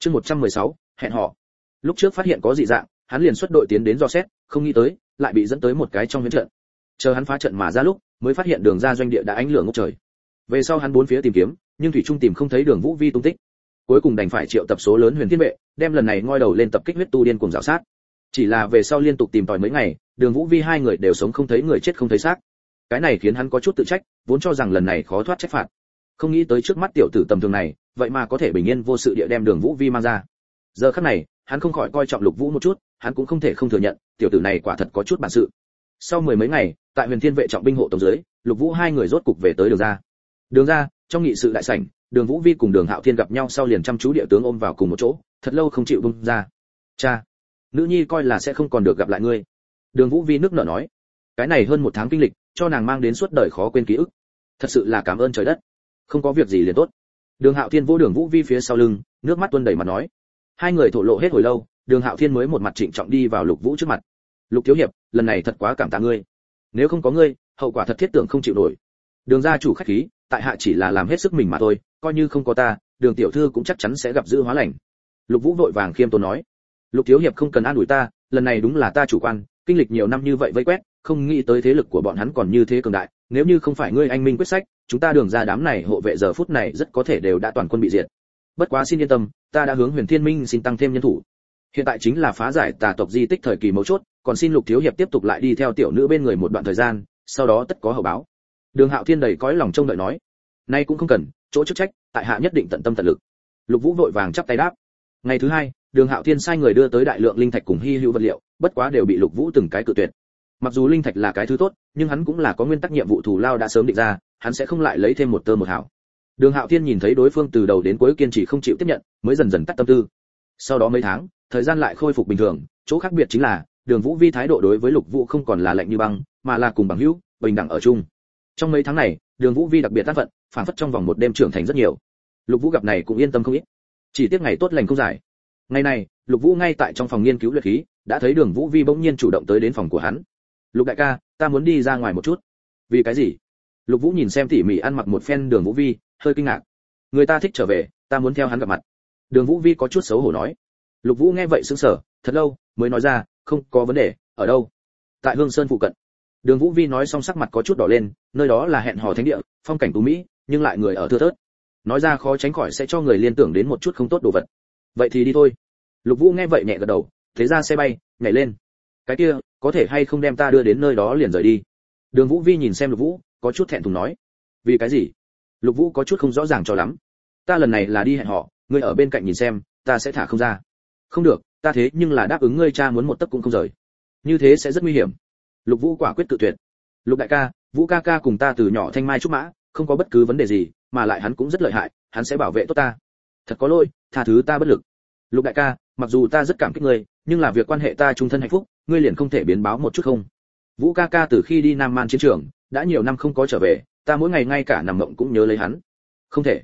Chương 116, hẹn hò. Lúc trước phát hiện có dị dạng, hắn liền xuất đội tiến đến dò xét, không nghĩ tới, lại bị dẫn tới một cái trong huyễn trận. Chờ hắn phá trận mà ra lúc, mới phát hiện đường ra doanh địa đã ánh lửa ngút trời. Về sau hắn bốn phía tìm kiếm, nhưng thủy trung tìm không thấy Đường Vũ Vi tung tích. Cuối cùng đành phải triệu tập số lớn Huyền Thiên vệ, đem lần này ngoi đầu lên tập kích huyết tu điên cuồng rào sát. Chỉ là về sau liên tục tìm tòi mấy ngày, Đường Vũ Vi hai người đều sống không thấy người chết không thấy xác. Cái này khiến hắn có chút tự trách, vốn cho rằng lần này khó thoát trách phạt. Không nghĩ tới trước mắt tiểu tử tầm thường này, vậy mà có thể bình yên vô sự địa đem Đường Vũ Vi mang ra. Giờ khắc này, hắn không khỏi coi trọng Lục Vũ một chút, hắn cũng không thể không thừa nhận, tiểu tử này quả thật có chút bản sự. Sau mười mấy ngày, tại Huyền Thiên vệ trọng binh hộ tống dưới, Lục Vũ hai người rốt cục về tới Đường gia. Đường gia, trong nghị sự đại sảnh, Đường Vũ Vi cùng Đường Hạo Thiên gặp nhau sau liền chăm chú địa tướng ôm vào cùng một chỗ, thật lâu không chịu buông ra. "Cha, nữ nhi coi là sẽ không còn được gặp lại ngươi." Đường Vũ Vi nước nở nói. Cái này hơn một tháng kinh lịch, cho nàng mang đến suốt đời khó quên ký ức. Thật sự là cảm ơn trời đất. Không có việc gì liền tốt. Đường Hạo Thiên vỗ Đường Vũ Vi phía sau lưng, nước mắt tuôn đầy mặt nói. Hai người thổ lộ hết hồi lâu, Đường Hạo Thiên mới một mặt trịnh trọng đi vào Lục Vũ trước mặt. "Lục thiếu hiệp, lần này thật quá cảm tạ ngươi. Nếu không có ngươi, hậu quả thật thiết tưởng không chịu nổi. Đường gia chủ khách khí, tại hạ chỉ là làm hết sức mình mà thôi, coi như không có ta, Đường tiểu thư cũng chắc chắn sẽ gặp dữ hóa lành." Lục Vũ vội vàng khiêm tốn nói. "Lục thiếu hiệp không cần an ủi ta, lần này đúng là ta chủ quan, kinh lịch nhiều năm như vậy vây quét, không nghĩ tới thế lực của bọn hắn còn như thế cường đại, nếu như không phải ngươi anh minh quyết sách, chúng ta Đường gia đám này hộ vệ giờ phút này rất có thể đều đã toàn quân bị diệt. Bất quá xin yên tâm, ta đã hướng Huyền Thiên Minh xin tăng thêm nhân thủ. Hiện tại chính là phá giải tà tộc di tích thời kỳ mấu chốt, còn xin Lục thiếu hiệp tiếp tục lại đi theo tiểu nữ bên người một đoạn thời gian, sau đó tất có hậu báo." Đường Hạo Thiên đầy cõi lòng trông đợi nói. "Nay cũng không cần, chỗ chức trách, tại hạ nhất định tận tâm tận lực." Lục Vũ vội vàng chắp tay đáp. Ngày thứ hai, Đường Hạo Thiên sai người đưa tới đại lượng linh thạch cùng hi hữu vật liệu, bất quá đều bị Lục Vũ từng cái cự tuyệt. Mặc dù linh thạch là cái thứ tốt, nhưng hắn cũng là có nguyên tắc nhiệm vụ thù lao đã sớm định ra, hắn sẽ không lại lấy thêm một tơ một hào. Đường Hạo Thiên nhìn thấy đối phương từ đầu đến cuối kiên trì không chịu tiếp nhận, mới dần dần tắt tâm tư. Sau đó mấy tháng, thời gian lại khôi phục bình thường, chỗ khác biệt chính là, Đường Vũ Vi thái độ đối với Lục Vũ không còn là lạnh như băng, mà là cùng bằng hữu, bình đẳng ở chung. Trong mấy tháng này, Đường Vũ Vi đặc biệt tác vận, phản phất trong vòng một đêm trưởng thành rất nhiều. Lục Vũ gặp này cũng yên tâm không ít. Chỉ tiếc ngày tốt lành không dài. Ngày này, Lục Vũ ngay tại trong phòng nghiên cứu luyện khí, đã thấy Đường Vũ Vi bỗng nhiên chủ động tới đến phòng của hắn. "Lục đại ca, ta muốn đi ra ngoài một chút." "Vì cái gì?" Lục Vũ nhìn xem tỉ mỉ ăn mặc một phen Đường Vũ Vi, hơi kinh ngạc. "Người ta thích trở về, ta muốn theo hắn gặp mặt." Đường Vũ Vi có chút xấu hổ nói. Lục Vũ nghe vậy sững sờ, thật lâu mới nói ra, "Không có vấn đề, ở đâu?" "Tại Hương Sơn phụ cận." Đường Vũ Vi nói xong sắc mặt có chút đỏ lên, nơi đó là hẹn hò thánh địa, phong cảnh tú mỹ, nhưng lại người ở thưa thớt. Nói ra khó tránh khỏi sẽ cho người liên tưởng đến một chút không tốt đồ vật. "Vậy thì đi thôi." Lục Vũ nghe vậy nhẹ gật đầu, thế ra xe bay, nhảy lên. "Cái kia, có thể hay không đem ta đưa đến nơi đó liền rời đi?" Đường Vũ Vi nhìn xem Lục Vũ, có chút thẹn thùng nói. "Vì cái gì?" Lục Vũ có chút không rõ ràng cho lắm. "Ta lần này là đi hẹn hò, ngươi ở bên cạnh nhìn xem, ta sẽ thả không ra." "Không được, ta thế nhưng là đáp ứng ngươi cha muốn một tấc cũng không rời. Như thế sẽ rất nguy hiểm." Lục Vũ quả quyết cự tuyệt. "Lục đại ca, Vũ ca ca cùng ta từ nhỏ thanh mai trúc mã, không có bất cứ vấn đề gì, mà lại hắn cũng rất lợi hại, hắn sẽ bảo vệ tốt ta. Thật có lỗi, tha thứ ta bất lực." "Lục đại ca, mặc dù ta rất cảm kích ngươi, nhưng là việc quan hệ ta chung thân hạnh phúc, ngươi liền không thể biến báo một chút không? Vũ ca ca từ khi đi Nam Man chiến trường, đã nhiều năm không có trở về, ta mỗi ngày ngay cả nằm mộng cũng nhớ lấy hắn." "Không thể.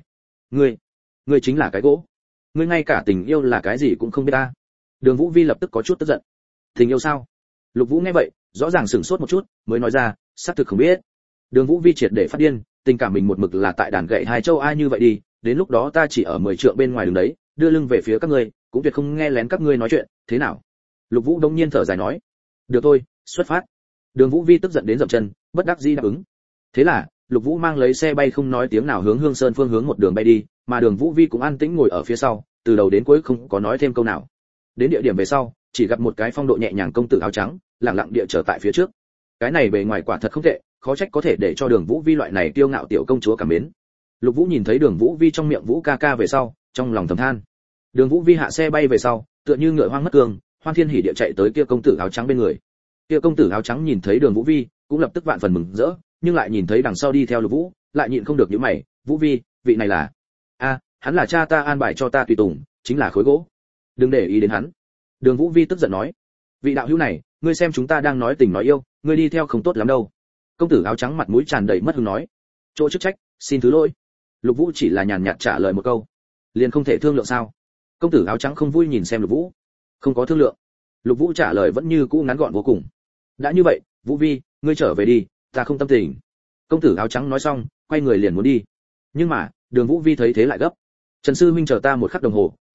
Ngươi chính là cái gỗ. Ngươi ngay cả tình yêu là cái gì cũng không biết ta." Đường Vũ Vi lập tức có chút tức giận. "Tình yêu sao?" Lục Vũ nghe vậy, rõ ràng sửng sốt một chút, mới nói ra, "Xác thực không biết." Đường Vũ Vi triệt để phát điên, tình cảm mình một mực là tại đàn gậy hai châu ai như vậy đi, đến lúc đó ta chỉ ở 10 trượng bên ngoài đường đấy, đưa lưng về phía các ngươi, cũng tuyệt không nghe lén các ngươi nói chuyện, thế nào? Lục Vũ đông nhiên thở dài nói. "Được thôi, xuất phát." Đường Vũ Vi tức giận đến dậm chân, bất đắc dĩ đáp ứng. Thế là, Lục Vũ mang lấy xe bay không nói tiếng nào hướng Hương Sơn phương hướng một đường bay đi, mà Đường Vũ Vi cũng an tĩnh ngồi ở phía sau, từ đầu đến cuối không có nói thêm câu nào. Đến địa điểm về sau, chỉ gặp một cái phong độ nhẹ nhàng công tử áo trắng, lặng lặng địa trở tại phía trước. Cái này bề ngoài quả thật không tệ, khó trách có thể để cho Đường Vũ Vi loại này kiêu ngạo tiểu công chúa cảm mến. Lục Vũ nhìn thấy Đường Vũ Vi trong miệng Vũ ca ca về sau, trong lòng thầm than. Đường Vũ Vi hạ xe bay về sau, tựa như ngựa hoang mất cương, hoan thiên hỉ địa chạy tới kia công tử áo trắng bên người. Kia công tử áo trắng nhìn thấy Đường Vũ Vi, cũng lập tức vạn phần mừng rỡ, nhưng lại nhìn thấy đằng sau đi theo Lục Vũ, lại nhịn không được nhíu mày, "Vũ Vi, vị này là?" "A, hắn là cha ta an bài cho ta tùy tùng, chính là khối gỗ. Đừng để ý đến hắn." Đường Vũ Vi tức giận nói. "Vị đạo hữu này, ngươi xem chúng ta đang nói tình nói yêu, ngươi đi theo không tốt lắm đâu." Công tử áo trắng mặt mũi tràn đầy mất hứng nói. "Chỗ chức trách, xin thứ lỗi." Lục Vũ chỉ là nhàn nhạt trả lời một câu. "Liền không thể thương lượng sao?" Công tử áo trắng không vui nhìn xem Lục Vũ. "Không có thương lượng." Lục Vũ trả lời vẫn như cũ ngắn gọn vô cùng. "Đã như vậy, Vũ Vi, ngươi trở về đi, ta không tâm tình." Công tử áo trắng nói xong, quay người liền muốn đi. Nhưng mà, Đường Vũ Vi thấy thế lại gấp. "Trần sư huynh chờ ta một khắc đồng hồ,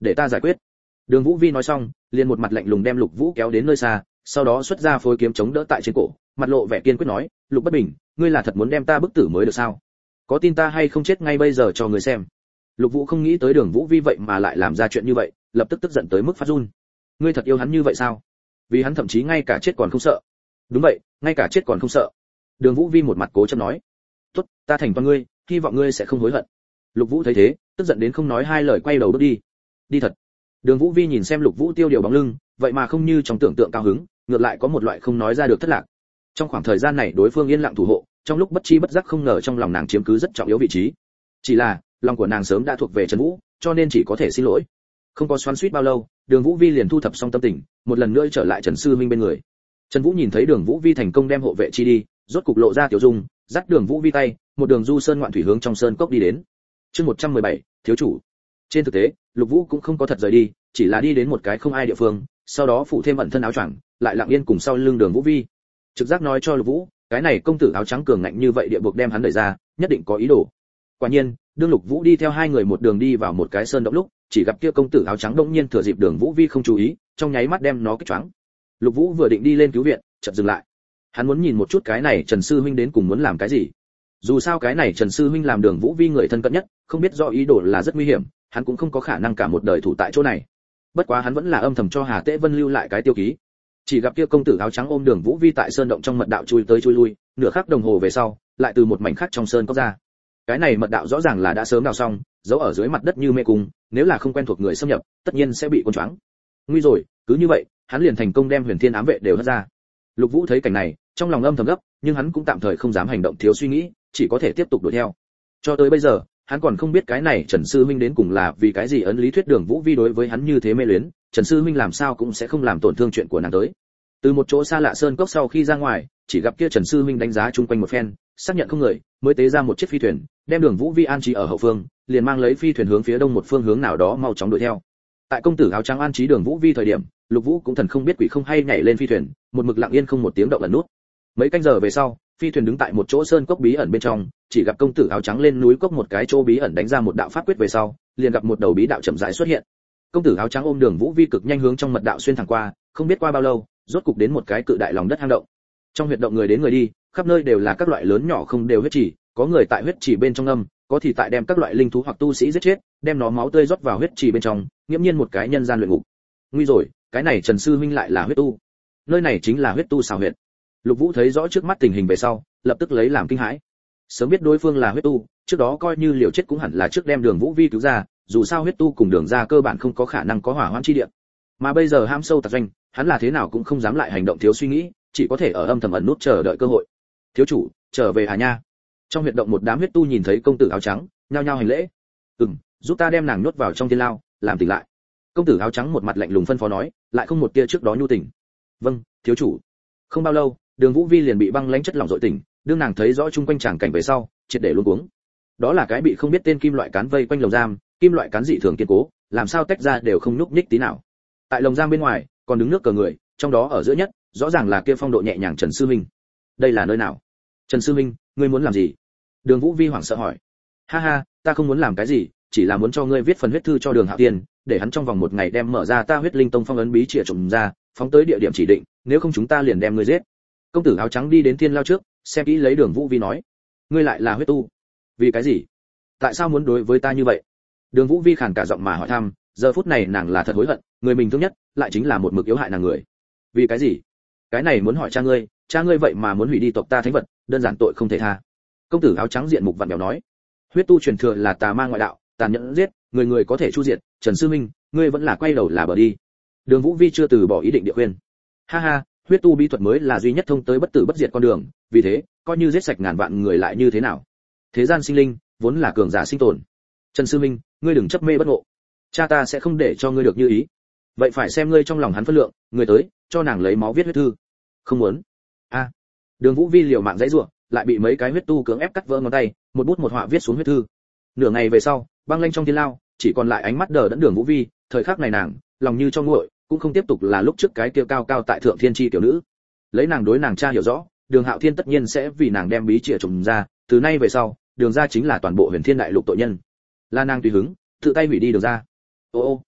để ta giải quyết. Đường Vũ Vi nói xong, liền một mặt lạnh lùng đem Lục Vũ kéo đến nơi xa, sau đó xuất ra phối kiếm chống đỡ tại trên cổ, mặt lộ vẻ kiên quyết nói, Lục Bất Bình, ngươi là thật muốn đem ta bức tử mới được sao? Có tin ta hay không chết ngay bây giờ cho người xem. Lục Vũ không nghĩ tới Đường Vũ Vi vậy mà lại làm ra chuyện như vậy, lập tức tức giận tới mức phát run. Ngươi thật yêu hắn như vậy sao? Vì hắn thậm chí ngay cả chết còn không sợ. Đúng vậy, ngay cả chết còn không sợ. Đường Vũ Vi một mặt cố chấp nói. Tốt, ta thành toàn ngươi, hy vọng ngươi sẽ không hối hận. Lục Vũ thấy thế, tức giận đến không nói hai lời quay đầu bước đi. Đi thật. Đường Vũ Vi nhìn xem Lục Vũ tiêu điều bóng lưng, vậy mà không như trong tưởng tượng cao hứng, ngược lại có một loại không nói ra được thất lạc. Trong khoảng thời gian này đối phương yên lặng thủ hộ, trong lúc bất chi bất giác không ngờ trong lòng nàng chiếm cứ rất trọng yếu vị trí. Chỉ là, lòng của nàng sớm đã thuộc về Trần Vũ, cho nên chỉ có thể xin lỗi. Không có xoắn xuýt bao lâu, Đường Vũ Vi liền thu thập xong tâm tình, một lần nữa trở lại Trần sư huynh bên người. Trần Vũ nhìn thấy Đường Vũ Vi thành công đem hộ vệ chi đi, rốt cục lộ ra tiểu dung, dắt Đường Vũ Vi tay, một đường du sơn ngoạn thủy hướng trong sơn cốc đi đến. Chương 117, thiếu chủ. Trên thực tế, Lục Vũ cũng không có thật rời đi, chỉ là đi đến một cái không ai địa phương, sau đó phụ thêm ẩn thân áo choàng, lại lặng yên cùng sau lưng Đường Vũ Vi. Trực giác nói cho Lục Vũ, cái này công tử áo trắng cường ngạnh như vậy địa buộc đem hắn đẩy ra, nhất định có ý đồ. Quả nhiên, đương Lục Vũ đi theo hai người một đường đi vào một cái sơn động lúc, chỉ gặp kia công tử áo trắng đột nhiên thừa dịp Đường Vũ Vi không chú ý, trong nháy mắt đem nó kích choáng. Lục Vũ vừa định đi lên cứu viện, chợt dừng lại. Hắn muốn nhìn một chút cái này Trần sư huynh đến cùng muốn làm cái gì. Dù sao cái này Trần sư huynh làm Đường Vũ Vi người thân cận nhất, không biết do ý đồ là rất nguy hiểm, hắn cũng không có khả năng cả một đời thủ tại chỗ này. Bất quá hắn vẫn là âm thầm cho Hà Tế Vân lưu lại cái tiêu ký. Chỉ gặp kia công tử áo trắng ôm Đường Vũ Vi tại sơn động trong mật đạo chui tới chui lui, nửa khắc đồng hồ về sau, lại từ một mảnh khác trong sơn cốc ra. Cái này mật đạo rõ ràng là đã sớm đào xong, giấu ở dưới mặt đất như mê cung, nếu là không quen thuộc người xâm nhập, tất nhiên sẽ bị cuốn choáng. Nguy rồi, cứ như vậy, hắn liền thành công đem Huyền Thiên ám vệ đều hất ra. Lục Vũ thấy cảnh này, trong lòng âm thầm gấp, nhưng hắn cũng tạm thời không dám hành động thiếu suy nghĩ, chỉ có thể tiếp tục đuổi theo. Cho tới bây giờ, hắn còn không biết cái này Trần sư huynh đến cùng là vì cái gì ấn lý thuyết Đường Vũ Vi đối với hắn như thế mê luyến, Trần sư huynh làm sao cũng sẽ không làm tổn thương chuyện của nàng tới. Từ một chỗ xa lạ sơn cốc sau khi ra ngoài, chỉ gặp kia Trần sư huynh đánh giá chung quanh một phen, xác nhận không người, mới tế ra một chiếc phi thuyền, đem Đường Vũ Vi an trí ở hậu phương, liền mang lấy phi thuyền hướng phía đông một phương hướng nào đó mau chóng đuổi theo. Tại công tử áo trắng an trí Đường Vũ Vi thời điểm, Lục Vũ cũng thần không biết quỷ không hay nhảy lên phi thuyền, một mực lặng yên không một tiếng động ẩn nút. Mấy canh giờ về sau, phi thuyền đứng tại một chỗ sơn cốc bí ẩn bên trong, chỉ gặp công tử áo trắng lên núi cốc một cái chỗ bí ẩn đánh ra một đạo pháp quyết về sau, liền gặp một đầu bí đạo chậm rãi xuất hiện. Công tử áo trắng ôm Đường Vũ Vi cực nhanh hướng trong mật đạo xuyên thẳng qua, không biết qua bao lâu, rốt cục đến một cái cự đại lòng đất hang động. Trong huyệt động người đến người đi, khắp nơi đều là các loại lớn nhỏ không đều huyết chỉ, có người tại huyết chỉ bên trong âm, có thì tại đem các loại linh thú hoặc tu sĩ giết chết, đem nó máu tươi rót vào huyết chỉ bên trong, nghiễm nhiên một cái nhân gian luyện ngục. Nguy rồi, cái này Trần sư huynh lại là huyết tu. Nơi này chính là huyết tu xào huyệt. Lục Vũ thấy rõ trước mắt tình hình về sau, lập tức lấy làm kinh hãi. Sớm biết đối phương là huyết tu, trước đó coi như liều chết cũng hẳn là trước đem Đường Vũ Vi cứu ra, dù sao huyết tu cùng Đường gia cơ bản không có khả năng có hỏa hoãn chi địa. Mà bây giờ ham sâu tạc doanh, hắn là thế nào cũng không dám lại hành động thiếu suy nghĩ, chỉ có thể ở âm thầm ẩn nút chờ đợi cơ hội. Thiếu chủ, trở về à nha. Trong huyệt động một đám huyết tu nhìn thấy công tử áo trắng, nhao nhao hành lễ. Giúp ta đem nàng nhốt vào trong thiên lao, làm tỉnh lại. Công tử áo trắng một mặt lạnh lùng phân phó nói, lại không một tia trước đó nhu tình. Vâng, thiếu chủ. Không bao lâu, Đường Vũ Vi liền bị băng lãnh chất lỏng dội tỉnh, đương nàng thấy rõ chung quanh tràng cảnh về sau, triệt để luống cuống. Đó là cái bị không biết tên kim loại cán vây quanh lồng giam, kim loại cán dị thường kiên cố, làm sao tách ra đều không nhúc nhích tí nào. Tại lồng giam bên ngoài, còn đứng nước cờ người, trong đó ở giữa nhất, rõ ràng là kia phong độ nhẹ nhàng Trần sư huynh. Đây là nơi nào? Trần sư huynh, ngươi muốn làm gì? Đường Vũ Vi hoảng sợ hỏi. Ha ha, ta không muốn làm cái gì, chỉ là muốn cho ngươi viết phần huyết thư cho Đường Hạo Tiên, để hắn trong vòng một ngày đem mở ra ta huyết linh tông phong ấn bí chìa trộm ra, phóng tới địa điểm chỉ định, nếu không chúng ta liền đem ngươi giết. Công tử áo trắng đi đến thiên lao trước, xem kỹ lấy Đường Vũ Vi nói, ngươi lại là huyết tu? Vì cái gì? Tại sao muốn đối với ta như vậy? Đường Vũ Vi khàn cả giọng mà hỏi thăm, giờ phút này nàng là thật hối hận, người mình thương nhất, lại chính là một mực yếu hại nàng người. Vì cái gì? Cái này muốn hỏi cha ngươi vậy mà muốn hủy đi tộc ta thánh vật, đơn giản tội không thể tha. Công tử áo trắng diện mục vặn vẹo nói, huyết tu truyền thừa là tà ma ngoại đạo, tàn nhẫn giết, người người có thể chu diệt, Trần sư minh, ngươi vẫn là quay đầu là bờ đi. Đường Vũ Vi chưa từ bỏ ý định địa khuyên. Ha ha, huyết tu bí thuật mới là duy nhất thông tới bất tử bất diệt con đường, vì thế, coi như giết sạch ngàn vạn người lại như thế nào? Thế gian sinh linh, vốn là cường giả sinh tồn. Trần sư minh, ngươi đừng chấp mê bất ngộ. Cha ta sẽ không để cho ngươi được như ý. Vậy phải xem ngươi trong lòng hắn phân lượng, người tới, cho nàng lấy máu viết huyết thư. Không muốn. A. Đường Vũ Vi liều mạng dãy rủa, lại bị mấy cái huyết tu cưỡng ép cắt vỡ ngón tay, một bút một họa viết xuống huyết thư. Nửa ngày về sau, băng lanh trong thiên lao, chỉ còn lại ánh mắt đờ đẫn Đường Vũ Vi, thời khắc này nàng, lòng như cho nguội, cũng không tiếp tục là lúc trước cái kia cao cao tại thượng thiên chi tiểu nữ. Lấy nàng đối nàng cha hiểu rõ, Đường Hạo Thiên tất nhiên sẽ vì nàng đem bí chìa trùng ra, từ nay về sau, Đường gia chính là toàn bộ Huyền Thiên đại lục tội nhân. Là nàng tùy hứng, tự tay hủy đi Đường gia. Ô ô,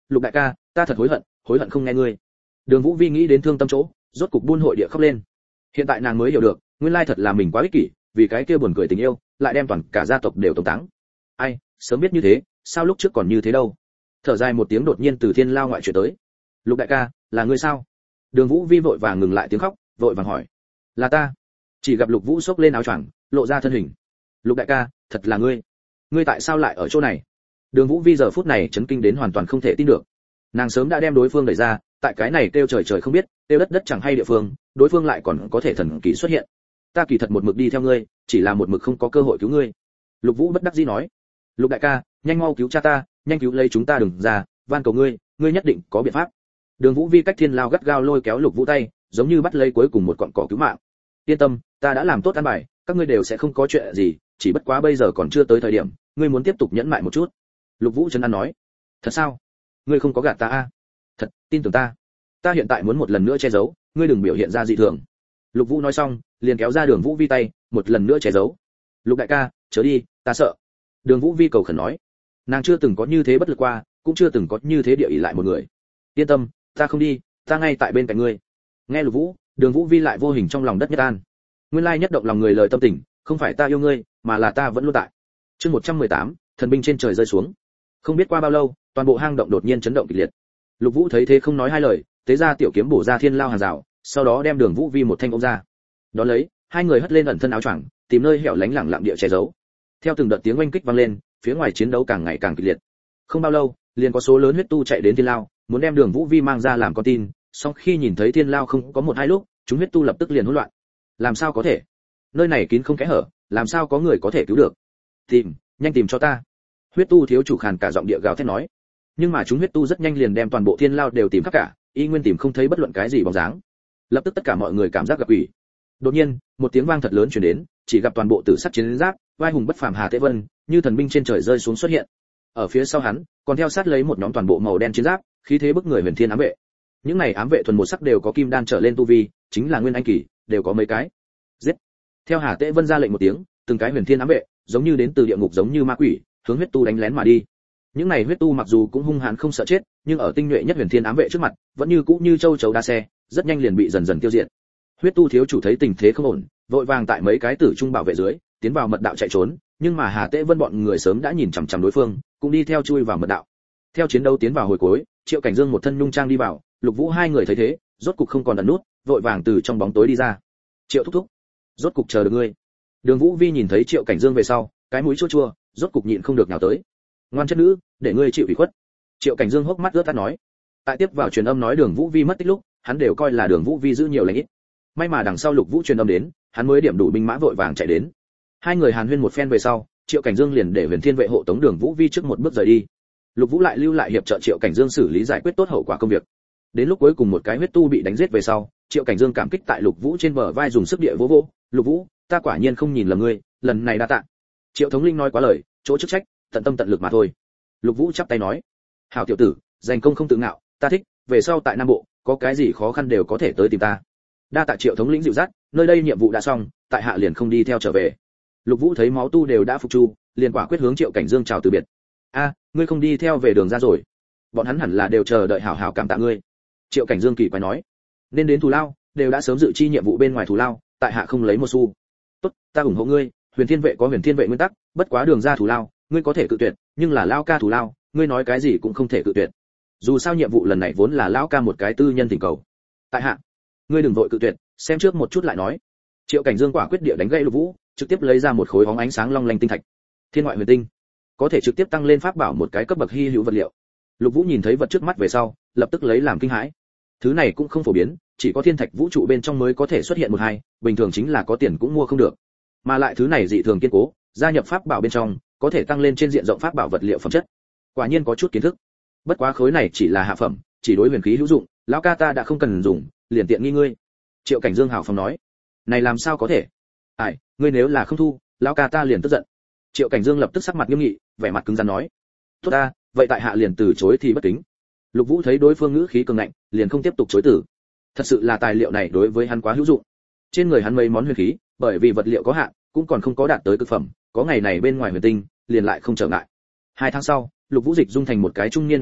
Lục đại ca, ta thật hối hận không nghe ngươi. Đường Vũ Vi nghĩ đến thương tâm chỗ, rốt cục buôn hội địa khóc lên. Hiện tại nàng mới hiểu được, nguyên lai thật là mình quá ích kỷ, vì cái kia buồn cười tình yêu, lại đem toàn cả gia tộc đều tống táng. Ai, sớm biết như thế, sao lúc trước còn như thế đâu. Thở dài một tiếng đột nhiên từ thiên lao ngoại chuyển tới. Lục đại ca, là ngươi sao? Đường Vũ Vi vội vàng ngừng lại tiếng khóc, vội vàng hỏi. Là ta. Chỉ gặp Lục Vũ xốc lên áo choàng, lộ ra thân hình. Lục đại ca, thật là ngươi. Ngươi tại sao lại ở chỗ này? Đường Vũ Vi giờ phút này chấn kinh đến hoàn toàn không thể tin được. Nàng sớm đã đem đối phương đẩy ra, tại cái này kêu trời trời không biết, kêu đất đất chẳng hay địa phương, đối phương lại còn có thể thần kỳ xuất hiện. Ta kỳ thật một mực đi theo ngươi, chỉ là một mực không có cơ hội cứu ngươi. Lục Vũ bất đắc dĩ nói. Lục đại ca, nhanh mau cứu cha ta, nhanh cứu lấy chúng ta đừng ra, van cầu ngươi, ngươi nhất định có biện pháp. Đường Vũ Vi cách thiên lao gắt gao lôi kéo Lục Vũ tay, giống như bắt lấy cuối cùng một cọng cỏ cứu mạng. Yên tâm, ta đã làm tốt an bài, các ngươi đều sẽ không có chuyện gì, chỉ bất quá bây giờ còn chưa tới thời điểm, ngươi muốn tiếp tục nhẫn mại một chút. Lục Vũ trấn an nói. Thật sao? Ngươi không có gạt ta à? Thật, tin tưởng ta. Ta hiện tại muốn một lần nữa che giấu, ngươi đừng biểu hiện ra dị thường. Lục Vũ nói xong, liền kéo ra Đường Vũ Vi tay, một lần nữa che giấu. Lục đại ca, chớ đi, ta sợ. Đường Vũ Vi cầu khẩn nói. Nàng chưa từng có như thế bất lực qua, cũng chưa từng có như thế địa ỷ lại một người. Yên tâm, ta không đi, ta ngay tại bên cạnh ngươi. Nghe Lục Vũ, Đường Vũ Vi lại vô hình trong lòng đất nhất an. Nguyên lai nhất động lòng người lời tâm tình, không phải ta yêu ngươi, mà là ta vẫn luôn tại. Chương 118, thần binh trên trời rơi xuống. Không biết qua bao lâu, toàn bộ hang động đột nhiên chấn động kịch liệt. Lục Vũ thấy thế không nói hai lời, tế ra tiểu kiếm bổ ra thiên lao hàng rào, sau đó đem Đường Vũ Vi một thanh ôm ra. Đó lấy, hai người hất lên ẩn thân áo choàng, tìm nơi hẻo lánh lặng lặng địa che giấu. Theo từng đợt tiếng oanh kích vang lên, phía ngoài chiến đấu càng ngày càng kịch liệt. Không bao lâu, liền có số lớn huyết tu chạy đến thiên lao, muốn đem Đường Vũ Vi mang ra làm con tin, song khi nhìn thấy thiên lao không có một hai lúc, chúng huyết tu lập tức liền hỗn loạn. Làm sao có thể? Nơi này kín không kẽ hở, làm sao có người có thể cứu được? Tìm, nhanh tìm cho ta. Huyết tu thiếu chủ khàn cả giọng địa gào thét nói. Nhưng mà chúng huyết tu rất nhanh liền đem toàn bộ thiên lao đều tìm khắp cả, y nguyên tìm không thấy bất luận cái gì bóng dáng. Lập tức tất cả mọi người cảm giác gặp quỷ. Đột nhiên, một tiếng vang thật lớn truyền đến, chỉ gặp toàn bộ tử sắc chiến giáp, vai hùng bất phàm Hà Tế Vân, như thần binh trên trời rơi xuống xuất hiện. Ở phía sau hắn, còn theo sát lấy một nhóm toàn bộ màu đen chiến giáp, khí thế bức người huyền thiên ám vệ. Những này ám vệ thuần một sắc đều có kim đan trở lên tu vi, chính là nguyên anh kỳ, đều có mấy cái. Giết! Theo Hà Tế Vân ra lệnh một tiếng, từng cái huyền thiên ám vệ, giống như đến từ địa ngục giống như ma quỷ, hướng huyết tu đánh lén mà đi. Những này huyết tu mặc dù cũng hung hãn không sợ chết, nhưng ở tinh nhuệ nhất huyền thiên ám vệ trước mặt, vẫn như cũ như châu chấu đa xe, rất nhanh liền bị dần dần tiêu diệt. Huyết tu thiếu chủ thấy tình thế không ổn, vội vàng tại mấy cái tử trung bảo vệ dưới, tiến vào mật đạo chạy trốn, nhưng mà Hà Tế Vân bọn người sớm đã nhìn chằm chằm đối phương, cũng đi theo chui vào mật đạo. Theo chiến đấu tiến vào hồi cuối, Triệu Cảnh Dương một thân nhung trang đi vào, Lục Vũ hai người thấy thế, rốt cục không còn ẩn nút, vội vàng từ trong bóng tối đi ra. Triệu thúc thúc, rốt cục chờ được ngươi. Đường Vũ Vi nhìn thấy Triệu Cảnh Dương về sau, cái mũi chua chua, rốt cục nhịn không được nào tới. Ngoan chất nữ, để ngươi chịu ủy khuất. Triệu Cảnh Dương hốc mắt ướt át nói. Tại tiếp vào truyền âm nói Đường Vũ Vi mất tích lúc, hắn đều coi là Đường Vũ Vi giữ nhiều lành ít. May mà đằng sau Lục Vũ truyền âm đến, hắn mới điểm đủ binh mã vội vàng chạy đến. Hai người hàn huyên một phen về sau, Triệu Cảnh Dương liền để Huyền Thiên vệ hộ tống Đường Vũ Vi trước một bước rời đi. Lục Vũ lại lưu lại hiệp trợ Triệu Cảnh Dương xử lý giải quyết tốt hậu quả công việc. Đến lúc cuối cùng một cái huyết tu bị đánh giết về sau, Triệu Cảnh Dương cảm kích tại Lục Vũ trên bờ vai dùng sức địa vỗ vỗ. Lục Vũ, ta quả nhiên không nhìn lầm ngươi, lần này đa tạ. Triệu thống linh nói quá lời, chỗ chức trách, tận tâm tận lực mà thôi. Lục Vũ chắp tay nói, hảo tiểu tử, giành công không tự ngạo, ta thích, về sau tại Nam Bộ, có cái gì khó khăn đều có thể tới tìm ta. Đa tạ Triệu thống lĩnh dịu dắt, nơi đây nhiệm vụ đã xong, tại hạ liền không đi theo trở về. Lục Vũ thấy máu tu đều đã phục chu, liền quả quyết hướng Triệu Cảnh Dương chào từ biệt. A, ngươi không đi theo về đường ra rồi? Bọn hắn hẳn là đều chờ đợi hảo hảo cảm tạ ngươi. Triệu Cảnh Dương kỳ quái nói, nên đến thù lao, đều đã sớm dự chi nhiệm vụ bên ngoài thù lao, tại hạ không lấy một xu. Tốt, ta ủng hộ ngươi, Huyền Thiên vệ có Huyền Thiên vệ nguyên tắc, bất quá đường ra thù lao, ngươi có thể cự tuyệt, nhưng là lao ca thù lao, ngươi nói cái gì cũng không thể cự tuyệt. Dù sao nhiệm vụ lần này vốn là lão ca một cái tư nhân tình cầu. Tại hạ, ngươi đừng vội cự tuyệt, xem trước một chút lại nói. Triệu Cảnh Dương quả quyết địa đánh gãy Lục Vũ, trực tiếp lấy ra một khối bóng ánh sáng long lanh tinh thạch. Thiên ngoại huyền tinh, có thể trực tiếp tăng lên pháp bảo một cái cấp bậc hy hữu vật liệu. Lục Vũ nhìn thấy vật trước mắt về sau, lập tức lấy làm kinh hãi. Thứ này cũng không phổ biến, chỉ có thiên thạch vũ trụ bên trong mới có thể xuất hiện một hai, bình thường chính là có tiền cũng mua không được. Mà lại thứ này dị thường kiên cố, gia nhập pháp bảo bên trong, có thể tăng lên trên diện rộng pháp bảo vật liệu phẩm chất. Quả nhiên có chút kiến thức. Bất quá khối này chỉ là hạ phẩm, chỉ đối huyền khí hữu dụng, lão ca ta đã không cần dùng, liền tiện nghi ngươi. Triệu Cảnh Dương hào phóng nói. Này làm sao có thể? Ai, ngươi nếu là không thu, lão ca ta liền tức giận. Triệu Cảnh Dương lập tức sắc mặt nghiêm nghị, vẻ mặt cứng rắn nói. Tốt ta, vậy tại hạ liền từ chối thì bất kính. Lục Vũ thấy đối phương ngữ khí cường ngạnh, liền không tiếp tục chối từ. Thật sự là tài liệu này đối với hắn quá hữu dụng. Trên người hắn mấy món huyền khí, bởi vì vật liệu có hạn, cũng còn không có đạt tới cực phẩm, có ngày này bên ngoài huyền tinh, liền lại không trở ngại. 2 tháng sau, Lục Vũ dịch dung thành một cái trung niên đại thúc,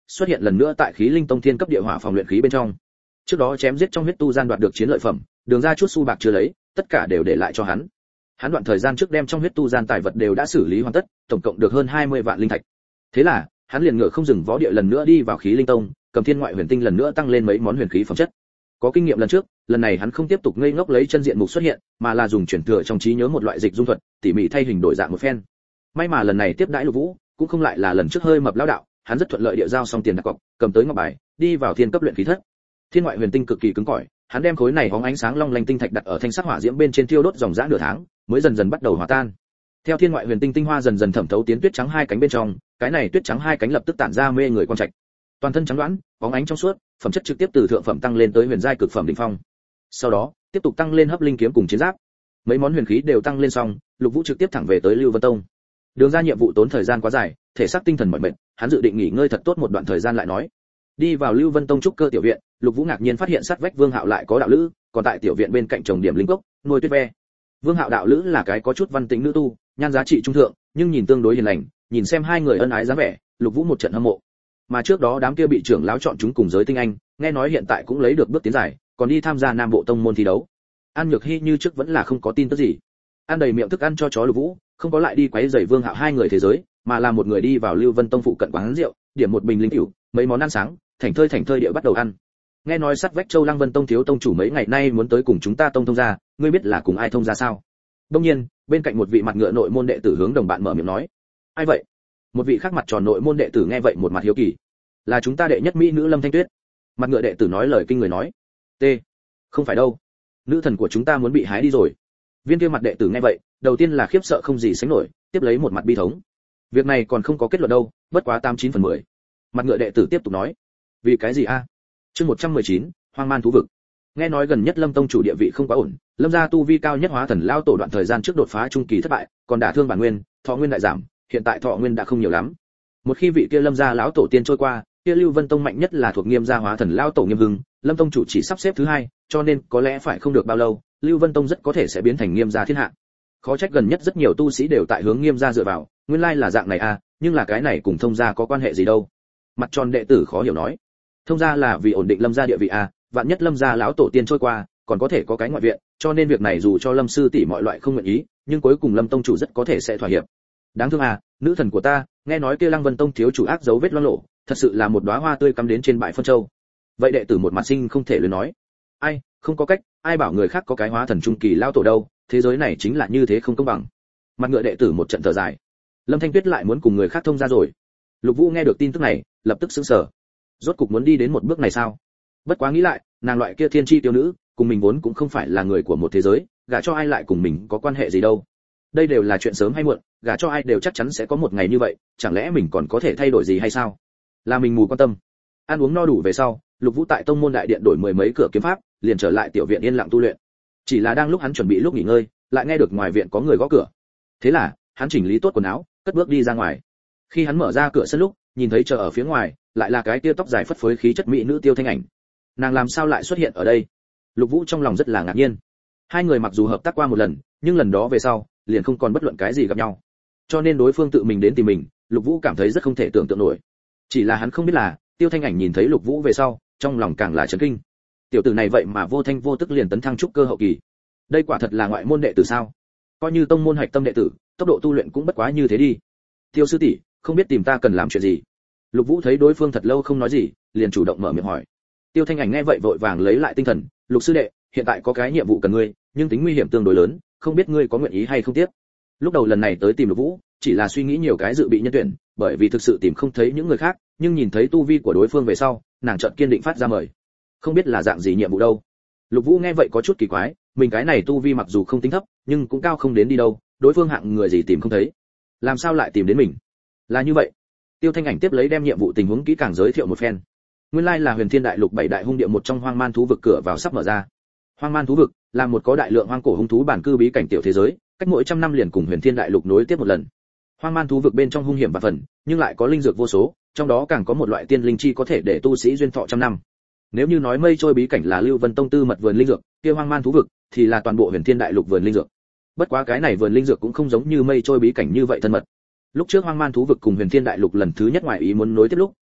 xuất hiện lần nữa tại khí linh tông thiên cấp địa hỏa phòng luyện khí bên trong. Trước đó chém giết trong huyết tu gian đoạt được chiến lợi phẩm, đường ra chút xu bạc chưa lấy, tất cả đều để lại cho hắn. Hắn đoạn thời gian trước đem trong huyết tu gian tài vật đều đã xử lý hoàn tất, tổng cộng được hơn 20 vạn linh thạch. Thế là, hắn liền ngựa không dừng vó địa lần nữa đi vào khí linh tông, cầm thiên ngoại huyền tinh lần nữa tăng lên mấy món huyền khí phẩm chất. Có kinh nghiệm lần trước, lần này hắn không tiếp tục ngây ngốc lấy chân diện mục xuất hiện, mà là dùng chuyển thừa trong trí nhớ một loại dịch dung thuật, tỉ mỉ thay hình đổi dạng một phen. May mà lần này tiếp đãi Lục Vũ, cũng không lại là lần trước hơi mập lão đạo, hắn rất thuận lợi địa giao xong tiền đặt cọc, cầm tới ngọc bài, đi vào thiên cấp luyện khí thất. Thiên ngoại huyền tinh cực kỳ cứng cỏi, hắn đem khối này bóng ánh sáng long lanh tinh thạch đặt ở thanh sắc hỏa diễm bên trên thiêu đốt dòng dã nửa tháng, mới dần dần bắt đầu hòa tan. Theo thiên ngoại huyền tinh tinh hoa dần dần thẩm thấu tiến tuyết trắng hai cánh bên trong, cái này tuyết trắng hai cánh lập tức tản ra mê người quang trạch. Toàn thân trắng đoán, bóng ánh trong suốt, phẩm chất trực tiếp từ thượng phẩm tăng lên tới huyền giai cực phẩm đỉnh phong. Sau đó, tiếp tục tăng lên hấp linh kiếm cùng chiến giáp. Mấy món huyền khí đều tăng lên xong, Lục Vũ trực tiếp thẳng về tới Lưu Vân Tông. Đường ra nhiệm vụ tốn thời gian quá dài, thể xác tinh thần mỏi mệt, hắn dự định nghỉ ngơi thật tốt một đoạn thời gian lại nói. Đi vào Lưu Vân Tông trúc cơ tiểu viện, Lục Vũ ngạc nhiên phát hiện sát vách Vương Hạo lại có đạo lữ, còn tại tiểu viện bên cạnh trồng điểm linh cốc, nuôi tuyết ve. Vương Hạo đạo lữ là cái có chút văn tính nữ tu, nhan giá trị trung thượng, nhưng nhìn tương đối hiền lành, nhìn xem hai người ân ái dáng vẻ, Lục Vũ một trận hâm mộ. Mà trước đó đám kia bị trưởng lão chọn chúng cùng giới tinh anh, nghe nói hiện tại cũng lấy được bước tiến dài, còn đi tham gia Nam Bộ tông môn thi đấu. An Nhược Hi như trước vẫn là không có tin tức gì. Ăn đầy miệng thức ăn cho chó Lục Vũ, không có lại đi quấy rầy Vương Hạo hai người thế giới, mà là một người đi vào Lưu Vân Tông phụ cận quán rượu, điểm một bình linh cửu, mấy món ăn sáng, thảnh thơi địa bắt đầu ăn. Nghe nói sát vách Châu Lăng Vân Tông thiếu tông chủ mấy ngày nay muốn tới cùng chúng ta tông thông gia, ngươi biết là cùng ai thông gia sao? Đương nhiên, bên cạnh một vị mặt ngựa nội môn đệ tử hướng đồng bạn mở miệng nói. Ai vậy? Một vị khác mặt tròn nội môn đệ tử nghe vậy một mặt hiếu kỳ. Là chúng ta đệ nhất mỹ nữ Lâm Thanh Tuyết. Mặt ngựa đệ tử nói lời kinh người nói. T. Không phải đâu. Nữ thần của chúng ta muốn bị hái đi rồi. Viên kia mặt đệ tử nghe vậy, đầu tiên là khiếp sợ không gì sánh nổi, tiếp lấy một mặt bi thống. Việc này còn không có kết luận đâu, bất quá 89/10. Mặt ngựa đệ tử tiếp tục nói. Vì cái gì a? Chương 119, Hoang Man thú vực. Nghe nói gần nhất Lâm tông chủ địa vị không quá ổn, Lâm gia tu vi cao nhất hóa thần lao tổ đoạn thời gian trước đột phá trung kỳ thất bại, còn đả thương bản nguyên, thọ nguyên đại giảm, hiện tại thọ nguyên đã không nhiều lắm. Một khi vị kia Lâm gia lão tổ tiên trôi qua, kia Lưu Vân Tông mạnh nhất là thuộc Nghiêm gia hóa thần lao tổ Nghiêm Hưng, Lâm tông chủ chỉ sắp xếp thứ hai, cho nên có lẽ phải không được bao lâu, Lưu Vân Tông rất có thể sẽ biến thành Nghiêm gia thiên hạ. Khó trách gần nhất rất nhiều tu sĩ đều tại hướng Nghiêm gia dựa vào, nguyên lai là dạng này a, nhưng là cái này cùng thông gia có quan hệ gì đâu? Mặt tròn đệ tử khó hiểu nói. Thông gia là vì ổn định Lâm gia địa vị a, vạn nhất Lâm gia lão tổ tiên trôi qua, còn có thể có cái ngoại viện, cho nên việc này dù cho Lâm sư tỷ mọi loại không nguyện ý, nhưng cuối cùng Lâm tông chủ rất có thể sẽ thỏa hiệp. Đáng thương à, nữ thần của ta, nghe nói kia Lăng Vân Tông thiếu chủ ác dấu vết loang lộ, thật sự là một đóa hoa tươi cắm đến trên bãi phân châu. Vậy đệ tử một mặt sinh không thể luyến nói. Ai, không có cách, ai bảo người khác có cái hóa thần trung kỳ lao tổ đâu, thế giới này chính là như thế không công bằng. Mặt ngựa đệ tử một trận thở dài. Lâm Thanh Tuyết lại muốn cùng người khác thông gia rồi. Lục Vũ nghe được tin tức này, lập tức sững sờ. Rốt cục muốn đi đến một bước này sao? Bất quá nghĩ lại, nàng loại kia thiên chi tiêu nữ, cùng mình vốn cũng không phải là người của một thế giới, gả cho ai lại cùng mình có quan hệ gì đâu. Đây đều là chuyện sớm hay muộn, gả cho ai đều chắc chắn sẽ có một ngày như vậy, chẳng lẽ mình còn có thể thay đổi gì hay sao? Là mình mù quan tâm. Ăn uống no đủ về sau, Lục Vũ tại tông môn đại điện đổi mười mấy cửa kiếm pháp, liền trở lại tiểu viện yên lặng tu luyện. Chỉ là đang lúc hắn chuẩn bị lúc nghỉ ngơi, lại nghe được ngoài viện có người gõ cửa. Thế là, hắn chỉnh lý tốt quần áo, cất bước đi ra ngoài. Khi hắn mở ra cửa sân lúc, nhìn thấy chờ ở phía ngoài, lại là cái tia tóc dài phất phới khí chất mỹ nữ Tiêu Thanh Ảnh. Nàng làm sao lại xuất hiện ở đây? Lục Vũ trong lòng rất là ngạc nhiên. Hai người mặc dù hợp tác qua một lần, nhưng lần đó về sau, liền không còn bất luận cái gì gặp nhau. Cho nên đối phương tự mình đến tìm mình, Lục Vũ cảm thấy rất không thể tưởng tượng nổi. Chỉ là hắn không biết là, Tiêu Thanh Ảnh nhìn thấy Lục Vũ về sau, trong lòng càng là chấn kinh. Tiểu tử này vậy mà vô thanh vô tức liền tấn thăng trúc cơ hậu kỳ. Đây quả thật là ngoại môn đệ tử sao? Coi như tông môn hạch tâm đệ tử, tốc độ tu luyện cũng bất quá như thế đi. Tiêu sư tỷ, không biết tìm ta cần làm chuyện gì? Lục Vũ thấy đối phương thật lâu không nói gì, liền chủ động mở miệng hỏi. Tiêu Thanh Ảnh nghe vậy vội vàng lấy lại tinh thần, "Lục sư đệ, hiện tại có cái nhiệm vụ cần ngươi, nhưng tính nguy hiểm tương đối lớn, không biết ngươi có nguyện ý hay không tiếp?" Lúc đầu lần này tới tìm Lục Vũ, chỉ là suy nghĩ nhiều cái dự bị nhân tuyển, bởi vì thực sự tìm không thấy những người khác, nhưng nhìn thấy tu vi của đối phương về sau, nàng chợt kiên định phát ra mời. Không biết là dạng gì nhiệm vụ đâu. Lục Vũ nghe vậy có chút kỳ quái, mình cái này tu vi mặc dù không tính thấp, nhưng cũng cao không đến đi đâu, đối phương hạng người gì tìm không thấy, làm sao lại tìm đến mình? Là như vậy. Tiêu Thanh Ảnh tiếp lấy đem nhiệm vụ tình huống kỹ càng giới thiệu một phen. Nguyên lai là Huyền Thiên Đại Lục 7 đại hung địa một trong Hoang Man thú vực cửa vào sắp mở ra. Hoang Man thú vực là một có đại lượng hoang cổ hung thú bản cư bí cảnh tiểu thế giới, cách mỗi trăm năm liền cùng Huyền Thiên Đại Lục nối tiếp một lần. Hoang Man thú vực bên trong hung hiểm và phần, nhưng lại có linh dược vô số, trong đó càng có một loại tiên linh chi có thể để tu sĩ duyên thọ trăm năm. Nếu như nói Mây Trôi bí cảnh là Lưu Vân Tông tư mật vườn linh dược, kia Hoang Man thú vực thì là toàn bộ Huyền Thiên Đại Lục vườn linh dược. Bất quá cái này vườn linh dược cũng không giống như Mây Trôi bí cảnh như vậy thân mật. Lúc trước Hoang Man thú vực cùng Huyền Thiên Đại Lục lần thứ nhất ngoài ý muốn nối tiếp lúc,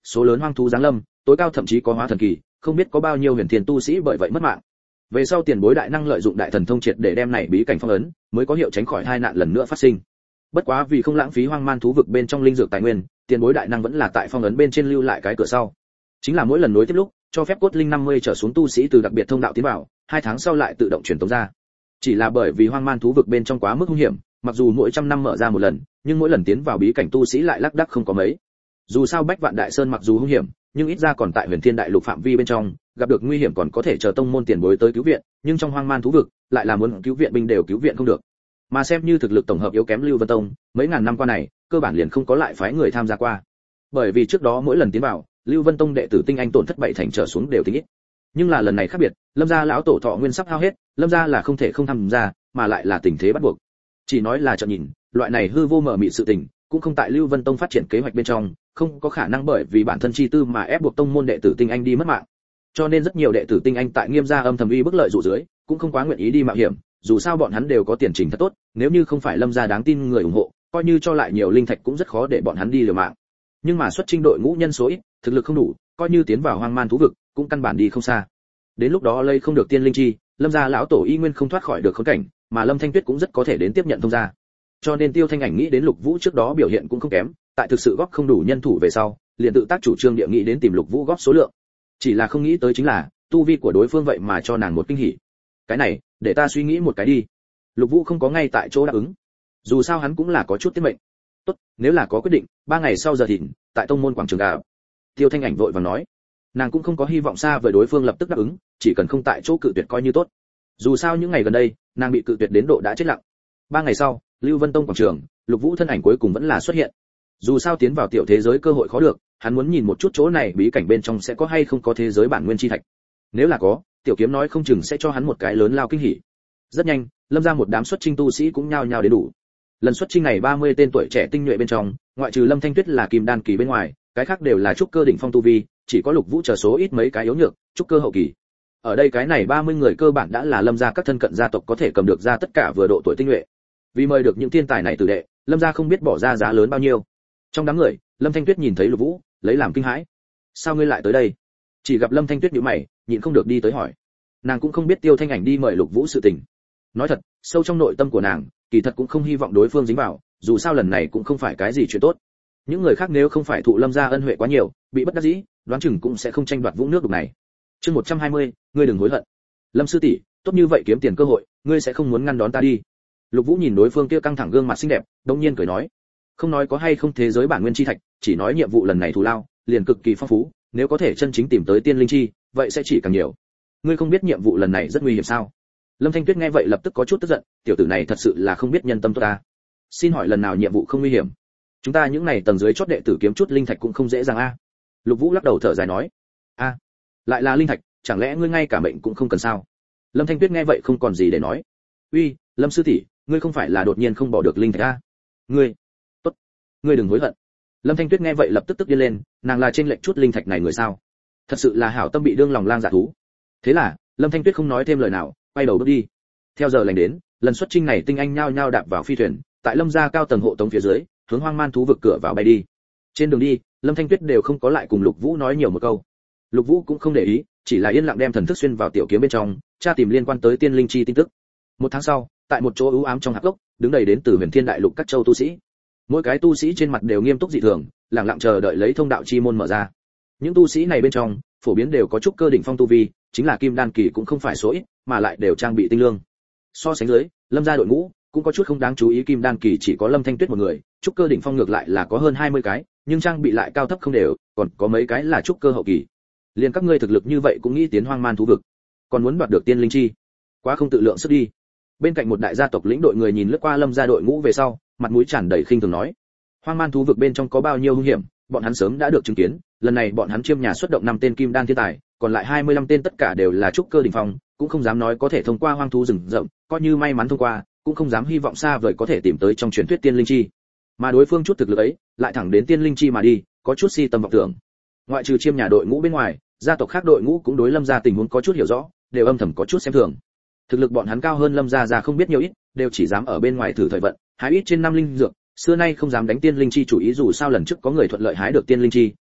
số lớn hoang thú giáng lâm, tối cao thậm chí có hóa thần kỳ, không biết có bao nhiêu huyền thiên tu sĩ bởi vậy mất mạng. Về sau tiền bối đại năng lợi dụng đại thần thông triệt để đem này bí cảnh phong ấn, mới có hiệu tránh khỏi hai nạn lần nữa phát sinh. Bất quá vì không lãng phí hoang man thú vực bên trong linh dược tài nguyên, tiền bối đại năng vẫn là tại phong ấn bên trên lưu lại cái cửa sau. Chính là mỗi lần nối tiếp lúc, cho phép cốt linh 50 trở xuống tu sĩ từ đặc biệt thông đạo tiến vào, 2 tháng sau lại tự động truyền tống ra. Chỉ là bởi vì hoang man thú vực bên trong quá mức hung hiểm, mặc dù mỗi trăm năm mở ra một lần, nhưng mỗi lần tiến vào bí cảnh tu sĩ lại lác đác không có mấy. Dù sao Bách Vạn Đại Sơn mặc dù hung hiểm, nhưng ít ra còn tại Huyền Thiên Đại Lục phạm vi bên trong, gặp được nguy hiểm còn có thể chờ tông môn tiền bối tới cứu viện, nhưng trong hoang man thú vực, lại là muốn cứu viện binh đều cứu viện không được. Mà xem như thực lực tổng hợp yếu kém Lưu Vân Tông, mấy ngàn năm qua này, cơ bản liền không có lại phái người tham gia qua. Bởi vì trước đó mỗi lần tiến vào, Lưu Vân Tông đệ tử tinh anh tổn thất 7 thành trở xuống đều tính ít. Nhưng là lần này khác biệt, Lâm gia lão tổ thọ nguyên sắp hao hết, Lâm gia là không thể không tham gia, mà lại là tình thế bắt buộc. Chỉ nói là chợt nhìn, loại này hư vô mờ mịt sự tình, cũng không tại Lưu Vân Tông phát triển kế hoạch bên trong, không có khả năng bởi vì bản thân chi tư mà ép buộc tông môn đệ tử tinh anh đi mất mạng. Cho nên rất nhiều đệ tử tinh anh tại Nghiêm gia âm thầm uy bức lợi dụ dưới, cũng không quá nguyện ý đi mạo hiểm, dù sao bọn hắn đều có tiền trình thật tốt, nếu như không phải Lâm gia đáng tin người ủng hộ, coi như cho lại nhiều linh thạch cũng rất khó để bọn hắn đi liều mạng. Nhưng mà xuất chinh đội ngũ nhân số ít, thực lực không đủ, coi như tiến vào hoang man thú vực, cũng căn bản đi không xa. Đến lúc đó lây không được tiên linh chi, Lâm gia lão tổ y nguyên không thoát khỏi được khốn cảnh, mà Lâm Thanh Tuyết cũng rất có thể đến tiếp nhận thông gia. Cho nên Tiêu Thanh Ảnh nghĩ đến Lục Vũ trước đó biểu hiện cũng không kém, tại thực sự góp không đủ nhân thủ về sau, liền tự tác chủ trương địa nghị đến tìm Lục Vũ góp số lượng. Chỉ là không nghĩ tới chính là, tu vi của đối phương vậy mà cho nàng một kinh hỉ. Cái này, để ta suy nghĩ một cái đi. Lục Vũ không có ngay tại chỗ đáp ứng. Dù sao hắn cũng là có chút tiết mệnh. Tốt, nếu là có quyết định, 3 ngày sau giờ thịnh, tại tông môn quảng trường gặp. Tiêu Thanh Ảnh vội vàng nói. Nàng cũng không có hy vọng xa với đối phương lập tức đáp ứng, chỉ cần không tại chỗ cự tuyệt coi như tốt. Dù sao những ngày gần đây, nàng bị cự tuyệt đến độ đã chết lặng. 3 ngày sau, Lưu Vân Tông quảng trường, Lục Vũ thân ảnh cuối cùng vẫn là xuất hiện. Dù sao tiến vào tiểu thế giới cơ hội khó được, hắn muốn nhìn một chút chỗ này bí cảnh bên trong sẽ có hay không có thế giới bản nguyên chi thạch. Nếu là có, tiểu kiếm nói không chừng sẽ cho hắn một cái lớn lao kinh hỉ. Rất nhanh, Lâm gia một đám xuất chinh tu sĩ cũng nhao nhao đến đủ. Lần xuất chinh này 30 tên tuổi trẻ tinh nhuệ bên trong, ngoại trừ Lâm Thanh Tuyết là kim đan kỳ bên ngoài, cái khác đều là trúc cơ đỉnh phong tu vi, chỉ có Lục Vũ chờ số ít mấy cái yếu nhược, trúc cơ hậu kỳ. Ở đây cái này 30 người cơ bản đã là Lâm gia các thân cận gia tộc có thể cầm được ra tất cả vừa độ tuổi tinh nhuệ. Vì mời được những thiên tài này từ đệ, Lâm gia không biết bỏ ra giá lớn bao nhiêu. Trong đám người, Lâm Thanh Tuyết nhìn thấy Lục Vũ, lấy làm kinh hãi. Sao ngươi lại tới đây? Chỉ gặp Lâm Thanh Tuyết nhíu mày, nhịn không được đi tới hỏi. Nàng cũng không biết Tiêu Thanh Ảnh đi mời Lục Vũ sự tình. Nói thật, sâu trong nội tâm của nàng, kỳ thật cũng không hy vọng đối phương dính vào, dù sao lần này cũng không phải cái gì chuyện tốt. Những người khác nếu không phải thụ Lâm gia ân huệ quá nhiều, bị bất đắc dĩ, đoán chừng cũng sẽ không tranh đoạt vũng nước đục này. Chương 120, ngươi đừng hối hận. Lâm sư tỷ, tốt như vậy kiếm tiền cơ hội, ngươi sẽ không muốn ngăn đón ta đi. Lục Vũ nhìn đối phương kia căng thẳng gương mặt xinh đẹp, đột nhiên cười nói, không nói có hay không thế giới bản nguyên chi thạch, chỉ nói nhiệm vụ lần này thù lao, liền cực kỳ phong phú, nếu có thể chân chính tìm tới tiên linh chi, vậy sẽ chỉ càng nhiều. Ngươi không biết nhiệm vụ lần này rất nguy hiểm sao? Lâm Thanh Tuyết nghe vậy lập tức có chút tức giận, tiểu tử này thật sự là không biết nhân tâm tốt ta. Xin hỏi lần nào nhiệm vụ không nguy hiểm? Chúng ta những này tầng dưới chót đệ tử kiếm chút linh thạch cũng không dễ dàng a. Lục Vũ lắc đầu thở dài nói, a, lại là linh thạch, chẳng lẽ ngươi ngay cả mệnh cũng không cần sao? Lâm Thanh Tuyết nghe vậy không còn gì để nói. Uy, Lâm sư tỷ, ngươi không phải là đột nhiên không bỏ được linh thạch a? Ngươi, tốt, ngươi đừng hối hận. Lâm Thanh Tuyết nghe vậy lập tức tức điên lên, nàng là trên lệnh chút linh thạch này người sao? Thật sự là hảo tâm bị đương lòng lang dạ thú. Thế là, Lâm Thanh Tuyết không nói thêm lời nào, quay đầu bước đi. Theo giờ lành đến, lần xuất chinh này tinh anh nhao nhao đạp vào phi thuyền, tại Lâm gia cao tầng hộ tống phía dưới, hướng hoang man thú vực cửa vào bay đi. Trên đường đi, Lâm Thanh Tuyết đều không có lại cùng Lục Vũ nói nhiều một câu. Lục Vũ cũng không để ý, chỉ là yên lặng đem thần thức xuyên vào tiểu kiếm bên trong, tra tìm liên quan tới tiên linh chi tin tức. 1 tháng sau, tại một chỗ u ám trong hạp gốc, đứng đầy đến từ Huyền Thiên Đại Lục các châu tu sĩ. Mỗi cái tu sĩ trên mặt đều nghiêm túc dị thường, lặng lặng chờ đợi lấy thông đạo chi môn mở ra. Những tu sĩ này bên trong, phổ biến đều có trúc cơ đỉnh phong tu vi, chính là kim đan kỳ cũng không phải số ít, mà lại đều trang bị tinh lương. So sánh dưới, Lâm gia đội ngũ cũng có chút không đáng chú ý, kim đan kỳ chỉ có Lâm Thanh Tuyết một người, trúc cơ đỉnh phong ngược lại là có hơn 20 cái, nhưng trang bị lại cao thấp không đều, còn có mấy cái là trúc cơ hậu kỳ. Liên các ngươi thực lực như vậy cũng nghĩ tiến hoang man thú vực, còn muốn đoạt được tiên linh chi, quá không tự lượng sức đi. Bên cạnh một đại gia tộc lĩnh đội người nhìn lướt qua Lâm gia đội ngũ về sau, mặt mũi tràn đầy khinh thường nói, hoang man thú vực bên trong có bao nhiêu hung hiểm, bọn hắn sớm đã được chứng kiến, lần này bọn hắn chiêm nhà xuất động 5 tên kim đan thiên tài, còn lại 25 tên tất cả đều là trúc cơ đỉnh phong, cũng không dám nói có thể thông qua hoang thú rừng rậm, coi như may mắn thông qua, cũng không dám hy vọng xa vời có thể tìm tới trong truyền thuyết tiên linh chi. Mà đối phương chút thực lực ấy, lại thẳng đến tiên linh chi mà đi, có chút si tâm vọng tưởng. Ngoại trừ chiêm nhà đội ngũ bên ngoài, gia tộc khác đội ngũ cũng đối Lâm gia tình huống có chút hiểu rõ, đều âm thầm có chút xem thường. Thực lực bọn hắn cao hơn Lâm gia không biết nhiều ít, đều chỉ dám ở bên ngoài thử thời vận, hái ít trên 5 linh dược, xưa nay không dám đánh tiên linh chi chủ ý, dù sao lần trước có người thuận lợi hái được tiên linh chi,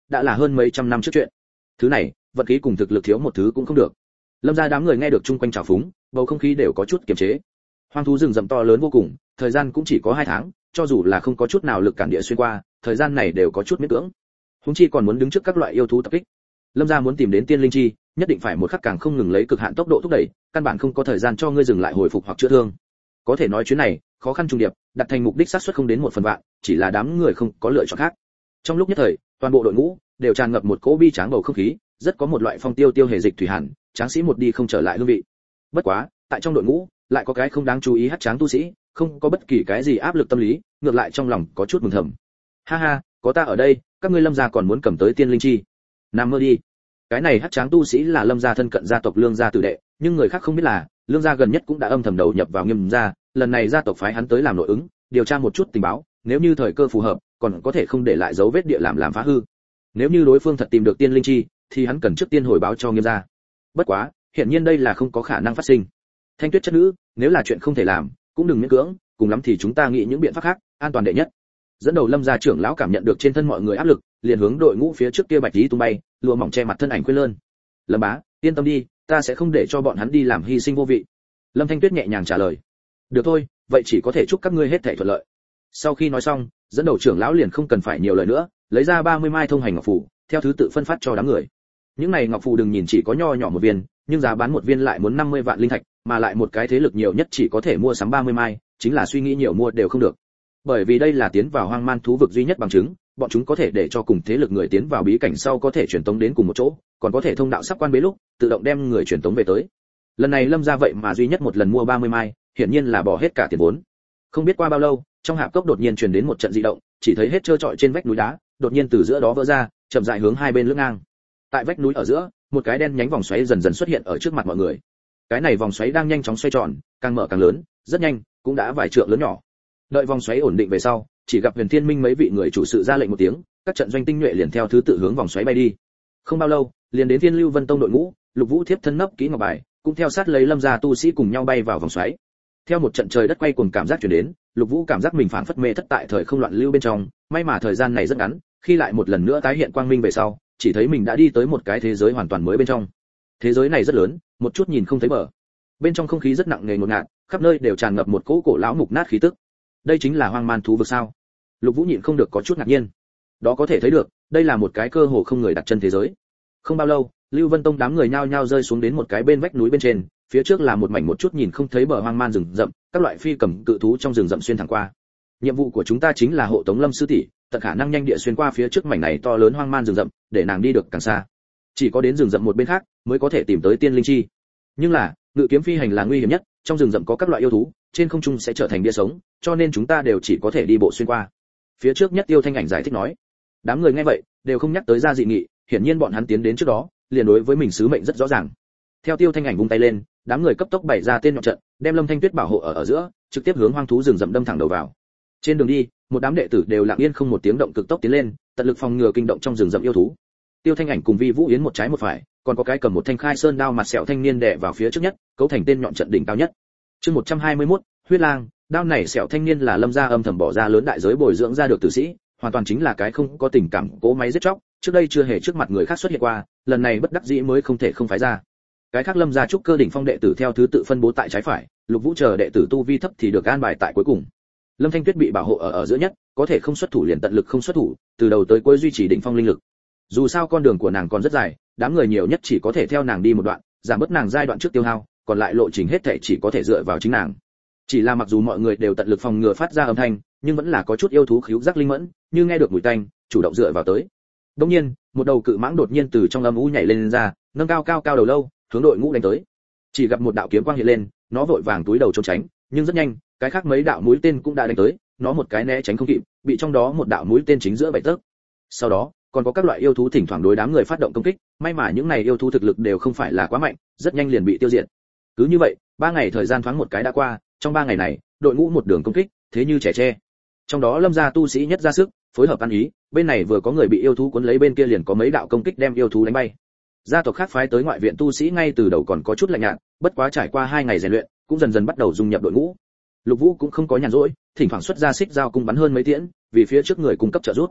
đã là hơn mấy trăm năm trước chuyện. Thứ này, vận khí cùng thực lực thiếu một thứ cũng không được. Lâm gia đám người nghe được chung quanh trào phúng, bầu không khí đều có chút kiềm chế. Hoang thú rừng rậm to lớn vô cùng, thời gian cũng chỉ có 2 tháng, cho dù là không có chút nào lực cản địa xuyên qua, thời gian này đều có chút miễn cưỡng. Huống chi còn muốn đứng trước các loại yêu thú tập kích. Lâm gia muốn tìm đến tiên linh chi, nhất định phải một khắc càng không ngừng lấy cực hạn tốc độ thúc đẩy, căn bản không có thời gian cho ngươi dừng lại hồi phục hoặc chữa thương. Có thể nói chuyến này, khó khăn trùng điệp, đặt thành mục đích xác suất không đến 1/1000, chỉ là đám người không có lựa chọn khác. Trong lúc nhất thời, toàn bộ đội ngũ đều tràn ngập một cỗ bi tráng bầu không khí, rất có một loại phong tiêu tiêu hề dịch thủy hàn, tráng sĩ một đi không trở lại hương vị. Bất quá, tại trong đội ngũ, lại có cái không đáng chú ý hắc tráng tu sĩ, không có bất kỳ cái gì áp lực tâm lý, ngược lại trong lòng có chút mừng thầm. Ha ha, có ta ở đây, các ngươi Lâm gia còn muốn cầm tới tiên linh chi. Nằm mơ đi. Cái này hắc tráng tu sĩ là Lâm gia thân cận gia tộc Lương gia tử đệ, nhưng người khác không biết là, Lương gia gần nhất cũng đã âm thầm đầu nhập vào Nghiêm gia, lần này gia tộc phái hắn tới làm nội ứng, điều tra một chút tình báo, nếu như thời cơ phù hợp, còn có thể không để lại dấu vết địa làm phá hư. Nếu như đối phương thật tìm được tiên linh chi, thì hắn cần trước tiên hồi báo cho Nghiêm gia. Bất quá, hiển nhiên đây là không có khả năng phát sinh. Thanh Tuyết chất nữ, nếu là chuyện không thể làm, cũng đừng miễn cưỡng, cùng lắm thì chúng ta nghĩ những biện pháp khác, an toàn đệ nhất. Dẫn đầu Lâm gia trưởng lão cảm nhận được trên thân mọi người áp lực, liền hướng đội ngũ phía trước kia bạch tí tung bay, lụa mỏng che mặt thân ảnh khuyên lơn. Lâm bá, yên tâm đi, ta sẽ không để cho bọn hắn đi làm hy sinh vô vị. Lâm Thanh Tuyết nhẹ nhàng trả lời. Được thôi, vậy chỉ có thể chúc các ngươi hết thảy thuận lợi. Sau khi nói xong, dẫn đầu trưởng lão liền không cần phải nhiều lời nữa, lấy ra 30 mai thông hành ngọc phù, theo thứ tự phân phát cho đám người. Những này ngọc phù đừng nhìn chỉ có nho nhỏ một viên, nhưng giá bán một viên lại muốn 50 vạn linh thạch, mà lại một cái thế lực nhiều nhất chỉ có thể mua sắm 30 mai, chính là suy nghĩ nhiều mua đều không được. Bởi vì đây là tiến vào hoang man thú vực duy nhất bằng chứng, bọn chúng có thể để cho cùng thế lực người tiến vào bí cảnh sau có thể truyền tống đến cùng một chỗ, còn có thể thông đạo sắp quan bế lúc, tự động đem người truyền tống về tới. Lần này Lâm gia vậy mà duy nhất một lần mua 30 mai, hiển nhiên là bỏ hết cả tiền vốn. Không biết qua bao lâu, trong hạp cốc đột nhiên truyền đến một trận dị động, chỉ thấy hết trơ trọi trên vách núi đá, đột nhiên từ giữa đó vỡ ra, chậm rãi hướng hai bên lướt ngang. Tại vách núi ở giữa, một cái đen nhánh vòng xoáy dần dần xuất hiện ở trước mặt mọi người. Cái này vòng xoáy đang nhanh chóng xoay tròn, càng mở càng lớn, rất nhanh, cũng đã vài trượng lớn nhỏ. Đợi vòng xoáy ổn định về sau, chỉ gặp Huyền Thiên Minh mấy vị người chủ sự ra lệnh một tiếng, các trận doanh tinh nhuệ liền theo thứ tự hướng vòng xoáy bay đi. Không bao lâu, liền đến Thiên Lưu Vân Tông đội ngũ, Lục Vũ thiếp thân nấp kỹ ngọc bài, cũng theo sát lấy Lâm gia tu sĩ cùng nhau bay vào vòng xoáy. Theo một trận trời đất quay cuồng cảm giác truyền đến, Lục Vũ cảm giác mình phảng phất mê thất tại thời không loạn lưu bên trong, may mà thời gian này rất ngắn, khi lại một lần nữa tái hiện quang minh về sau, chỉ thấy mình đã đi tới một cái thế giới hoàn toàn mới bên trong. Thế giới này rất lớn, một chút nhìn không thấy bờ. Bên trong không khí rất nặng nề ngột ngạt, khắp nơi đều tràn ngập một cỗ cổ lão mục nát khí tức. Đây chính là hoang man thú vực sao? Lục Vũ nhịn không được có chút ngạc nhiên. Đó có thể thấy được, đây là một cái cơ hồ không người đặt chân thế giới. Không bao lâu, Lưu Vân Tông đám người nhao nhao rơi xuống đến một cái bên vách núi bên trên, phía trước là một mảnh một chút nhìn không thấy bờ hoang man rừng rậm, các loại phi cầm cự thú trong rừng rậm xuyên thẳng qua. Nhiệm vụ của chúng ta chính là hộ tống Lâm sư tỷ, tận khả năng nhanh địa xuyên qua phía trước mảnh này to lớn hoang man rừng rậm, để nàng đi được càng xa. Chỉ có đến rừng rậm một bên khác mới có thể tìm tới tiên linh chi. Nhưng là, ngự kiếm phi hành là nguy hiểm nhất, trong rừng rậm có các loại yêu thú, trên không trung sẽ trở thành bia sống, cho nên chúng ta đều chỉ có thể đi bộ xuyên qua. Phía trước nhất Tiêu Thanh Ảnh giải thích nói. Đám người nghe vậy, đều không nhắc tới ra dị nghị, hiển nhiên bọn hắn tiến đến trước đó, liền đối với mình sứ mệnh rất rõ ràng. Theo Tiêu Thanh Ảnh vung tay lên, đám người cấp tốc bày ra tên nhọn trận, đem Lâm Thanh Tuyết bảo hộ ở giữa, trực tiếp hướng hoang thú rừng rậm đâm thẳng đầu vào. Trên đường đi, một đám đệ tử đều lặng yên không một tiếng động cực tốc tiến lên, tận lực phòng ngừa kinh động trong rừng rậm yêu thú. Tiêu Thanh Ảnh cùng Vi Vũ Yến một trái một phải, còn có cái cầm một thanh khai sơn đao mặt sẹo thanh niên đè vào phía trước nhất, cấu thành tên nhọn trận đỉnh cao nhất. Chương 121, Huyết Lang, đao này sẹo thanh niên là Lâm gia âm thầm bỏ ra lớn đại giới bồi dưỡng ra được tử sĩ, hoàn toàn chính là cái không có tình cảm cỗ máy giết chóc, trước đây chưa hề trước mặt người khác xuất hiện qua, lần này bất đắc dĩ mới không thể không phái ra. Cái khác Lâm gia trúc cơ đỉnh phong đệ tử theo thứ tự phân bố tại trái phải, Lục Vũ chờ đệ tử tu vi thấp thì được an bài tại cuối cùng. Lâm Thanh Tuyết bị bảo hộ ở giữa nhất, có thể không xuất thủ liền tận lực không xuất thủ, từ đầu tới cuối duy trì đỉnh phong linh lực. Dù sao con đường của nàng còn rất dài, đám người nhiều nhất chỉ có thể theo nàng đi một đoạn, giảm bớt nàng giai đoạn trước tiêu hao, còn lại lộ trình hết thảy chỉ có thể dựa vào chính nàng. Chỉ là mặc dù mọi người đều tận lực phòng ngừa phát ra âm thanh, nhưng vẫn là có chút yêu thú khíu giác linh mẫn, như nghe được mùi tanh, chủ động dựa vào tới. Đương nhiên, một đầu cự mãng đột nhiên từ trong âm u nhảy lên ra, nâng cao đầu lâu, hướng đội ngũ đánh tới. Chỉ gặp một đạo kiếm quang hiện lên, nó vội vàng túi đầu trốn tránh, nhưng rất nhanh, cái khác mấy đạo mũi tên cũng đã đánh tới, nó một cái né tránh không kịp, bị trong đó một đạo mũi tên chính giữa bảy tấc. Sau đó, còn có các loại yêu thú thỉnh thoảng đối đám người phát động công kích, may mà những này yêu thú thực lực đều không phải là quá mạnh, rất nhanh liền bị tiêu diệt. Cứ như vậy, 3 ngày thời gian thoáng một cái đã qua, trong 3 ngày này, đội ngũ một đường công kích, thế như trẻ tre. Trong đó Lâm gia tu sĩ nhất ra sức, phối hợp ăn ý, bên này vừa có người bị yêu thú cuốn lấy bên kia liền có mấy đạo công kích đem yêu thú đánh bay. Gia tộc khác phái tới ngoại viện tu sĩ ngay từ đầu còn có chút lạnh nhạt, bất quá trải qua 2 ngày rèn luyện, cũng dần dần bắt đầu dung nhập đội ngũ. Lục Vũ cũng không có nhàn rỗi, thỉnh thoảng xuất ra xích dao cung bắn hơn mấy tiễn, vì phía trước người cung cấp trợ giúp.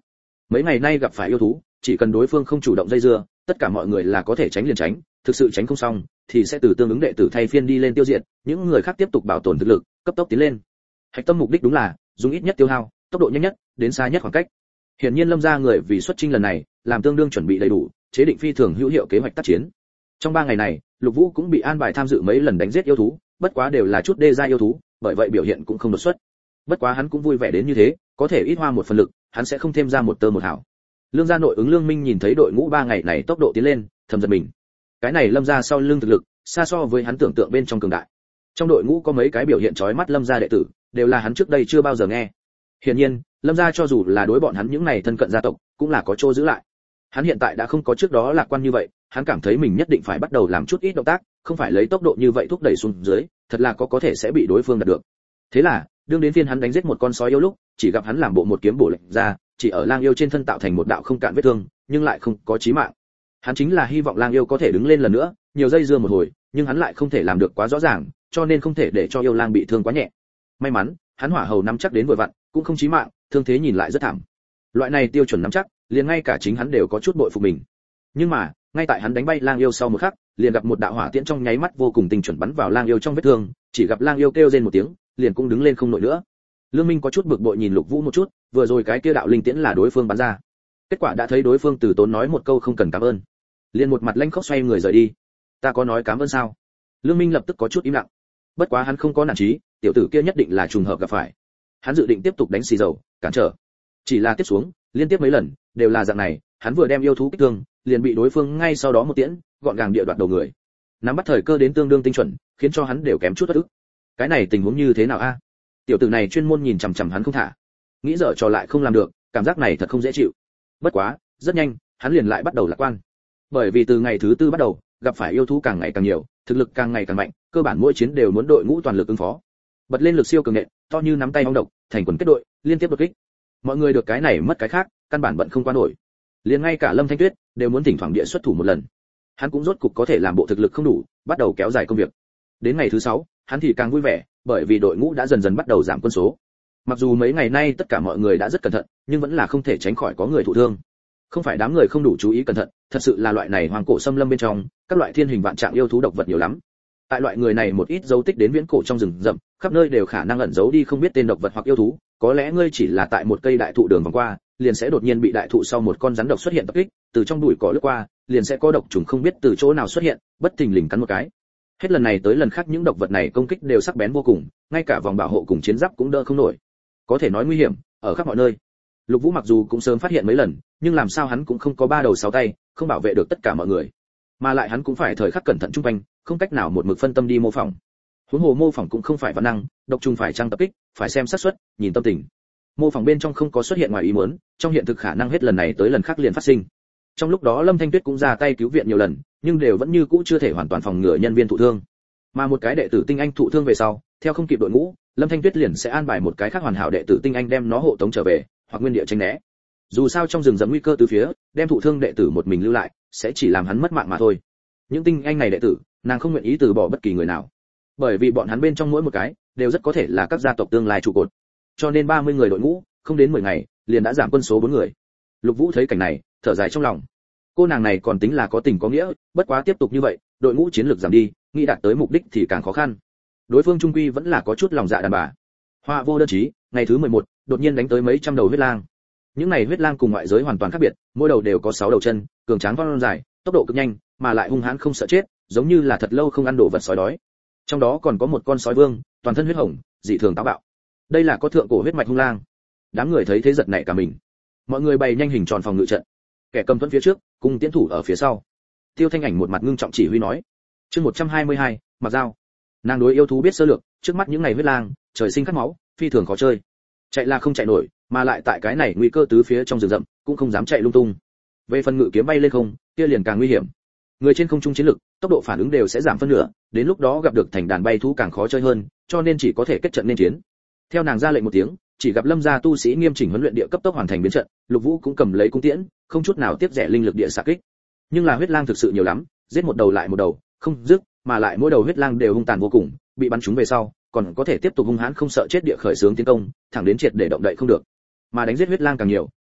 Mấy ngày nay gặp phải yêu thú, chỉ cần đối phương không chủ động dây dưa, tất cả mọi người là có thể tránh liền tránh, thực sự tránh không xong thì sẽ từ tương ứng đệ tử thay phiên đi lên tiêu diệt, những người khác tiếp tục bảo tồn thực lực, cấp tốc tiến lên. Hạch tâm mục đích đúng là dùng ít nhất tiêu hao, tốc độ nhanh nhất, đến xa nhất khoảng cách. Hiển nhiên Lâm gia người vì xuất chinh lần này, làm tương đương chuẩn bị đầy đủ, chế định phi thường hữu hiệu kế hoạch tác chiến. Trong 3 ngày này, Lục Vũ cũng bị an bài tham dự mấy lần đánh giết yêu thú, bất quá đều là chút đê gia yêu thú, bởi vậy biểu hiện cũng không đột xuất. Bất quá hắn cũng vui vẻ đến như thế, có thể ít hoa một phần lực, hắn sẽ không thêm ra một tơ một hào. Lương gia nội ứng Lương Minh nhìn thấy đội ngũ 3 ngày này tốc độ tiến lên, thầm giật mình. Cái này Lâm gia sau lưng thực lực, xa so với hắn tưởng tượng bên trong cường đại. Trong đội ngũ có mấy cái biểu hiện chói mắt Lâm gia đệ tử, đều là hắn trước đây chưa bao giờ nghe. Hiển nhiên, Lâm gia cho dù là đối bọn hắn những này thân cận gia tộc, cũng là có chỗ giữ lại. Hắn hiện tại đã không có trước đó lạc quan như vậy, hắn cảm thấy mình nhất định phải bắt đầu làm chút ít động tác, không phải lấy tốc độ như vậy thúc đẩy xuống dưới, thật là có thể sẽ bị đối phương đạt được. Thế là, đương đến phiên hắn đánh giết một con sói yêu lúc, chỉ gặp hắn làm bộ một kiếm bổ lệnh ra, chỉ ở lang yêu trên thân tạo thành một đạo không cạn vết thương, nhưng lại không có chí mạng. Hắn chính là hy vọng lang yêu có thể đứng lên lần nữa, nhiều dây dưa một hồi, nhưng hắn lại không thể làm được quá rõ ràng, cho nên không thể để cho yêu lang bị thương quá nhẹ. May mắn, hắn hỏa hầu nắm chắc đến vừa vặn, cũng không chí mạng, thương thế nhìn lại rất thảm. Loại này tiêu chuẩn nắm chắc, liền ngay cả chính hắn đều có chút bội phục mình. Nhưng mà, ngay tại hắn đánh bay lang yêu sau một khắc, liền gặp một đạo hỏa tiễn trong nháy mắt vô cùng tinh chuẩn bắn vào lang yêu trong vết thương, chỉ gặp lang yêu kêu rên một tiếng, liền cũng đứng lên không nổi nữa. Lương Minh có chút bực bội nhìn Lục Vũ một chút, vừa rồi cái kia đạo linh tiễn là đối phương bắn ra. Kết quả đã thấy đối phương từ tốn nói một câu không cần cảm ơn, liền một mặt lanh khóc xoay người rời đi. Ta có nói cảm ơn sao? Lương Minh lập tức có chút im lặng. Bất quá hắn không có nản chí, tiểu tử kia nhất định là trùng hợp gặp phải. Hắn dự định tiếp tục đánh xì dầu, cản trở. Chỉ là tiếp xuống, liên tiếp mấy lần, đều là dạng này, hắn vừa đem yêu thú kích thương, liền bị đối phương ngay sau đó một tiễn, gọn gàng địa đoạt đầu người. Nắm bắt thời cơ đến tương đương tinh chuẩn, khiến cho hắn đều kém chút bất ức. Cái này tình huống như thế nào a? Tiểu tử này chuyên môn nhìn chằm chằm hắn không thả. Nghĩ dở trò lại không làm được, cảm giác này thật không dễ chịu. Bất quá, rất nhanh, hắn liền lại bắt đầu lạc quan. Bởi vì từ ngày thứ 4 bắt đầu, gặp phải yêu thú càng ngày càng nhiều, thực lực càng ngày càng mạnh, cơ bản mỗi chiến đều muốn đội ngũ toàn lực ứng phó. Bật lên lực siêu cường nện, to như nắm tay ong độc, thành quần kết đội, liên tiếp đột kích. Mọi người được cái này mất cái khác, căn bản bận không qua nổi. Liền ngay cả Lâm Thanh Tuyết đều muốn thỉnh thoảng địa xuất thủ một lần. Hắn cũng rốt cục có thể làm bộ thực lực không đủ, bắt đầu kéo dài công việc. Đến ngày thứ 6, hắn thì càng vui vẻ, bởi vì đội ngũ đã dần dần bắt đầu giảm quân số. Mặc dù mấy ngày nay tất cả mọi người đã rất cẩn thận, nhưng vẫn là không thể tránh khỏi có người thụ thương. Không phải đám người không đủ chú ý cẩn thận, thật sự là loại này hoàng cổ xâm lâm bên trong, các loại thiên hình vạn trạng yêu thú độc vật nhiều lắm. Tại loại người này một ít dấu tích đến viễn cổ trong rừng rậm, khắp nơi đều khả năng ẩn giấu đi không biết tên độc vật hoặc yêu thú, có lẽ ngươi chỉ là tại một cây đại thụ đường vòng qua, liền sẽ đột nhiên bị đại thụ sau một con rắn độc xuất hiện tập kích, từ trong bụi cỏ lướt qua, liền sẽ có độc trùng không biết từ chỗ nào xuất hiện, bất thình lình cắn một cái. Hết lần này tới lần khác những độc vật này công kích đều sắc bén vô cùng, ngay cả vòng bảo hộ cùng chiến giáp cũng đỡ không nổi. Có thể nói nguy hiểm ở khắp mọi nơi. Lục Vũ mặc dù cũng sớm phát hiện mấy lần, nhưng làm sao hắn cũng không có 3 đầu 6 tay, không bảo vệ được tất cả mọi người. Mà lại hắn cũng phải thời khắc cẩn thận chung quanh, không cách nào một mực phân tâm đi mô phỏng. Huống hồ mô phỏng cũng không phải văn năng, độc trùng phải trang tập kích, phải xem xác suất, nhìn tâm tình. Mô phỏng bên trong không có xuất hiện ngoài ý muốn, trong hiện thực khả năng hết lần này tới lần khác liền phát sinh. Trong lúc đó Lâm Thanh Tuyết cũng ra tay cứu viện nhiều lần, nhưng đều vẫn như cũ chưa thể hoàn toàn phòng ngừa nhân viên thụ thương. Mà một cái đệ tử tinh anh thụ thương về sau, theo không kịp đội ngũ, Lâm Thanh Tuyết liền sẽ an bài một cái khác hoàn hảo đệ tử tinh anh đem nó hộ tống trở về, hoặc nguyên địa tránh né. Dù sao trong rừng rậm nguy cơ từ phía, đem thụ thương đệ tử một mình lưu lại, sẽ chỉ làm hắn mất mạng mà thôi. Những tinh anh này đệ tử, nàng không nguyện ý từ bỏ bất kỳ người nào, bởi vì bọn hắn bên trong mỗi một cái đều rất có thể là các gia tộc tương lai trụ cột. Cho nên 30 người đội ngũ, không đến 10 ngày, liền đã giảm quân số 4 người. Lục Vũ thấy cảnh này, thở dài trong lòng. Cô nàng này còn tính là có tình có nghĩa, bất quá tiếp tục như vậy, đội ngũ chiến lược giảm đi, nghĩ đạt tới mục đích thì càng khó khăn. Đối phương trung quy vẫn là có chút lòng dạ đàn bà. Họa vô đơn chí, ngày thứ 11, đột nhiên đánh tới mấy trăm đầu huyết lang. Những này huyết lang cùng ngoại giới hoàn toàn khác biệt, mỗi đầu đều có 6 đầu chân, cường tráng vong dài, tốc độ cực nhanh, mà lại hung hãn không sợ chết, giống như là thật lâu không ăn đồ vật sói đói. Trong đó còn có một con sói vương, toàn thân huyết hồng, dị thường táo bạo. Đây là có thượng cổ huyết mạch hung lang. Đám người thấy thế giật nảy cả mình. Mọi người bày nhanh hình tròn phòng ngự trận. Kẻ cầm thuẫn phía trước, cùng tiến thủ ở phía sau. Tiêu Thanh Ảnh một mặt ngưng trọng chỉ huy nói. Chương 122, mặc dao. Nàng đối yêu thú biết sơ lược, trước mắt những này huyết lang, trời sinh khát máu, phi thường khó chơi. Chạy là không chạy nổi, mà lại tại cái này nguy cơ tứ phía trong rừng rậm, cũng không dám chạy lung tung. Về phần ngự kiếm bay lên không, kia liền càng nguy hiểm. Người trên không trung chiến lực, tốc độ phản ứng đều sẽ giảm phân nửa, đến lúc đó gặp được thành đàn bay thú càng khó chơi hơn, cho nên chỉ có thể kết trận nên chiến. Theo nàng ra lệnh một tiếng, chỉ gặp Lâm gia tu sĩ nghiêm chỉnh huấn luyện địa cấp tốc hoàn thành biến trận, Lục Vũ cũng cầm lấy cung tiễn, không chút nào tiếp rẻ linh lực địa xạ kích. Nhưng là huyết lang thực sự nhiều lắm, giết một đầu lại một đầu, không dứt, mà lại mỗi đầu huyết lang đều hung tàn vô cùng, bị bắn trúng về sau, còn có thể tiếp tục hung hãn không sợ chết địa khởi xướng tiến công, thẳng đến triệt để động đậy không được. Mà đánh giết huyết lang càng nhiều,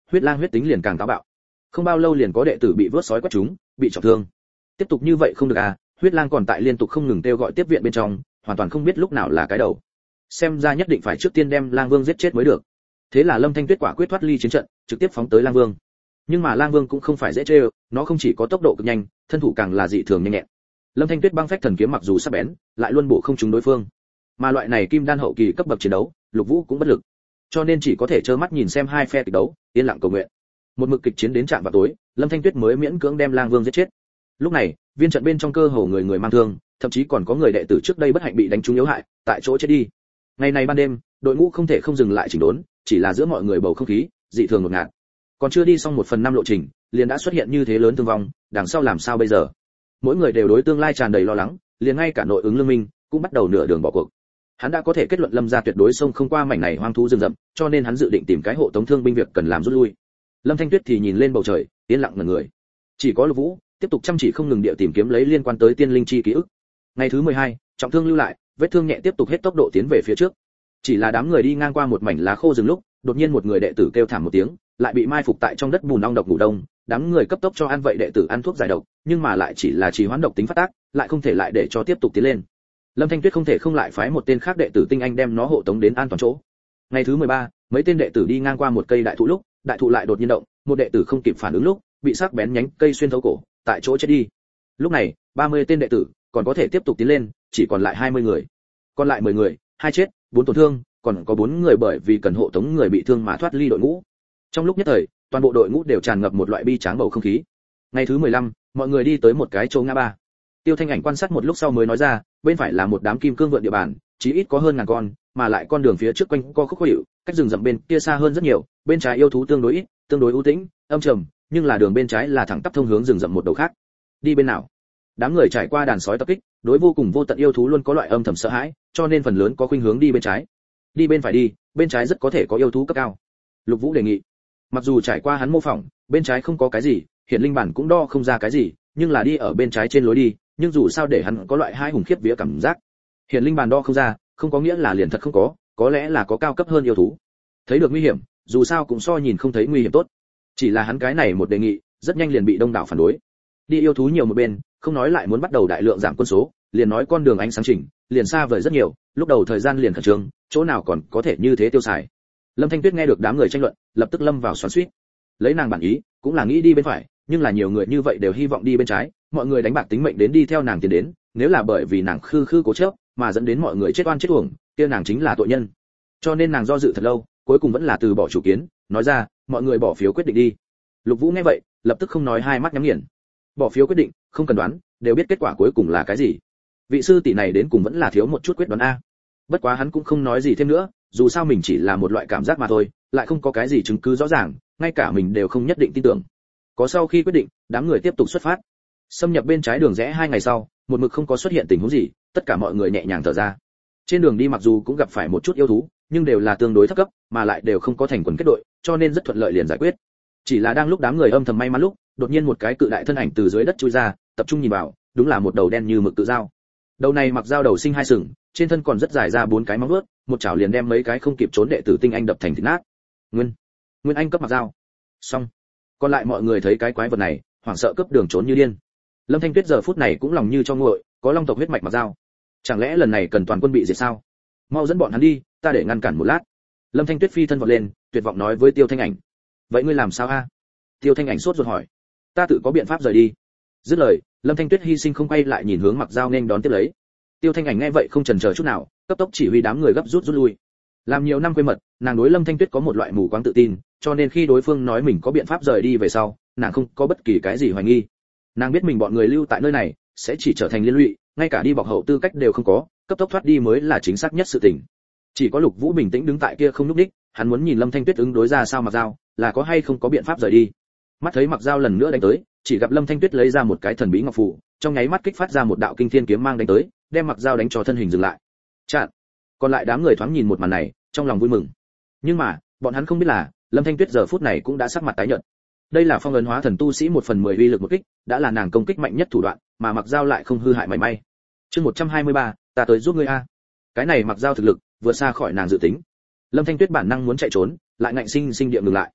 huyết lang huyết tính liền càng táo bạo. Không bao lâu liền có đệ tử bị vớt sói quét trúng, bị trọng thương. Tiếp tục như vậy không được à, huyết lang còn tại liên tục không ngừng kêu gọi tiếp viện bên trong, hoàn toàn không biết lúc nào là cái đầu. Xem ra nhất định phải trước tiên đem Lang Vương giết chết mới được. Thế là Lâm Thanh Tuyết quả quyết thoát ly chiến trận, trực tiếp phóng tới Lang Vương. Nhưng mà Lang Vương cũng không phải dễ chơi, nó không chỉ có tốc độ cực nhanh, thân thủ càng là dị thường nhanh nhẹn. Lâm Thanh Tuyết băng phách thần kiếm mặc dù sắc bén, lại luôn bổ không trúng đối phương. Mà loại này kim đan hậu kỳ cấp bậc chiến đấu, Lục Vũ cũng bất lực. Cho nên chỉ có thể trơ mắt nhìn xem hai phe kịch đấu, yên lặng cầu nguyện. Một mực kịch chiến đến trạm vào tối, Lâm Thanh Tuyết mới miễn cưỡng đem Lang Vương giết chết. Lúc này, viên trận bên trong cơ hồ người người mang thương, thậm chí còn có người đệ tử trước đây bất hạnh bị đánh trúng yếu hại, tại chỗ chết đi. Ngày này ban đêm, đội ngũ không thể không dừng lại chỉnh đốn, chỉ là giữa mọi người bầu không khí dị thường ngột ngạt. Còn chưa đi xong 1/5 lộ trình, liền đã xuất hiện như thế lớn thương vong, đằng sau làm sao bây giờ? Mỗi người đều đối tương lai tràn đầy lo lắng, liền ngay cả nội ứng Lương Minh cũng bắt đầu nửa đường bỏ cuộc. Hắn đã có thể kết luận Lâm gia tuyệt đối xông không qua mảnh này hoang thú rừng rậm, cho nên hắn dự định tìm cái hộ tống thương binh việc cần làm rút lui. Lâm Thanh Tuyết thì nhìn lên bầu trời, yên lặng ngẩn người. Chỉ có Lục Vũ tiếp tục chăm chỉ không ngừng địa tìm kiếm lấy liên quan tới tiên linh chi ký ức. Ngày thứ 12, trọng thương lưu lại, vết thương nhẹ tiếp tục hết tốc độ tiến về phía trước. Chỉ là đám người đi ngang qua một mảnh lá khô rừng lúc, đột nhiên một người đệ tử kêu thảm một tiếng, lại bị mai phục tại trong đất bùn ong độc ngủ đông. Đám người cấp tốc cho ăn vậy đệ tử ăn thuốc giải độc, nhưng mà lại chỉ là trì hoãn độc tính phát tác, lại không thể lại để cho tiếp tục tiến lên. Lâm Thanh Tuyết không thể không lại phái một tên khác đệ tử tinh anh đem nó hộ tống đến an toàn chỗ. Ngày thứ 13, mấy tên đệ tử đi ngang qua một cây đại thụ lúc, đại thụ lại đột nhiên động, một đệ tử không kịp phản ứng lúc, bị sắc bén nhánh cây xuyên thấu cổ, tại chỗ chết đi. Lúc này, 30 tên đệ tử còn có thể tiếp tục tiến lên, chỉ còn lại 20 người. Còn lại 10 người, 2 chết, 4 tổn thương, còn có 4 người bởi vì cần hộ tống người bị thương mà thoát ly đội ngũ. Trong lúc nhất thời, toàn bộ đội ngũ đều tràn ngập một loại bi tráng bầu không khí. Ngày thứ 15, mọi người đi tới một cái chỗ ngã ba. Tiêu Thanh Ảnh quan sát một lúc sau mới nói ra, bên phải là một đám kim cương vượn địa bàn, chí ít có hơn ngàn con, mà lại con đường phía trước quanh co khúc khó hiệu, cách rừng rậm bên kia xa hơn rất nhiều, bên trái yêu thú tương đối ít, tương đối ưu tĩnh, âm trầm, nhưng là đường bên trái là thẳng tắp thông hướng rừng rậm một đầu khác. Đi bên nào? Đám người trải qua đàn sói tập kích, đối vô cùng vô tận yêu thú luôn có loại âm thầm sợ hãi, cho nên phần lớn có khuynh hướng đi bên trái. Đi bên phải đi, bên trái rất có thể có yêu thú cấp cao. Lục Vũ đề nghị. Mặc dù trải qua hắn mô phỏng, bên trái không có cái gì, hiện linh bản cũng đo không ra cái gì, nhưng là đi ở bên trái trên lối đi, nhưng dù sao để hắn có loại hai hùng khiếp vía cảm giác. Hiện linh bản đo không ra, không có nghĩa là liền thật không có lẽ là có cao cấp hơn yêu thú. Thấy được nguy hiểm, dù sao cũng so nhìn không thấy nguy hiểm tốt. Chỉ là hắn cái này một đề nghị, rất nhanh liền bị đông đảo phản đối. Đi yêu thú nhiều một bên, không nói lại muốn bắt đầu đại lượng giảm quân số, liền nói con đường ánh sáng chỉnh, liền xa vời rất nhiều, lúc đầu thời gian liền khẩn trương, chỗ nào còn có thể như thế tiêu xài. Lâm Thanh Tuyết nghe được đám người tranh luận, lập tức lâm vào xoắn xuýt. Lấy nàng bản ý, cũng là nghĩ đi bên phải, nhưng là nhiều người như vậy đều hy vọng đi bên trái, mọi người đánh bạc tính mệnh đến đi theo nàng tiến đến, nếu là bởi vì nàng khư khư cố chấp, mà dẫn đến mọi người chết oan chết uổng, kia nàng chính là tội nhân. Cho nên nàng do dự thật lâu, cuối cùng vẫn là từ bỏ chủ kiến, nói ra, mọi người bỏ phiếu quyết định đi. Lục Vũ nghe vậy, lập tức không nói, hai mắt nhắm nghiền. Bỏ phiếu quyết định, không cần đoán, đều biết kết quả cuối cùng là cái gì. Vị sư tỷ này đến cùng vẫn là thiếu một chút quyết đoán a. Bất quá hắn cũng không nói gì thêm nữa, dù sao mình chỉ là một loại cảm giác mà thôi, lại không có cái gì chứng cứ rõ ràng, ngay cả mình đều không nhất định tin tưởng. Có sau khi quyết định, đám người tiếp tục xuất phát. Xâm nhập bên trái đường rẽ 2 ngày sau, một mực không có xuất hiện tình huống gì, tất cả mọi người nhẹ nhàng thở ra. Trên đường đi mặc dù cũng gặp phải một chút yêu thú, nhưng đều là tương đối thấp cấp, mà lại đều không có thành quần kết đội, cho nên rất thuận lợi liền giải quyết. Chỉ là đang lúc đám người âm thầm may mắn lúc, đột nhiên một cái cự đại thân ảnh từ dưới đất chui ra, tập trung nhìn vào, đúng là một đầu đen như mực cự dao. Đầu này mặc dao đầu sinh 2 sừng, trên thân còn rất dài ra 4 cái móng vuốt, một chảo liền đem mấy cái không kịp trốn đệ tử tinh anh đập thành thịt nát. Nguyên Anh cấp mặc dao. Xong. Còn lại mọi người thấy cái quái vật này, hoảng sợ cướp đường trốn như điên. Lâm Thanh Tuyết giờ phút này cũng lòng như cho nguội, có long tộc huyết mạch mặc dao. Chẳng lẽ lần này cần toàn quân bị diệt sao? Mau dẫn bọn hắn đi, ta để ngăn cản một lát. Lâm Thanh Tuyết phi thân vọt lên, tuyệt vọng nói với Tiêu Thanh Ảnh. Vậy ngươi làm sao a? Tiêu Thanh Ảnh sốt ruột hỏi. Ta tự có biện pháp rời đi. Dứt lời, Lâm Thanh Tuyết hy sinh không quay lại nhìn hướng mặc dao nên đón tiếp lấy. Tiêu Thanh Ảnh nghe vậy không chần chờ chút nào, cấp tốc chỉ huy đám người gấp rút lui. Làm nhiều năm quê mật, nàng đối Lâm Thanh Tuyết có một loại mù quáng tự tin, cho nên khi đối phương nói mình có biện pháp rời đi về sau, nàng không có bất kỳ cái gì hoài nghi. Nàng biết mình bọn người lưu tại nơi này sẽ chỉ trở thành liên lụy, ngay cả đi bọc hậu tư cách đều không có, cấp tốc thoát đi mới là chính xác nhất sự tình. Chỉ có Lục Vũ bình tĩnh đứng tại kia không nhúc nhích, hắn muốn nhìn Lâm Thanh Tuyết ứng đối ra sao mặc dao, là có hay không có biện pháp rời đi. Mắt thấy mặc dao lần nữa đánh tới, chỉ gặp Lâm Thanh Tuyết lấy ra một cái thần bí ngọc phù, trong nháy mắt kích phát ra một đạo kinh thiên kiếm mang đánh tới, đem mặc dao đánh cho thân hình dừng lại. Chặn. Còn lại đám người thoáng nhìn một màn này, trong lòng vui mừng. Nhưng mà, bọn hắn không biết là, Lâm Thanh Tuyết giờ phút này cũng đã sắc mặt tái nhợt. Đây là phong ấn hóa thần tu sĩ 1/10 uy lực một kích, đã là nàng công kích mạnh nhất thủ đoạn, mà mặc dao lại không hư hại mảy may. Chương 123, ta tới giúp ngươi a. Cái này mặc dao thực lực vượt xa khỏi nàng dự tính. Lâm Thanh Tuyết bản năng muốn chạy trốn, lại ngạnh sinh sinh địa ngừng lại.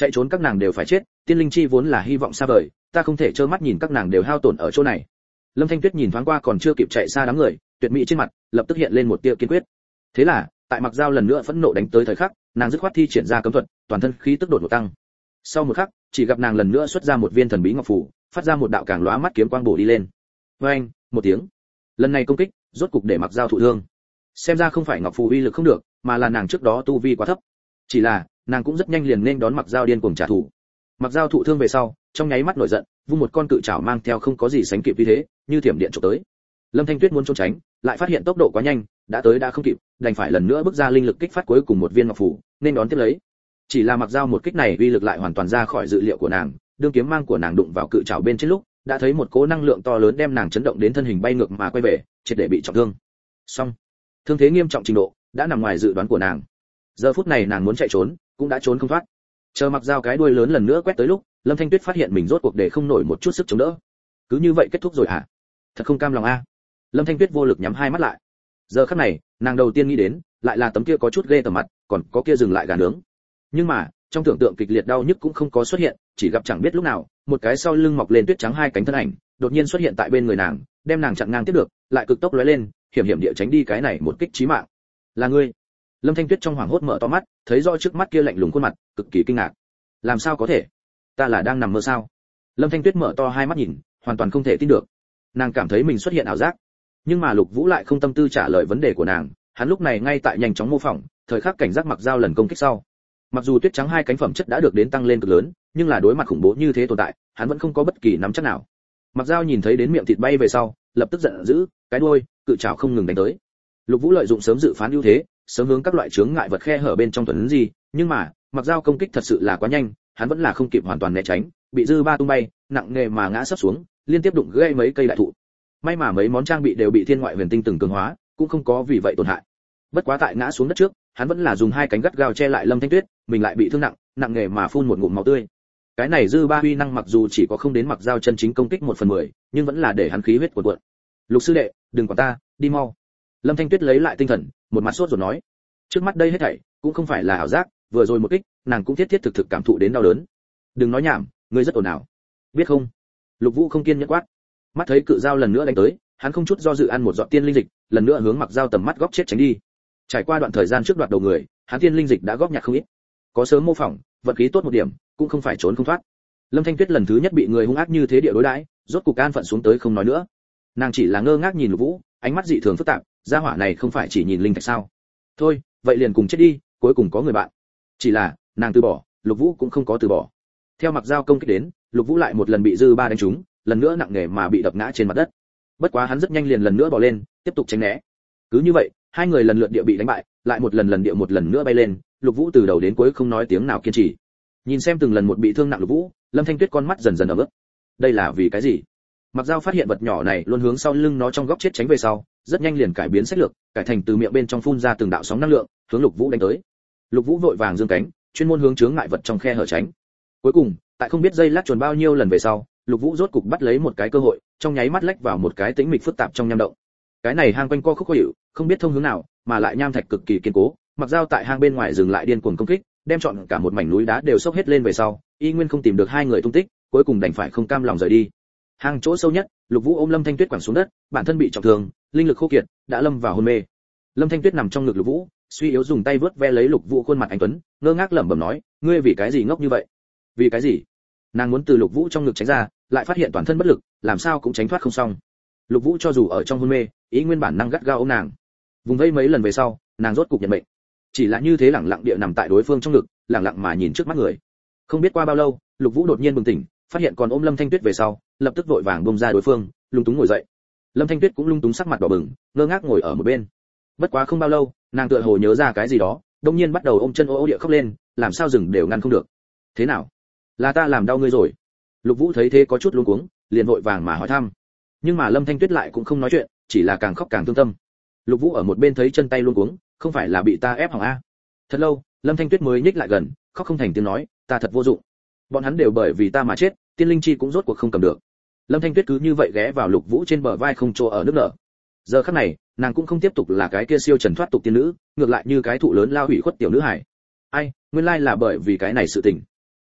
chạy trốn các nàng đều phải chết, tiên linh chi vốn là hy vọng xa vời, ta không thể trơ mắt nhìn các nàng đều hao tổn ở chỗ này. Lâm Thanh Tuyết nhìn thoáng qua còn chưa kịp chạy xa đám người, tuyệt mỹ trên mặt lập tức hiện lên một tia kiên quyết. Thế là, tại Mặc Dao lần nữa phẫn nộ đánh tới thời khắc, nàng dứt khoát thi triển ra cấm thuật, toàn thân khí tức đột ngột tăng. Sau một khắc, chỉ gặp nàng lần nữa xuất ra một viên thần bí ngọc phù, phát ra một đạo càng lóa mắt kiếm quang bổ đi lên. Oeng, một tiếng. Lần này công kích, rốt cục để Mặc Dao thụ thương. Xem ra không phải ngọc phù uy lực không được, mà là nàng trước đó tu vi quá thấp. Chỉ là, nàng cũng rất nhanh liền nên đón Mặc Dao điên cuồng trả thù. Mặc Dao thụ thương về sau, trong nháy mắt nổi giận, vung một con cự trảo mang theo không có gì sánh kịp như thế, như thiểm điện chụp tới. Lâm Thanh Tuyết muốn trốn tránh, lại phát hiện tốc độ quá nhanh, đã tới đã không kịp, đành phải lần nữa bước ra linh lực kích phát cuối cùng một viên ngọc phù, nên đón tiếp lấy. Chỉ là Mặc Dao một kích này uy lực lại hoàn toàn ra khỏi dự liệu của nàng, đương kiếm mang của nàng đụng vào cự trảo bên trên lúc, đã thấy một cỗ năng lượng to lớn đem nàng chấn động đến thân hình bay ngược mà quay về, triệt để bị trọng thương. Xong, thương thế nghiêm trọng trình độ đã nằm ngoài dự đoán của nàng. Giờ phút này nàng muốn chạy trốn, cũng đã trốn không thoát. Chờ Mặc Dao cái đuôi lớn lần nữa quét tới lúc, Lâm Thanh Tuyết phát hiện mình rốt cuộc để không nổi một chút sức chống đỡ. Cứ như vậy kết thúc rồi hả? Thật không cam lòng a. Lâm Thanh Tuyết vô lực nhắm hai mắt lại. Giờ khắc này, nàng đầu tiên nghĩ đến lại là tấm kia có chút ghê tởm mặt, còn có kia dừng lại gà nướng. Nhưng mà, trong tưởng tượng kịch liệt đau nhức cũng không có xuất hiện, chỉ gặp chẳng biết lúc nào, một cái sau lưng mọc lên tuyết trắng hai cánh thân ảnh, đột nhiên xuất hiện tại bên người nàng, đem nàng chặn ngang tiếp được, lại cực tốc lóe lên, hiểm hiểm địa tránh đi cái này một kích chí mạng. Là ngươi? Lâm Thanh Tuyết trong hoảng hốt mở to mắt, thấy rõ trước mắt kia lạnh lùng khuôn mặt, cực kỳ kinh ngạc. Làm sao có thể? Ta là đang nằm mơ sao? Lâm Thanh Tuyết mở to hai mắt nhìn, hoàn toàn không thể tin được. Nàng cảm thấy mình xuất hiện ảo giác. Nhưng mà Lục Vũ lại không tâm tư trả lời vấn đề của nàng, hắn lúc này ngay tại nhanh chóng mô phỏng, thời khắc cảnh giác Mặc Dao lần công kích sau. Mặc dù tuyết trắng hai cánh phẩm chất đã được đến tăng lên cực lớn, nhưng là đối mặt khủng bố như thế tồn tại, hắn vẫn không có bất kỳ nắm chắc nào. Mặc Dao nhìn thấy đến miệng thịt bay về sau, lập tức giận dữ, cái đuôi, cự trảo không ngừng đánh tới. Lục Vũ lợi dụng sớm dự phán ưu thế, sớm hướng các loại chướng ngại vật khe hở bên trong tuần gì, nhưng mà, Mặc Dao công kích thật sự là quá nhanh, hắn vẫn là không kịp hoàn toàn né tránh, bị dư ba tung bay, nặng nề mà ngã sấp xuống, liên tiếp đụng gãy mấy cây đại thụ. May mà mấy món trang bị đều bị thiên ngoại huyền tinh từng cường hóa, cũng không có vì vậy tổn hại. Bất quá tại ngã xuống đất trước, hắn vẫn là dùng hai cánh gắt gao che lại Lâm Thanh Tuyết, mình lại bị thương nặng, nặng nề mà phun một ngụm máu tươi. Cái này dư ba huy năng mặc dù chỉ có không đến Mặc Dao chân chính công kích 1/10, nhưng vẫn là để hắn khí huyết cuồn cuộn. Lục sư đệ, đừng quản ta, đi mau. Lâm Thanh Tuyết lấy lại tinh thần, một mặt sốt ruột nói, trước mắt đây hết thảy cũng không phải là ảo giác, vừa rồi một kích, nàng cũng thiết thiết thực thực cảm thụ đến đau đớn. Đừng nói nhảm, ngươi rất ồn ào, biết không? Lục Vũ không kiên nhẫn quát. Mắt thấy cự dao lần nữa đánh tới, hắn không chút do dự ăn một giọt tiên linh dịch, lần nữa hướng Mặc Dao tầm mắt góc chết tránh đi. Trải qua đoạn thời gian trước đoạt đầu người, hắn tiên linh dịch đã góp nhặt không ít. Có sớm mô phỏng, vận khí tốt một điểm, cũng không phải trốn không thoát. Lâm Thanh Tuyết lần thứ nhất bị người hung ác như thế địa đối đãi, rốt cục an phận xuống tới không nói nữa. Nàng chỉ là ngơ ngác nhìn Lục Vũ, ánh mắt dị thường phức tạp, gia hỏa này không phải chỉ nhìn linh thạch sao? Thôi, vậy liền cùng chết đi, cuối cùng có người bạn. Chỉ là, nàng từ bỏ, Lục Vũ cũng không có từ bỏ. Theo Mặc Dao công kích đến, Lục Vũ lại một lần bị dư ba đánh trúng, lần nữa nặng nề mà bị đập ngã trên mặt đất. Bất quá hắn rất nhanh liền lần nữa bò lên, tiếp tục tránh né. Cứ như vậy, hai người lần lượt địa bị đánh bại, lại một lần địa một lần nữa bay lên, Lục Vũ từ đầu đến cuối không nói tiếng nào kiên trì. Nhìn xem từng lần một bị thương nặng Lục Vũ, Lâm Thanh Tuyết con mắt dần dần ẩm ướt. Đây là vì cái gì? Mặc Dao phát hiện vật nhỏ này luôn hướng sau lưng nó trong góc chết tránh về sau, rất nhanh liền cải biến sách lược, cải thành từ miệng bên trong phun ra từng đạo sóng năng lượng, hướng Lục Vũ đánh tới. Lục Vũ vội vàng giương cánh, chuyên môn hướng chướng ngại vật trong khe hở tránh. Cuối cùng, tại không biết dây lát chuồn bao nhiêu lần về sau, Lục Vũ rốt cục bắt lấy một cái cơ hội, trong nháy mắt lách vào một cái tĩnh mịch phức tạp trong nham động. Cái này hang quanh co khúc khó hiểu, không biết thông hướng nào, mà lại nham thạch cực kỳ kiên cố, Mặc Dao tại hang bên ngoài dừng lại điên cuồng công kích, đem trọn cả một mảnh núi đá đều xốc hết lên về sau, y nguyên không tìm được hai người tung tích, cuối cùng đành phải không cam lòng rời đi. Hang chỗ sâu nhất, Lục Vũ ôm Lâm Thanh Tuyết quẳng xuống đất, bản thân bị trọng thương, linh lực khô kiệt, đã lâm vào hôn mê. Lâm Thanh Tuyết nằm trong ngực Lục Vũ, suy yếu dùng tay vớt ve lấy Lục Vũ khuôn mặt anh tuấn, ngơ ngác lẩm bẩm nói, ngươi vì cái gì ngốc như vậy? Vì cái gì? Nàng muốn từ Lục Vũ trong ngực tránh ra, lại phát hiện toàn thân bất lực, làm sao cũng tránh thoát không xong. Lục Vũ cho dù ở trong hôn mê, ý nguyên bản năng gắt gao ôm nàng. Vùng vây mấy lần về sau, nàng rốt cục nhận mệnh. Chỉ là như thế lẳng lặng địa nằm tại đối phương trong ngực, lẳng lặng mà nhìn trước mắt người. Không biết qua bao lâu, Lục Vũ đột nhiên bừng tỉnh, phát hiện còn ôm Lâm Thanh Tuyết về sau, lập tức vội vàng buông ra đối phương, lung túng ngồi dậy. Lâm Thanh Tuyết cũng lung túng sắc mặt đỏ bừng, ngơ ngác ngồi ở một bên. Bất quá không bao lâu, nàng tựa hồ nhớ ra cái gì đó, đột nhiên bắt đầu ôm chân ô ô địa khóc lên, làm sao dừng đều ngăn không được. Thế nào? Là ta làm đau ngươi rồi? Lục Vũ thấy thế có chút luống cuống, liền vội vàng mà hỏi thăm. Nhưng mà Lâm Thanh Tuyết lại cũng không nói chuyện, chỉ là càng khóc càng thương tâm. Lục Vũ ở một bên thấy chân tay luống cuống, không phải là bị ta ép hỏng a? Thật lâu, Lâm Thanh Tuyết mới nhích lại gần, khóc không thành tiếng nói, ta thật vô dụng. Bọn hắn đều bởi vì ta mà chết, tiên linh chi cũng rốt cuộc không cầm được. Lâm Thanh Tuyết cứ như vậy ghé vào Lục Vũ trên bờ vai không chỗ ở nước nở. Giờ khắc này, nàng cũng không tiếp tục là cái kia siêu trần thoát tục tiên nữ, ngược lại như cái thụ lớn lao hủy khuất tiểu nữ hải. Ai, nguyên lai là bởi vì cái này sự tình.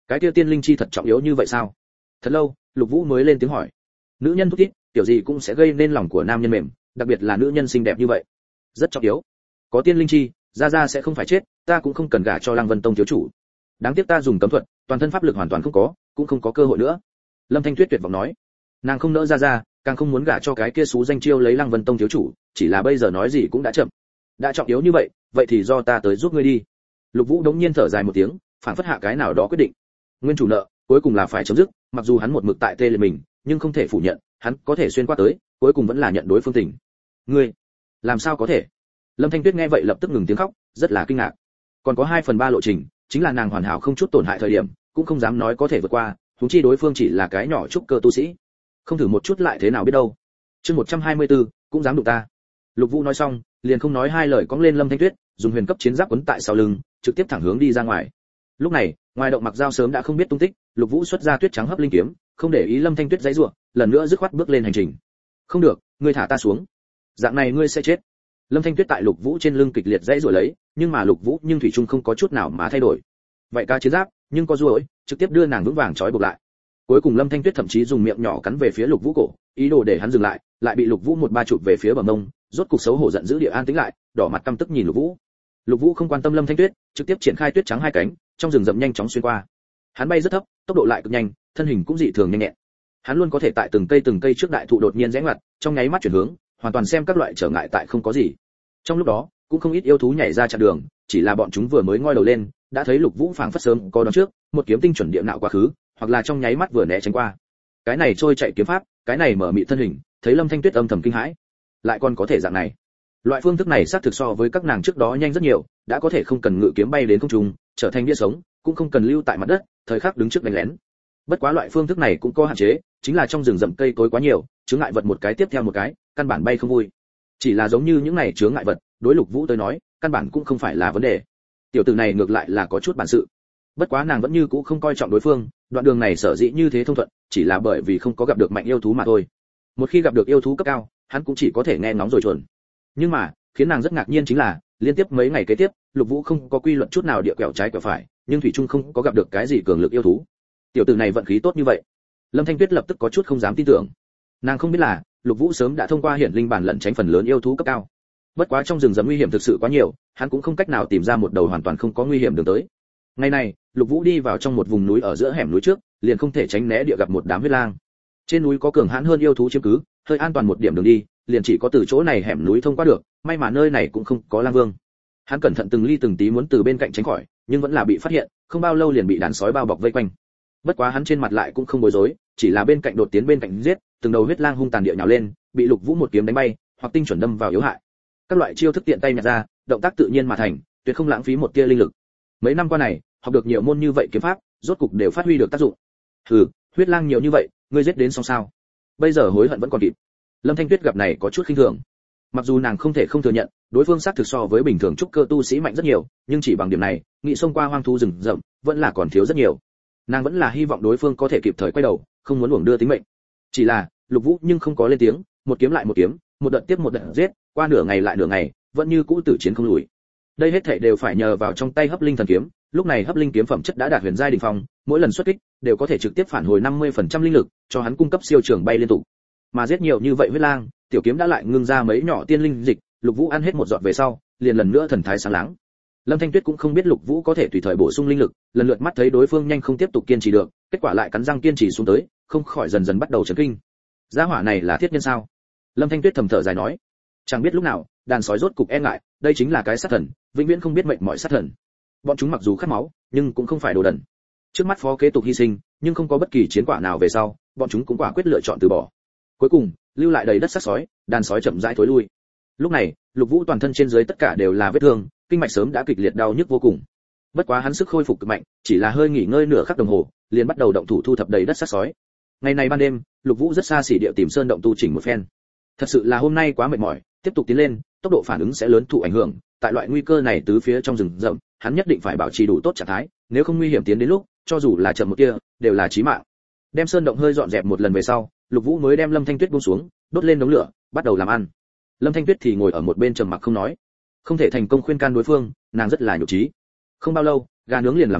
Cái kia tiên linh chi thật trọng yếu như vậy sao? Thật lâu, Lục Vũ mới lên tiếng hỏi. Nữ nhân thúc thiết, tiểu gì cũng sẽ gây nên lòng của nam nhân mềm, đặc biệt là nữ nhân xinh đẹp như vậy. Rất trọng yếu. Có tiên linh chi, gia sẽ không phải chết, ta cũng không cần gả cho Lăng Vân Tông thiếu chủ. Đáng tiếc ta dùng cấm thuật, toàn thân pháp lực hoàn toàn không có, cũng không có cơ hội nữa. Lâm Thanh Tuyết tuyệt vọng nói. Nàng không nỡ gia, càng không muốn gả cho cái kia xú danh chiêu lấy Lăng Vân Tông thiếu chủ, chỉ là bây giờ nói gì cũng đã chậm. Đã trọng yếu như vậy thì do ta tới giúp ngươi đi. Lục Vũ đống nhiên thở dài một tiếng, phản phất hạ cái nào đó quyết định. Nguyên chủ nợ, cuối cùng là phải chấm dứt, mặc dù hắn một mực tại tê liệt mình, nhưng không thể phủ nhận, hắn có thể xuyên qua tới, cuối cùng vẫn là nhận đối phương tình. Ngươi, làm sao có thể? Lâm Thanh Tuyết nghe vậy lập tức ngừng tiếng khóc, rất là kinh ngạc. Còn có 2/3 lộ trình, chính là nàng hoàn hảo không chút tổn hại thời điểm, cũng không dám nói có thể vượt qua, huống chi đối phương chỉ là cái nhỏ trúc cơ tu sĩ. Không thử một chút lại thế nào biết đâu. Chương 124, cũng dám đụng ta. Lục Vũ nói xong, liền không nói hai lời cõng lên Lâm Thanh Tuyết, dùng huyền cấp chiến giáp quấn tại sau lưng, trực tiếp thẳng hướng đi ra ngoài. Lúc này, ngoài động mặc dao sớm đã không biết tung tích, Lục Vũ xuất ra tuyết trắng hấp linh kiếm, không để ý Lâm Thanh Tuyết giãy giụa, lần nữa dứt khoát bước lên hành trình. Không được, ngươi thả ta xuống. Dạng này ngươi sẽ chết. Lâm Thanh Tuyết tại Lục Vũ trên lưng kịch liệt giãy giụa lấy, nhưng mà Lục Vũ nhưng thủy chung không có chút nào mà thay đổi. Vậy ca chiến giáp, nhưng có ruồi, trực tiếp đưa nàng vững vàng trói buộc lại. Cuối cùng Lâm Thanh Tuyết thậm chí dùng miệng nhỏ cắn về phía Lục Vũ cổ, ý đồ để hắn dừng lại, lại bị Lục Vũ một ba chụp về phía bờ mông, rốt cục xấu hổ giận dữ địa an tĩnh lại, đỏ mặt căm tức nhìn Lục Vũ. Lục Vũ không quan tâm Lâm Thanh Tuyết, trực tiếp triển khai tuyết trắng hai cánh, trong rừng rậm nhanh chóng xuyên qua. Hắn bay rất thấp, tốc độ lại cực nhanh, thân hình cũng dị thường nhanh nhẹn. Hắn luôn có thể tại từng cây trước đại thụ đột nhiên rẽ ngoặt, trong nháy mắt chuyển hướng, hoàn toàn xem các loại trở ngại tại không có gì. Trong lúc đó, cũng không ít yêu thú nhảy ra chặn đường, chỉ là bọn chúng vừa mới ngoi đầu lên, đã thấy Lục Vũ phảng phất sớm có đón trước, một kiếm tinh chuẩn địa nạo quá khứ, hoặc là trong nháy mắt vừa né tránh qua. Cái này trôi chạy kiếm pháp, cái này mở mị thân hình, thấy Lâm Thanh Tuyết âm thầm kinh hãi. Lại còn có thể dạng này. Loại phương thức này xác thực so với các nàng trước đó nhanh rất nhiều, đã có thể không cần ngự kiếm bay đến không trung, trở thành bia sống, cũng không cần lưu tại mặt đất, thời khắc đứng trước đánh lén. Bất quá loại phương thức này cũng có hạn chế, chính là trong rừng rậm cây cối quá nhiều, chướng ngại vật một cái tiếp theo một cái, căn bản bay không vui. Chỉ là giống như những này chướng ngại vật, đối Lục Vũ tới nói, căn bản cũng không phải là vấn đề. Tiểu tử này ngược lại là có chút bản sự. Bất quá nàng vẫn như cũ không coi trọng đối phương, đoạn đường này sở dĩ như thế thông thuận, chỉ là bởi vì không có gặp được mạnh yêu thú mà thôi. Một khi gặp được yêu thú cấp cao, hắn cũng chỉ có thể nghe ngóng rồi chuẩn. Nhưng mà, khiến nàng rất ngạc nhiên chính là, liên tiếp mấy ngày kế tiếp, Lục Vũ không có quy luật chút nào địa quẹo trái quẹo phải, nhưng thủy chung không có gặp được cái gì cường lực yêu thú. Tiểu tử này vận khí tốt như vậy. Lâm Thanh Tuyết lập tức có chút không dám tin tưởng. Nàng không biết là, Lục Vũ sớm đã thông qua hiển linh bản lẩn tránh phần lớn yêu thú cấp cao. Bất quá trong rừng rậm nguy hiểm thực sự quá nhiều, hắn cũng không cách nào tìm ra một đầu hoàn toàn không có nguy hiểm đường tới. Ngày này, Lục Vũ đi vào trong một vùng núi ở giữa hẻm núi trước, liền không thể tránh né địa gặp một đám huyết lang. Trên núi có cường hãn hơn yêu thú chiếm cứ, hơi an toàn một điểm đường đi, liền chỉ có từ chỗ này hẻm núi thông qua được, may mà nơi này cũng không có lang vương. Hắn cẩn thận từng ly từng tí muốn từ bên cạnh tránh khỏi, nhưng vẫn là bị phát hiện, không bao lâu liền bị đàn sói bao bọc vây quanh. Bất quá hắn trên mặt lại cũng không bối rối, chỉ là bên cạnh đột tiến bên cạnh giết, từng đầu huyết lang hung tàn địa nhào lên, bị Lục Vũ một kiếm đánh bay, hoặc tinh chuẩn đâm vào yếu hại. Các loại chiêu thức tiện tay nhặt ra, động tác tự nhiên mà thành, tuyệt không lãng phí một tia linh lực. Mấy năm qua này, học được nhiều môn như vậy kiếm pháp, rốt cục đều phát huy được tác dụng. Hừ, huyết lang nhiều như vậy, ngươi giết đến xong sao? Bây giờ hối hận vẫn còn kịp. Lâm Thanh Tuyết gặp này có chút khinh thường. Mặc dù nàng không thể không thừa nhận, đối phương xác thực so với bình thường trúc cơ tu sĩ mạnh rất nhiều, nhưng chỉ bằng điểm này, nghị xông qua hoang thú rừng rậm, vẫn là còn thiếu rất nhiều. Nàng vẫn là hy vọng đối phương có thể kịp thời quay đầu, không muốn uổng đưa tính mệnh. Chỉ là, Lục Vũ nhưng không có lên tiếng, một kiếm lại một kiếm, một đợt tiếp một đợt giết, qua nửa ngày lại nửa ngày, vẫn như cũ tử chiến không lùi. Đây hết thảy đều phải nhờ vào trong tay hấp linh thần kiếm, lúc này hấp linh kiếm phẩm chất đã đạt huyền giai đỉnh phong, mỗi lần xuất kích đều có thể trực tiếp phản hồi 50% linh lực, cho hắn cung cấp siêu trường bay liên tục. Mà giết nhiều như vậy huyết lang, tiểu kiếm đã lại ngưng ra mấy nhỏ tiên linh dịch, Lục Vũ ăn hết một giọt về sau, liền lần nữa thần thái sáng láng. Lâm Thanh Tuyết cũng không biết Lục Vũ có thể tùy thời bổ sung linh lực, lần lượt mắt thấy đối phương nhanh không tiếp tục kiên trì được, kết quả lại cắn răng kiên trì xuống tới, không khỏi dần dần bắt đầu chấn kinh. Gia hỏa này là thiết nhân sao? Lâm Thanh Tuyết thầm thở dài nói, chẳng biết lúc nào, đàn sói rốt cục e ngại, đây chính là cái sát thần, vĩnh viễn không biết mệnh mọi sát thần. Bọn chúng mặc dù khát máu, nhưng cũng không phải đồ đần. Trước mắt Phó kế tục hy sinh, nhưng không có bất kỳ chiến quả nào về sau, bọn chúng cũng quả quyết lựa chọn từ bỏ. Cuối cùng, lưu lại đầy đất xác sói, đàn sói chậm rãi thối lui. Lúc này, Lục Vũ toàn thân trên dưới tất cả đều là vết thương, kinh mạch sớm đã kịch liệt đau nhức vô cùng. Bất quá hắn sức khôi phục cực mạnh, chỉ là hơi nghỉ ngơi nửa khắc đồng hồ, liền bắt đầu động thủ thu thập đầy đất xác sói. Ngày này ban đêm, Lục Vũ rất xa xỉ địa tìm sơn động tu chỉnh một phen. Thật sự là hôm nay quá mệt mỏi, tiếp tục tiến lên, tốc độ phản ứng sẽ lớn thụ ảnh hưởng, tại loại nguy cơ này tứ phía trong rừng rậm, hắn nhất định phải bảo trì đủ tốt trạng thái, nếu không nguy hiểm tiến đến lúc, cho dù là chậm một tia, đều là chí mạng. Đem sơn động hơi dọn dẹp một lần về sau, Lục Vũ mới đem Lâm Thanh Tuyết buông xuống, đốt lên đống lửa, bắt đầu làm ăn. Lâm Thanh Tuyết thì ngồi ở một bên trầm mặc không nói. Không thể thành công khuyên can đối phương, nàng rất là nhục trí. Không bao lâu, gà nướng liền làm xong,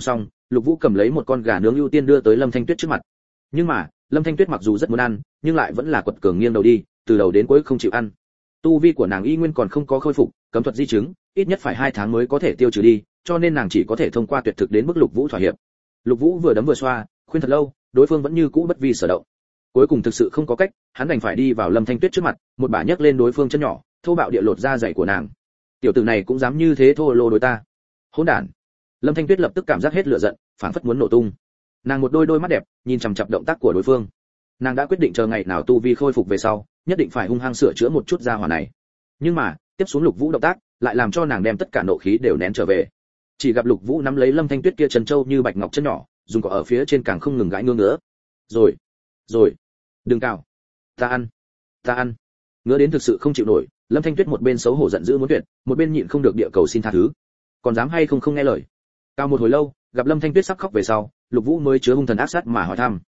Lục Vũ cầm lấy một con gà nướng ưu tiên đưa tới Lâm Thanh Tuyết trước mặt. Nhưng mà, Lâm Thanh Tuyết mặc dù rất muốn ăn, nhưng lại vẫn là quật cường nghiêng đầu đi, từ đầu đến cuối không chịu ăn. Tu vi của nàng y nguyên còn không có khôi phục, cấm thuật di chứng, ít nhất phải 2 tháng mới có thể tiêu trừ đi, cho nên nàng chỉ có thể thông qua tuyệt thực đến mức Lục Vũ thỏa hiệp. Lục Vũ vừa đấm vừa xoa, khuyên thật lâu, đối phương vẫn như cũ bất vi sở động. Cuối cùng thực sự không có cách, hắn đành phải đi vào Lâm Thanh Tuyết trước mặt, một bả nhấc lên đối phương chân nhỏ, thô bạo địa lột da giày của nàng. Tiểu tử này cũng dám như thế thô lô đối ta. Hỗn đản. Lâm Thanh Tuyết lập tức cảm giác hết lửa giận, phảng phất muốn nổ tung. Nàng một đôi mắt đẹp, nhìn chằm chằm động tác của đối phương. Nàng đã quyết định chờ ngày nào tu vi khôi phục về sau, nhất định phải hung hăng sửa chữa một chút gia hỏa này. Nhưng mà, tiếp xuống Lục Vũ động tác, lại làm cho nàng đem tất cả nộ khí đều nén trở về. Chỉ gặp Lục Vũ nắm lấy Lâm Thanh Tuyết kia trần trâu như bạch ngọc chân nhỏ, dùng cỏ ở phía trên càng không ngừng gãi ngứa ngứa. Rồi, đừng cào. Ta ăn. Ngứa đến thực sự không chịu nổi, Lâm Thanh Tuyết một bên xấu hổ giận dữ muốn tuyệt, một bên nhịn không được địa cầu xin tha thứ. Còn dám hay không nghe lời. Cao một hồi lâu, gặp Lâm Thanh Tuyết sắp khóc về sau, Lục Vũ mới chứa hung thần ác sát mà hỏi thăm.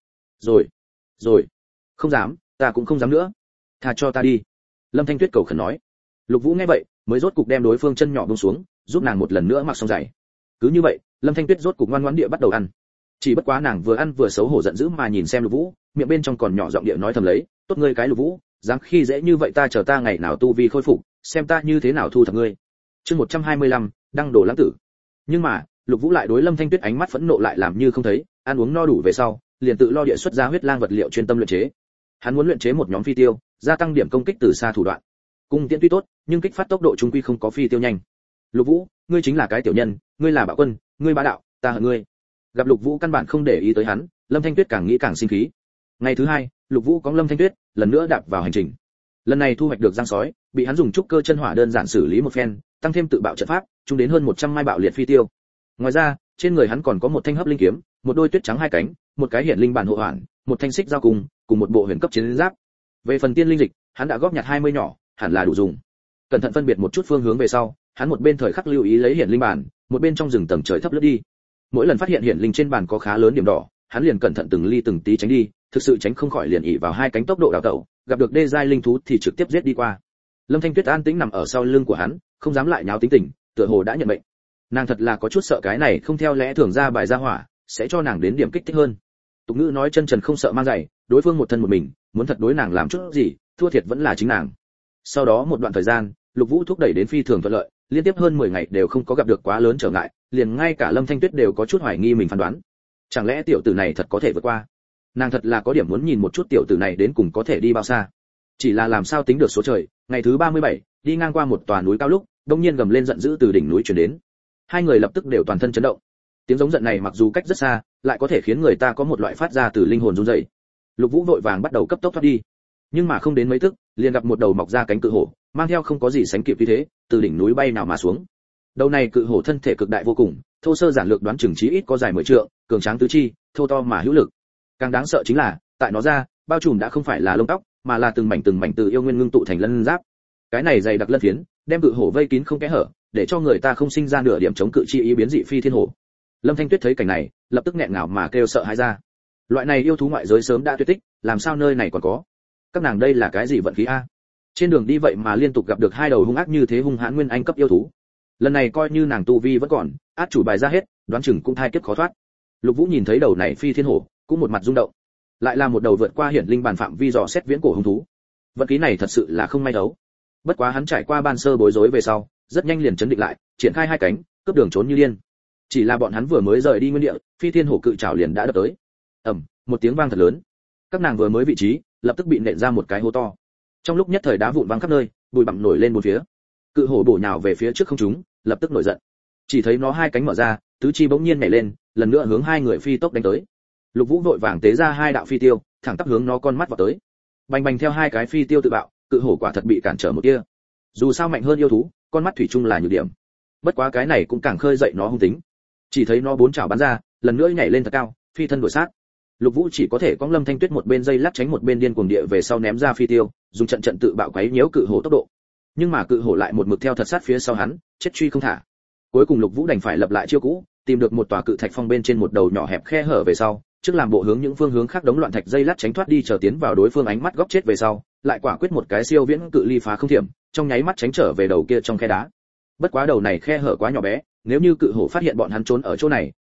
Rồi. Không dám, ta cũng không dám nữa. Tha cho ta đi. Lâm Thanh Tuyết cầu khẩn nói. Lục Vũ nghe vậy, mới rốt cục đem đối phương chân nhỏ buông xuống, giúp nàng một lần nữa mặc xong giày. Cứ như vậy, Lâm Thanh Tuyết rốt cục ngoan ngoãn địa bắt đầu ăn. Chỉ bất quá nàng vừa ăn vừa xấu hổ giận dữ mà nhìn xem Lục Vũ, miệng bên trong còn nhỏ giọng địa nói thầm lấy, tốt ngươi cái Lục Vũ, dám khi dễ như vậy ta chờ ta ngày nào tu vi khôi phục, xem ta như thế nào thu thập ngươi. Chương 125, đăng đổ lãng tử. Nhưng mà, Lục Vũ lại đối Lâm Thanh Tuyết ánh mắt phẫn nộ lại làm như không thấy, ăn uống no đủ về sau, liền tự lo địa xuất ra huyết lang vật liệu chuyên tâm luyện chế. Hắn muốn luyện chế một nhóm phi tiêu, gia tăng điểm công kích từ xa thủ đoạn. Cung tiễn tuy tốt, nhưng kích phát tốc độ trung quy không có phi tiêu nhanh. Lục Vũ, ngươi chính là cái tiểu nhân, ngươi là bạo quân, ngươi bá đạo, ta hận ngươi. Gặp Lục Vũ căn bản không để ý tới hắn, Lâm Thanh Tuyết càng nghĩ càng sinh khí. Ngày thứ 2, Lục Vũ có Lâm Thanh Tuyết lần nữa đạp vào hành trình. Lần này thu hoạch được giang sói, bị hắn dùng trúc cơ chân hỏa đơn giản xử lý một phen, tăng thêm tự bạo trận pháp, chung đến hơn 100 mai bạo liệt phi tiêu. Ngoài ra, trên người hắn còn có một thanh hấp linh kiếm, một đôi tuyết trắng 2 cánh, một cái hiển linh bản hộ hoàn, một thanh xích dao cùng một bộ huyền cấp chiến giáp. Về phần tiên linh dịch, hắn đã góp nhặt 20 nhỏ, hẳn là đủ dùng. Cẩn thận phân biệt một chút phương hướng về sau, hắn một bên thời khắc lưu ý lấy hiển linh bản, một bên trong rừng tầng trời thấp lướt đi. Mỗi lần phát hiện hiển linh trên bàn có khá lớn điểm đỏ, hắn liền cẩn thận từng ly từng tí tránh đi, thực sự tránh không khỏi liền ỉ vào 2 cánh tốc độ đào tẩu, gặp được đê giai linh thú thì trực tiếp giết đi qua. Lâm Thanh Tuyết an tĩnh nằm ở sau lưng của hắn, không dám lại nháo tính tình, tựa hồ đã nhận mệnh. Nàng thật là có chút sợ cái này không theo lẽ thường ra bài ra hỏa, sẽ cho nàng đến điểm kích thích hơn. Tục ngữ nói chân trần không sợ mang giày, đối phương một thân một mình, muốn thật đối nàng làm chút gì, thua thiệt vẫn là chính nàng. Sau đó một đoạn thời gian, Lục Vũ thúc đẩy đến phi thường thuận lợi, liên tiếp hơn 10 ngày đều không có gặp được quá lớn trở ngại, liền ngay cả Lâm Thanh Tuyết đều có chút hoài nghi mình phán đoán. Chẳng lẽ tiểu tử này thật có thể vượt qua? Nàng thật là có điểm muốn nhìn một chút tiểu tử này đến cùng có thể đi bao xa. Chỉ là làm sao tính được số trời, ngày thứ 37, đi ngang qua một tòa núi cao lúc, đột nhiên gầm lên giận dữ từ đỉnh núi truyền đến. Hai người lập tức đều toàn thân chấn động. Tiếng giống giận này mặc dù cách rất xa, lại có thể khiến người ta có một loại phát ra từ linh hồn run rẩy. Lục Vũ vội vàng bắt đầu cấp tốc thoát đi, nhưng mà không đến mấy tức, liền gặp một đầu mọc ra cánh cự hổ, mang theo không có gì sánh kịp như thế, từ đỉnh núi bay nào mà xuống. Đầu này cự hổ thân thể cực đại vô cùng, thô sơ giản lược đoán chừng chí ít có dài 10 trượng, cường tráng tứ chi, thô to mà hữu lực. Càng đáng sợ chính là, tại nó ra, bao trùm đã không phải là lông tóc, mà là từng mảnh từ yêu nguyên ngưng tụ thành lân giáp. Cái này dày đặc lân phiến, đem cự hổ vây kín không kẽ hở, để cho người ta không sinh ra nửa điểm chống cự chi ý biến dị phi thiên hổ. Lâm Thanh Tuyết thấy cảnh này, lập tức nghẹn ngào mà kêu sợ hãi ra. Loại này yêu thú ngoại giới sớm đã tuyệt tích, làm sao nơi này còn có? Các nàng đây là cái gì vận khí a? Trên đường đi vậy mà liên tục gặp được 2 đầu hung ác như thế hung hãn nguyên anh cấp yêu thú. Lần này coi như nàng tu vi vẫn còn, át chủ bài ra hết, đoán chừng cũng thai kiếp khó thoát. Lục Vũ nhìn thấy đầu này phi thiên hổ, cũng một mặt rung động. Lại là một đầu vượt qua hiển linh bản phạm vi dò xét viễn cổ hung thú. Vận khí này thật sự là không may đấu. Bất quá hắn trải qua ban sơ bối rối về sau, rất nhanh liền chấn định lại, triển khai 2 cánh, cướp đường trốn như điên. Chỉ là bọn hắn vừa mới rời đi nguyên địa, phi thiên hổ cự trảo liền đã đập tới. Một tiếng vang thật lớn. Các nàng vừa mới vị trí, lập tức bị nện ra một cái hố to. Trong lúc nhất thời đá vụn văng khắp nơi, bụi bặm nổi lên bốn phía. Cự hổ bổ nhào về phía trước không trung, lập tức nổi giận. Chỉ thấy nó 2 cánh mở ra, tứ chi bỗng nhiên nhảy lên, lần nữa hướng 2 người phi tốc đánh tới. Lục Vũ vội vàng tế ra 2 đạo phi tiêu, thẳng tắp hướng nó con mắt vào tới. Bành bành theo 2 cái phi tiêu tự bạo, cự hổ quả thật bị cản trở một tia. Dù sao mạnh hơn yêu thú, con mắt thủy chung là nhược điểm. Bất quá cái này cũng càng khơi dậy nó hung tính. Chỉ thấy nó 4 chảo bắn ra, lần nữa nhảy lên thật cao, phi thân đuổi sát. Lục Vũ chỉ có thể cong Lâm Thanh Tuyết một bên dây lắc tránh một bên điên cuồng địa về sau ném ra phi tiêu, dùng trận tự bạo quấy nhiễu cự hổ tốc độ. Nhưng mà cự hổ lại một mực theo thật sát phía sau hắn, chết truy không thả. Cuối cùng Lục Vũ đành phải lập lại chiêu cũ, tìm được một tòa cự thạch phong bên trên một đầu nhỏ hẹp khe hở về sau, trước làm bộ hướng những phương hướng khác đống loạn thạch dây lát tránh thoát đi, chờ tiến vào đối phương ánh mắt góc chết về sau, lại quả quyết một cái siêu viễn cự ly phá không thiểm, trong nháy mắt tránh trở về đầu kia trong khe đá. Bất quá đầu này khe hở quá nhỏ bé, nếu như cự hổ phát hiện bọn hắn trốn ở chỗ này,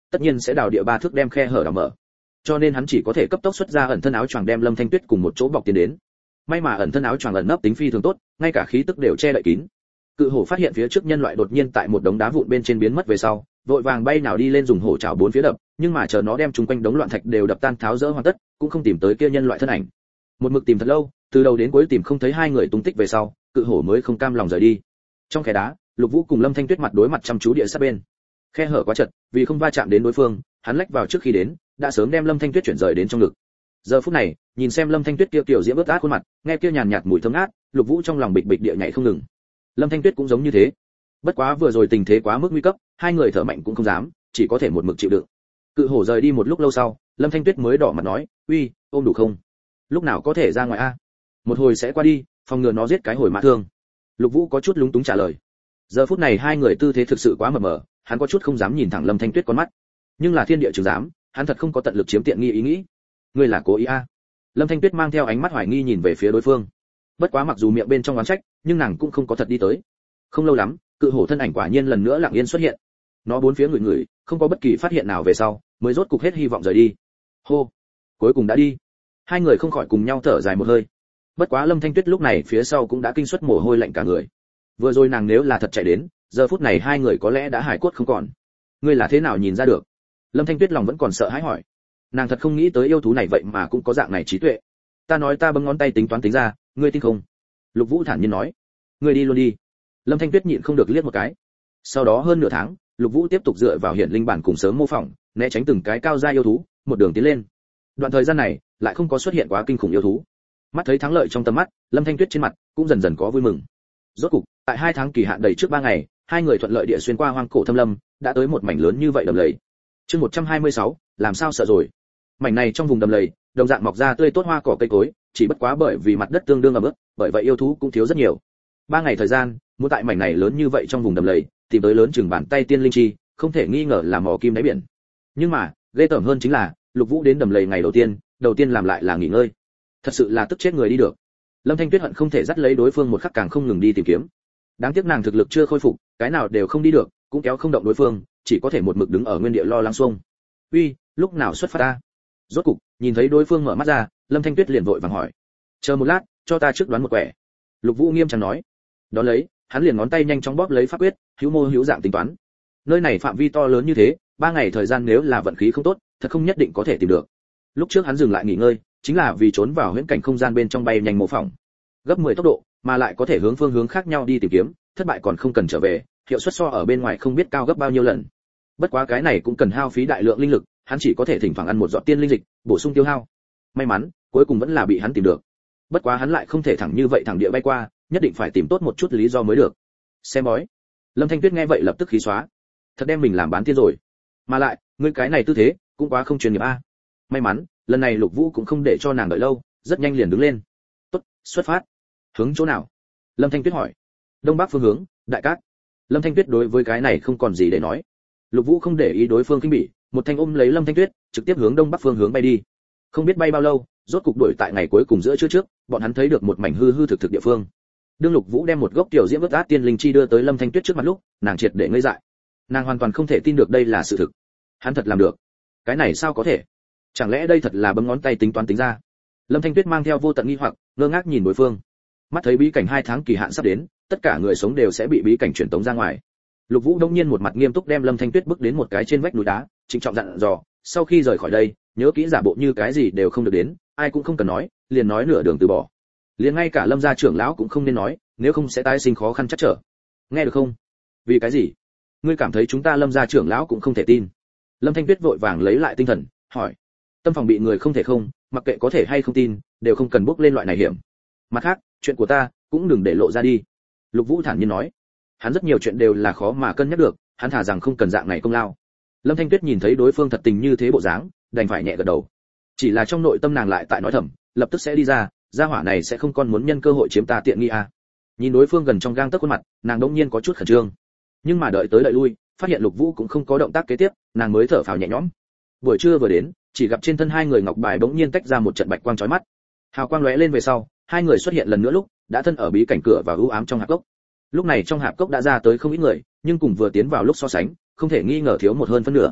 tất nhiên sẽ đào địa 3 thước đem khe hở đào mở. Cho nên hắn chỉ có thể cấp tốc xuất ra ẩn thân áo choàng đem Lâm Thanh Tuyết cùng một chỗ bọc tiến đến. May mà ẩn thân áo choàng ẩn nấp tính phi thường tốt, ngay cả khí tức đều che đậy kín. Cự hổ phát hiện phía trước nhân loại đột nhiên tại một đống đá vụn bên trên biến mất về sau, vội vàng bay nào đi lên dùng hổ chảo bốn phía đập, nhưng mà chờ nó đem chúng quanh đống loạn thạch đều đập tan tháo dỡ hoàn tất, cũng không tìm tới kia nhân loại thân ảnh. Một mực tìm thật lâu, từ đầu đến cuối tìm không thấy hai người tung tích về sau, cự hổ mới không cam lòng rời đi. Trong khe đá, Lục Vũ cùng Lâm Thanh Tuyết mặt đối mặt chăm chú địa sát bên. Khe hở quá chật, vì không va chạm đến đối phương, hắn lách vào trước khi đến, đã sớm đem Lâm Thanh Tuyết chuyển rời đến trong ngực. Giờ phút này, nhìn xem Lâm Thanh Tuyết kia kiểu diễm ướt át khuôn mặt, nghe kia nhàn nhạt mùi thơm ngát, Lục Vũ trong lòng bịch bịch địa nhảy không ngừng. Lâm Thanh Tuyết cũng giống như thế. Bất quá vừa rồi tình thế quá mức nguy cấp, hai người thở mạnh cũng không dám, chỉ có thể một mực chịu đựng. Cự hổ rời đi một lúc lâu sau, Lâm Thanh Tuyết mới đỏ mặt nói, "Uy, ôm đủ không? Lúc nào có thể ra ngoài a? Một hồi sẽ qua đi, phòng ngừa nó giết cái hồi mã thương." Lục Vũ có chút lúng túng trả lời. Giờ phút này hai người tư thế thực sự quá mờ mờ, hắn có chút không dám nhìn thẳng Lâm Thanh Tuyết con mắt. Nhưng là thiên địa chứng giám, hắn thật không có tận lực chiếm tiện nghi ý nghĩ. "Ngươi là cố ý a?" Lâm Thanh Tuyết mang theo ánh mắt hoài nghi nhìn về phía đối phương. Bất quá mặc dù miệng bên trong oán trách, nhưng nàng cũng không có thật đi tới. Không lâu lắm, cự hổ thân ảnh quả nhiên lần nữa lặng yên xuất hiện. Nó bốn phía người người, không có bất kỳ phát hiện nào về sau, mới rốt cục hết hy vọng rời đi. Hô, cuối cùng đã đi. Hai người không khỏi cùng nhau thở dài một hơi. Bất quá Lâm Thanh Tuyết lúc này phía sau cũng đã kinh suất mồ hôi lạnh cả người. Vừa rồi nàng nếu là thật chạy đến, giờ phút này hai người có lẽ đã hải cốt không còn. Ngươi là thế nào nhìn ra được? Lâm Thanh Tuyết lòng vẫn còn sợ hãi hỏi. Nàng thật không nghĩ tới yêu thú này vậy mà cũng có dạng này trí tuệ. Ta nói ta bấm ngón tay tính toán tính ra, ngươi tin không? Lục Vũ thản nhiên nói. Ngươi đi luôn đi. Lâm Thanh Tuyết nhịn không được liếc một cái. Sau đó hơn nửa tháng, Lục Vũ tiếp tục dựa vào hiển linh bản cùng sớm mô phỏng, né tránh từng cái cao gia yêu thú, một đường tiến lên. Đoạn thời gian này, lại không có xuất hiện quá kinh khủng yêu thú. Mắt thấy thắng lợi trong tầm mắt, Lâm Thanh Tuyết trên mặt cũng dần dần có vui mừng. Rốt cục, tại 2 tháng kỳ hạn đầy trước 3 ngày, hai người thuận lợi địa xuyên qua hoang cổ thâm lâm, đã tới một mảnh lớn như vậy đầm lầy. Chương 126, làm sao sợ rồi. Mảnh này trong vùng đầm lầy, đồng dạng mọc ra tươi tốt hoa cỏ cây cối, chỉ bất quá bởi vì mặt đất tương đương ẩm ướt, bởi vậy yêu thú cũng thiếu rất nhiều. 3 ngày thời gian, muốn tại mảnh này lớn như vậy trong vùng đầm lầy, tìm tới lớn chừng bàn tay tiên linh chi, không thể nghi ngờ là mỏ kim đáy biển. Nhưng mà, ghê tởm hơn chính là, Lục Vũ đến đầm lầy ngày đầu tiên làm lại là nghỉ ngơi. Thật sự là tức chết người đi được. Lâm Thanh Tuyết hận không thể dắt lấy đối phương một khắc càng không ngừng đi tìm kiếm. Đáng tiếc nàng thực lực chưa khôi phục, cái nào đều không đi được, cũng kéo không động đối phương, chỉ có thể một mực đứng ở nguyên địa lo lắng xuông. "Uy, lúc nào xuất phát ta?" Rốt cục, nhìn thấy đối phương mở mắt ra, Lâm Thanh Tuyết liền vội vàng hỏi. "Chờ một lát, cho ta trước đoán một quẻ." Lục Vũ nghiêm trang nói. Đón lấy, hắn liền ngón tay nhanh chóng bóp lấy pháp quyết, hữu mô hữu dạng tính toán. Nơi này phạm vi to lớn như thế, 3 ngày thời gian nếu là vận khí không tốt, thật không nhất định có thể tìm được. Lúc trước hắn dừng lại nghỉ ngơi, chính là vì trốn vào huyễn cảnh không gian bên trong bay nhanh mô phỏng. Gấp 10 tốc độ, mà lại có thể hướng phương hướng khác nhau đi tìm kiếm, thất bại còn không cần trở về, hiệu suất so ở bên ngoài không biết cao gấp bao nhiêu lần. Bất quá cái này cũng cần hao phí đại lượng linh lực, hắn chỉ có thể thỉnh thoảng ăn một giọt tiên linh dịch, bổ sung tiêu hao. May mắn, cuối cùng vẫn là bị hắn tìm được. Bất quá hắn lại không thể thẳng như vậy thẳng địa bay qua, nhất định phải tìm tốt một chút lý do mới được. Xem bói. Lâm Thanh Tuyết nghe vậy lập tức khí xóa. Thật đem mình làm bán tiên rồi. Mà lại, ngươi cái này tư thế, cũng quá không chuyên nghiệp a. May mắn, lần này Lục Vũ cũng không để cho nàng đợi lâu, rất nhanh liền đứng lên. Tốt, xuất phát. Hướng chỗ nào? Lâm Thanh Tuyết hỏi. Đông bắc phương hướng, Đại Cát. Lâm Thanh Tuyết đối với cái này không còn gì để nói. Lục Vũ không để ý đối phương kinh bỉ, một thanh ôm lấy Lâm Thanh Tuyết, trực tiếp hướng đông bắc phương hướng bay đi. Không biết bay bao lâu, rốt cục đuổi tại ngày cuối cùng giữa trưa trước, bọn hắn thấy được một mảnh hư hư thực thực địa phương. Đương Lục Vũ đem một gốc tiểu diễm ướt át tiên linh chi đưa tới Lâm Thanh Tuyết trước mặt lúc, nàng triệt để ngây dại. Nàng hoàn toàn không thể tin được đây là sự thực. Hắn thật làm được. Cái này sao có thể? Chẳng lẽ đây thật là bấm ngón tay tính toán tính ra? Lâm Thanh Tuyết mang theo vô tận nghi hoặc, ngơ ngác nhìn đối phương. Mắt thấy bí cảnh 2 tháng kỳ hạn sắp đến, tất cả người sống đều sẽ bị bí cảnh truyền tống ra ngoài. Lục Vũ đông nhiên một mặt nghiêm túc đem Lâm Thanh Tuyết bước đến một cái trên vách núi đá, trịnh trọng dặn dò, sau khi rời khỏi đây, nhớ kỹ giả bộ như cái gì đều không được đến, ai cũng không cần nói, liền nói nửa đường từ bỏ. Liền ngay cả Lâm gia trưởng lão cũng không nên nói, nếu không sẽ tái sinh khó khăn chắc trở. Nghe được không? Vì cái gì? Ngươi cảm thấy chúng ta Lâm gia trưởng lão cũng không thể tin? Lâm Thanh Tuyết vội vàng lấy lại tinh thần, hỏi. Tâm phòng bị người không thể không, mặc kệ có thể hay không tin, đều không cần bước lên loại này hiểm. Mặt khác, chuyện của ta cũng đừng để lộ ra đi. Lục Vũ thản nhiên nói. Hắn rất nhiều chuyện đều là khó mà cân nhắc được, hắn thả rằng không cần dạng này công lao. Lâm Thanh Tuyết nhìn thấy đối phương thật tình như thế bộ dáng, đành phải nhẹ gật đầu. Chỉ là trong nội tâm nàng lại tại nói thầm, lập tức sẽ đi ra, gia hỏa này sẽ không còn muốn nhân cơ hội chiếm ta tiện nghi à. Nhìn đối phương gần trong gang tấc khuôn mặt, nàng đỗng nhiên có chút khẩn trương. Nhưng mà đợi tới đợi lui, phát hiện Lục Vũ cũng không có động tác kế tiếp, nàng mới thở phào nhẹ nhõm. Buổi trưa vừa đến, chỉ gặp trên thân hai người ngọc bài bỗng nhiên tách ra một trận bạch quang chói mắt. Hào quang lóe lên về sau, hai người xuất hiện lần nữa lúc, đã thân ở bí cảnh cửa và u ám trong hạp cốc. Lúc này trong hạp cốc đã ra tới không ít người, nhưng cùng vừa tiến vào lúc so sánh, không thể nghi ngờ thiếu một hơn phân nửa.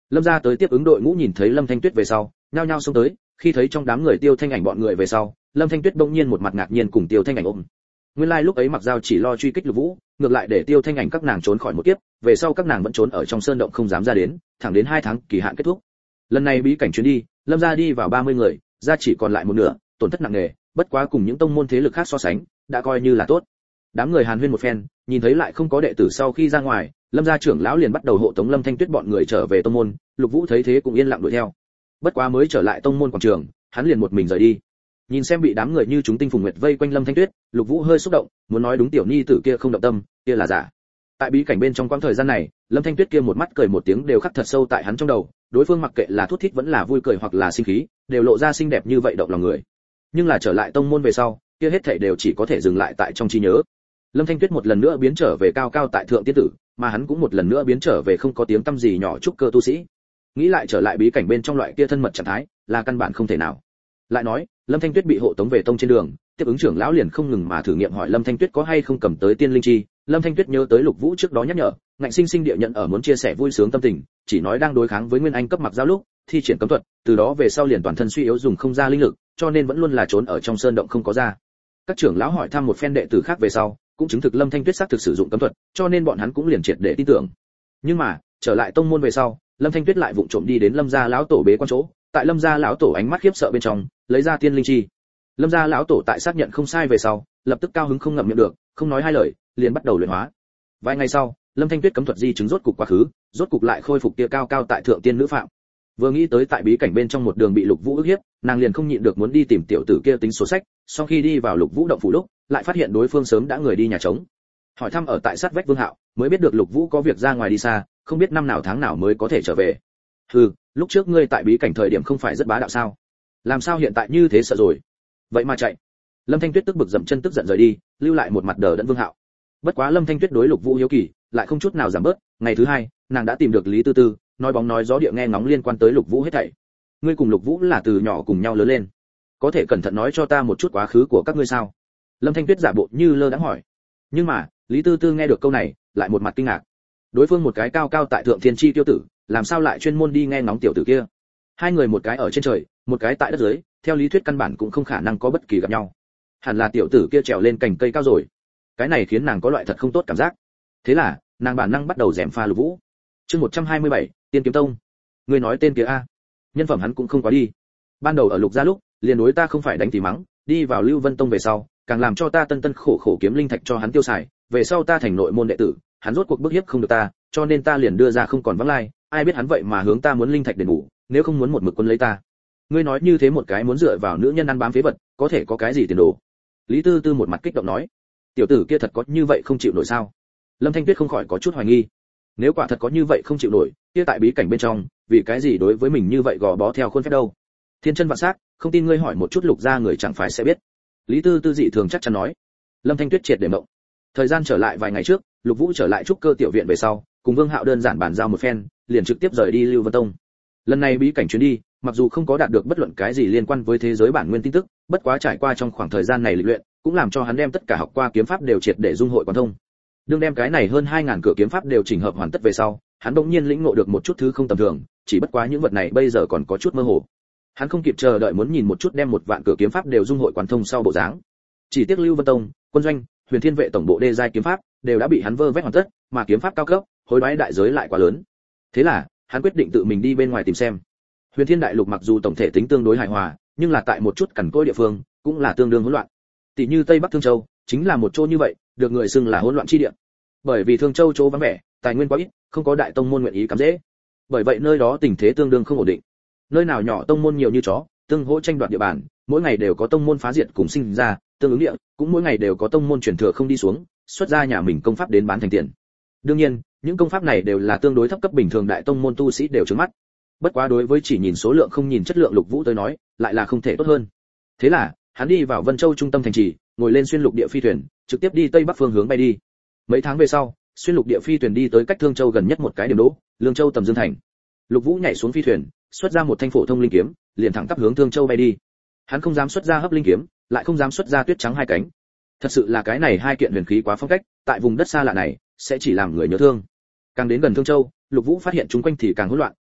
Lâm gia tới tiếp ứng đội ngũ nhìn thấy Lâm Thanh Tuyết về sau, nhao nhao xông tới, khi thấy trong đám người Tiêu Thanh Ảnh bọn người về sau, Lâm Thanh Tuyết bỗng nhiên một mặt ngạc nhiên cùng Tiêu Thanh Ảnh ôm. Nguyên lai lúc ấy Mặc Dao chỉ lo truy kích Lục Vũ, ngược lại để Tiêu Thanh Ảnh các nàng trốn khỏi một kiếp, về sau các nàng vẫn trốn ở trong sơn động không dám ra đến, thẳng đến 2 tháng kỳ hạn kết thúc. Lần này bí cảnh chuyến đi, Lâm gia đi vào 30 người, gia chỉ còn lại một nửa, tổn thất nặng nề, bất quá cùng những tông môn thế lực khác so sánh, đã coi như là tốt. Đám người hàn huyên một phen, nhìn thấy lại không có đệ tử sau khi ra ngoài, Lâm gia trưởng lão liền bắt đầu hộ tống Lâm Thanh Tuyết bọn người trở về tông môn, Lục Vũ thấy thế cũng yên lặng đuổi theo. Bất quá mới trở lại tông môn quảng trường, hắn liền một mình rời đi. Nhìn xem bị đám người như chúng tinh phùng nguyệt vây quanh Lâm Thanh Tuyết, Lục Vũ hơi xúc động, muốn nói đúng tiểu nhi tử kia không động tâm, kia là giả. Tại bí cảnh bên trong quãng thời gian này, Lâm Thanh Tuyết kia một mắt cười một tiếng đều khắc thật sâu tại hắn trong đầu, đối phương mặc kệ là thút thít vẫn là vui cười hoặc là sinh khí, đều lộ ra xinh đẹp như vậy động lòng người. Nhưng là trở lại tông môn về sau, kia hết thảy đều chỉ có thể dừng lại tại trong trí nhớ. Lâm Thanh Tuyết một lần nữa biến trở về cao cao tại thượng tiên tử, mà hắn cũng một lần nữa biến trở về không có tiếng tăm gì nhỏ trúc cơ tu sĩ. Nghĩ lại trở lại bí cảnh bên trong loại kia thân mật trạng thái, là căn bản không thể nào. Lại nói, Lâm Thanh Tuyết bị hộ tống về tông trên đường, tiếp ứng trưởng lão liền không ngừng mà thử nghiệm hỏi Lâm Thanh Tuyết có hay không cầm tới tiên linh chi. Lâm Thanh Tuyết nhớ tới Lục Vũ trước đó nhắc nhở, ngạnh sinh sinh địa nhận ở muốn chia sẻ vui sướng tâm tình, chỉ nói đang đối kháng với nguyên anh cấp Mặc Dao lúc, thi triển cấm thuật, từ đó về sau liền toàn thân suy yếu dùng không ra linh lực, cho nên vẫn luôn là trốn ở trong sơn động không có ra. Các trưởng lão hỏi thăm một phen đệ tử khác về sau, cũng chứng thực Lâm Thanh Tuyết xác thực sử dụng cấm thuật, cho nên bọn hắn cũng liền triệt để tin tưởng. Nhưng mà, trở lại tông môn về sau, Lâm Thanh Tuyết lại vụng trộm đi đến Lâm gia lão tổ bế quan chỗ, tại Lâm gia lão tổ ánh mắt khiếp sợ bên trong, lấy ra tiên linh chi. Lâm gia lão tổ tại xác nhận không sai về sau, lập tức cao hứng không ngậm miệng được, không nói hai lời, liền bắt đầu luyện hóa. Vài ngày sau, Lâm Thanh Tuyết cấm thuật di chứng rốt cục quá khứ, rốt cục lại khôi phục kia cao cao tại thượng tiên nữ phạm. Vừa nghĩ tới tại bí cảnh bên trong một đường bị Lục Vũ ức hiếp, nàng liền không nhịn được muốn đi tìm tiểu tử kia tính số sách. Sau khi đi vào Lục Vũ động phủ lúc, lại phát hiện đối phương sớm đã người đi nhà trống. Hỏi thăm ở tại sát vách Vương Hạo, mới biết được Lục Vũ có việc ra ngoài đi xa, không biết năm nào tháng nào mới có thể trở về. Hừ, lúc trước ngươi tại bí cảnh thời điểm không phải rất bá đạo sao? Làm sao hiện tại như thế sợ rồi? Vậy mà chạy. Lâm Thanh Tuyết tức bực dậm chân tức giận rời đi, lưu lại một mặt đờ đẫn Vương Hạo. Bất quá Lâm Thanh Tuyết đối Lục Vũ hiếu kỳ, lại không chút nào giảm bớt, ngày thứ hai, nàng đã tìm được Lý Tư Tư, nói bóng nói gió địa nghe ngóng liên quan tới Lục Vũ hết thảy. Ngươi cùng Lục Vũ là từ nhỏ cùng nhau lớn lên, có thể cẩn thận nói cho ta một chút quá khứ của các ngươi sao? Lâm Thanh Tuyết giả bộ như lơ đãng hỏi. Nhưng mà, Lý Tư Tư nghe được câu này, lại một mặt kinh ngạc. Đối phương một cái cao cao tại thượng thiên chi tiêu tử, làm sao lại chuyên môn đi nghe ngóng tiểu tử kia? Hai người một cái ở trên trời, một cái tại đất dưới, theo lý thuyết căn bản cũng không khả năng có bất kỳ gặp nhau. Hẳn là tiểu tử kia trèo lên cành cây cao rồi. Cái này khiến nàng có loại thật không tốt cảm giác. Thế là, nàng bản năng bắt đầu gièm pha Lục Vũ. Chương 127, Tiên Kiếm Tông. Ngươi nói tên kia a? Nhân phẩm hắn cũng không quá đi. Ban đầu ở Lục gia lúc, liền đối ta không phải đánh thì mắng, đi vào Lưu Vân Tông về sau, càng làm cho ta tân tân khổ khổ kiếm linh thạch cho hắn tiêu xài, về sau ta thành nội môn đệ tử, hắn rốt cuộc bức hiếp không được ta, cho nên ta liền đưa ra không còn vắng lai, ai biết hắn vậy mà hướng ta muốn linh thạch đền bù, nếu không muốn một mực quân lấy ta. Ngươi nói như thế một cái muốn dựa vào nữ nhân ăn bám phế vật, có thể có cái gì tiền đồ? Lý Tư Tư một mặt kích động nói. Tiểu tử kia thật có như vậy không chịu nổi sao? Lâm Thanh Tuyết không khỏi có chút hoài nghi. Nếu quả thật có như vậy không chịu nổi, kia tại bí cảnh bên trong, vì cái gì đối với mình như vậy gò bó theo khuôn phép đâu? Thiên chân vạn sắc, không tin ngươi hỏi một chút Lục gia người chẳng phải sẽ biết. Lý Tư Tư dị thường chắc chắn nói. Lâm Thanh Tuyết triệt để mộng. Thời gian trở lại vài ngày trước, Lục Vũ trở lại trúc cơ tiểu viện về sau, cùng Vương Hạo đơn giản bàn giao một phen, liền trực tiếp rời đi Lưu Vân Tông. Lần này bí cảnh chuyến đi, mặc dù không có đạt được bất luận cái gì liên quan với thế giới bản nguyên tin tức, bất quá trải qua trong khoảng thời gian này luyện, cũng làm cho hắn đem tất cả học qua kiếm pháp đều triệt để dung hội quán thông. Đương đem cái này hơn 2000 cửa kiếm pháp đều chỉnh hợp hoàn tất về sau, hắn bỗng nhiên lĩnh ngộ được một chút thứ không tầm thường, chỉ bất quá những vật này bây giờ còn có chút mơ hồ. Hắn không kịp chờ đợi muốn nhìn một chút đem 1 vạn cửa kiếm pháp đều dung hội quán thông sau bộ dáng. Chỉ tiếc Lưu Vân Tông, quân doanh, Huyền Thiên vệ tổng bộ đê giai kiếm pháp đều đã bị hắn vơ vét hoàn tất, mà kiếm pháp cao cấp, hối đoái đại giới lại quá lớn. Thế là, hắn quyết định tự mình đi bên ngoài tìm xem. Huyền Thiên đại lục mặc dù tổng thể tính tương đối hài hòa, nhưng là tại một chút cằn cỗi địa phương, cũng là tương đương hỗn loạn. Tỷ như Tây Bắc Thương Châu, chính là một chỗ như vậy, được người xưng là hỗn loạn chi địa. Bởi vì Thương Châu chỗ vắng vẻ, tài nguyên quá ít, không có đại tông môn nguyện ý cắm dễ. Bởi vậy nơi đó tình thế tương đương không ổn định. Nơi nào nhỏ tông môn nhiều như chó, tương hỗ tranh đoạt địa bàn, mỗi ngày đều có tông môn phá diệt cùng sinh ra, tương ứng địa, cũng mỗi ngày đều có tông môn truyền thừa không đi xuống, xuất ra nhà mình công pháp đến bán thành tiền. Đương nhiên, những công pháp này đều là tương đối thấp cấp, bình thường đại tông môn tu sĩ đều trướng mắt. Bất quá đối với chỉ nhìn số lượng không nhìn chất lượng Lục Vũ tới nói, lại là không thể tốt hơn. Thế là, hắn đi vào Vân Châu trung tâm thành trì, ngồi lên xuyên lục địa phi thuyền, trực tiếp đi tây bắc phương hướng bay đi. Mấy tháng về sau, xuyên lục địa phi thuyền đi tới cách Thương Châu gần nhất một cái điểm đỗ, Lương Châu Tầm Dương thành. Lục Vũ nhảy xuống phi thuyền, xuất ra một thanh phổ thông linh kiếm, liền thẳng tắp hướng Thương Châu bay đi. Hắn không dám xuất ra hấp linh kiếm, lại không dám xuất ra tuyết trắng hai cánh. Thật sự là cái này hai kiện huyền khí quá phong cách, tại vùng đất xa lạ này, sẽ chỉ làm người nhớ thương. Càng đến gần Thương Châu, Lục Vũ phát hiện chúng quanh thì càng hỗn loạn,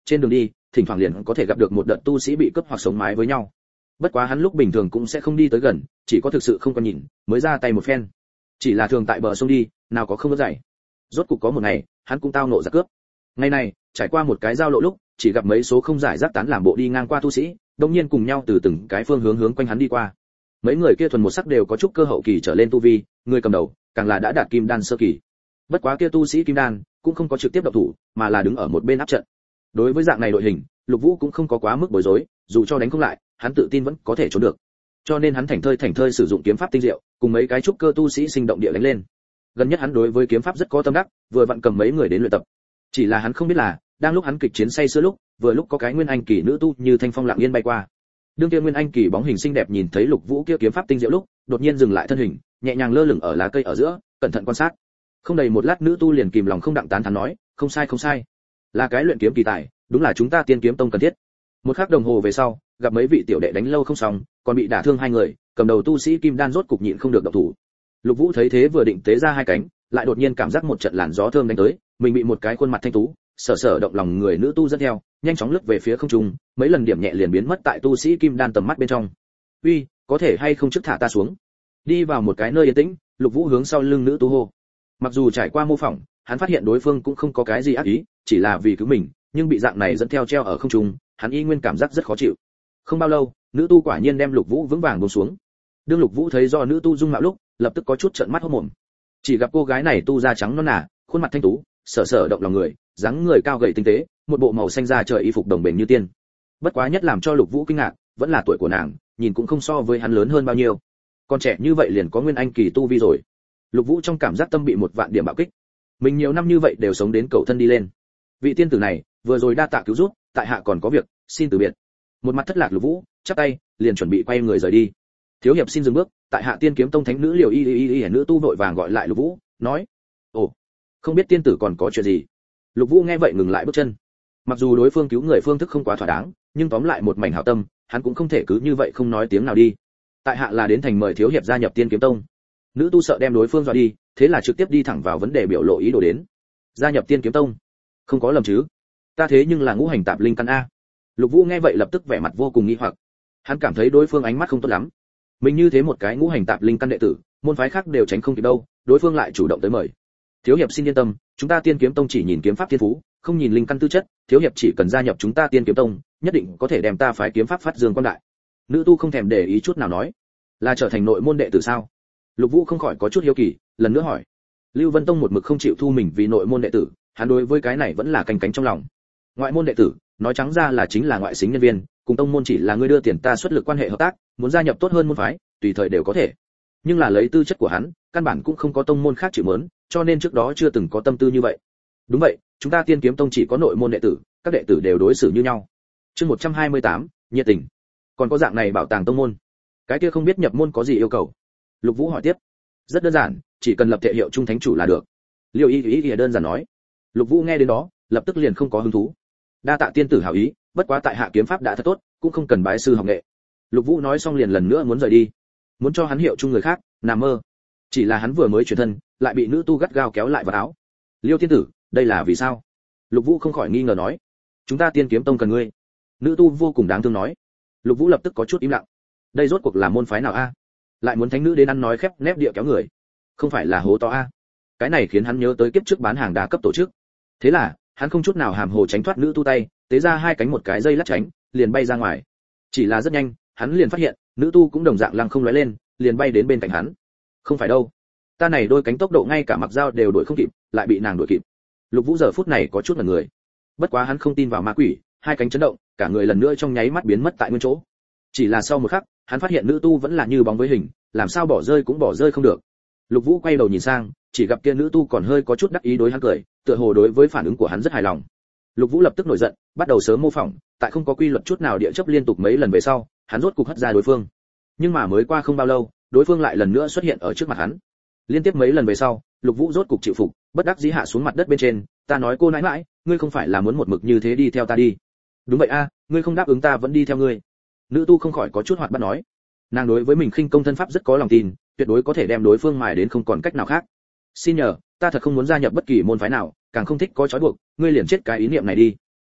trên đường đi thỉnh thoảng liền có thể gặp được một đợt tu sĩ bị cướp hoặc sống mái với nhau. Bất quá hắn lúc bình thường cũng sẽ không đi tới gần, chỉ có thực sự không còn nhìn mới ra tay một phen. Chỉ là thường tại bờ sông đi, nào có không có dạy. Rốt cục có một ngày, hắn cũng tao ngộ giặc cướp. Ngày này, trải qua một cái giao lộ lúc, chỉ gặp mấy số không giải rác tán làm bộ đi ngang qua tu sĩ, đột nhiên cùng nhau từ từng cái phương hướng quanh hắn đi qua. Mấy người kia thuần một sắc đều có chút cơ hậu kỳ trở lên tu vi, người cầm đầu càng là đã đạt kim đan sơ kỳ. Bất quá kia tu sĩ kim đan cũng không có trực tiếp động thủ, mà là đứng ở một bên áp trận. Đối với dạng này đội hình, Lục Vũ cũng không có quá mức bối rối, dù cho đánh không lại, hắn tự tin vẫn có thể trốn được. Cho nên hắn thảnh thơi sử dụng kiếm pháp tinh diệu, cùng mấy cái trúc cơ tu sĩ sinh động địa đánh lên. Gần nhất hắn đối với kiếm pháp rất có tâm đắc, vừa vặn cầm mấy người đến luyện tập. Chỉ là hắn không biết là, đang lúc hắn kịch chiến say sưa lúc, vừa lúc có cái nguyên anh kỳ nữ tu như thanh phong lặng yên bay qua. Đương kia nguyên anh kỳ bóng hình xinh đẹp nhìn thấy Lục Vũ kia kiếm pháp tinh diệu lúc, đột nhiên dừng lại thân hình, nhẹ nhàng lơ lửng ở lá cây ở giữa, cẩn thận quan sát. Không đầy một lát nữ tu liền kìm lòng không đặng tán thán nói, không sai, là cái luyện kiếm kỳ tài, đúng là chúng ta Tiên Kiếm Tông cần thiết. Một khắc đồng hồ về sau, gặp mấy vị tiểu đệ đánh lâu không xong, còn bị đả thương hai người, cầm đầu tu sĩ kim đan rốt cục nhịn không được động thủ. Lục Vũ thấy thế vừa định tế ra hai cánh, lại đột nhiên cảm giác một trận làn gió thơm đánh tới, mình bị một cái khuôn mặt thanh tú, sở động lòng người nữ tu dẫn theo, nhanh chóng lướt về phía không trung, mấy lần điểm nhẹ liền biến mất tại tu sĩ kim đan tầm mắt bên trong. "Uy, có thể hay không trước thả ta xuống?" Đi vào một cái nơi yên tĩnh, Lục Vũ hướng sau lưng nữ tu hô. Mặc dù trải qua mô phỏng, hắn phát hiện đối phương cũng không có cái gì ác ý, chỉ là vì cứu mình, nhưng bị dạng này dẫn theo treo ở không trung, hắn y nguyên cảm giác rất khó chịu. Không bao lâu, nữ tu quả nhiên đem Lục Vũ vững vàng buông xuống. Đương Lục Vũ thấy do nữ tu dung mạo lúc, lập tức có chút trợn mắt hốt mồm. Chỉ gặp cô gái này tu da trắng nõn nà, khuôn mặt thanh tú, sở động lòng người, dáng người cao gầy tinh tế, một bộ màu xanh da trời y phục đồng bền như tiên. Bất quá nhất làm cho Lục Vũ kinh ngạc, vẫn là tuổi của nàng, nhìn cũng không so với hắn lớn hơn bao nhiêu. Còn trẻ như vậy liền có nguyên anh kỳ tu vi rồi. Lục Vũ trong cảm giác tâm bị một vạn điểm bạo kích. Mình nhiều năm như vậy đều sống đến cầu thân đi lên. Vị tiên tử này, vừa rồi đa tạ cứu giúp, tại hạ còn có việc, xin từ biệt. Một mặt thất lạc Lục Vũ, chắp tay, liền chuẩn bị quay người rời đi. Thiếu hiệp xin dừng bước, tại hạ Tiên Kiếm Tông thánh nữ Liều Y nữ tu vội vàng gọi lại Lục Vũ, nói: "Ồ, không biết tiên tử còn có chuyện gì?" Lục Vũ nghe vậy ngừng lại bước chân. Mặc dù đối phương cứu người phương thức không quá thỏa đáng, nhưng tóm lại một mảnh hảo tâm, hắn cũng không thể cứ như vậy không nói tiếng nào đi. Tại hạ là đến thành mời thiếu hiệp gia nhập Tiên Kiếm Tông. Nữ tu sợ đem đối phương dọa đi, thế là trực tiếp đi thẳng vào vấn đề biểu lộ ý đồ đến. Gia nhập Tiên Kiếm Tông? Không có lầm chứ? Ta thế nhưng là ngũ hành tạp linh căn a. Lục Vũ nghe vậy lập tức vẻ mặt vô cùng nghi hoặc. Hắn cảm thấy đối phương ánh mắt không tốt lắm. Mình như thế một cái ngũ hành tạp linh căn đệ tử, môn phái khác đều tránh không kịp đâu, đối phương lại chủ động tới mời. Thiếu hiệp xin yên tâm, chúng ta Tiên Kiếm Tông chỉ nhìn kiếm pháp thiên phú, không nhìn linh căn tư chất, thiếu hiệp chỉ cần gia nhập chúng ta Tiên Kiếm Tông, nhất định có thể đem ta phái kiếm pháp phát dương quang đại. Nữ tu không thèm để ý chút nào nói, là trở thành nội môn đệ tử sao? Lục Vũ không khỏi có chút hiếu kỳ, lần nữa hỏi. Lưu Vân Tông một mực không chịu thu mình vì nội môn đệ tử, hắn đối với cái này vẫn là canh cánh trong lòng. Ngoại môn đệ tử, nói trắng ra là chính là ngoại xính nhân viên, cùng tông môn chỉ là ngươi đưa tiền ta xuất lực quan hệ hợp tác, muốn gia nhập tốt hơn môn phái, tùy thời đều có thể. Nhưng là lấy tư chất của hắn, căn bản cũng không có tông môn khác chịu muốn, cho nên trước đó chưa từng có tâm tư như vậy. Đúng vậy, chúng ta Tiên Kiếm Tông chỉ có nội môn đệ tử, các đệ tử đều đối xử như nhau. Chương 128, nhiệt tình. Còn có dạng này bảo tàng tông môn. Cái kia không biết nhập môn có gì yêu cầu? Lục Vũ hỏi tiếp. Rất đơn giản, chỉ cần lập thể hiệu trung thánh chủ là được. Liêu Y đơn giản nói. Lục Vũ nghe đến đó, lập tức liền không có hứng thú. Đa tạ tiên tử hảo ý, bất quá tại hạ kiếm pháp đã thật tốt, cũng không cần bái sư học nghệ. Lục Vũ nói xong liền lần nữa muốn rời đi. Muốn cho hắn hiệu chung người khác, nằm mơ. Chỉ là hắn vừa mới chuyển thân, lại bị nữ tu gắt gao kéo lại vào áo. Liêu tiên tử, đây là vì sao? Lục Vũ không khỏi nghi ngờ nói. Chúng ta Tiên Kiếm Tông cần ngươi. Nữ tu vô cùng đáng thương nói. Lục Vũ lập tức có chút im lặng. Đây rốt cuộc là môn phái nào a? Lại muốn thánh nữ đến ăn nói khép nép địa kéo người, không phải là hố to a? Cái này khiến hắn nhớ tới kiếp trước bán hàng đa cấp tổ chức. Thế là hắn không chút nào hàm hồ tránh thoát nữ tu tay, tế ra hai cánh một cái dây lắc tránh, liền bay ra ngoài. Chỉ là rất nhanh, hắn liền phát hiện, nữ tu cũng đồng dạng lăng không lóe lên, liền bay đến bên cạnh hắn. Không phải đâu, ta này đôi cánh tốc độ ngay cả mặc dao đều đuổi không kịp, lại bị nàng đuổi kịp. Lục Vũ giờ phút này có chút ngẩn người. Bất quá hắn không tin vào ma quỷ, hai cánh chấn động, cả người lần nữa trong nháy mắt biến mất tại nguyên chỗ. Chỉ là sau một khắc, hắn phát hiện nữ tu vẫn là như bóng với hình, làm sao bỏ rơi cũng bỏ rơi không được. Lục Vũ quay đầu nhìn sang, chỉ gặp kia nữ tu còn hơi có chút đắc ý đối hắn cười, tựa hồ đối với phản ứng của hắn rất hài lòng. Lục Vũ lập tức nổi giận, bắt đầu sớm mô phỏng, tại không có quy luật chút nào địa chấp liên tục mấy lần về sau, hắn rốt cục hất ra đối phương. Nhưng mà mới qua không bao lâu, đối phương lại lần nữa xuất hiện ở trước mặt hắn. Liên tiếp mấy lần về sau, Lục Vũ rốt cục chịu phục, bất đắc dĩ hạ xuống mặt đất bên trên, ta nói cô nãi nãi, ngươi không phải là muốn một mực như thế đi theo ta đi? Đúng vậy a, ngươi không đáp ứng ta vẫn đi theo ngươi. Nữ tu không khỏi có chút hoạt bát nói. Nàng đối với mình khinh công thân pháp rất có lòng tin, tuyệt đối có thể đem đối phương mài đến không còn cách nào khác. Xin nhờ, ta thật không muốn gia nhập bất kỳ môn phái nào, càng không thích có trói buộc, ngươi liền chết cái ý niệm này đi.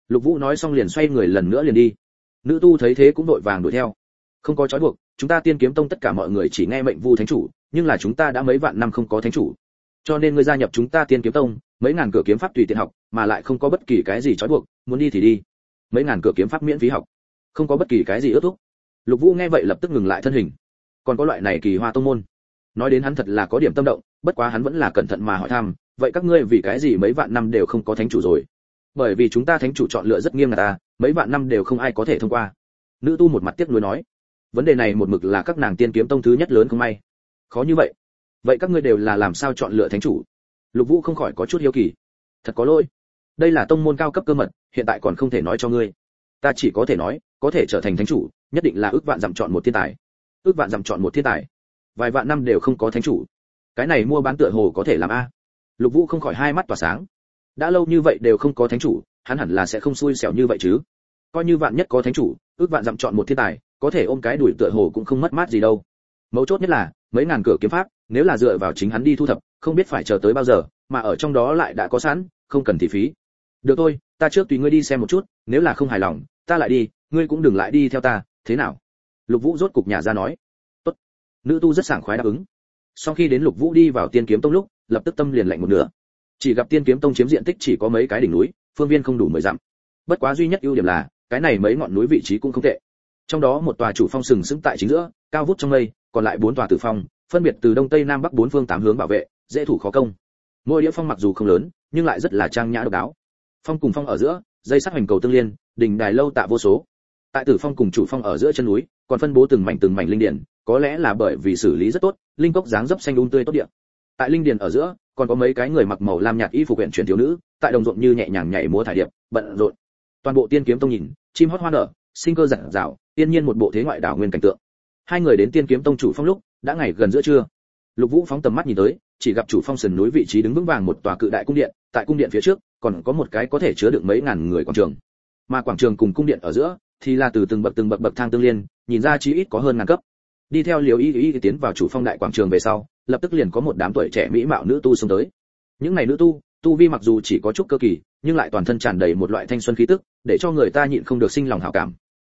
Lục Vũ nói xong liền xoay người lần nữa liền đi. Nữ tu thấy thế cũng vội vàng đuổi theo. Không có trói buộc, chúng ta Tiên Kiếm Tông tất cả mọi người chỉ nghe mệnh Vu thánh chủ, nhưng là chúng ta đã mấy vạn năm không có thánh chủ. Cho nên ngươi gia nhập chúng ta Tiên Kiếm Tông, mấy ngàn cửa kiếm pháp tùy tiện học, mà lại không có bất kỳ cái gì trói buộc, muốn đi thì đi. Mấy ngàn cửa kiếm pháp miễn phí học, không có bất kỳ cái gì ước thúc. Lục Vũ nghe vậy lập tức ngừng lại thân hình. Còn có loại này kỳ hoa tông môn. Nói đến hắn thật là có điểm tâm động, bất quá hắn vẫn là cẩn thận mà hỏi thăm, vậy các ngươi vì cái gì mấy vạn năm đều không có thánh chủ rồi? Bởi vì chúng ta thánh chủ chọn lựa rất nghiêm ngặt ta, mấy vạn năm đều không ai có thể thông qua. Nữ tu một mặt tiếc nuối nói, vấn đề này một mực là các nàng Tiên Kiếm Tông thứ nhất lớn không may. Khó như vậy. Vậy các ngươi đều là làm sao chọn lựa thánh chủ? Lục Vũ không khỏi có chút hiếu kỳ. Thật có lỗi, đây là tông môn cao cấp cơ mật, hiện tại còn không thể nói cho ngươi. Ta chỉ có thể nói, có thể trở thành thánh chủ, nhất định là ước vạn dặm chọn một thiên tài. Ước vạn dặm chọn một thiên tài. Vài vạn năm đều không có thánh chủ. Cái này mua bán tựa hồ có thể làm a. Lục Vũ không khỏi hai mắt tỏa sáng. Đã lâu như vậy đều không có thánh chủ, hắn hẳn là sẽ không xui xẻo như vậy chứ. Coi như vạn nhất có thánh chủ, ước vạn dặm chọn một thiên tài, có thể ôm cái đuổi tựa hồ cũng không mất mát gì đâu. Mấu chốt nhất là, mấy ngàn cửa kiếm pháp, nếu là dựa vào chính hắn đi thu thập, không biết phải chờ tới bao giờ, mà ở trong đó lại đã có sẵn, không cần thị phí. Được thôi, ta trước tùy ngươi đi xem một chút, nếu là không hài lòng, ta lại đi, ngươi cũng đừng lại đi theo ta, thế nào? Lục Vũ rốt cục nhả ra nói. Tốt. Nữ tu rất sảng khoái đáp ứng. Sau khi đến Lục Vũ đi vào Tiên Kiếm Tông lúc, lập tức tâm liền lạnh một nửa. Chỉ gặp Tiên Kiếm Tông chiếm diện tích chỉ có mấy cái đỉnh núi, phương viên không đủ 10 dặm. Bất quá duy nhất ưu điểm là, cái này mấy ngọn núi vị trí cũng không tệ. Trong đó một tòa chủ phong sừng sững tại chính giữa, cao vút trong mây, còn lại 4 tòa tử phong, phân biệt từ đông tây nam bắc 4 phương 8 hướng bảo vệ, dễ thủ khó công. Mỗi địa phong mặc dù không lớn, nhưng lại rất là trang nhã độc đáo. Phong cùng phong ở giữa, dây sắt hoành cầu tương liên, đỉnh đài lâu tạ vô số. Tại tử phong cùng chủ phong ở giữa chân núi, còn phân bố từng mảnh linh điển, có lẽ là bởi vì xử lý rất tốt, linh cốc dáng dấp xanh tươi tốt địa. Tại linh điển ở giữa, còn có mấy cái người mặc màu lam nhạt y phục huyền chuyển thiếu nữ, tại đồng ruộng như nhẹ nhàng nhảy múa thải điệp, bận rộn. Toàn bộ Tiên Kiếm Tông nhìn, chim hót hoa nở, sinh cơ rạng rào, tiên nhiên một bộ thế ngoại đảo nguyên cảnh tượng. Hai người đến Tiên Kiếm Tông chủ phong lúc, đã ngày gần giữa trưa. Lục Vũ phóng tầm mắt nhìn tới, chỉ gặp chủ phong sườn núi vị trí đứng vững vàng một tòa cự đại cung điện, tại cung điện phía trước, còn có một cái có thể chứa được mấy ngàn người quảng trường. Mà quảng trường cùng cung điện ở giữa, thì là từ từng bậc bậc thang tương liên, nhìn ra chí ít có hơn ngàn cấp. Đi theo Liễu Y tiến vào chủ phong đại quảng trường về sau, lập tức liền có một đám tuổi trẻ mỹ mạo nữ tu xông tới. Những này nữ tu vi mặc dù chỉ có chút cơ kỳ, nhưng lại toàn thân tràn đầy một loại thanh xuân khí tức, để cho người ta nhịn không được sinh lòng hảo cảm.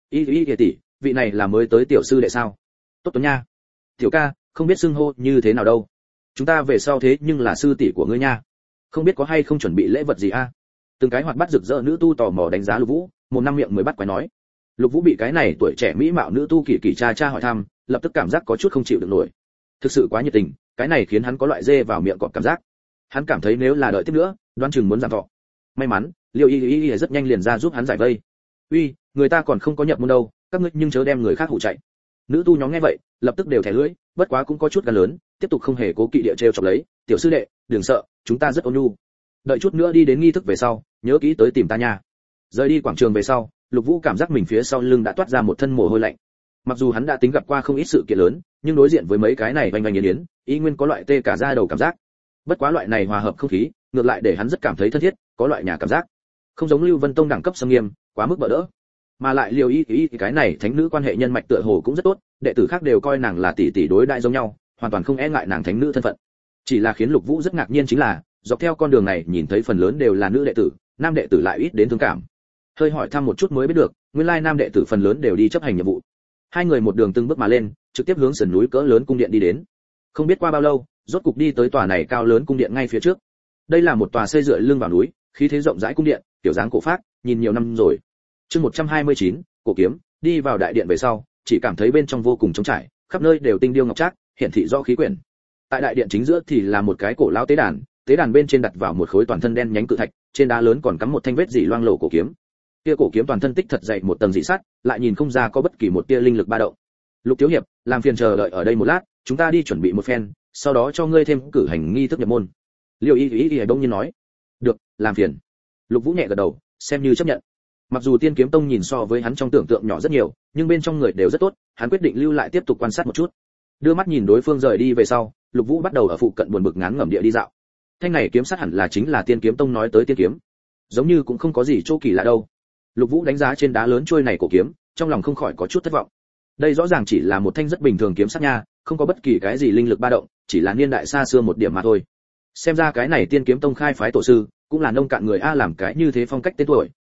Y tỷ, vị này là mới tới tiểu sư đệ sao? Tốt tuấn nha. Tiểu ca, không biết xưng hô như thế nào đâu. Chúng ta về sau thế nhưng là sư tỷ của ngươi nha. Không biết có hay không chuẩn bị lễ vật gì a? Từng cái hoạt bát rực rỡ nữ tu tò mò đánh giá Lục Vũ, một năm miệng mới bắt quái nói. Lục Vũ bị cái này tuổi trẻ mỹ mạo nữ tu kỳ cha hỏi thăm, lập tức cảm giác có chút không chịu được nổi. Thực sự quá nhiệt tình, cái này khiến hắn có loại dê vào miệng cọp cảm giác. Hắn cảm thấy nếu là đợi tiếp nữa, đoán chừng muốn giảm thọ. May mắn, Liêu Y rất nhanh liền ra giúp hắn giải vây. Uy, người ta còn không có nhập môn đâu, các ngươi nhưng chớ đem người khác hủ chạy. Nữ tu nhóm nghe vậy, lập tức đều thẻ lưỡi, bất quá cũng có chút gan lớn, tiếp tục không hề cố kỵ địa trêu chọc lấy, tiểu sư đệ, đừng sợ, chúng ta rất ôn nhu. Đợi chút nữa đi đến nghi thức về sau, nhớ kỹ tới tìm ta nha. Rời đi quảng trường về sau, Lục Vũ cảm giác mình phía sau lưng đã toát ra một thân mồ hôi lạnh. Mặc dù hắn đã tính gặp qua không ít sự kiện lớn, nhưng đối diện với mấy cái này oanh yến, ý nguyên có loại tê cả da đầu cảm giác. Bất quá loại này hòa hợp không khí, ngược lại để hắn rất cảm thấy thân thiết, có loại nhà cảm giác. Không giống Lưu Vân Tông đẳng cấp xâm nghiêm, quá mức bỡ đỡ. Mà lại Liêu Y cái này thánh nữ quan hệ nhân mạch tựa hồ cũng rất tốt, đệ tử khác đều coi nàng là tỷ tỷ đối đại giống nhau, hoàn toàn không e ngại nàng thánh nữ thân phận. Chỉ là khiến Lục Vũ rất ngạc nhiên chính là, dọc theo con đường này nhìn thấy phần lớn đều là nữ đệ tử, nam đệ tử lại ít đến thương cảm. Hơi hỏi thăm một chút mới biết được, nguyên lai nam đệ tử phần lớn đều đi chấp hành nhiệm vụ. Hai người một đường từng bước mà lên, trực tiếp hướng sườn núi cỡ lớn cung điện đi đến. Không biết qua bao lâu, rốt cục đi tới tòa này cao lớn cung điện ngay phía trước. Đây là một tòa xây dựa lưng vào núi, khí thế rộng rãi cung điện, kiểu dáng cổ phác, nhìn nhiều năm rồi. Chương 129, cổ kiếm, đi vào đại điện về sau, chỉ cảm thấy bên trong vô cùng trống trải, khắp nơi đều tinh điêu ngọc trác, hiển thị rõ khí quyển. Tại đại điện chính giữa thì là một cái cổ lão tế đàn bên trên đặt vào một khối toàn thân đen nhánh cự thạch, trên đá lớn còn cắm một thanh vết dỉ loang lổ cổ kiếm. Kia cổ kiếm toàn thân tích thật dày một tầng dị sắt, lại nhìn không ra có bất kỳ một tia linh lực ba động. Lục thiếu hiệp, làm phiền chờ đợi ở đây một lát, chúng ta đi chuẩn bị một phen, sau đó cho ngươi thêm cử hành nghi thức nhập môn. Liêu Y đông nhiên nói. Được, làm phiền. Lục Vũ nhẹ gật đầu, xem như chấp nhận. Mặc dù Tiên Kiếm Tông nhìn so với hắn trong tưởng tượng nhỏ rất nhiều, nhưng bên trong người đều rất tốt, hắn quyết định lưu lại tiếp tục quan sát một chút. Đưa mắt nhìn đối phương rời đi về sau, Lục Vũ bắt đầu ở phụ cận buồn bực ngán ngẩm địa đi dạo. Thanh này kiếm sắt hẳn là chính là Tiên Kiếm Tông nói tới tiên kiếm, giống như cũng không có gì chỗ kỳ lạ đâu. Lục Vũ đánh giá trên đá lớn trôi này cổ kiếm, trong lòng không khỏi có chút thất vọng. Đây rõ ràng chỉ là một thanh rất bình thường kiếm sắt nha, không có bất kỳ cái gì linh lực ba động, chỉ là niên đại xa xưa một điểm mà thôi. Xem ra cái này Tiên Kiếm Tông khai phái tổ sư, cũng là nông cạn người a, làm cái như thế phong cách tên tuổi,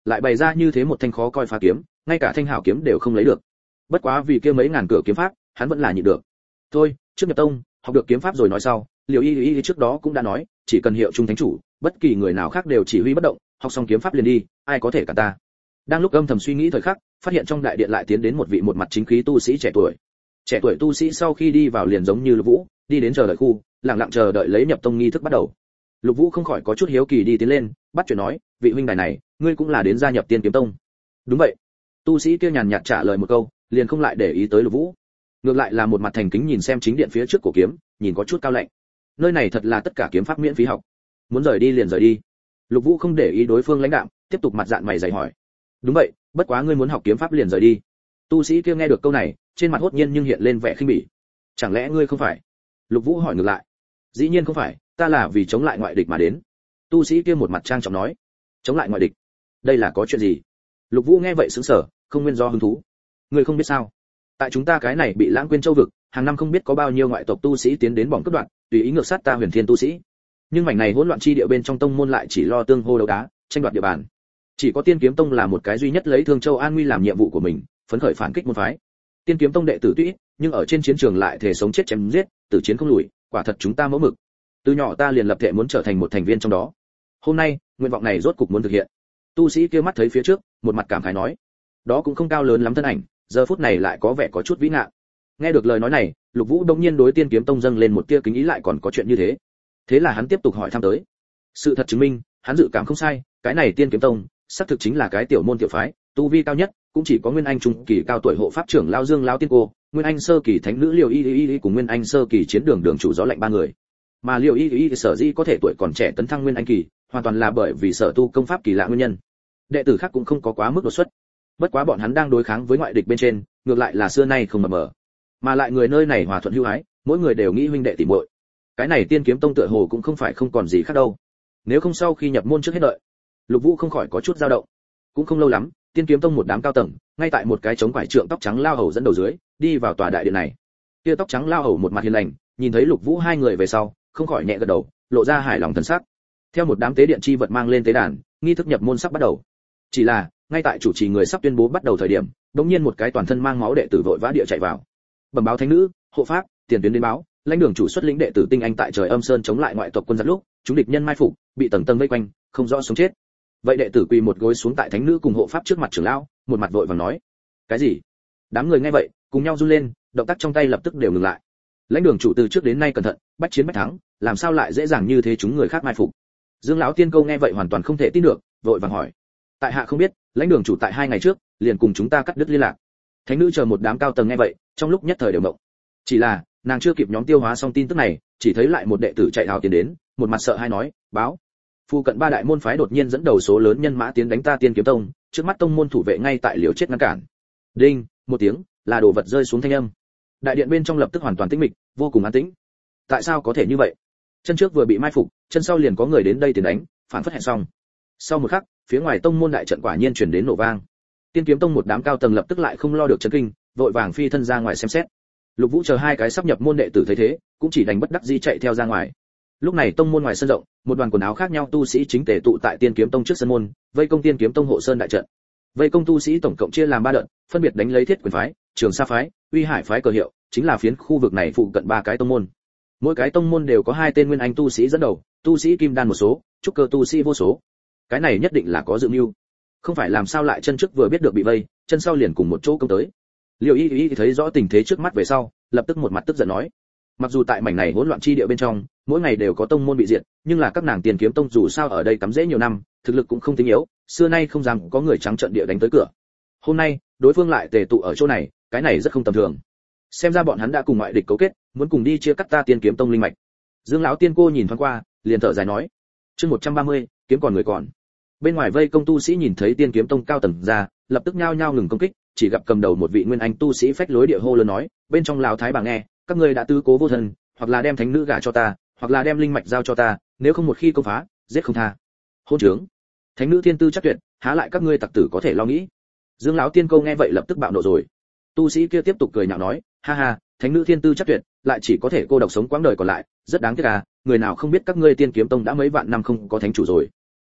lại bày ra như thế một thanh khó coi phá kiếm, ngay cả thanh hảo kiếm đều không lấy được. Bất quá vì kia mấy ngàn cửa kiếm pháp, hắn vẫn là nhịn được. Thôi, trước nhập tông, học được kiếm pháp rồi nói sau. Liều Y trước đó cũng đã nói, chỉ cần hiệu trung thánh chủ, bất kỳ người nào khác đều chỉ huy bất động, học xong kiếm pháp liền đi, ai có thể cản ta. Đang lúc âm thầm suy nghĩ thời khắc, phát hiện trong đại điện lại tiến đến một vị một mặt chính khí tu sĩ trẻ tuổi. Trẻ tuổi tu sĩ sau khi đi vào liền giống như Lục Vũ, đi đến chờ đợi khu, lặng lặng chờ đợi lấy nhập tông nghi thức bắt đầu. Lục Vũ không khỏi có chút hiếu kỳ đi tiến lên, bắt chuyện nói, vị huynh đài này, ngươi cũng là đến gia nhập Tiên Kiếm Tông? Đúng vậy. Tu sĩ kia nhàn nhạt trả lời một câu, liền không lại để ý tới Lục Vũ. Ngược lại là một mặt thành kính nhìn xem chính điện phía trước cổ kiếm, nhìn có chút cao lạnh. Nơi này thật là tất cả kiếm pháp miễn phí học. Muốn rời đi liền rời đi. Lục Vũ không để ý đối phương lãnh đạm, tiếp tục mặt dạn mày dày hỏi. Đúng vậy, bất quá ngươi muốn học kiếm pháp liền rời đi. Tu sĩ kia nghe được câu này, trên mặt hốt nhiên nhưng hiện lên vẻ khinh bỉ. Chẳng lẽ ngươi không phải? Lục Vũ hỏi ngược lại. Dĩ nhiên không phải, ta là vì chống lại ngoại địch mà đến. Tu sĩ kia một mặt trang trọng nói. Chống lại ngoại địch? Đây là có chuyện gì? Lục Vũ nghe vậy sững sờ, không nguyên do hứng thú. Ngươi không biết sao? Tại chúng ta cái này bị lãng quên châu vực, hàng năm không biết có bao nhiêu ngoại tộc tu sĩ tiến đến bỏng cướp đoạt, tùy ý ngược sát ta Huyền Thiên tu sĩ. Nhưng mảnh này hỗn loạn chi địa bên trong tông môn lại chỉ lo tương hô đấu đá, tranh đoạt địa bàn. Chỉ có Tiên Kiếm Tông là một cái duy nhất lấy Thương Châu an nguy làm nhiệm vụ của mình, phấn khởi phản kích môn phái. Tiên Kiếm Tông đệ tử tuy, nhưng ở trên chiến trường lại thể sống chết chém giết, tử chiến không lùi, quả thật chúng ta mẫu mực. Từ nhỏ ta liền lập thể muốn trở thành một thành viên trong đó. Hôm nay, nguyện vọng này rốt cục muốn thực hiện. Tu sĩ kia mắt thấy phía trước, một mặt cảm khái nói, đó cũng không cao lớn lắm thân ảnh, giờ phút này lại có vẻ có chút vĩ ngạn. Nghe được lời nói này, Lục Vũ đông nhiên đối Tiên Kiếm Tông dâng lên một tia kính ý, lại còn có chuyện như thế. Thế là hắn tiếp tục hỏi thăm tới. Sự thật chứng minh, hắn dự cảm không sai, cái này Tiên Kiếm Tông, xác thực chính là cái tiểu môn tiểu phái, tu vi cao nhất cũng chỉ có Nguyên Anh trung kỳ cao tuổi hộ pháp trưởng Lao Dương Lão Tiên Cô, Nguyên Anh sơ kỳ thánh nữ Liêu Y cùng Nguyên Anh sơ kỳ chiến đường đường chủ gió lạnh ba người. Mà Liêu Y sở dĩ có thể tuổi còn trẻ tấn thăng Nguyên Anh kỳ, hoàn toàn là bởi vì sở tu công pháp kỳ lạ nguyên nhân. Đệ tử khác cũng không có quá mức đột xuất. Bất quá bọn hắn đang đối kháng với ngoại địch bên trên, ngược lại là xưa nay không mập mờ. Mà lại người nơi này hòa thuận hữu ái, mỗi người đều nghĩ huynh đệ tỉ muội. Cái này Tiên Kiếm Tông tựa hồ cũng không phải không còn gì khác đâu. Nếu không sau khi nhập môn trước hết đợi. Lục Vũ không khỏi có chút dao động. Cũng không lâu lắm, Tiên Kiếm Tông một đám cao tầng, ngay tại một cái trống quải trượng tóc trắng lao hầu dẫn đầu dưới, đi vào tòa đại điện này. Kia tóc trắng lao hầu một mặt hiền lành, nhìn thấy Lục Vũ hai người về sau, không khỏi nhẹ gật đầu, lộ ra hài lòng thần sắc. Theo một đám tế điện chi vật mang lên tế đàn, nghi thức nhập môn sắp bắt đầu. Chỉ là, ngay tại chủ trì người sắp tuyên bố bắt đầu thời điểm, đống nhiên một cái toàn thân mang máu đệ tử vội vã địa chạy vào. Bẩm báo thánh nữ, hộ pháp, tiền tuyến đến báo, lãnh đường chủ xuất lĩnh đệ tử tinh anh tại Trời Âm Sơn chống lại ngoại tộc quân giặc lúc, chúng địch nhân mai phục, bị tầng tầng vây quanh, không rõ sống chết. Vậy đệ tử quỳ một gối xuống tại thánh nữ cùng hộ pháp trước mặt trưởng lão, một mặt vội vàng nói: cái gì? Đám người nghe vậy, cùng nhau run lên, động tác trong tay lập tức đều ngừng lại. Lãnh đường chủ từ trước đến nay cẩn thận, bách chiến bách thắng, làm sao lại dễ dàng như thế chúng người khác mai phục? Dương lão tiên câu nghe vậy hoàn toàn không thể tin được, vội vàng hỏi: tại hạ không biết, lãnh đường chủ tại 2 ngày trước liền cùng chúng ta cắt đứt liên lạc. Thánh nữ chờ một đám cao tầng nghe vậy, trong lúc nhất thời đều ngộng. Chỉ là, nàng chưa kịp nhóm tiêu hóa xong tin tức này, chỉ thấy lại một đệ tử chạy hào tiến đến, một mặt sợ hãi nói: báo, phu cận 3 đại môn phái đột nhiên dẫn đầu số lớn nhân mã tiến đánh ta Tiên Kiếm Tông, trước mắt tông môn thủ vệ ngay tại liều chết ngăn cản. Đinh, một tiếng, là đồ vật rơi xuống thanh âm. Đại điện bên trong lập tức hoàn toàn tĩnh mịch, vô cùng an tĩnh. Tại sao có thể như vậy? Chân trước vừa bị mai phục, chân sau liền có người đến đây tiến đánh, phản phất hẹn xong. Sau một khắc, phía ngoài tông môn đại trận quả nhiên truyền đến nổ vang. Tiên Kiếm Tông một đám cao tầng lập tức lại không lo được chấn kinh, vội vàng phi thân ra ngoài xem xét. Lục Vũ chờ 2 cái sắp nhập môn đệ tử thấy thế, cũng chỉ đành bất đắc dĩ chạy theo ra ngoài. Lúc này tông môn ngoài sân rộng, một đoàn quần áo khác nhau tu sĩ chính tề tụ tại Tiên Kiếm Tông trước sân môn, vây công Tiên Kiếm Tông hộ sơn đại trận. Vây công tu sĩ tổng cộng chia làm 3 đợt, phân biệt đánh lấy Thiết Quyền phái, Trường Sa phái, Uy Hải phái cờ hiệu, chính là phiến khu vực này phụ cận 3 cái tông môn. Mỗi cái tông môn đều có 2 tên nguyên anh tu sĩ dẫn đầu, tu sĩ kim đan một số, trúc cơ tu sĩ vô số. Cái này nhất định là có dự mưu. Không phải làm sao lại chân trước vừa biết được bị vây, chân sau liền cùng một chỗ công tới. Liêu Y thấy rõ tình thế trước mắt về sau, lập tức một mặt tức giận nói: mặc dù tại mảnh này hỗn loạn chi địa bên trong, mỗi ngày đều có tông môn bị diệt, nhưng là các nàng Tiên Kiếm Tông dù sao ở đây cắm rễ nhiều năm, thực lực cũng không tính yếu, xưa nay không dám có người trắng trợn địa đánh tới cửa. Hôm nay, đối phương lại tề tụ ở chỗ này, cái này rất không tầm thường. Xem ra bọn hắn đã cùng ngoại địch cấu kết, muốn cùng đi chia cắt ta Tiên Kiếm Tông linh mạch. Dương lão tiên cô nhìn thoáng qua, liền thở dài nói: chương 130, kiếm còn người còn. Bên ngoài vây công tu sĩ nhìn thấy Tiên Kiếm Tông cao tầng ra, lập tức nhao nhao ngừng công kích, chỉ gặp cầm đầu một vị nguyên anh tu sĩ phách lối địa hô lớn nói: bên trong lão thái bà nghe, các ngươi đã tư cố vô thân, hoặc là đem thánh nữ gả cho ta, hoặc là đem linh mạch giao cho ta, nếu không một khi công phá, giết không tha. Hôn trướng! Thánh nữ thiên tư chắc tuyệt, há lại các ngươi tặc tử có thể lo nghĩ. Dương lão tiên câu nghe vậy lập tức bạo nộ rồi. Tu sĩ kia tiếp tục cười nhạo nói: ha ha, thánh nữ thiên tư chắc tuyệt, lại chỉ có thể cô độc sống quãng đời còn lại, rất đáng tiếc à, người nào không biết các ngươi Tiên Kiếm Tông đã mấy vạn năm không có thánh chủ rồi.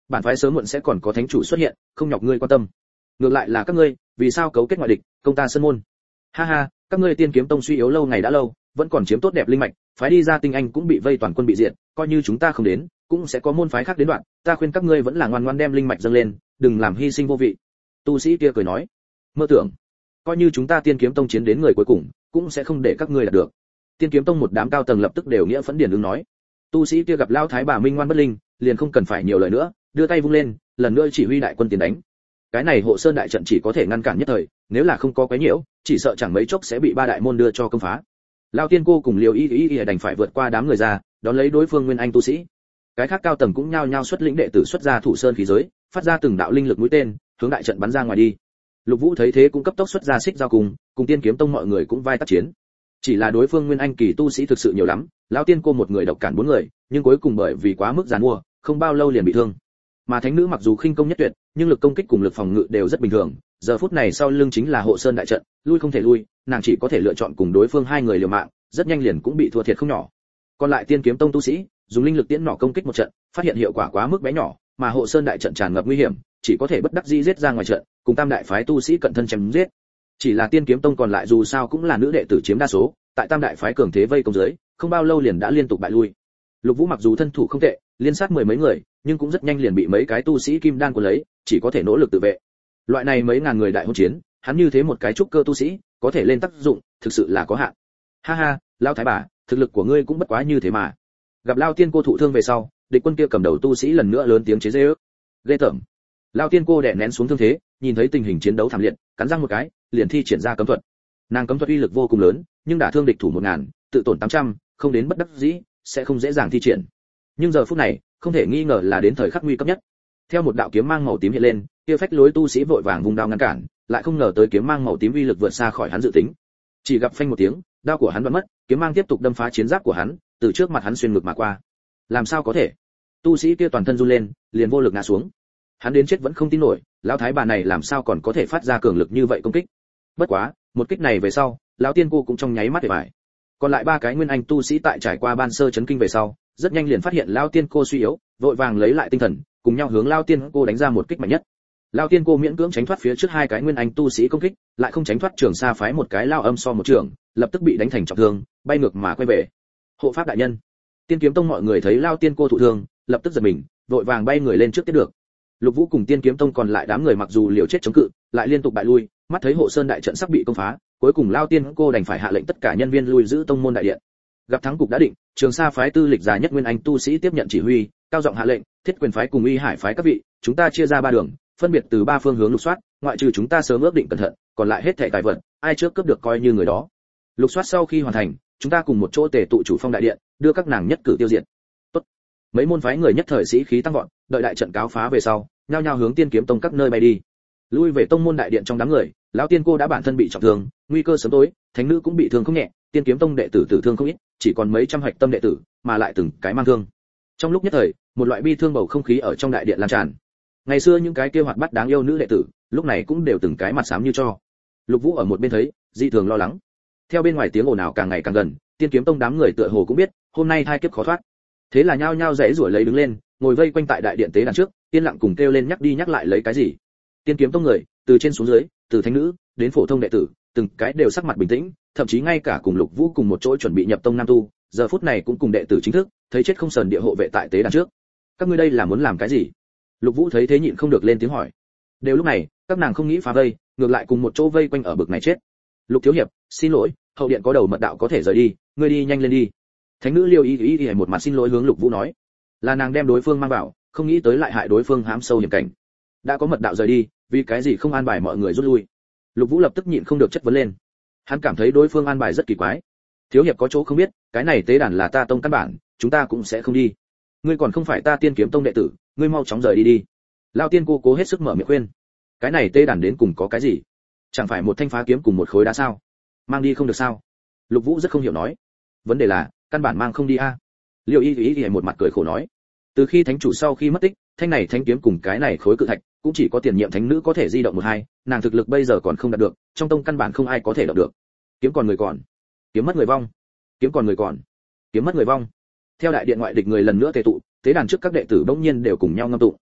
bản phái sớm muộn sẽ còn có thánh chủ xuất hiện, không nhọc ngươi quan tâm. Ngược lại là các ngươi, vì sao cấu kết ngoại địch, công ta sơn môn? Ha ha, các ngươi Tiên Kiếm Tông suy yếu lâu ngày đã lâu, vẫn còn chiếm tốt đẹp linh mạch, phái đi ra tinh anh cũng bị vây toàn quân bị diệt, coi như chúng ta không đến, cũng sẽ có môn phái khác đến đoạn, ta khuyên các ngươi vẫn là ngoan ngoãn đem linh mạch dâng lên, đừng làm hy sinh vô vị. Tu sĩ kia cười nói, mơ tưởng, coi như chúng ta Tiên Kiếm Tông chiến đến người cuối cùng, cũng sẽ không để các ngươi đạt được. Tiên Kiếm Tông một đám cao tầng lập tức đều nghĩa phẫn điển ứng nói. Tu sĩ kia gặp lão thái bà minh ngoan bất linh, liền không cần phải nhiều lời nữa, đưa tay vung lên, lần nữa chỉ huy đại quân tiến đánh. Cái này Hộ Sơn đại trận chỉ có thể ngăn cản nhất thời, nếu là không có quấy nhiễu, chỉ sợ chẳng mấy chốc sẽ bị ba đại môn đưa cho công phá. Lão Tiên Cô cùng Liêu Y đành phải vượt qua đám người ra, đón lấy đối phương nguyên anh tu sĩ. Cái khác cao tầng cũng nhao nhao xuất lĩnh đệ tử xuất ra thủ sơn khí giới, phát ra từng đạo linh lực mũi tên, hướng đại trận bắn ra ngoài đi. Lục Vũ thấy thế cũng cấp tốc xuất ra xích giao cùng Tiên Kiếm Tông mọi người cũng vai tác chiến. Chỉ là đối phương nguyên anh kỳ tu sĩ thực sự nhiều lắm, lão tiên cô một người độc cản bốn người, nhưng cuối cùng bởi vì quá mức giàn mua, không bao lâu liền bị thương. Mà thánh nữ mặc dù khinh công nhất tuyệt, nhưng lực công kích cùng lực phòng ngự đều rất bình thường, giờ phút này sau lưng chính là Hộ Sơn đại trận, lui không thể lui, nàng chỉ có thể lựa chọn cùng đối phương hai người liều mạng, rất nhanh liền cũng bị thua thiệt không nhỏ. Còn lại Tiên Kiếm Tông tu sĩ, dùng linh lực tiễn nỏ công kích một trận, phát hiện hiệu quả quá mức bé nhỏ, mà Hộ Sơn đại trận tràn ngập nguy hiểm, chỉ có thể bất đắc dĩ giết ra ngoài trận, cùng tam đại phái tu sĩ cận thân chém giết. Chỉ là Tiên Kiếm Tông còn lại dù sao cũng là nữ đệ tử chiếm đa số, tại tam đại phái cường thế vây công dưới, không bao lâu liền đã liên tục bại lui. Lục Vũ mặc dù thân thủ không tệ, liên sát mười mấy người, nhưng cũng rất nhanh liền bị mấy cái tu sĩ kim đan cuốn lấy, chỉ có thể nỗ lực tự vệ. Loại này mấy ngàn người đại hôn chiến, hắn như thế một cái trúc cơ tu sĩ, có thể lên tác dụng, thực sự là có hạn. Ha ha, lão thái bà, thực lực của ngươi cũng bất quá như thế mà. Gặp Lão Tiên Cô thụ thương về sau, địch quân kia cầm đầu tu sĩ lần nữa lớn tiếng chế giễu. Ghê tởm. Lão Tiên Cô đè nén xuống thương thế, nhìn thấy tình hình chiến đấu thảm liệt, cắn răng một cái, liền thi triển ra cấm thuật. Nàng cấm thuật uy lực vô cùng lớn, nhưng đả thương địch thủ 1000, tự tổn 800, không đến bất đắc dĩ, sẽ không dễ dàng thi triển. Nhưng giờ phút này, không thể nghi ngờ là đến thời khắc nguy cấp nhất. Theo một đạo kiếm mang màu tím hiện lên, kia phách lối tu sĩ vội vàng vung đao ngăn cản, lại không ngờ tới kiếm mang màu tím uy lực vượt xa khỏi hắn dự tính. Chỉ gặp phanh một tiếng, đao của hắn đoạn mất, kiếm mang tiếp tục đâm phá chiến giáp của hắn, từ trước mặt hắn xuyên ngực mà qua. Làm sao có thể? Tu sĩ kia toàn thân run lên, liền vô lực ngã xuống. Hắn đến chết vẫn không tin nổi, lão thái bà này làm sao còn có thể phát ra cường lực như vậy công kích. Bất quá, một kích này về sau, lão tiên cô cũng trong nháy mắt để bại. Còn lại ba cái nguyên anh tu sĩ tại trải qua ban sơ chấn kinh về sau, rất nhanh liền phát hiện lão tiên cô suy yếu, vội vàng lấy lại tinh thần, cùng nhau hướng lão tiên cô đánh ra một kích mạnh nhất. Lão tiên cô miễn cưỡng tránh thoát phía trước hai cái nguyên anh tu sĩ công kích, lại không tránh thoát Trường Sa phái một cái lao âm so một trường, lập tức bị đánh thành trọng thương, bay ngược mà quay về. Hộ pháp đại nhân, Tiên Kiếm Tông mọi người thấy lão tiên cô thụ thương, lập tức giật mình, vội vàng bay người lên trước tiếp được. Lục Vũ cùng Tiên Kiếm Tông còn lại đám người mặc dù liều chết chống cự, lại liên tục bại lui, mắt thấy Hộ Sơn đại trận sắp bị công phá, cuối cùng Lão tiên cô đành phải hạ lệnh tất cả nhân viên lui giữ tông môn đại điện. Gặp thắng cục đã định, Trường Sa phái tư lịch già nhất nguyên anh tu sĩ tiếp nhận chỉ huy, cao giọng hạ lệnh, Thiết Quyền phái cùng Uy Hải phái các vị, chúng ta chia ra ba đường, phân biệt từ ba phương hướng lục soát, ngoại trừ chúng ta sớm ước định cẩn thận, còn lại hết thảy tài vật, ai trước cướp được coi như người đó. Lục soát sau khi hoàn thành, chúng ta cùng một chỗ tề tụ chủ phong đại điện, đưa các nàng nhất cử tiêu diệt. Tốt. Mấy môn phái người nhất thời sĩ khí tăng vọt, đợi đại trận cáo phá về sau, nhao nhao hướng Tiên Kiếm Tông các nơi bay đi. Lui về tông môn đại điện trong đám người, lão tiên cô đã bản thân bị trọng thương, nguy cơ sớm tối, thánh nữ cũng bị thương không nhẹ, Tiên Kiếm Tông đệ tử tử thương không ít, chỉ còn mấy trăm hạch tâm đệ tử, mà lại từng cái mang thương. Trong lúc nhất thời, một loại bi thương bầu không khí ở trong đại điện lan tràn. Ngày xưa những cái kia hoạt bát đáng yêu nữ đệ tử, lúc này cũng đều từng cái mặt xám như tro. Lục Vũ ở một bên thấy, dị thường lo lắng. Theo bên ngoài tiếng ồn ào càng ngày càng gần, Tiên Kiếm Tông đám người tựa hồ cũng biết, hôm nay thai kiếp khó thoát. Thế là nhao nhao dãy rủa lấy đứng lên, ngồi vây quanh tại đại điện tế đàn trước, yên lặng cùng kêu lên nhắc đi nhắc lại lấy cái gì. Tiên Kiếm Tông người, từ trên xuống dưới, từ thánh nữ đến phổ thông đệ tử, từng cái đều sắc mặt bình tĩnh, thậm chí ngay cả cùng Lục Vũ cùng một chỗ chuẩn bị nhập tông nam tu, giờ phút này cũng cùng đệ tử chính thức, thấy chết không sờn địa hộ vệ tại tế đàn trước. Các ngươi đây là muốn làm cái gì? Lục Vũ thấy thế nhịn không được lên tiếng hỏi. Đều lúc này, các nàng không nghĩ phá vây, ngược lại cùng một chỗ vây quanh ở bực này chết. Lục thiếu hiệp, xin lỗi, hậu điện có đầu mật đạo có thể rời đi, ngươi đi nhanh lên đi. Thánh nữ Liêu Y một mặt xin lỗi hướng Lục Vũ nói, là nàng đem đối phương mang vào, không nghĩ tới lại hại đối phương hãm sâu hiểm cảnh. Đã có mật đạo rời đi, vì cái gì không an bài mọi người rút lui? Lục Vũ lập tức nhịn không được chất vấn lên. Hắn cảm thấy đối phương an bài rất kỳ quái. Thiếu hiệp có chỗ không biết, cái này tế đàn là ta tông căn bản, chúng ta cũng sẽ không đi. Ngươi còn không phải ta Tiên Kiếm Tông đệ tử, ngươi mau chóng rời đi đi. Lão tiên cô cố hết sức mở miệng khuyên. Cái này tế đàn đến cùng có cái gì? Chẳng phải một thanh phá kiếm cùng một khối đá sao? Mang đi không được sao? Lục Vũ rất không hiểu nói. Vấn đề là, căn bản mang không đi a. Liêu Y một mặt cười khổ nói. Từ khi thánh chủ sau khi mất tích, thanh này thanh kiếm cùng cái này khối cự thạch, cũng chỉ có tiền nhiệm thánh nữ có thể di động một hai, nàng thực lực bây giờ còn không đạt được, trong tông căn bản không ai có thể động được. Kiếm còn người còn, kiếm mất người vong. Kiếm còn người còn, kiếm mất người vong. Theo đại điện ngoại địch người lần nữa tề tụ, tế đàn trước các đệ tử bỗng nhiên đều cùng nhau ngâm tụng.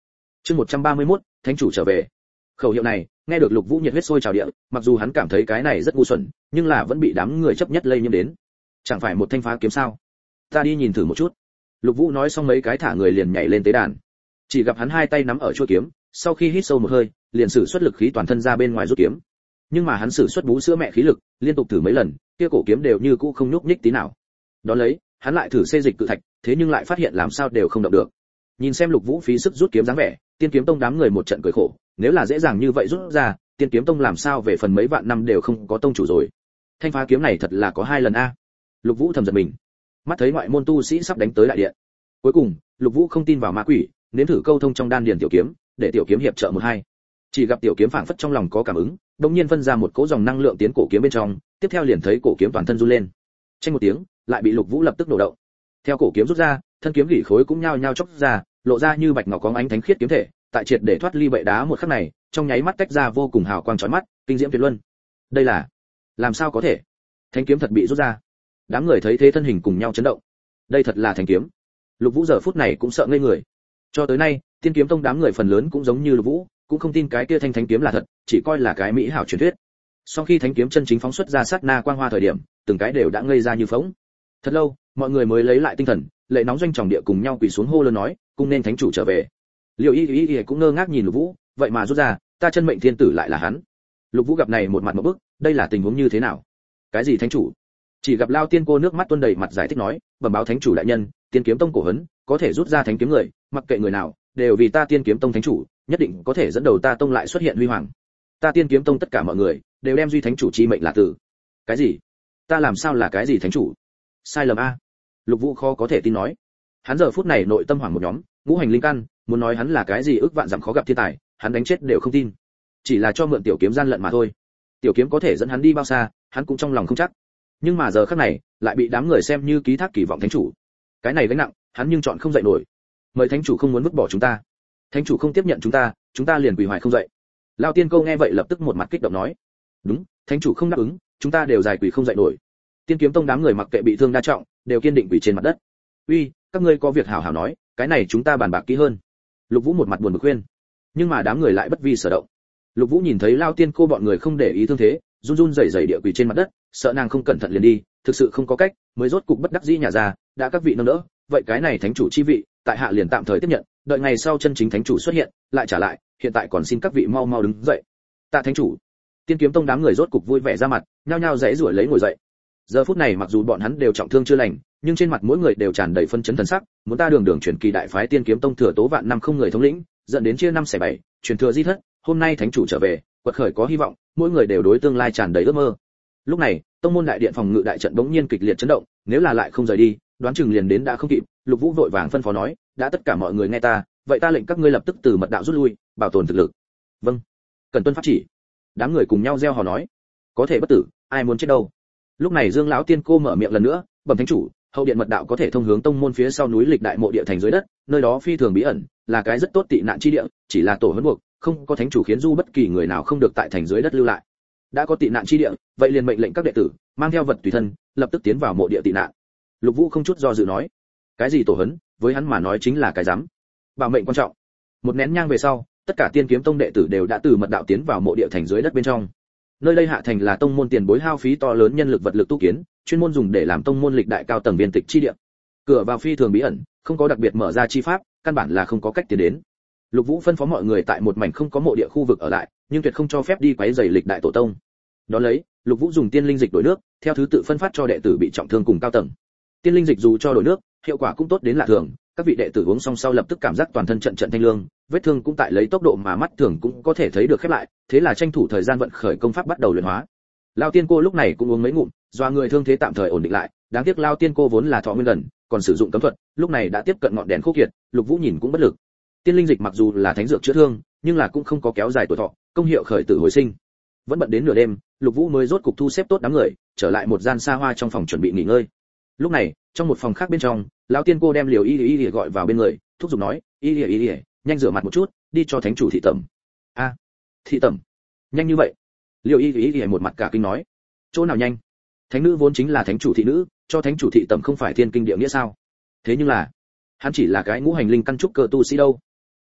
Chương 131, thánh chủ trở về. Khẩu hiệu này, nghe được Lục Vũ nhiệt huyết sôi trào địa, mặc dù hắn cảm thấy cái này rất ngu xuẩn, nhưng là vẫn bị đám người chấp nhất lây nhiễm đến. Chẳng phải một thanh phá kiếm sao? Ta đi nhìn thử một chút. Lục Vũ nói xong mấy cái thả người liền nhảy lên tế đàn. Chỉ gặp hắn hai tay nắm ở chuôi kiếm, sau khi hít sâu một hơi, liền sử xuất lực khí toàn thân ra bên ngoài rút kiếm. Nhưng mà hắn sử xuất bú sữa mẹ khí lực, liên tục thử mấy lần, kia cổ kiếm đều như cũ không nhúc nhích tí nào. Đó lấy, hắn lại thử xê dịch cự thạch, thế nhưng lại phát hiện làm sao đều không động được. Nhìn xem Lục Vũ phí sức rút kiếm dáng vẻ, Tiên Kiếm Tông đám người một trận cười khổ, nếu là dễ dàng như vậy rút ra, Tiên Kiếm Tông làm sao về phần mấy vạn năm đều không có tông chủ rồi. Thanh phá kiếm này thật là có hai lần a. Lục Vũ thầm giật mình. Mắt thấy ngoại môn tu sĩ sắp đánh tới đại điện. Cuối cùng, Lục Vũ không tin vào ma quỷ, nếm thử câu thông trong đan điền tiểu kiếm, để tiểu kiếm hiệp trợ một hai. Chỉ gặp tiểu kiếm phảng phất trong lòng có cảm ứng, đột nhiên phân ra một cỗ dòng năng lượng tiến cổ kiếm bên trong, tiếp theo liền thấy cổ kiếm toàn thân run lên. Chênh một tiếng, lại bị Lục Vũ lập tức nổ động. Theo cổ kiếm rút ra, thân kiếm gỉ khối cũng nhao nhao chốc ra, lộ ra như bạch ngọc có ánh thánh khiết kiếm thể, tại triệt để thoát ly bệ đá một khắc này, trong nháy mắt tách ra vô cùng hào quang chói mắt, kinh diễm tuyệt luân. Đây là, làm sao có thể? Thánh kiếm thật bị rút ra. Đám người thấy thế thân hình cùng nhau chấn động. Đây thật là thánh kiếm. Lục Vũ giờ phút này cũng sợ ngây người. Cho tới nay, Tiên Kiếm Tông đám người phần lớn cũng giống như Lục Vũ, cũng không tin cái kia thanh thánh kiếm là thật, chỉ coi là cái mỹ hảo truyền thuyết. Sau khi thánh kiếm chân chính phóng xuất ra sát na quang hoa thời điểm, từng cái đều đã ngây ra như phỗng. Thật lâu, mọi người mới lấy lại tinh thần, lệ nóng doanh tròng địa cùng nhau quỳ xuống hô lớn nói, cung nên thánh chủ trở về. Liêu Y cũng ngơ ngác nhìn Lục Vũ, vậy mà rút ra, ta chân mệnh thiên tử lại là hắn. Lục Vũ gặp này một mặt một bức, đây là tình huống như thế nào? Cái gì thánh chủ? Chỉ gặp Lao Tiên cô nước mắt tuôn đầy mặt giải thích nói, bẩm báo thánh chủ đại nhân, Tiên Kiếm Tông cổ hấn, có thể rút ra thánh kiếm người, mặc kệ người nào, đều vì ta Tiên Kiếm Tông thánh chủ, nhất định có thể dẫn đầu ta tông lại xuất hiện huy hoàng. Ta Tiên Kiếm Tông tất cả mọi người đều đem duy thánh chủ chi mệnh là tử. Cái gì? Ta làm sao là cái gì thánh chủ? Sai lầm a. Lục Vũ khó có thể tin nói. Hắn giờ phút này nội tâm hoảng một nhóm, ngũ hành linh căn, muốn nói hắn là cái gì ức vạn dặm khó gặp thiên tài, hắn đánh chết đều không tin. Chỉ là cho mượn tiểu kiếm gian lận mà thôi. Tiểu kiếm có thể dẫn hắn đi bao xa, hắn cũng trong lòng không chắc. Nhưng mà giờ khắc này, lại bị đám người xem như ký thác kỳ vọng thánh chủ. Cái này gánh nặng, hắn nhưng chọn không dậy nổi. Mời thánh chủ không muốn vứt bỏ chúng ta. Thánh chủ không tiếp nhận chúng ta liền quỳ hoài không dậy. Lao Tiên Câu nghe vậy lập tức một mặt kích động nói: "Đúng, thánh chủ không đáp ứng, chúng ta đều dài quỳ không dậy nổi." Tiên Kiếm Tông đám người mặc kệ bị thương đa trọng, đều kiên định quỳ trên mặt đất. "Uy, các ngươi có việc hảo hảo nói, cái này chúng ta bàn bạc kỹ hơn." Lục Vũ một mặt buồn bực khuyên. Nhưng mà đám người lại bất vi sở động. Lục Vũ nhìn thấy Lao Tiên Cô bọn người không để ý thương thế, run run rẩy rẩy địa quỳ trên mặt đất, sợ nàng không cẩn thận liền đi, thực sự không có cách, mới rốt cục bất đắc dĩ nhả ra, đã các vị nâng đỡ, vậy cái này thánh chủ chi vị, tại hạ liền tạm thời tiếp nhận, đợi ngày sau chân chính thánh chủ xuất hiện, lại trả lại, hiện tại còn xin các vị mau mau đứng dậy. Tạ thánh chủ. Tiên Kiếm Tông đám người rốt cục vui vẻ ra mặt, nhao nhao giãy giụa lấy ngồi dậy. Giờ phút này mặc dù bọn hắn đều trọng thương chưa lành, nhưng trên mặt mỗi người đều tràn đầy phân chấn thần sắc, muốn ta đường đường truyền kỳ đại phái Tiên Kiếm Tông thừa tố vạn năm không người thống lĩnh, dẫn đến chia năm xẻ bảy, truyền thừa di thất, hôm nay thánh chủ trở về, quật khởi có hy vọng, mỗi người đều đối tương lai tràn đầy ước mơ. Lúc này, tông môn đại điện phòng ngự đại trận bỗng nhiên kịch liệt chấn động, nếu là lại không rời đi, đoán chừng liền đến đã không kịp. Lục Vũ vội vàng phân phó nói, đã tất cả mọi người nghe ta, vậy ta lệnh các ngươi lập tức từ mật đạo rút lui, bảo tồn thực lực. Vâng. Cần tuân pháp chỉ. Đám người cùng nhau reo hò nói, có thể bất tử, ai muốn chết đâu. Lúc này Dương lão tiên cô mở miệng lần nữa, bẩm thánh chủ, hậu điện mật đạo có thể thông hướng tông môn phía sau núi Lịch Đại mộ địa thành dưới đất, nơi đó phi thường bí ẩn, là cái rất tốt tị nạn chi địa, chỉ là tổ huấn buộc, không có thánh chủ khiến du bất kỳ người nào không được tại thành dưới đất lưu lại. Đã có tị nạn chi địa, vậy liền mệnh lệnh các đệ tử mang theo vật tùy thân, lập tức tiến vào mộ địa tị nạn. Lục Vũ không chút do dự nói, cái gì tổ huấn, với hắn mà nói chính là cái rắm. Bảo mệnh quan trọng. Một nén nhang về sau, tất cả Tiên Kiếm Tông đệ tử đều đã từ mật đạo tiến vào mộ địa thành dưới đất bên trong. Nơi đây hạ thành là tông môn tiền bối hao phí to lớn nhân lực vật lực tu kiến, chuyên môn dùng để làm tông môn lịch đại cao tầng viên tịch chi địa. Cửa vào phi thường bí ẩn, không có đặc biệt mở ra chi pháp, căn bản là không có cách tiến đến. Lục Vũ phân phó mọi người tại một mảnh không có mộ địa khu vực ở lại, nhưng tuyệt không cho phép đi quấy rầy lịch đại tổ tông. Đón lấy, Lục Vũ dùng tiên linh dịch đổi nước, theo thứ tự phân phát cho đệ tử bị trọng thương cùng cao tầng. Tiên linh dịch dù cho đổi nước, hiệu quả cũng tốt đến lạ thường, các vị đệ tử uống xong sau lập tức cảm giác toàn thân trận trận thanh lương, vết thương cũng tại lấy tốc độ mà mắt thường cũng có thể thấy được khép lại, thế là tranh thủ thời gian vận khởi công pháp bắt đầu luyện hóa. Lao Tiên cô lúc này cũng uống mấy ngụm, doa người thương thế tạm thời ổn định lại, đáng tiếc Lao Tiên cô vốn là thọ nguyên gần, còn sử dụng cấm thuật, lúc này đã tiếp cận ngọn đèn khô kiệt, Lục Vũ nhìn cũng bất lực. Tiên linh dịch mặc dù là thánh dược chữa thương, nhưng là cũng không có kéo dài tuổi thọ, công hiệu khởi tử hồi sinh. Vẫn bận đến nửa đêm, Lục Vũ mới rốt cục thu xếp tốt đám người, trở lại một gian xa hoa trong phòng chuẩn bị nghỉ ngơi. Lúc này, trong một phòng khác bên trong, lão tiên cô đem Liều Y gọi vào bên người, thúc giục nói, Y, nhanh rửa mặt một chút, đi cho thánh chủ thị tẩm. A, thị tẩm? Nhanh như vậy? Liều Y một mặt cả kinh nói, chỗ nào nhanh? Thánh nữ vốn chính là thánh chủ thị nữ, cho thánh chủ thị tẩm không phải thiên kinh địa nghĩa sao? Thế nhưng là, hắn chỉ là cái ngũ hành linh căn trúc cơ tu sĩ đâu.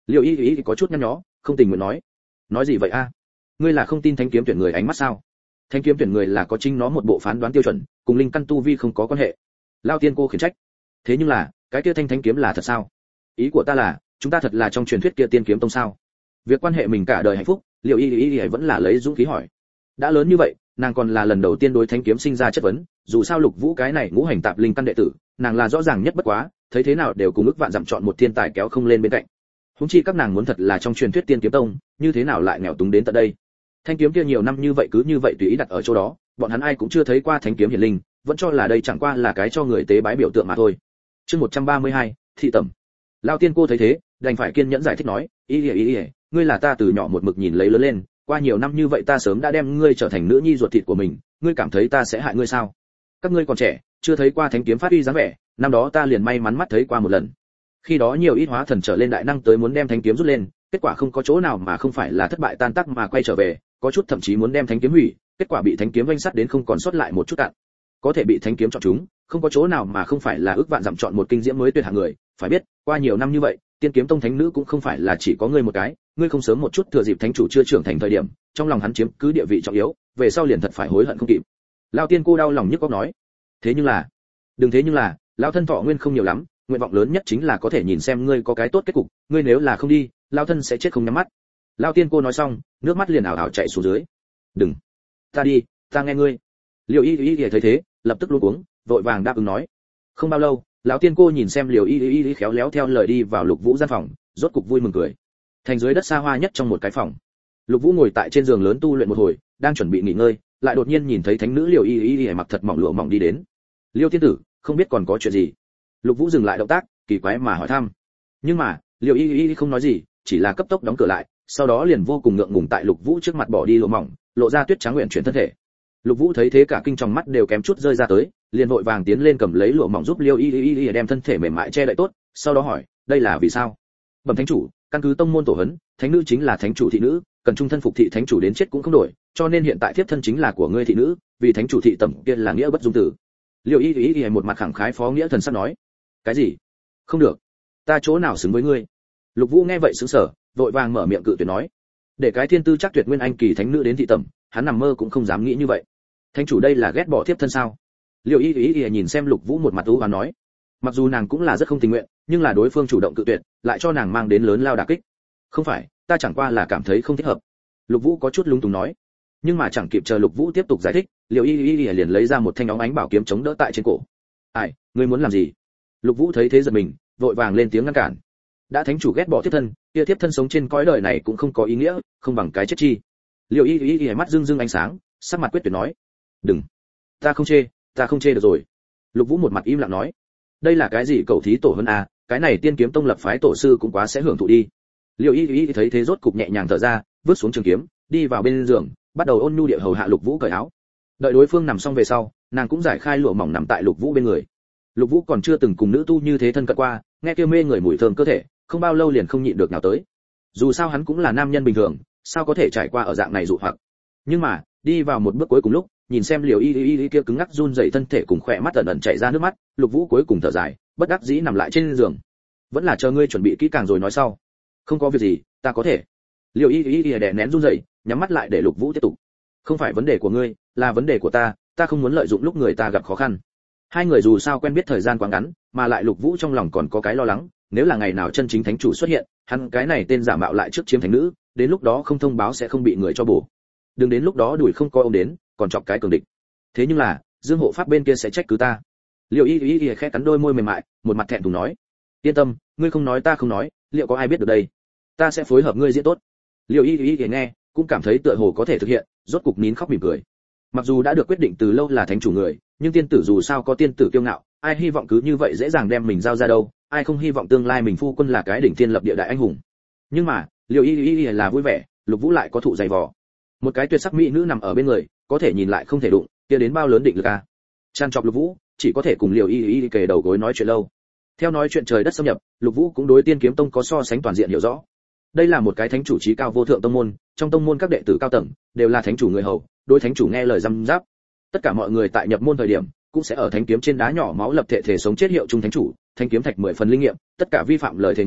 Liệu y có chút nhăn nhó, không tình nguyện nói gì vậy a? Ngươi là không tin thánh kiếm tuyển người ánh mắt sao? Thánh kiếm tuyển người là có chính nó một bộ phán đoán tiêu chuẩn, cùng linh căn tu vi không có quan hệ. Lao tiên cô khiển trách. Thế nhưng là, cái kia thanh thánh kiếm là thật sao? Ý của ta là, chúng ta thật là trong truyền thuyết kia tiên kiếm tông sao? Việc quan hệ mình cả đời hạnh phúc, Liệu y vẫn là lấy dũng khí hỏi. Đã lớn như vậy, nàng còn là lần đầu tiên đối thánh kiếm sinh ra chất vấn, dù sao Lục Vũ cái này ngũ hành tạp linh căn đệ tử, nàng là rõ ràng nhất bất quá, thấy thế nào đều cùng ức vạn dặm chọn một thiên tài kéo không lên bên cạnh. Huống chi các nàng muốn thật là trong truyền thuyết tiên kiếm tông, như thế nào lại nghèo túng đến tận đây? Thanh kiếm kia nhiều năm như vậy cứ như vậy tùy ý đặt ở chỗ đó, bọn hắn ai cũng chưa thấy qua thánh kiếm hiển linh, vẫn cho là đây chẳng qua là cái cho người tế bái biểu tượng mà thôi. Chương 132, thị tẩm. Lão tiên cô thấy thế, đành phải kiên nhẫn giải thích nói, ý, ngươi là ta từ nhỏ một mực nhìn lấy lớn lên, qua nhiều năm như vậy ta sớm đã đem ngươi trở thành nữ nhi ruột thịt của mình, ngươi cảm thấy ta sẽ hại ngươi sao? Các ngươi còn trẻ, chưa thấy qua thánh kiếm phát uy dáng vẻ, năm đó ta liền may mắn mắt thấy qua một lần. Khi đó nhiều ít hóa thần trở lên đại năng tới muốn đem thánh kiếm rút lên, kết quả không có chỗ nào mà không phải là thất bại tan tác mà quay trở về, có chút thậm chí muốn đem thánh kiếm hủy, kết quả bị thánh kiếm vênh sắt đến không còn sót lại một chút cạn. Có thể bị thánh kiếm chọn chúng, không có chỗ nào mà không phải là ước vạn dặm chọn một kinh diễm mới tuyệt hạng người, phải biết, qua nhiều năm như vậy, tiên kiếm tông thánh nữ cũng không phải là chỉ có ngươi một cái, ngươi không sớm một chút thừa dịp thánh chủ chưa trưởng thành thời điểm, trong lòng hắn chiếm cứ địa vị trọng yếu, về sau liền thật phải hối hận không kịp. Lão tiên cô đau lòng nhức óc nói, thế nhưng là, đừng thế nhưng là, lão thân thọ nguyên không nhiều lắm, nguyện vọng lớn nhất chính là có thể nhìn xem ngươi có cái tốt kết cục, ngươi nếu là không đi, lão thân sẽ chết không nhắm mắt. Lão tiên cô nói xong, nước mắt liền ảo ảo chảy xuống dưới. Đừng, ta đi, ta nghe ngươi. Liễu y thấy thế, lập tức luống cuống, vội vàng đáp ứng nói. Không bao lâu, lão tiên cô nhìn xem Liễu y khéo léo theo lời đi vào Lục Vũ gian phòng, rốt cục vui mừng cười. Thành dưới đất xa hoa nhất trong một cái phòng, Lục Vũ ngồi tại trên giường lớn tu luyện một hồi, đang chuẩn bị nghỉ ngơi, lại đột nhiên nhìn thấy thánh nữ Liễu y mặc thật mỏng lụa mỏng đi đến. Liêu tiên tử, không biết còn có chuyện gì? Lục Vũ dừng lại động tác, kỳ quái mà hỏi thăm. Nhưng mà, Liễu y không nói gì, chỉ là cấp tốc đóng cửa lại, sau đó liền vô cùng ngượng ngùng tại Lục Vũ trước mặt bỏ đi lụa mỏng, lộ ra tuyết trắng nguyện chuyển thân thể. Lục Vũ thấy thế cả kinh trong mắt đều kém chút rơi ra tới, liền vội vàng tiến lên cầm lấy lụa mỏng giúp Liêu y đem thân thể mềm mại che đậy tốt, sau đó hỏi, đây là vì sao? Bẩm thánh chủ, căn cứ tông môn tổ huấn, thánh nữ chính là thánh chủ thị nữ, cần trung thân phục thị thánh chủ đến chết cũng không đổi, cho nên hiện tại thiếp thân chính là của ngươi thị nữ, vì thánh chủ thị tẩm kia là nghĩa bất dung tử. Liêu y một mặt khẳng khái phó nghĩa thần sắc nói, cái gì? Không được, ta chỗ nào xứng với ngươi? Lục Vũ nghe vậy sững sờ, vội vàng mở miệng cự tuyệt nói, để cái thiên tư chắc tuyệt nguyên anh kỳ thánh nữ đến thị tẩm, hắn nằm mơ cũng không dám nghĩ như vậy. Thánh chủ đây là ghét bỏ thiếp thân sao? Liêu y nhìn xem Lục Vũ một mặt u và nói, mặc dù nàng cũng là rất không tình nguyện, nhưng là đối phương chủ động cự tuyệt, lại cho nàng mang đến lớn lao đả kích. Không phải, ta chẳng qua là cảm thấy không thích hợp. Lục Vũ có chút lung túng nói, nhưng mà chẳng kịp chờ Lục Vũ tiếp tục giải thích, Liêu y liền lấy ra một thanh óng ánh bảo kiếm chống đỡ tại trên cổ. Ai, ngươi muốn làm gì? Lục Vũ thấy thế giật mình, vội vàng lên tiếng ngăn cản. Đã thánh chủ ghét bỏ thiếp thân, kia thiếp thân sống trên cõi đời này cũng không có ý nghĩa, không bằng cái chết chi. Liêu y mắt rưng rưng ánh sáng, sắc mặt quyết tuyệt nói, đừng, ta không chê được rồi. Lục Vũ một mặt im lặng nói, đây là cái gì cầu thí tổ hơn à, cái này tiên kiếm tông lập phái tổ sư cũng quá sẽ hưởng thụ đi. Liêu y thấy thế rốt cục nhẹ nhàng thở ra, vứt xuống trường kiếm, đi vào bên giường, bắt đầu ôn nhu địa hầu hạ Lục Vũ cởi áo. Đợi đối phương nằm xong về sau, nàng cũng giải khai lụa mỏng nằm tại Lục Vũ bên người. Lục Vũ còn chưa từng cùng nữ tu như thế thân cận qua, nghe kia mê người mùi thơm cơ thể, không bao lâu liền không nhịn được nào tới. Dù sao hắn cũng là nam nhân bình thường, sao có thể trải qua ở dạng này dụ hoặc. Nhưng mà, đi vào một bước cuối cùng lúc, nhìn xem Liễu y kia cứng ngắc run rẩy thân thể cùng khỏe mắt ẩn ẩn chảy ra nước mắt, Lục Vũ cuối cùng thở dài, bất đắc dĩ nằm lại trên giường. Vẫn là chờ ngươi chuẩn bị kỹ càng rồi nói sau. Không có việc gì, ta có thể. Liễu y đè nén run rẩy, nhắm mắt lại để Lục Vũ tiếp tục. Không phải vấn đề của ngươi, là vấn đề của ta, ta không muốn lợi dụng lúc người ta gặp khó khăn. Hai người dù sao quen biết thời gian quá ngắn, mà lại Lục Vũ trong lòng còn có cái lo lắng, nếu là ngày nào chân chính thánh chủ xuất hiện, hắn cái này tên giả mạo lại trước chiếm thánh nữ, đến lúc đó không thông báo sẽ không bị người cho bổ. Đừng đến lúc đó đuổi không coi ông đến, còn chọc cái cường địch. Thế nhưng là, Dương hộ pháp bên kia sẽ trách cứ ta. Liễu y khẽ cắn đôi môi mềm mại, một mặt thẹn thùng nói, yên tâm, ngươi không nói ta không nói, liệu có ai biết được đây? Ta sẽ phối hợp ngươi diễn tốt. Liễu y nghe, cũng cảm thấy tựa hồ có thể thực hiện, rốt cục nín khóc mỉm cười. Mặc dù đã được quyết định từ lâu là thánh chủ người, nhưng tiên tử dù sao có tiên tử kiêu ngạo, ai hy vọng cứ như vậy dễ dàng đem mình giao ra đâu, ai không hy vọng tương lai mình phu quân là cái đỉnh thiên lập địa đại anh hùng. Nhưng mà, Liễu y là vui vẻ, Lục Vũ lại có thụ dày vò. Một cái tuyệt sắc mỹ nữ nằm ở bên người, có thể nhìn lại không thể đụng, kia đến bao lớn định lực a. Chan chọc Lục Vũ, chỉ có thể cùng Liễu y kề đầu gối nói chuyện lâu. Theo nói chuyện trời đất xâm nhập, Lục Vũ cũng đối Tiên Kiếm Tông có so sánh toàn diện hiểu rõ. Đây là một cái thánh chủ chí cao vô thượng tông môn, trong tông môn các đệ tử cao tầng đều là thánh chủ người hầu, đối thánh chủ nghe lời răm giáp. Tất cả mọi người tại nhập môn thời điểm, cũng sẽ ở thánh kiếm trên đá nhỏ máu lập thể thể sống chết hiệu chung thánh chủ, thanh kiếm thạch 10 phần linh nghiệm, tất cả vi phạm lời thề người,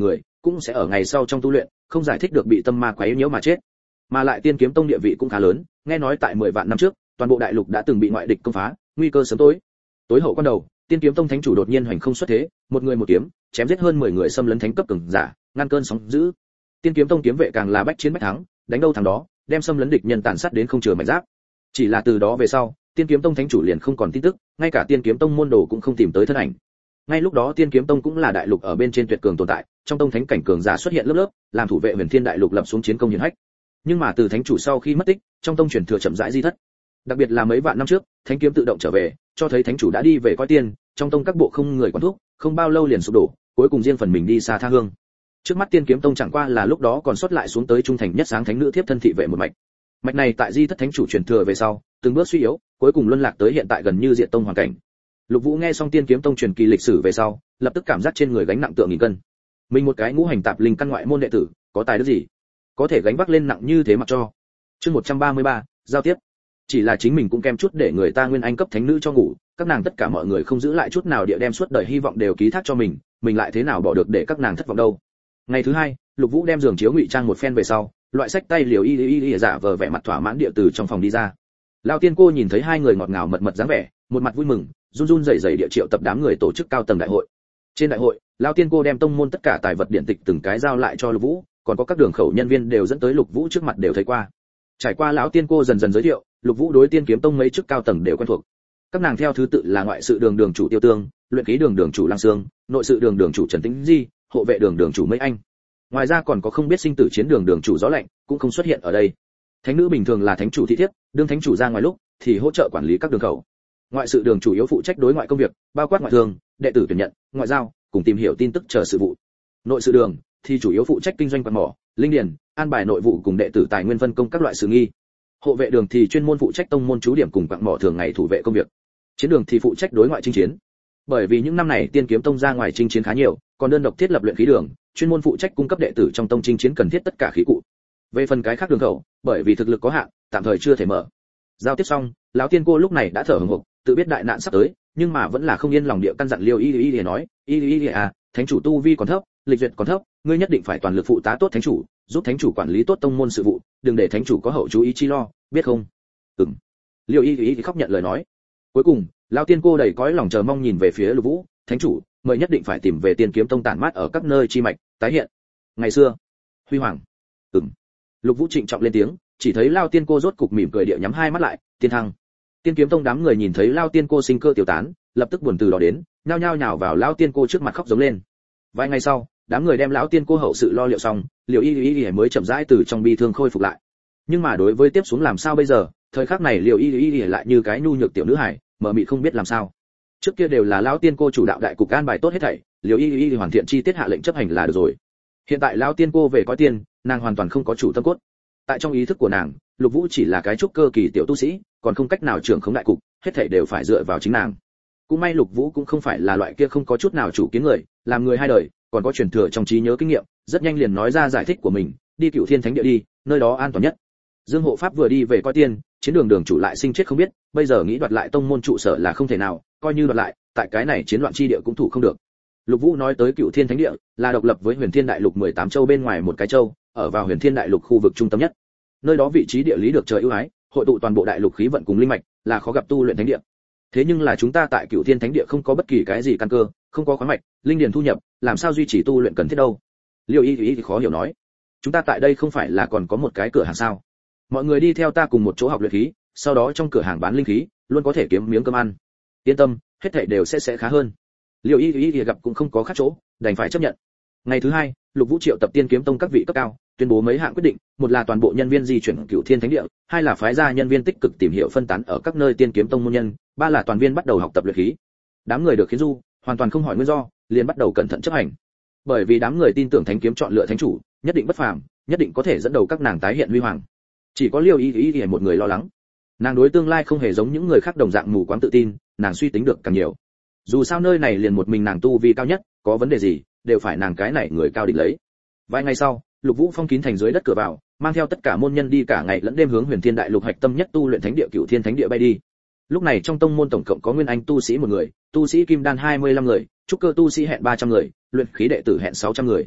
cũng sẽ ở ngày sau trong tu luyện không giải thích được bị tâm ma quấy nhiễu mà chết. Mà lại Tiên Kiếm Tông địa vị cũng khá lớn, nghe nói tại 10 vạn năm trước, toàn bộ đại lục đã từng bị ngoại địch công phá, nguy cơ sớm tối. Tối hậu quan đầu, Tiên Kiếm Tông thánh chủ đột nhiên hoành không xuất thế, một người một kiếm, chém giết hơn 10 người xâm lấn thánh cấp cường giả, ngăn cơn sóng dữ. Tiên Kiếm Tông kiếm vệ càng là bách chiến bách thắng, đánh đâu thắng đó, đem xâm lấn địch nhân tàn sát đến không chừa mảnh giáp. Chỉ là từ đó về sau, Tiên Kiếm Tông thánh chủ liền không còn tin tức, ngay cả Tiên Kiếm Tông môn đồ cũng không tìm tới thân ảnh. Ngay lúc đó Tiên Kiếm Tông cũng là đại lục ở bên trên tuyệt cường tồn tại, trong tông thánh cảnh cường giả xuất hiện lớp lớp, làm thủ vệ Huyền Thiên đại lục lập xuống chiến công hiển hách. Nhưng mà từ thánh chủ sau khi mất tích, trong tông truyền thừa chậm rãi di thất. Đặc biệt là mấy vạn năm trước, thánh kiếm tự động trở về, cho thấy thánh chủ đã đi về coi tiên, trong tông các bộ không người quản thúc, không bao lâu liền sụp đổ, cuối cùng riêng phần mình đi xa tha hương. Trước mắt Tiên Kiếm Tông chẳng qua là lúc đó còn sót lại xuống tới trung thành nhất sáng thánh nữ thiếp thân thị vệ một mạch. Mạch này tại di thất thánh chủ truyền thừa về sau, từng bước suy yếu, cuối cùng luân lạc tới hiện tại gần như diệt tông hoàn cảnh. Lục Vũ nghe xong Tiên Kiếm Tông truyền kỳ lịch sử về sau, lập tức cảm giác trên người gánh nặng tượng nghìn cân. Mình một cái ngũ hành tạp linh căn ngoại môn đệ tử, có tài đức gì, có thể gánh vác lên nặng như thế mặc cho. Chương 133, giao tiếp. Chỉ là chính mình cũng kém chút để người ta nguyên anh cấp thánh nữ cho ngủ, các nàng tất cả mọi người không giữ lại chút nào địa đem suốt đời hy vọng đều ký thác cho mình lại thế nào bỏ được để các nàng thất vọng đâu. Ngày thứ hai, Lục Vũ đem giường chiếu ngụy trang một phen về sau, loại sách tay liều y giả vờ vẻ mặt thỏa mãn địa từ trong phòng đi ra. Lão Tiên Cô nhìn thấy hai người ngọt ngào mật mật dáng vẻ, một mặt vui mừng, run run rẩy rẩy địa triệu tập đám người tổ chức cao tầng đại hội. Trên đại hội, Lão Tiên Cô đem tông môn tất cả tài vật điện tịch từng cái giao lại cho Lục Vũ, còn có các đường khẩu nhân viên đều dẫn tới Lục Vũ trước mặt đều thấy qua. Trải qua lão Tiên Cô dần dần giới thiệu, Lục Vũ đối Tiên Kiếm Tông mấy chức cao tầng đều quen thuộc. Các nàng theo thứ tự là ngoại sự đường đường chủ Tiêu Tương, luyện khí đường đường chủ Lăng Sương, nội sự đường đường chủ Trần Tĩnh Di, hộ vệ đường đường chủ Mấy Anh. Ngoài ra còn có không biết sinh tử chiến đường đường chủ Gió Lạnh, cũng không xuất hiện ở đây. Thánh nữ bình thường là thánh chủ thị thiếp, đương thánh chủ ra ngoài lúc thì hỗ trợ quản lý các đường khẩu. Ngoại sự đường chủ yếu phụ trách đối ngoại công việc, bao quát ngoại thương, đệ tử tuyển nhận, ngoại giao, cùng tìm hiểu tin tức chờ sự vụ. Nội sự đường thì chủ yếu phụ trách kinh doanh quặng mỏ, linh điền, an bài nội vụ cùng đệ tử tài nguyên phân công các loại sự nghi. Hộ vệ đường thì chuyên môn phụ trách tông môn chú điểm cùng quặng mỏ thường ngày thủ vệ công việc. Chiến đường thì phụ trách đối ngoại chinh chiến. Bởi vì những năm này Tiên Kiếm Tông ra ngoài chinh chiến khá nhiều, còn đơn độc thiết lập luyện khí đường, chuyên môn phụ trách cung cấp đệ tử trong tông chinh chiến cần thiết tất cả khí cụ. Về phần cái khác đường khẩu, bởi vì thực lực có hạn, tạm thời chưa thể mở. Giao tiếp xong, lão Tiên Cô lúc này đã thở hổn hộc, tự biết đại nạn sắp tới, nhưng mà vẫn là không yên lòng địa căn dặn Liêu Y nói, Y à, thánh chủ tu vi còn thấp, lịch duyệt còn thấp, ngươi nhất định phải toàn lực phụ tá tốt thánh chủ, giúp thánh chủ quản lý tốt tông môn sự vụ, đừng để thánh chủ có hậu chú ý chi lo, biết không? Ừm. Liêu Y khóc nhận lời nói. Cuối cùng, lão Tiên Cô đầy cõi lòng chờ mong nhìn về phía Lục Vũ, thánh chủ, mời nhất định phải tìm về Tiên Kiếm Tông tản mát ở các nơi chi mạch, tái hiện ngày xưa huy hoàng. Lục Vũ trịnh trọng lên tiếng, chỉ thấy Lão Tiên Cô rốt cục mỉm cười địa nhắm hai mắt lại, tiên thăng. Tiên Kiếm Tông đám người nhìn thấy Lão Tiên Cô sinh cơ tiêu tán, lập tức buồn từ đó đến, nhao nhao nhào vào Lão Tiên Cô trước mặt khóc giống lên. Vài ngày sau, đám người đem Lão Tiên Cô hậu sự lo liệu xong, Liễu Y mới chậm rãi từ trong bi thương khôi phục lại. Nhưng mà đối với tiếp xuống làm sao bây giờ, thời khắc này Liễu Y lại như cái nhu nhược tiểu nữ hài, mờ mịt không biết làm sao. Trước kia đều là Lão Tiên Cô chủ đạo đại cục an bài tốt hết thảy, Liễu Y hoàn thiện chi tiết hạ lệnh chấp hành là được rồi. Hiện tại Lão Tiên Cô về coi tiên, nàng hoàn toàn không có chủ tâm cốt. Tại trong ý thức của nàng, Lục Vũ chỉ là cái trúc cơ kỳ tiểu tu sĩ, còn không cách nào trưởng khống đại cục, hết thảy đều phải dựa vào chính nàng. Cũng may Lục Vũ cũng không phải là loại kia không có chút nào chủ kiến người, làm người hai đời, còn có truyền thừa trong trí nhớ kinh nghiệm, rất nhanh liền nói ra giải thích của mình, đi Cửu Thiên Thánh Địa đi, nơi đó an toàn nhất. Dương hộ pháp vừa đi về coi tiên, chiến đường đường chủ lại sinh chết không biết, bây giờ nghĩ đoạt lại tông môn trụ sở là không thể nào, coi như đoạt lại, tại cái này chiến loạn chi địa cũng thủ không được. Lục Vũ nói tới Cửu Thiên Thánh Địa, là độc lập với Huyền Thiên Đại Lục 18 châu bên ngoài một cái châu, ở vào Huyền Thiên Đại Lục khu vực trung tâm nhất. Nơi đó vị trí địa lý được trời ưu ái, hội tụ toàn bộ đại lục khí vận cùng linh mạch, là khó gặp tu luyện thánh địa. Thế nhưng là chúng ta tại Cửu Thiên Thánh Địa không có bất kỳ cái gì căn cơ, không có khoáng mạch, linh điền thu nhập, làm sao duy trì tu luyện cần thiết đâu? Liêu Y thì khó hiểu nói, chúng ta tại đây không phải là còn có một cái cửa hàng sao? Mọi người đi theo ta cùng một chỗ học luyện khí, sau đó trong cửa hàng bán linh khí, luôn có thể kiếm miếng cơm ăn. Yên tâm, hết thảy đều sẽ khá hơn. Liêu Y thì gặp cũng không có khác chỗ, đành phải chấp nhận. Ngày thứ hai, Lục Vũ triệu tập Tiên Kiếm Tông các vị cấp cao, tuyên bố mấy hạng quyết định, một là toàn bộ nhân viên di chuyển Cửu Thiên Thánh Địa, hai là phái ra nhân viên tích cực tìm hiểu phân tán ở các nơi Tiên Kiếm Tông môn nhân, ba là toàn viên bắt đầu học tập luyện khí. Đám người được khiến du, hoàn toàn không hỏi nguyên do, liền bắt đầu cẩn thận chấp hành. Bởi vì đám người tin tưởng Thánh Kiếm chọn lựa thánh chủ, nhất định bất phàm, nhất định có thể dẫn đầu các nàng tái hiện huy hoàng. Chỉ có Liêu Y một người lo lắng. Nàng đối tương lai không hề giống những người khác đồng dạng mù quáng tự tin, nàng suy tính được càng nhiều. Dù sao nơi này liền một mình nàng tu vi cao nhất, có vấn đề gì, đều phải nàng cái này người cao địch lấy. Vài ngày sau, Lục Vũ phong kín thành dưới đất cửa vào, mang theo tất cả môn nhân đi cả ngày lẫn đêm hướng Huyền Thiên Đại Lục hạch tâm nhất tu luyện thánh địa Cửu Thiên Thánh Địa bay đi. Lúc này trong tông môn tổng cộng có nguyên anh tu sĩ một người, tu sĩ kim đan 25 người, trúc cơ tu sĩ hẹn 300 người, luyện khí đệ tử hẹn 600 người.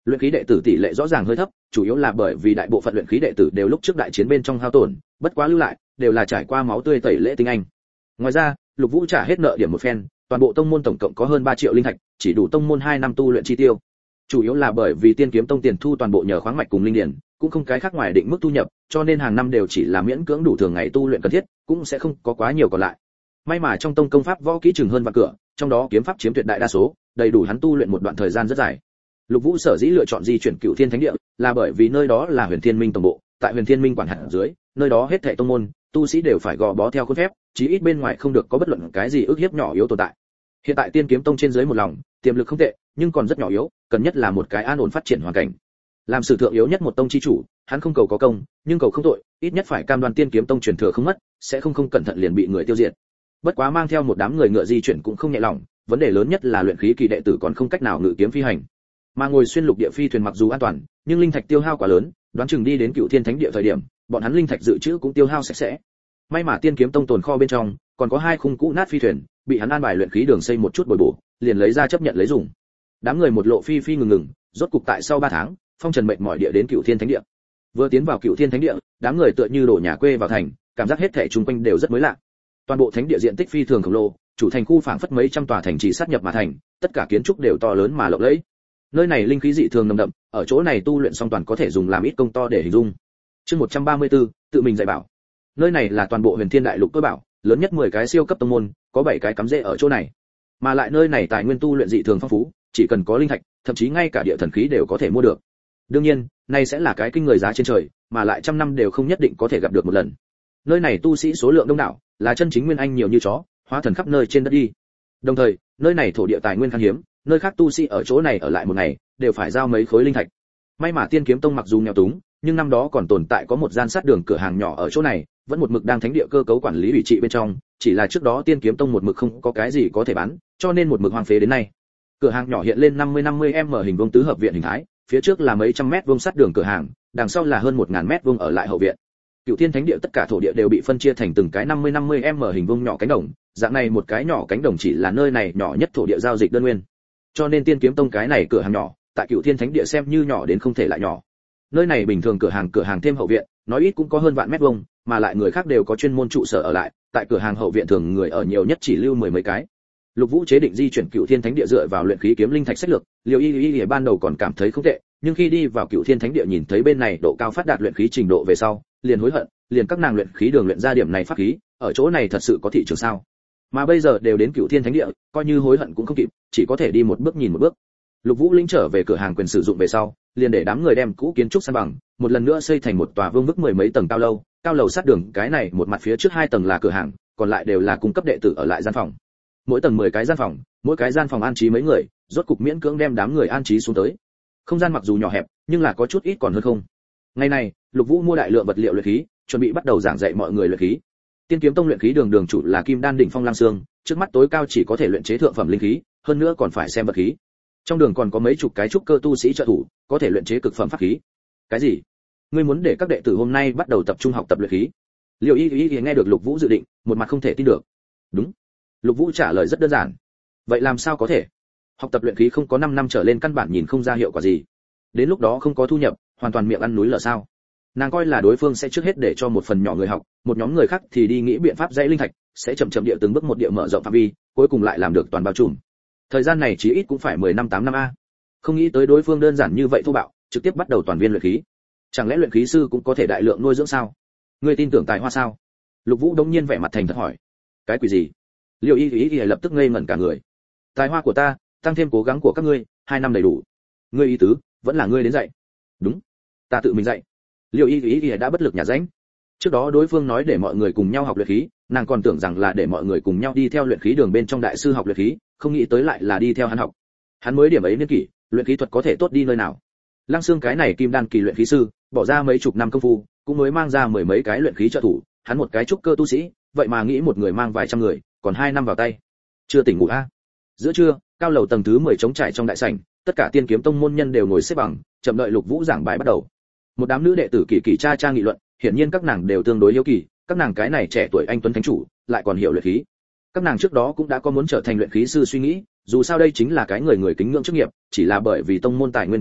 Luyện khí đệ tử tỷ lệ rõ ràng hơi thấp, chủ yếu là bởi vì đại bộ phận luyện khí đệ tử đều lúc trước đại chiến bên trong hao tổn, bất quá lưu lại đều là trải qua máu tươi tẩy lễ tinh anh. Ngoài ra, Lục Vũ trả hết nợ điểm một phen, toàn bộ tông môn tổng cộng có hơn 3 triệu linh thạch, chỉ đủ tông môn 2 năm tu luyện chi tiêu. Chủ yếu là bởi vì Tiên Kiếm Tông tiền thu toàn bộ nhờ khoáng mạch cùng linh điển, cũng không cái khác ngoài định mức thu nhập, cho nên hàng năm đều chỉ là miễn cưỡng đủ thường ngày tu luyện cần thiết, cũng sẽ không có quá nhiều còn lại. May mà trong tông công pháp võ kỹ chừng hơn vạn cửa, trong đó kiếm pháp chiếm tuyệt đại đa số, đầy đủ hắn tu luyện một đoạn thời gian rất dài. Lục Vũ sở dĩ lựa chọn di chuyển Cửu Thiên Thánh Địa, là bởi vì nơi đó là Huyền Thiên Minh tổng bộ, tại Huyền Thiên Minh quản hạt dưới, nơi đó hết thảy tông môn, tu sĩ đều phải gò bó theo khuôn phép, chí ít bên ngoài không được có bất luận cái gì ức hiếp nhỏ yếu tồn tại. Hiện tại Tiên Kiếm Tông trên dưới một lòng, tiềm lực không tệ, nhưng còn rất nhỏ yếu, cần nhất là một cái an ổn phát triển hoàn cảnh. Làm sử thượng yếu nhất một tông chi chủ, hắn không cầu có công, nhưng cầu không tội, ít nhất phải cam đoan Tiên Kiếm Tông truyền thừa không mất, sẽ không cẩn thận liền bị người tiêu diệt. Bất quá mang theo một đám người ngựa di chuyển cũng không nhẹ lòng, vấn đề lớn nhất là luyện khí kỳ đệ tử còn không cách nào ngự kiếm phi hành. Mà ngồi xuyên lục địa phi thuyền mặc dù an toàn, nhưng linh thạch tiêu hao quá lớn, đoán chừng đi đến Cửu Thiên Thánh Địa thời điểm, bọn hắn linh thạch dự trữ cũng tiêu hao sạch sẽ. May mà Tiên Kiếm Tông tồn kho bên trong còn có 2 khung cũ nát phi thuyền, bị hắn an bài luyện khí đường xây một chút bồi bổ, liền lấy ra chấp nhận lấy dùng. Đám người một lộ phi phi ngừng, rốt cục tại sau 3 tháng, phong trần mệt mỏi địa đến Cửu Thiên Thánh Địa. Vừa tiến vào Cửu Thiên Thánh Địa, đám người tựa như đổ nhà quê vào thành, cảm giác hết thảy xung quanh đều rất mới lạ. Toàn bộ thánh địa diện tích phi thường khổng lồ, chủ thành khu phảng phất mấy trăm tòa thành trì sát nhập mà thành, tất cả kiến trúc đều to lớn mà lộng lẫy. Nơi này linh khí dị thường nồng đậm, ở chỗ này tu luyện song toàn có thể dùng làm ít công to để hình dung. Chương 134, tự mình dạy bảo. Nơi này là toàn bộ Huyền Thiên Đại Lục tối bảo, lớn nhất 10 cái siêu cấp tông môn, có 7 cái cắm rễ ở chỗ này. Mà lại nơi này tài nguyên tu luyện dị thường phong phú, chỉ cần có linh thạch, thậm chí ngay cả địa thần khí đều có thể mua được. Đương nhiên, này sẽ là cái kinh người giá trên trời, mà lại trăm năm đều không nhất định có thể gặp được một lần. Nơi này tu sĩ số lượng đông đảo, là chân chính nguyên anh nhiều như chó, hóa thần khắp nơi trên đất đi. Đồng thời, nơi này thổ địa tài nguyên khan hiếm, nơi khác tu sĩ ở chỗ này ở lại một ngày, đều phải giao mấy khối linh thạch. May mà Tiên Kiếm Tông mặc dù nghèo túng, nhưng năm đó còn tồn tại có một gian sát đường cửa hàng nhỏ ở chỗ này, vẫn một mực đang thánh địa cơ cấu quản lý ủy trị bên trong, chỉ là trước đó Tiên Kiếm Tông một mực không có cái gì có thể bán, cho nên một mực hoang phế đến nay. Cửa hàng nhỏ hiện lên 50-50m hình vuông tứ hợp viện hình thái, phía trước là mấy trăm mét vuông sát đường cửa hàng, đằng sau là hơn 1000 mét vuông ở lại hậu viện. Cửu Thiên Thánh Địa tất cả thổ địa đều bị phân chia thành từng cái 50-50m hình vuông nhỏ cánh đồng, dạng này một cái nhỏ cánh đồng chỉ là nơi này nhỏ nhất thổ địa giao dịch đơn nguyên. Cho nên Tiên Kiếm Tông cái này cửa hàng nhỏ, tại Cửu Thiên Thánh Địa xem như nhỏ đến không thể lại nhỏ. Nơi này bình thường cửa hàng thêm hậu viện, nói ít cũng có hơn vạn mét vuông, mà lại người khác đều có chuyên môn trụ sở ở lại, tại cửa hàng hậu viện thường người ở nhiều nhất chỉ lưu 10 mấy cái. Lục Vũ chế định di chuyển Cửu Thiên Thánh Địa dựa vào luyện khí kiếm linh thạch sách lược, Liêu Y ban đầu còn cảm thấy không tệ, nhưng khi đi vào Cửu Thiên Thánh Địa nhìn thấy bên này độ cao phát đạt luyện khí trình độ về sau, liền hối hận, liền các nàng luyện khí đường luyện ra điểm này pháp khí, ở chỗ này thật sự có thị trường sao? Mà bây giờ đều đến Cửu Thiên Thánh Địa, coi như hối hận cũng không kịp, chỉ có thể đi một bước nhìn một bước. Lục Vũ lĩnh trở về cửa hàng quyền sử dụng về sau, liền để đám người đem cũ kiến trúc san bằng, một lần nữa xây thành một tòa vương vức 10 mấy tầng cao lầu sát đường, cái này một mặt phía trước 2 tầng là cửa hàng, còn lại đều là cung cấp đệ tử ở lại gian phòng. Mỗi tầng 10 cái gian phòng, mỗi cái gian phòng an trí mấy người, rốt cục miễn cưỡng đem đám người an trí xuống tới. Không gian mặc dù nhỏ hẹp, nhưng là có chút ít còn hơn không. Ngày này, Lục Vũ mua đại lượng vật liệu luyện khí, chuẩn bị bắt đầu giảng dạy mọi người luyện khí. Tiên Kiếm Tông luyện khí đường đường chủ là Kim Đan đỉnh phong Lang Xương, trước mắt tối cao chỉ có thể luyện chế thượng phẩm linh khí, hơn nữa còn phải xem vật khí. Trong đường còn có mấy chục cái trúc cơ tu sĩ trợ thủ, có thể luyện chế cực phẩm pháp khí. Cái gì? Ngươi muốn để các đệ tử hôm nay bắt đầu tập trung học tập luyện khí? Liêu Y nghe được Lục Vũ dự định, một mặt không thể tin được. Đúng. Lục Vũ trả lời rất đơn giản. Vậy làm sao có thể? Học tập luyện khí không có 5 năm trở lên căn bản nhìn không ra hiệu quả gì. Đến lúc đó không có thu nhập, hoàn toàn miệng ăn núi lở sao? Nàng coi là đối phương sẽ trước hết để cho một phần nhỏ người học, một nhóm người khác thì đi nghĩ biện pháp dạy linh thạch, sẽ chậm chậm địa từng bước một địa mở rộng phạm vi, cuối cùng lại làm được toàn bao trùm. Thời gian này chí ít cũng phải 10 năm 8 năm a. Không nghĩ tới đối phương đơn giản như vậy thô bạo, trực tiếp bắt đầu toàn viên luyện khí. Chẳng lẽ luyện khí sư cũng có thể đại lượng nuôi dưỡng sao? Ngươi tin tưởng tài hoa sao? Lục Vũ đống nhiên vẻ mặt thành thật hỏi. Cái quỷ gì? Liêu Y lập tức ngây ngẩn cả người. Tài hoa của ta, tăng thêm cố gắng của các ngươi, 2 năm đầy đủ. Ngươi ý tứ, vẫn là ngươi đến dạy? Đúng, ta tự mình dạy. Liêu Y đã bất lực nhả ránh. Trước đó đối phương nói để mọi người cùng nhau học luyện khí, nàng còn tưởng rằng là để mọi người cùng nhau đi theo luyện khí đường bên trong đại sư học luyện khí, không nghĩ tới lại là đi theo hắn học. Hắn mới điểm ấy niên kỷ, luyện khí thuật có thể tốt đi nơi nào? Lăng Xương cái này kim đan kỳ luyện khí sư, bỏ ra mấy chục năm công phu, cũng mới mang ra 10 mấy cái luyện khí trợ thủ, hắn một cái trúc cơ tu sĩ, vậy mà nghĩ một người mang vài trăm người, còn 2 năm vào tay. Chưa tỉnh ngủ a? Giữa trưa, cao lầu tầng thứ 10 trống trải trong đại sảnh, tất cả Tiên Kiếm Tông môn nhân đều ngồi xếp bằng, chậm đợi Lục Vũ giảng bài bắt đầu. Một đám nữ đệ tử kỳ kỳ cha nghị luận, hiển nhiên các nàng đều tương đối hiếu kỳ, các nàng cái này trẻ tuổi anh tuấn thánh chủ, lại còn hiểu luyện khí. Các nàng trước đó cũng đã có muốn trở thành luyện khí sư suy nghĩ, dù sao đây chính là cái người người kính ngưỡng chức nghiệp, chỉ là bởi vì tông môn tài nguyên có hạn,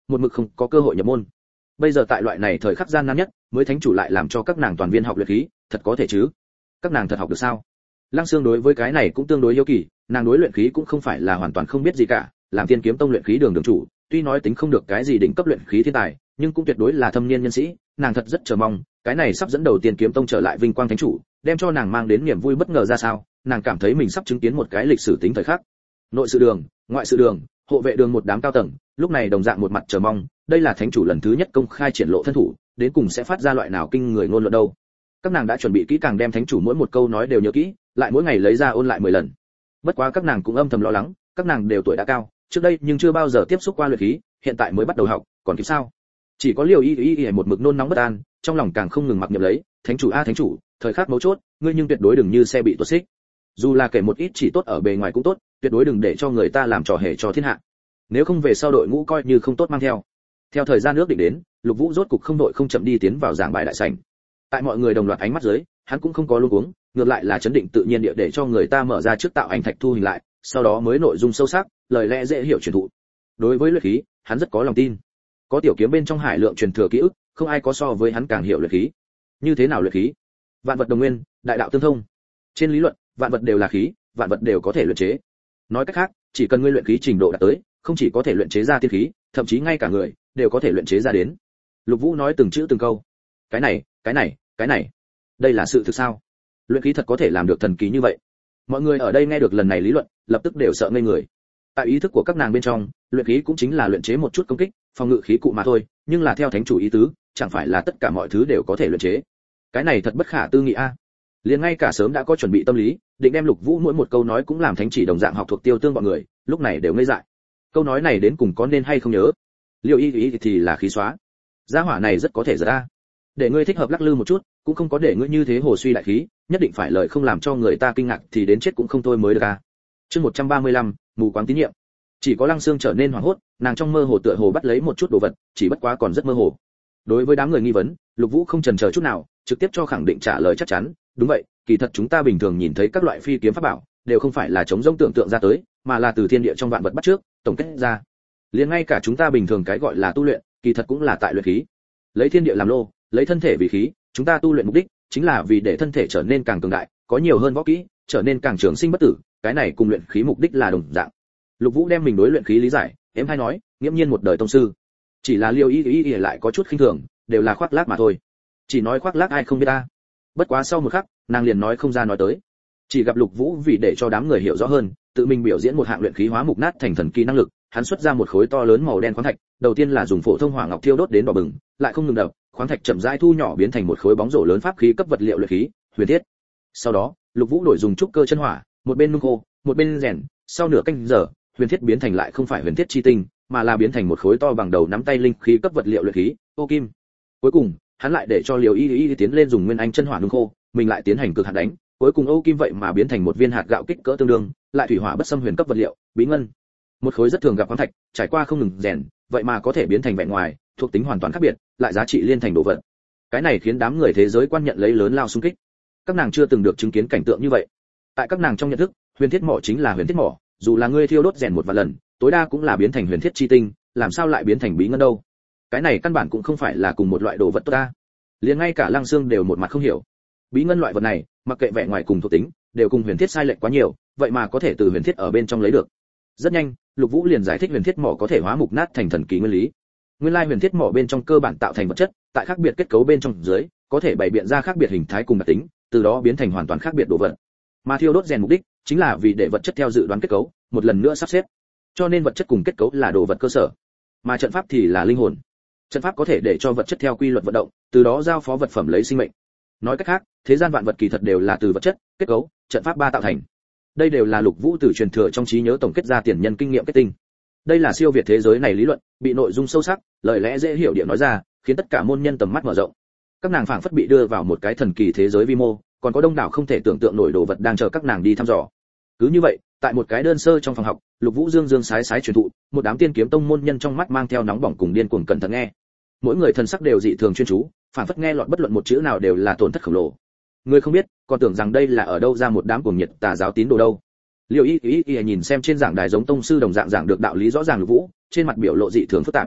một mực không có cơ hội nhập môn. Bây giờ tại loại này thời khắc gian nan nhất, mới thánh chủ lại làm cho các nàng toàn viên học luyện khí, thật có thể chứ? Các nàng thật học được sao? Lăng Xương đối với cái này cũng tương đối hiếu kỳ, nàng đối luyện khí cũng không phải là hoàn toàn không biết gì cả, làm Tiên Kiếm Tông luyện khí đường chủ, tuy nói tính không được cái gì đỉnh cấp luyện khí thiên tài, nhưng cũng tuyệt đối là thâm niên nhân sĩ, nàng thật rất chờ mong, cái này sắp dẫn đầu Tiên Kiếm Tông trở lại vinh quang thánh chủ, đem cho nàng mang đến niềm vui bất ngờ ra sao, nàng cảm thấy mình sắp chứng kiến một cái lịch sử tính thời khắc. Nội sự đường, ngoại sự đường, hộ vệ đường một đám cao tầng, lúc này đồng dạng một mặt chờ mong, đây là thánh chủ lần thứ nhất công khai triển lộ thân thủ, đến cùng sẽ phát ra loại nào kinh người ngôn luận đâu. Các nàng đã chuẩn bị kỹ càng đem thánh chủ mỗi một câu nói đều nhớ kỹ, lại mỗi ngày lấy ra ôn lại 10 lần. Bất quá các nàng cũng âm thầm lo lắng, các nàng đều tuổi đã cao, trước đây nhưng chưa bao giờ tiếp xúc qua luyện khí, hiện tại mới bắt đầu học, còn kịp sao? Chỉ có Liêu Y một mực nôn nóng bất an, trong lòng càng không ngừng mặc niệm lấy, thánh chủ a thánh chủ, thời khắc mấu chốt, ngươi nhưng tuyệt đối đừng như xe bị tuột xích. Dù là kể một ít chỉ tốt ở bề ngoài cũng tốt, tuyệt đối đừng để cho người ta làm trò hề cho thiên hạ. Nếu không về sau đội ngũ coi như không tốt mang theo. Theo thời gian ước định đến, Lục Vũ rốt cục không đội không chậm đi tiến vào giảng bài đại sảnh. Tại mọi người đồng loạt ánh mắt dưới, hắn cũng không có luống cuống, ngược lại là chấn định tự nhiên địa để cho người ta mở ra trước tạo ảnh thạch thu hình lại, sau đó mới nội dung sâu sắc, lời lẽ dễ hiểu truyền thụ. Đối với luyện khí, hắn rất có lòng tin. Có tiểu kiếm bên trong hải lượng truyền thừa ký ức, không ai có so với hắn càng hiểu luyện khí. Như thế nào luyện khí? Vạn vật đồng nguyên, đại đạo tương thông. Trên lý luận, vạn vật đều là khí, vạn vật đều có thể luyện chế. Nói cách khác, chỉ cần ngươi luyện khí trình độ đạt tới, không chỉ có thể luyện chế ra tiên khí, thậm chí ngay cả người đều có thể luyện chế ra đến. Lục Vũ nói từng chữ từng câu. Cái này, đây là sự thực sao? Luyện khí thật có thể làm được thần kỳ như vậy? Mọi người ở đây nghe được lần này lý luận, lập tức đều sợ ngây người. Tại ý thức của các nàng bên trong, luyện khí cũng chính là luyện chế một chút công kích, phòng ngự khí cụ mà thôi, nhưng là theo thánh chủ ý tứ, chẳng phải là tất cả mọi thứ đều có thể luyện chế. Cái này thật bất khả tư nghị a. Liền ngay cả sớm đã có chuẩn bị tâm lý, định đem Lục Vũ mỗi một câu nói cũng làm thánh chỉ đồng dạng học thuộc Tiêu Tương bọn người, lúc này đều ngây dại. Câu nói này đến cùng có nên hay không nhớ? Liêu Y thì là khí xóa. Gia hỏa này rất có thể giật a. Để ngươi thích hợp lắc lư một chút, cũng không có để ngươi như thế hồ suy đại khí, nhất định phải lời không làm cho người ta kinh ngạc thì đến chết cũng không thôi mới được a. Chương 135, mù quáng tín nhiệm. Chỉ có Lăng Xương trở nên hoảng hốt, nàng trong mơ hồ tựa hồ bắt lấy một chút đồ vật, chỉ bất quá còn rất mơ hồ. Đối với đám người nghi vấn, Lục Vũ không chần chờ chút nào, trực tiếp cho khẳng định trả lời chắc chắn, đúng vậy, kỳ thật chúng ta bình thường nhìn thấy các loại phi kiếm pháp bảo, đều không phải là chống rỗng tưởng tượng ra tới, mà là từ thiên địa trong vạn vật bắt trước, tổng kết ra. Liền ngay cả chúng ta bình thường cái gọi là tu luyện, kỳ thật cũng là tại luyện khí. Lấy thiên địa làm lô, lấy thân thể vì khí, chúng ta tu luyện mục đích chính là vì để thân thể trở nên càng cường đại, có nhiều hơn võ kỹ, trở nên càng trường sinh bất tử, cái này cùng luyện khí mục đích là đồng dạng. Lục Vũ đem mình đối luyện khí lý giải, em hay nói, nghiễm nhiên một đời tông sư. Chỉ là Liêu Y lại có chút khinh thường, đều là khoác lác mà thôi. Chỉ nói khoác lác ai không biết ta. Bất quá sau một khắc, nàng liền nói không ra nói tới. Chỉ gặp Lục Vũ vì để cho đám người hiểu rõ hơn, tự mình biểu diễn một hạng luyện khí hóa mục nát thành thần kỳ năng lực, hắn xuất ra một khối to lớn màu đen khoáng thạch, đầu tiên là dùng phổ thông hỏa ngọc thiêu đốt đến đỏ bừng, lại không ngừng đập, khoáng thạch chậm rãi thu nhỏ biến thành một khối bóng rổ lớn pháp khí cấp vật liệu luyện khí, huyền thiết. Sau đó, Lục Vũ đổi dùng trúc cơ chân hỏa, một bên nung khô, một bên rèn, sau nửa canh giờ, huyền thiết biến thành lại không phải huyền thiết chi tinh, mà là biến thành một khối to bằng đầu nắm tay linh khí cấp vật liệu luyện khí, ô kim. Cuối cùng, hắn lại để cho Liều Y tiến lên dùng nguyên anh chân hỏa nung khô, mình lại tiến hành cực hạt đánh, cuối cùng ô kim vậy mà biến thành một viên hạt gạo kích cỡ tương đương, lại thủy hỏa bất xâm huyền cấp vật liệu, bí ngân. Một khối rất thường gặp khoáng thạch, trải qua không ngừng rèn, vậy mà có thể biến thành vẻ ngoài, thuộc tính hoàn toàn khác biệt, lại giá trị liên thành đồ vật. Cái này khiến đám người thế giới quan nhận lấy lớn lao xung kích. Các nàng chưa từng được chứng kiến cảnh tượng như vậy. Tại các nàng trong nhận thức, huyền thiết mỏ chính là huyền thiết mỏ, dù là ngươi thiêu đốt rèn một vài lần, tối đa cũng là biến thành huyền thiết chi tinh, làm sao lại biến thành bí ngân đâu? Cái này căn bản cũng không phải là cùng một loại đồ vật tốt ta. Liền ngay cả Lăng Xương đều một mặt không hiểu. Bí ngân loại vật này, mặc kệ vẻ ngoài cùng thuộc tính, đều cùng huyền thiết sai lệch quá nhiều, vậy mà có thể từ huyền thiết ở bên trong lấy được. Rất nhanh, Lục Vũ liền giải thích huyền thiết mỏ có thể hóa mục nát thành thần kỳ nguyên lý. Nguyên lai huyền thiết mỏ bên trong cơ bản tạo thành vật chất, tại khác biệt kết cấu bên trong dưới, có thể bày biện ra khác biệt hình thái cùng đặc tính, từ đó biến thành hoàn toàn khác biệt đồ vật. Mà thiêu đốt rèn mục đích chính là vì để vật chất theo dự đoán kết cấu, một lần nữa sắp xếp. Cho nên vật chất cùng kết cấu là đồ vật cơ sở, mà trận pháp thì là linh hồn. Trận pháp có thể để cho vật chất theo quy luật vận động, từ đó giao phó vật phẩm lấy sinh mệnh. Nói cách khác, thế gian vạn vật kỳ thật đều là từ vật chất, kết cấu, trận pháp ba tạo thành. Đây đều là Lục Vũ từ truyền thừa trong trí nhớ tổng kết ra tiền nhân kinh nghiệm kết tinh. Đây là siêu việt thế giới này lý luận, bị nội dung sâu sắc, lời lẽ dễ hiểu điểm nói ra, khiến tất cả môn nhân tầm mắt mở rộng. Các nàng phảng phất bị đưa vào một cái thần kỳ thế giới vi mô, còn có đông đảo không thể tưởng tượng nổi đồ vật đang chờ các nàng đi thăm dò. Cứ như vậy, tại một cái đơn sơ trong phòng học, Lục Vũ dương sái sái truyền thụ, một đám tiên kiếm tông môn nhân trong mắt mang theo nóng bỏng cùng điên cuồng cẩn thận nghe. Mỗi người thần sắc đều dị thường chuyên chú, phảng phất nghe lọt bất luận một chữ nào đều là tổn thất khổng lồ. Người không biết, còn tưởng rằng đây là ở đâu ra một đám cuồng nhiệt tà giáo tín đồ đâu. Liêu Y nhìn xem trên giảng đài giống tông sư đồng dạng giảng được đạo lý rõ ràng Lục Vũ, trên mặt biểu lộ dị thường phức tạp.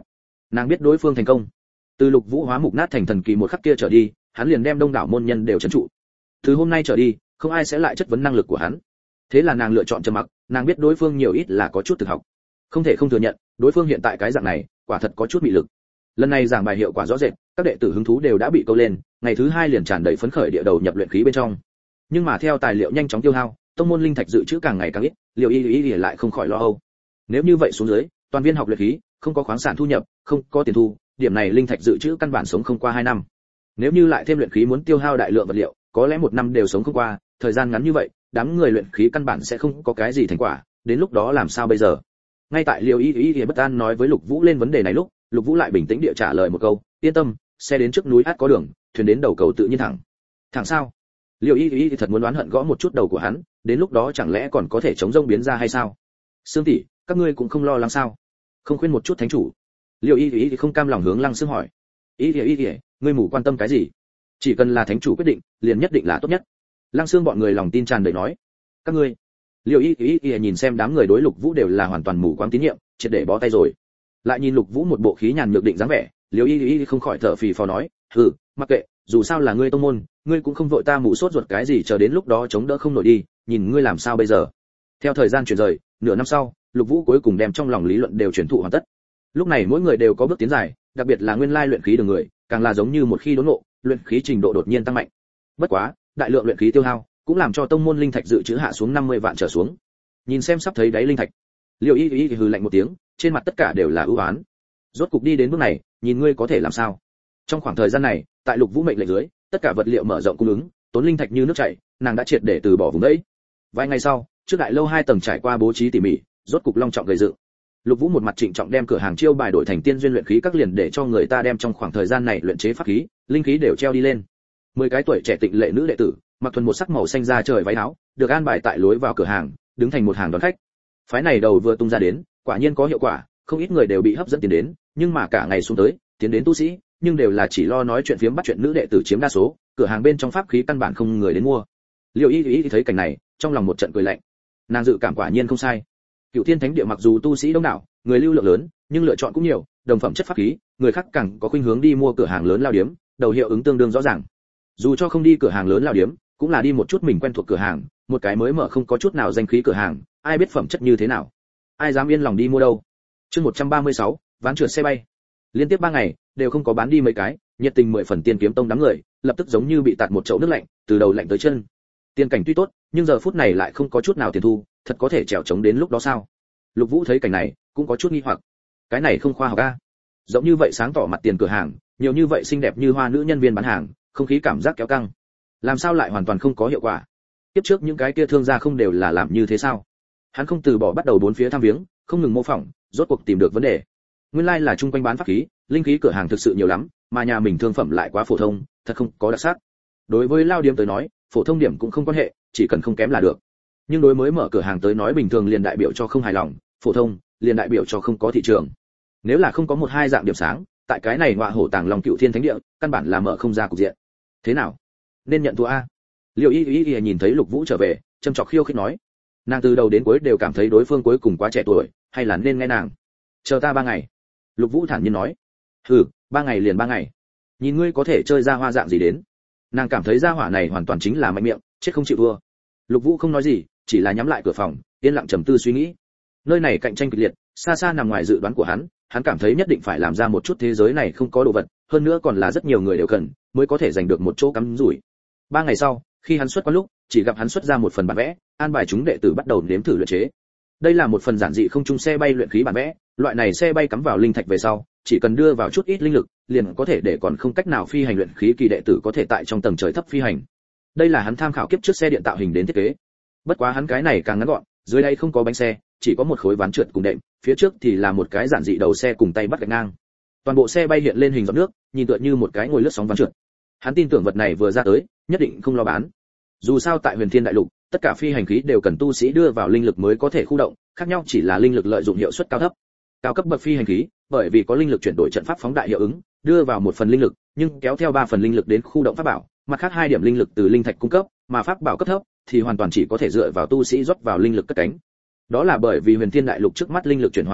Nàng biết đối phương thành công. Từ Lục Vũ hóa mục nát thành thần kỳ một khắc kia trở đi, hắn liền đem đông đảo môn nhân đều trấn trụ. Từ hôm nay trở đi, không ai sẽ lại chất vấn năng lực của hắn. Thế là nàng lựa chọn trầm mặc, nàng biết đối phương nhiều ít là có chút thực học. Không thể không thừa nhận, đối phương hiện tại cái dạng này, quả thật có chút bị lực. Lần này giảng bài hiệu quả rõ rệt, các đệ tử hứng thú đều đã bị câu lên, ngày thứ 2 liền tràn đầy phấn khởi địa đầu nhập luyện khí bên trong. Nhưng mà theo tài liệu nhanh chóng tiêu hao, tông môn linh thạch dự trữ càng ngày càng ít, Liễu Y lại không khỏi lo âu. Nếu như vậy xuống dưới, toàn viên học luyện khí, không có khoáng sản thu nhập, không có tiền thu, điểm này linh thạch dự trữ căn bản sống không qua 2 năm. Nếu như lại thêm luyện khí muốn tiêu hao đại lượng vật liệu, có lẽ 1 năm đều sống không qua, thời gian ngắn như vậy, đám người luyện khí căn bản sẽ không có cái gì thành quả, đến lúc đó làm sao bây giờ? Ngay tại Liễu Y bất an nói với Lục Vũ lên vấn đề này lúc, Lục Vũ lại bình tĩnh địa trả lời một câu, yên tâm, xe đến trước núi át có đường, thuyền đến đầu cầu tự nhiên thẳng. Thẳng sao? Liễu Y thật muốn đoán hận gõ một chút đầu của hắn, đến lúc đó chẳng lẽ còn có thể chống rông biến ra hay sao? Sương tỷ, các ngươi cũng không lo lắng sao? Không khuyên một chút thánh chủ. Liễu Y thì không cam lòng hướng Lăng Sương hỏi. Y, ngươi mù quan tâm cái gì? Chỉ cần là thánh chủ quyết định, liền nhất định là tốt nhất. Lăng Sương bọn người lòng tin tràn đầy nói. Các ngươi. Liễu Y nhìn xem đám người đối Lục Vũ đều là hoàn toàn mù quáng tín nhiệm, triệt để bó tay rồi. Lại nhìn Lục Vũ một bộ khí nhàn nhược định dáng vẻ, Liễu Y không khỏi thở phì phò nói, "Hừ, mặc kệ, dù sao là ngươi tông môn, ngươi cũng không vội ta mù sốt ruột cái gì chờ đến lúc đó chống đỡ không nổi đi, nhìn ngươi làm sao bây giờ." Theo thời gian chuyển rời, nửa năm sau, Lục Vũ cuối cùng đem trong lòng lý luận đều truyền thụ hoàn tất. Lúc này mỗi người đều có bước tiến dài, đặc biệt là nguyên lai luyện khí đường người, càng là giống như một khi đốn ngộ, luyện khí trình độ đột nhiên tăng mạnh. Bất quá, đại lượng luyện khí tiêu hao, cũng làm cho tông môn linh thạch dự trữ hạ xuống 50 vạn trở xuống. Nhìn xem sắp thấy đáy linh thạch, Liễu Y hừ lạnh một tiếng, trên mặt tất cả đều là ưu ái. Rốt cục đi đến bước này, nhìn ngươi có thể làm sao? Trong khoảng thời gian này, tại Lục Vũ mệnh lệnh dưới, tất cả vật liệu mở rộng cung ứng, tốn linh thạch như nước chảy, nàng đã triệt để từ bỏ vùng đấy. Vài ngày sau, trước đại lâu 2 tầng trải qua bố trí tỉ mỉ, rốt cục long trọng gây dựng. Lục Vũ một mặt trịnh trọng đem cửa hàng chiêu bài đổi thành tiên duyên luyện khí các liền để cho người ta đem trong khoảng thời gian này luyện chế pháp khí, linh khí đều treo đi lên. 10 cái tuổi trẻ tịnh lệ nữ đệ tử, mặc thuần một sắc màu xanh da trời váy áo, được an bài tại lối vào cửa hàng, đứng thành một hàng đón khách. Phái này đầu vừa tung ra đến, quả nhiên có hiệu quả, không ít người đều bị hấp dẫn tiến đến, nhưng mà cả ngày xuống tới, tiến đến tu sĩ, nhưng đều là chỉ lo nói chuyện phiếm bắt chuyện nữ đệ tử chiếm đa số, cửa hàng bên trong pháp khí căn bản không người đến mua. Liễu Y thấy cảnh này, trong lòng một trận cười lạnh. Nàng dự cảm quả nhiên không sai. Cửu Thiên Thánh Địa mặc dù tu sĩ đông đảo, người lưu lượng lớn, nhưng lựa chọn cũng nhiều, đồng phẩm chất pháp khí, người khác càng có khuynh hướng đi mua cửa hàng lớn lao điếm, đầu hiệu ứng tương đương rõ ràng. Dù cho không đi cửa hàng lớn lao điếm, cũng là đi một chút mình quen thuộc cửa hàng, một cái mới mở không có chút nào danh khí cửa hàng, ai biết phẩm chất như thế nào, ai dám yên lòng đi mua đâu. Chương 136, ván trượt xe bay. Liên tiếp 3 ngày đều không có bán đi mấy cái, nhiệt tình 10 phần Tiên Kiếm Tông đám người, lập tức giống như bị tạt một chậu nước lạnh, từ đầu lạnh tới chân. Tiên cảnh tuy tốt, nhưng giờ phút này lại không có chút nào tiền thu, thật có thể trèo chống đến lúc đó sao? Lục Vũ thấy cảnh này, cũng có chút nghi hoặc. Cái này không khoa học a. Giống như vậy sáng tỏ mặt tiền cửa hàng, nhiều như vậy xinh đẹp như hoa nữ nhân viên bán hàng, không khí cảm giác kéo căng. Làm sao lại hoàn toàn không có hiệu quả? Tiếp trước những cái kia thương gia không đều là làm như thế sao? Hắn không từ bỏ bắt đầu bốn phía thăm viếng, không ngừng mô phỏng, rốt cuộc tìm được vấn đề. Nguyên lai là chung quanh bán pháp khí, linh khí cửa hàng thực sự nhiều lắm, mà nhà mình thương phẩm lại quá phổ thông, thật không có đặc sắc. Đối với lao điểm tới nói, phổ thông điểm cũng không quan hệ, chỉ cần không kém là được. Nhưng đối mới mở cửa hàng tới nói bình thường liền đại biểu cho không hài lòng, phổ thông liền đại biểu cho không có thị trường. Nếu là không có một hai dạng điểm sáng, tại cái này ngọa hổ tàng lòng Cựu Thiên Thánh Địa, căn bản là mở không ra cục diện. Thế nào? Nên nhận thua a? Liễu Y nhìn thấy Lục Vũ trở về, châm chọc khiêu khích nói. Nàng từ đầu đến cuối đều cảm thấy đối phương cuối cùng quá trẻ tuổi, hay là nên nghe nàng. Chờ ta 3 ngày. Lục Vũ thản nhiên nói. Hừ, 3 ngày liền 3 ngày. Nhìn ngươi có thể chơi ra hoa dạng gì đến? Nàng cảm thấy gia hỏa này hoàn toàn chính là mạnh miệng, chết không chịu thua. Lục Vũ không nói gì, chỉ là nhắm lại cửa phòng, yên lặng trầm tư suy nghĩ. Nơi này cạnh tranh kịch liệt, xa xa nằm ngoài dự đoán của hắn cảm thấy nhất định phải làm ra một chút thế giới này không có đồ vật, hơn nữa còn là rất nhiều người đều cần, mới có thể giành được một chỗ cắm rủi. 3 ngày sau, khi hắn xuất quan lúc, chỉ gặp hắn xuất ra một phần bản vẽ, an bài chúng đệ tử bắt đầu nếm thử luyện chế. Đây là một phần giản dị không trung xe bay luyện khí bản vẽ, loại này xe bay cắm vào linh thạch về sau, chỉ cần đưa vào chút ít linh lực, liền có thể để còn không cách nào phi hành luyện khí kỳ đệ tử có thể tại trong tầng trời thấp phi hành. Đây là hắn tham khảo kiếp trước xe điện tạo hình đến thiết kế. Bất quá hắn cái này càng ngắn gọn, dưới đây không có bánh xe, chỉ có một khối ván trượt cùng đệm, phía trước thì là một cái giản dị đầu xe cùng tay bắt gạch ngang. Toàn bộ xe bay hiện lên hình giọt nước, nhìn tựa như một cái ngồi lướt sóng ván trượt. Hắn tin tưởng vật này vừa ra tới, nhất định không lo bán. Dù sao tại Huyền Thiên Đại Lục, tất cả phi hành khí đều cần tu sĩ đưa vào linh lực mới có thể khu động, khác nhau chỉ là linh lực lợi dụng hiệu suất cao thấp. Cao cấp bậc phi hành khí, bởi vì có linh lực chuyển đổi trận pháp phóng đại hiệu ứng, đưa vào 1 phần linh lực, nhưng kéo theo 3 phần linh lực đến khu động pháp bảo, mặt khác 2 điểm linh lực từ linh thạch cung cấp, mà pháp bảo cấp thấp thì hoàn toàn chỉ có thể dựa vào tu sĩ rót vào linh lực cất cánh. Đó là bởi vì Huyền Thiên Đại Lục trước mắt linh lực chuyển hóa trận pháp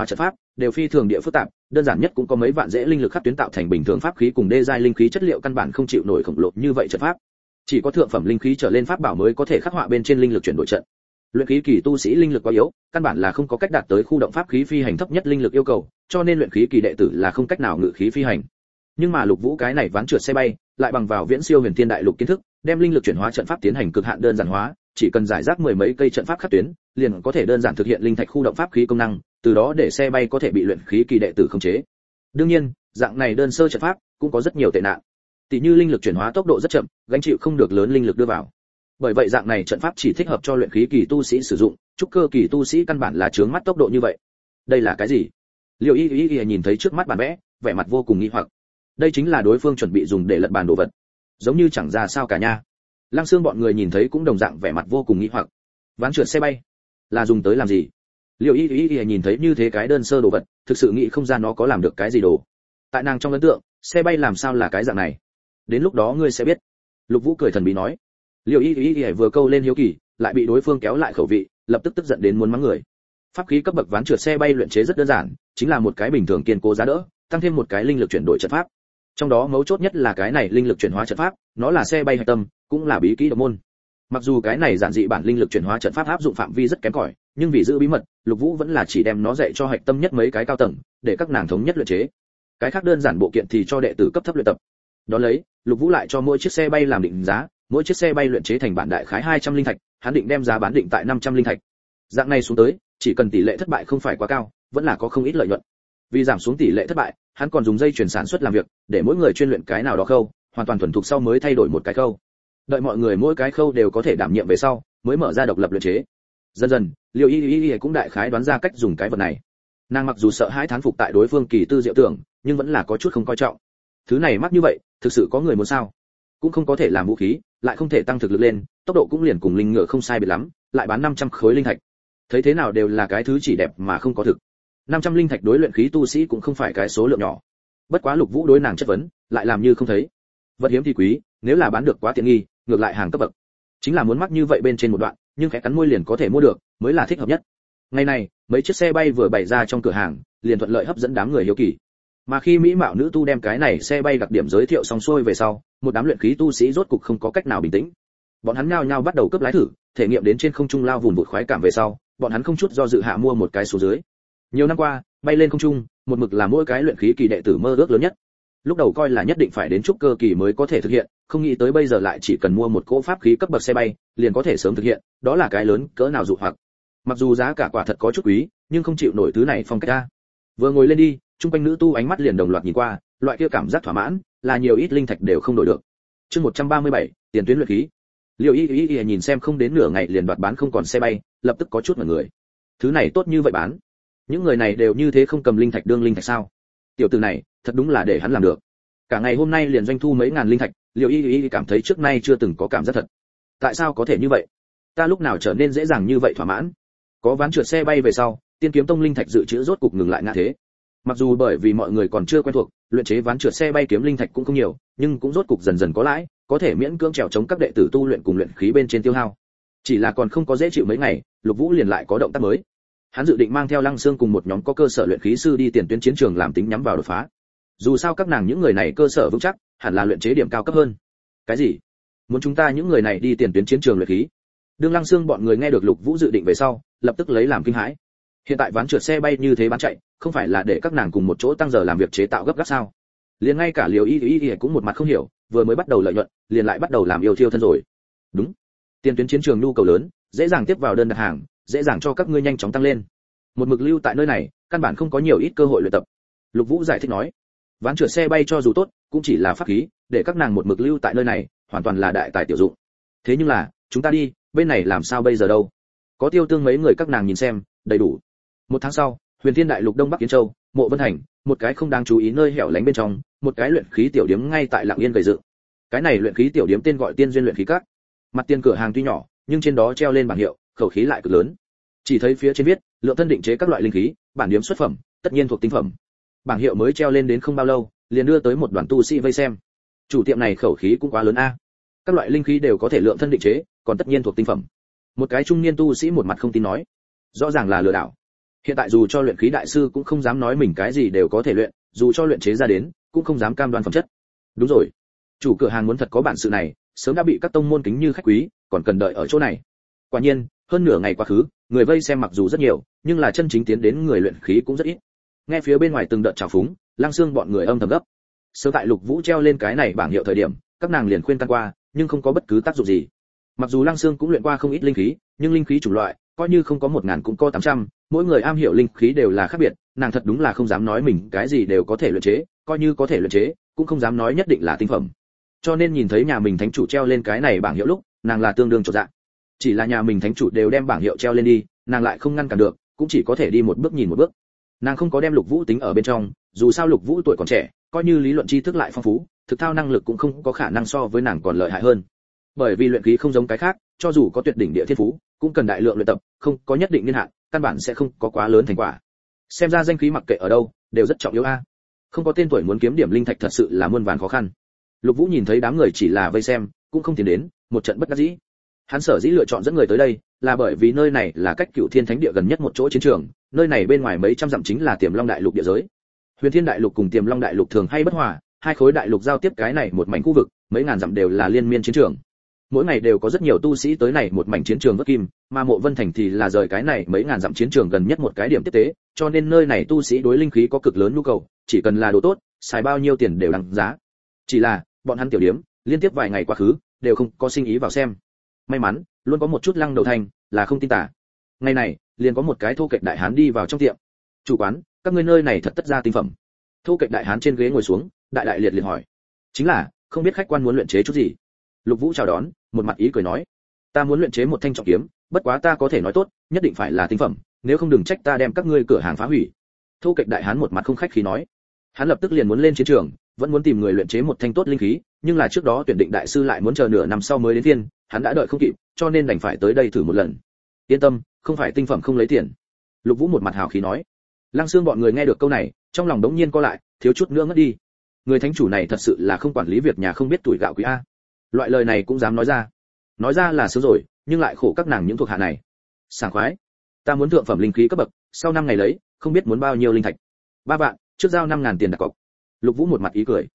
đều phi thường địa phức tạp, đơn giản nhất cũng có mấy vạn dễ linh lực khắc tuyến tạo thành bình thường pháp khí cùng đê giai linh khí chất liệu căn bản không chịu nổi khổng lồ như vậy trận pháp. Chỉ có thượng phẩm linh khí trở lên pháp bảo mới có thể khắc họa bên trên linh lực chuyển đổi trận. Luyện khí kỳ tu sĩ linh lực quá yếu, căn bản là không có cách đạt tới khu động pháp khí phi hành thấp nhất linh lực yêu cầu, cho nên luyện khí kỳ đệ tử là không cách nào ngự khí phi hành. Nhưng mà Lục Vũ cái này ván trượt xe bay, lại bằng vào viễn siêu huyền thiên đại lục kiến thức, đem linh lực chuyển hóa trận pháp tiến hành cực hạn đơn giản hóa, chỉ cần giải rác mười mấy cây trận pháp khắc tuyến, liền có thể đơn giản thực hiện linh thạch khu động pháp khí công năng, từ đó để xe bay có thể bị luyện khí kỳ đệ tử khống chế. Đương nhiên, dạng này đơn sơ trận pháp cũng có rất nhiều tệ nạn. Tỷ như linh lực chuyển hóa tốc độ rất chậm, gánh chịu không được lớn linh lực đưa vào. Bởi vậy dạng này trận pháp chỉ thích hợp cho luyện khí kỳ tu sĩ sử dụng, trúc cơ kỳ tu sĩ căn bản là chướng mắt tốc độ như vậy. Đây là cái gì? Liệu Y nhìn thấy trước mắt bản vẽ, vẻ mặt vô cùng nghi hoặc. Đây chính là đối phương chuẩn bị dùng để lật bàn đồ vật, giống như chẳng ra sao cả nha. Lăng Xương bọn người nhìn thấy cũng đồng dạng vẻ mặt vô cùng nghi hoặc. Ván trượt xe bay là dùng tới làm gì? Liệu Y nhìn thấy như thế cái đơn sơ đồ vật, thực sự nghĩ không ra nó có làm được cái gì đồ. Tại nàng trong ấn tượng, xe bay làm sao là cái dạng này? Đến lúc đó ngươi sẽ biết. Lục Vũ cười thần bí nói. Liệu Y vừa câu lên hiếu kỳ, lại bị đối phương kéo lại khẩu vị, lập tức tức giận đến muốn mắng người. Pháp khí cấp bậc ván trượt xe bay luyện chế rất đơn giản, chính là một cái bình thường kiên cố giá đỡ, tăng thêm một cái linh lực chuyển đổi trận pháp. Trong đó mấu chốt nhất là cái này linh lực chuyển hóa trận pháp, nó là xe bay hạch tâm, cũng là bí kỹ độc môn. Mặc dù cái này giản dị bản linh lực chuyển hóa trận pháp áp dụng phạm vi rất kém cỏi, nhưng vì giữ bí mật, Lục Vũ vẫn là chỉ đem nó dạy cho hạch tâm nhất mấy cái cao tầng, để các nàng thống nhất luyện chế. Cái khác đơn giản bộ kiện thì cho đệ tử cấp thấp luyện tập. Đó lấy, Lục Vũ lại cho mỗi chiếc xe bay làm định giá, mỗi chiếc xe bay luyện chế thành bản đại khái 200 linh thạch, hắn định đem giá bán định tại 500 linh thạch. Dạng này xuống tới, chỉ cần tỷ lệ thất bại không phải quá cao, vẫn là có không ít lợi nhuận. Vì giảm xuống tỷ lệ thất bại, hắn còn dùng dây chuyển sản xuất làm việc, để mỗi người chuyên luyện cái nào đó khâu, hoàn toàn thuần thục sau mới thay đổi một cái khâu. Đợi mọi người mỗi cái khâu đều có thể đảm nhiệm về sau, mới mở ra độc lập luyện chế. Dần dần, Liêu Y cũng đại khái đoán ra cách dùng cái vật này. Nàng mặc dù sợ hãi thán phục tại đối phương kỳ tư diệu tưởng, nhưng vẫn là có chút không coi trọng. Thứ này mắc như vậy, thực sự có người muốn sao? Cũng không có thể làm vũ khí, lại không thể tăng thực lực lên, tốc độ cũng liền cùng linh ngựa không sai biệt lắm, lại bán 500 khối linh thạch. Thấy thế nào đều là cái thứ chỉ đẹp mà không có thực. 500 linh thạch đối luyện khí tu sĩ cũng không phải cái số lượng nhỏ. Bất quá Lục Vũ đối nàng chất vấn, lại làm như không thấy. Vật hiếm thì quý, nếu là bán được quá tiện nghi, ngược lại hàng cấp bậc. Chính là muốn mắc như vậy bên trên một đoạn, nhưng khẽ cắn môi liền có thể mua được, mới là thích hợp nhất. Ngày này, mấy chiếc xe bay vừa bày ra trong cửa hàng, liền thuận lợi hấp dẫn đám người hiếu kỳ. Mà khi mỹ mạo nữ tu đem cái này xe bay đặc điểm giới thiệu xong xuôi về sau, một đám luyện khí tu sĩ rốt cục không có cách nào bình tĩnh. Bọn hắn nhao nhao bắt đầu cướp lái thử, thể nghiệm đến trên không trung lao vùn vụt khoái cảm về sau, bọn hắn không chút do dự hạ mua một cái số dưới. Nhiều năm qua, bay lên không trung, một mực là mỗi cái luyện khí kỳ đệ tử mơ ước lớn nhất. Lúc đầu coi là nhất định phải đến trúc cơ kỳ mới có thể thực hiện, không nghĩ tới bây giờ lại chỉ cần mua một cỗ pháp khí cấp bậc xe bay, liền có thể sớm thực hiện, đó là cái lớn cỡ nào dụ hoặc. Mặc dù giá cả quả thật có chút quý, nhưng không chịu nổi thứ này phong cách a. Vừa ngồi lên đi, trung quanh nữ tu ánh mắt liền đồng loạt nhìn qua, loại kia cảm giác thỏa mãn, là nhiều ít linh thạch đều không đổi được. Chương 137, tiền tuyến luyện khí. Liêu Y nhìn xem không đến nửa ngày liền đoạt bán không còn xe bay, lập tức có chút ngẩn người. Thứ này tốt như vậy bán, những người này đều như thế không cầm linh thạch đương linh thạch sao? Tiểu tử này, thật đúng là để hắn làm được. Cả ngày hôm nay liền doanh thu mấy ngàn linh thạch, Liêu Y cảm thấy trước nay chưa từng có cảm giác thật. Tại sao có thể như vậy? Ta lúc nào trở nên dễ dàng như vậy thỏa mãn? Có ván trượt xe bay về sau, Tiên Kiếm Tông linh thạch dự trữ rốt cục ngừng lại ngã thế. Mặc dù bởi vì mọi người còn chưa quen thuộc, luyện chế ván trượt xe bay kiếm linh thạch cũng không nhiều, nhưng cũng rốt cục dần dần có lãi, có thể miễn cưỡng trèo chống các đệ tử tu luyện cùng luyện khí bên trên tiêu hao. Chỉ là còn không có dễ chịu mấy ngày, Lục Vũ liền lại có động tác mới. Hắn dự định mang theo Lăng Xương cùng một nhóm có cơ sở luyện khí sư đi tiền tuyến chiến trường làm tính nhắm vào đột phá. Dù sao các nàng những người này cơ sở vững chắc, hẳn là luyện chế điểm cao cấp hơn. Cái gì? Muốn chúng ta những người này đi tiền tuyến chiến trường luyện khí? Đương Lăng Xương bọn người nghe được Lục Vũ dự định về sau, lập tức lấy làm kinh hãi. Hiện tại ván trượt xe bay như thế bán chạy, không phải là để các nàng cùng một chỗ tăng giờ làm việc chế tạo gấp gáp sao? Liền ngay cả Liêu Y cũng một mặt không hiểu, vừa mới bắt đầu lợi nhuận, liền lại bắt đầu làm yêu thiêu thân rồi. Đúng, tiền tuyến chiến trường nhu cầu lớn, dễ dàng tiếp vào đơn đặt hàng, dễ dàng cho các ngươi nhanh chóng tăng lên. Một mực lưu tại nơi này, căn bản không có nhiều ít cơ hội luyện tập. Lục Vũ giải thích nói, ván trượt xe bay cho dù tốt, cũng chỉ là pháp khí, để các nàng một mực lưu tại nơi này, hoàn toàn là đại tài tiểu dụng. Thế nhưng là, chúng ta đi, bên này làm sao bây giờ đâu? Có Tiêu Tương mấy người các nàng nhìn xem, đầy đủ. Một tháng sau, Huyền Thiên Đại Lục Đông Bắc Kiến Châu, Mộ Vân Thành, một cái không đáng chú ý nơi hẻo lánh bên trong, một cái luyện khí tiểu điếm ngay tại Lặng Yên gầy dựng. Cái này luyện khí tiểu điếm tên gọi Tiên Duyên luyện khí các. Mặt tiền cửa hàng tuy nhỏ, nhưng trên đó treo lên bảng hiệu, khẩu khí lại cực lớn. Chỉ thấy phía trên viết, lượng thân định chế các loại linh khí, bản điếm xuất phẩm, tất nhiên thuộc tinh phẩm. Bảng hiệu mới treo lên đến không bao lâu, liền đưa tới một đoàn tu sĩ vây xem. Chủ tiệm này khẩu khí cũng quá lớn a. Các loại linh khí đều có thể lượng thân định chế, còn tất nhiên thuộc tinh phẩm. Một cái trung niên tu sĩ một mặt không tin nói, rõ ràng là lừa đảo. Hiện tại dù cho luyện khí đại sư cũng không dám nói mình cái gì đều có thể luyện, dù cho luyện chế ra đến, cũng không dám cam đoan phẩm chất. Đúng rồi, chủ cửa hàng muốn thật có bản sự này, sớm đã bị các tông môn kính như khách quý, còn cần đợi ở chỗ này. Quả nhiên, hơn nửa ngày quá khứ, người vây xem mặc dù rất nhiều, nhưng là chân chính tiến đến người luyện khí cũng rất ít. Nghe phía bên ngoài từng đợt trào phúng, Lăng Xương bọn người âm thầm gấp. Sớm tại Lục Vũ treo lên cái này bảng hiệu thời điểm, các nàng liền khuyên can qua, nhưng không có bất cứ tác dụng gì. Mặc dù Lăng Xương cũng luyện qua không ít linh khí, nhưng linh khí chủng loại, coi như không có 1000 cũng có 800, mỗi người am hiểu linh khí đều là khác biệt, nàng thật đúng là không dám nói mình cái gì đều có thể luyện chế, coi như có thể luyện chế, cũng không dám nói nhất định là tinh phẩm. Cho nên nhìn thấy nhà mình thánh chủ treo lên cái này bảng hiệu lúc, nàng là tương đương chột dạ. Chỉ là nhà mình thánh chủ đều đem bảng hiệu treo lên đi, nàng lại không ngăn cản được, cũng chỉ có thể đi một bước nhìn một bước. Nàng không có đem Lục Vũ tính ở bên trong, dù sao Lục Vũ tuổi còn trẻ, coi như lý luận tri thức lại phong phú, thực thao năng lực cũng không có khả năng so với nàng còn lợi hại hơn. Bởi vì luyện khí không giống cái khác, cho dù có tuyệt đỉnh địa thiên phú, cũng cần đại lượng luyện tập, không có nhất định niên hạn, căn bản sẽ không có quá lớn thành quả. Xem ra danh khí mặc kệ ở đâu, đều rất trọng yếu a. Không có tên tuổi muốn kiếm điểm linh thạch thật sự là muôn vàn khó khăn. Lục Vũ nhìn thấy đám người chỉ là vây xem, cũng không tiến đến, một trận bất đắc dĩ. Hắn sở dĩ lựa chọn dẫn người tới đây, là bởi vì nơi này là cách Cửu Thiên Thánh Địa gần nhất một chỗ chiến trường, nơi này bên ngoài mấy trăm dặm chính là Tiềm Long Đại Lục địa giới. Huyền Thiên Đại Lục cùng Tiềm Long Đại Lục thường hay bất hòa, hai khối đại lục giao tiếp cái này một mảnh khu vực, mấy ngàn dặm đều là liên miên chiến trường. Mỗi ngày đều có rất nhiều tu sĩ tới này một mảnh chiến trường vớt kim, mà Mộ Vân Thành thì là rời cái này mấy ngàn dặm chiến trường gần nhất một cái điểm tiếp tế, cho nên nơi này tu sĩ đối linh khí có cực lớn nhu cầu, chỉ cần là đồ tốt, xài bao nhiêu tiền đều đáng giá. Chỉ là, bọn hắn tiểu điếm, liên tiếp vài ngày quá khứ, đều không có sinh ý vào xem. May mắn, luôn có một chút lăng đầu thành, là không tin tả. Ngày này, liền có một cái thô kệch đại hán đi vào trong tiệm. "Chủ quán, các ngươi nơi này thật tất ra tinh phẩm?" Thô kệch đại hán trên ghế ngồi xuống, đại liệt liền hỏi. "Chính là, không biết khách quan muốn luyện chế chút gì?" Lục Vũ chào đón, một mặt ý cười nói, "Ta muốn luyện chế một thanh trọng kiếm, bất quá ta có thể nói tốt, nhất định phải là tinh phẩm, nếu không đừng trách ta đem các ngươi cửa hàng phá hủy." Thô kệch đại hán một mặt không khách khí nói. Hắn lập tức liền muốn lên chiến trường, vẫn muốn tìm người luyện chế một thanh tốt linh khí, nhưng là trước đó tuyển định đại sư lại muốn chờ nửa năm sau mới đến phiên, hắn đã đợi không kịp, cho nên đành phải tới đây thử một lần. "Yên tâm, không phải tinh phẩm không lấy tiền." Lục Vũ một mặt hào khí nói. Lăng Xương bọn người nghe được câu này, trong lòng đống nhiên co lại, thiếu chút nữa ngất đi. Người thánh chủ này thật sự là không quản lý việc nhà không biết tuổi gạo quý a. Loại lời này cũng dám nói ra. Nói ra là sướng rồi, nhưng lại khổ các nàng những thuộc hạ này. Sảng khoái. Ta muốn thượng phẩm linh khí cấp bậc, sau 5 ngày lấy, không biết muốn bao nhiêu linh thạch. 3 vạn, trước giao 5000 tiền đặt cọc. Lục Vũ một mặt ý cười.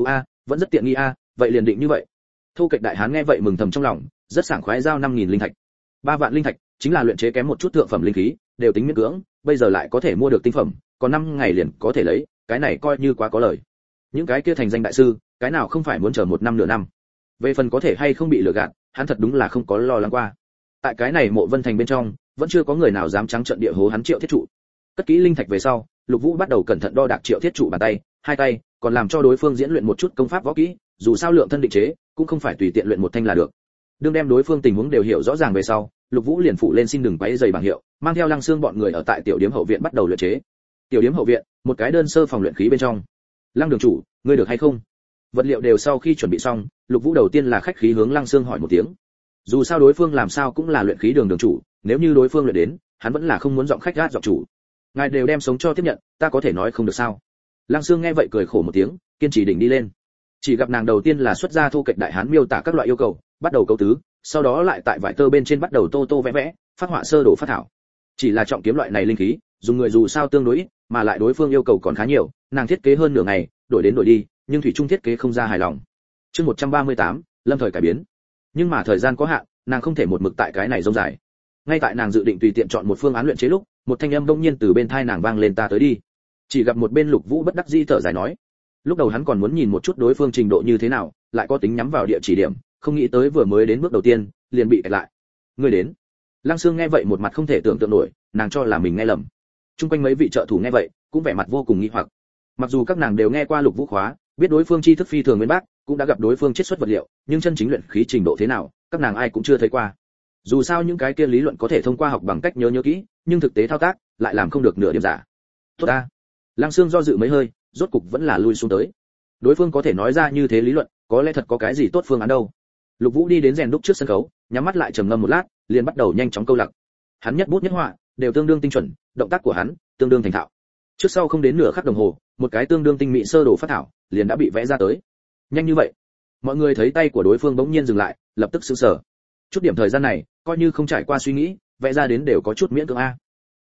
Vẫn rất tiện nghi a, vậy liền định như vậy." Thu kệch đại hán nghe vậy mừng thầm trong lòng, rất sảng khoái giao 5000 linh thạch. 3 vạn linh thạch, chính là luyện chế kém một chút thượng phẩm linh khí, đều tính miễn cưỡng, bây giờ lại có thể mua được tinh phẩm, còn 5 ngày liền có thể lấy, cái này coi như quá có lời. Những cái kia thành danh đại sư, cái nào không phải muốn chờ 1 năm nửa năm. Về phần có thể hay không bị lừa gạt, hắn thật đúng là không có lo lắng qua. Tại cái này Mộ Vân Thành bên trong, vẫn chưa có người nào dám trắng trợn địa hố hắn Triệu Thiết Trụ. Cất kỹ linh thạch về sau, Lục Vũ bắt đầu cẩn thận đo đạc Triệu Thiết Trụ bàn tay, hai tay, còn làm cho đối phương diễn luyện một chút công pháp võ kỹ, dù sao lượng thân định chế, cũng không phải tùy tiện luyện một thanh là được. Đương đem đối phương tình huống đều hiểu rõ ràng về sau, Lục Vũ liền phụ lên xin đừng quấy rầy bảng hiệu, mang theo Lăng Xương bọn người ở tại tiểu điếm hậu viện bắt đầu luyện chế. Tiểu điếm hậu viện, một cái đơn sơ phòng luyện khí bên trong. "Lăng đường chủ, ngươi được hay không?" Vật liệu đều sau khi chuẩn bị xong, Lục Vũ đầu tiên là khách khí hướng Lăng Xương hỏi một tiếng. Dù sao đối phương làm sao cũng là luyện khí đường chủ, nếu như đối phương luyện đến, hắn vẫn là không muốn giọng khách gát giọng chủ. "Ngài đều đem sống cho tiếp nhận, ta có thể nói không được sao?" Lăng Xương nghe vậy cười khổ một tiếng, kiên trì đỉnh đi lên. Chỉ gặp nàng đầu tiên là xuất ra thu kệch đại hán miêu tả các loại yêu cầu, bắt đầu câu tứ, sau đó lại tại vải tơ bên trên bắt đầu tô vẽ vẽ, phát họa sơ đồ phát thảo. Chỉ là trọng kiếm loại này linh khí, dùng người dù sao tương đối ít, mà lại đối phương yêu cầu còn khá nhiều, nàng thiết kế hơn nửa ngày, đổi đến đổi đi, nhưng thủy chung thiết kế không ra hài lòng. Chương 138, lâm thời cải biến. Nhưng mà thời gian có hạn, nàng không thể một mực tại cái này rông dài. Ngay tại nàng dự định tùy tiện chọn một phương án luyện chế lúc, một thanh âm bỗng nhiên từ bên tai nàng vang lên, "Ta tới đi." Chỉ gặp một bên Lục Vũ bất đắc dĩ thở dài nói. Lúc đầu hắn còn muốn nhìn một chút đối phương trình độ như thế nào, lại có tính nhắm vào địa chỉ điểm, không nghĩ tới vừa mới đến bước đầu tiên, liền bị kẹt lại. "Ngươi đến?" Lăng Xương nghe vậy một mặt không thể tưởng tượng nổi, nàng cho là mình nghe lầm. Trung quanh mấy vị trợ thủ nghe vậy, cũng vẻ mặt vô cùng nghi hoặc. Mặc dù các nàng đều nghe qua Lục Vũ khóa, biết đối phương tri thức phi thường nguyên bác, cũng đã gặp đối phương chiết xuất vật liệu, nhưng chân chính luyện khí trình độ thế nào, các nàng ai cũng chưa thấy qua. Dù sao những cái kia lý luận có thể thông qua học bằng cách nhớ kỹ, nhưng thực tế thao tác lại làm không được nửa điểm giả. "Tốt ta." Lăng Xương do dự mấy hơi, rốt cục vẫn là lui xuống tới. Đối phương có thể nói ra như thế lý luận, có lẽ thật có cái gì tốt phương án đâu. Lục Vũ đi đến rèn đúc trước sân khấu, nhắm mắt lại trầm ngâm một lát, liền bắt đầu nhanh chóng câu lạc. Hắn nhất bút nhất họa, đều tương đương tinh chuẩn, động tác của hắn tương đương thành thạo. Trước sau không đến nửa khắc đồng hồ, một cái tương đương tinh mỹ sơ đồ phát thảo liền đã bị vẽ ra tới. Nhanh như vậy? Mọi người thấy tay của đối phương bỗng nhiên dừng lại, lập tức sửng sở. Chút điểm thời gian này, coi như không trải qua suy nghĩ, vẽ ra đến đều có chút miễn cưỡng a.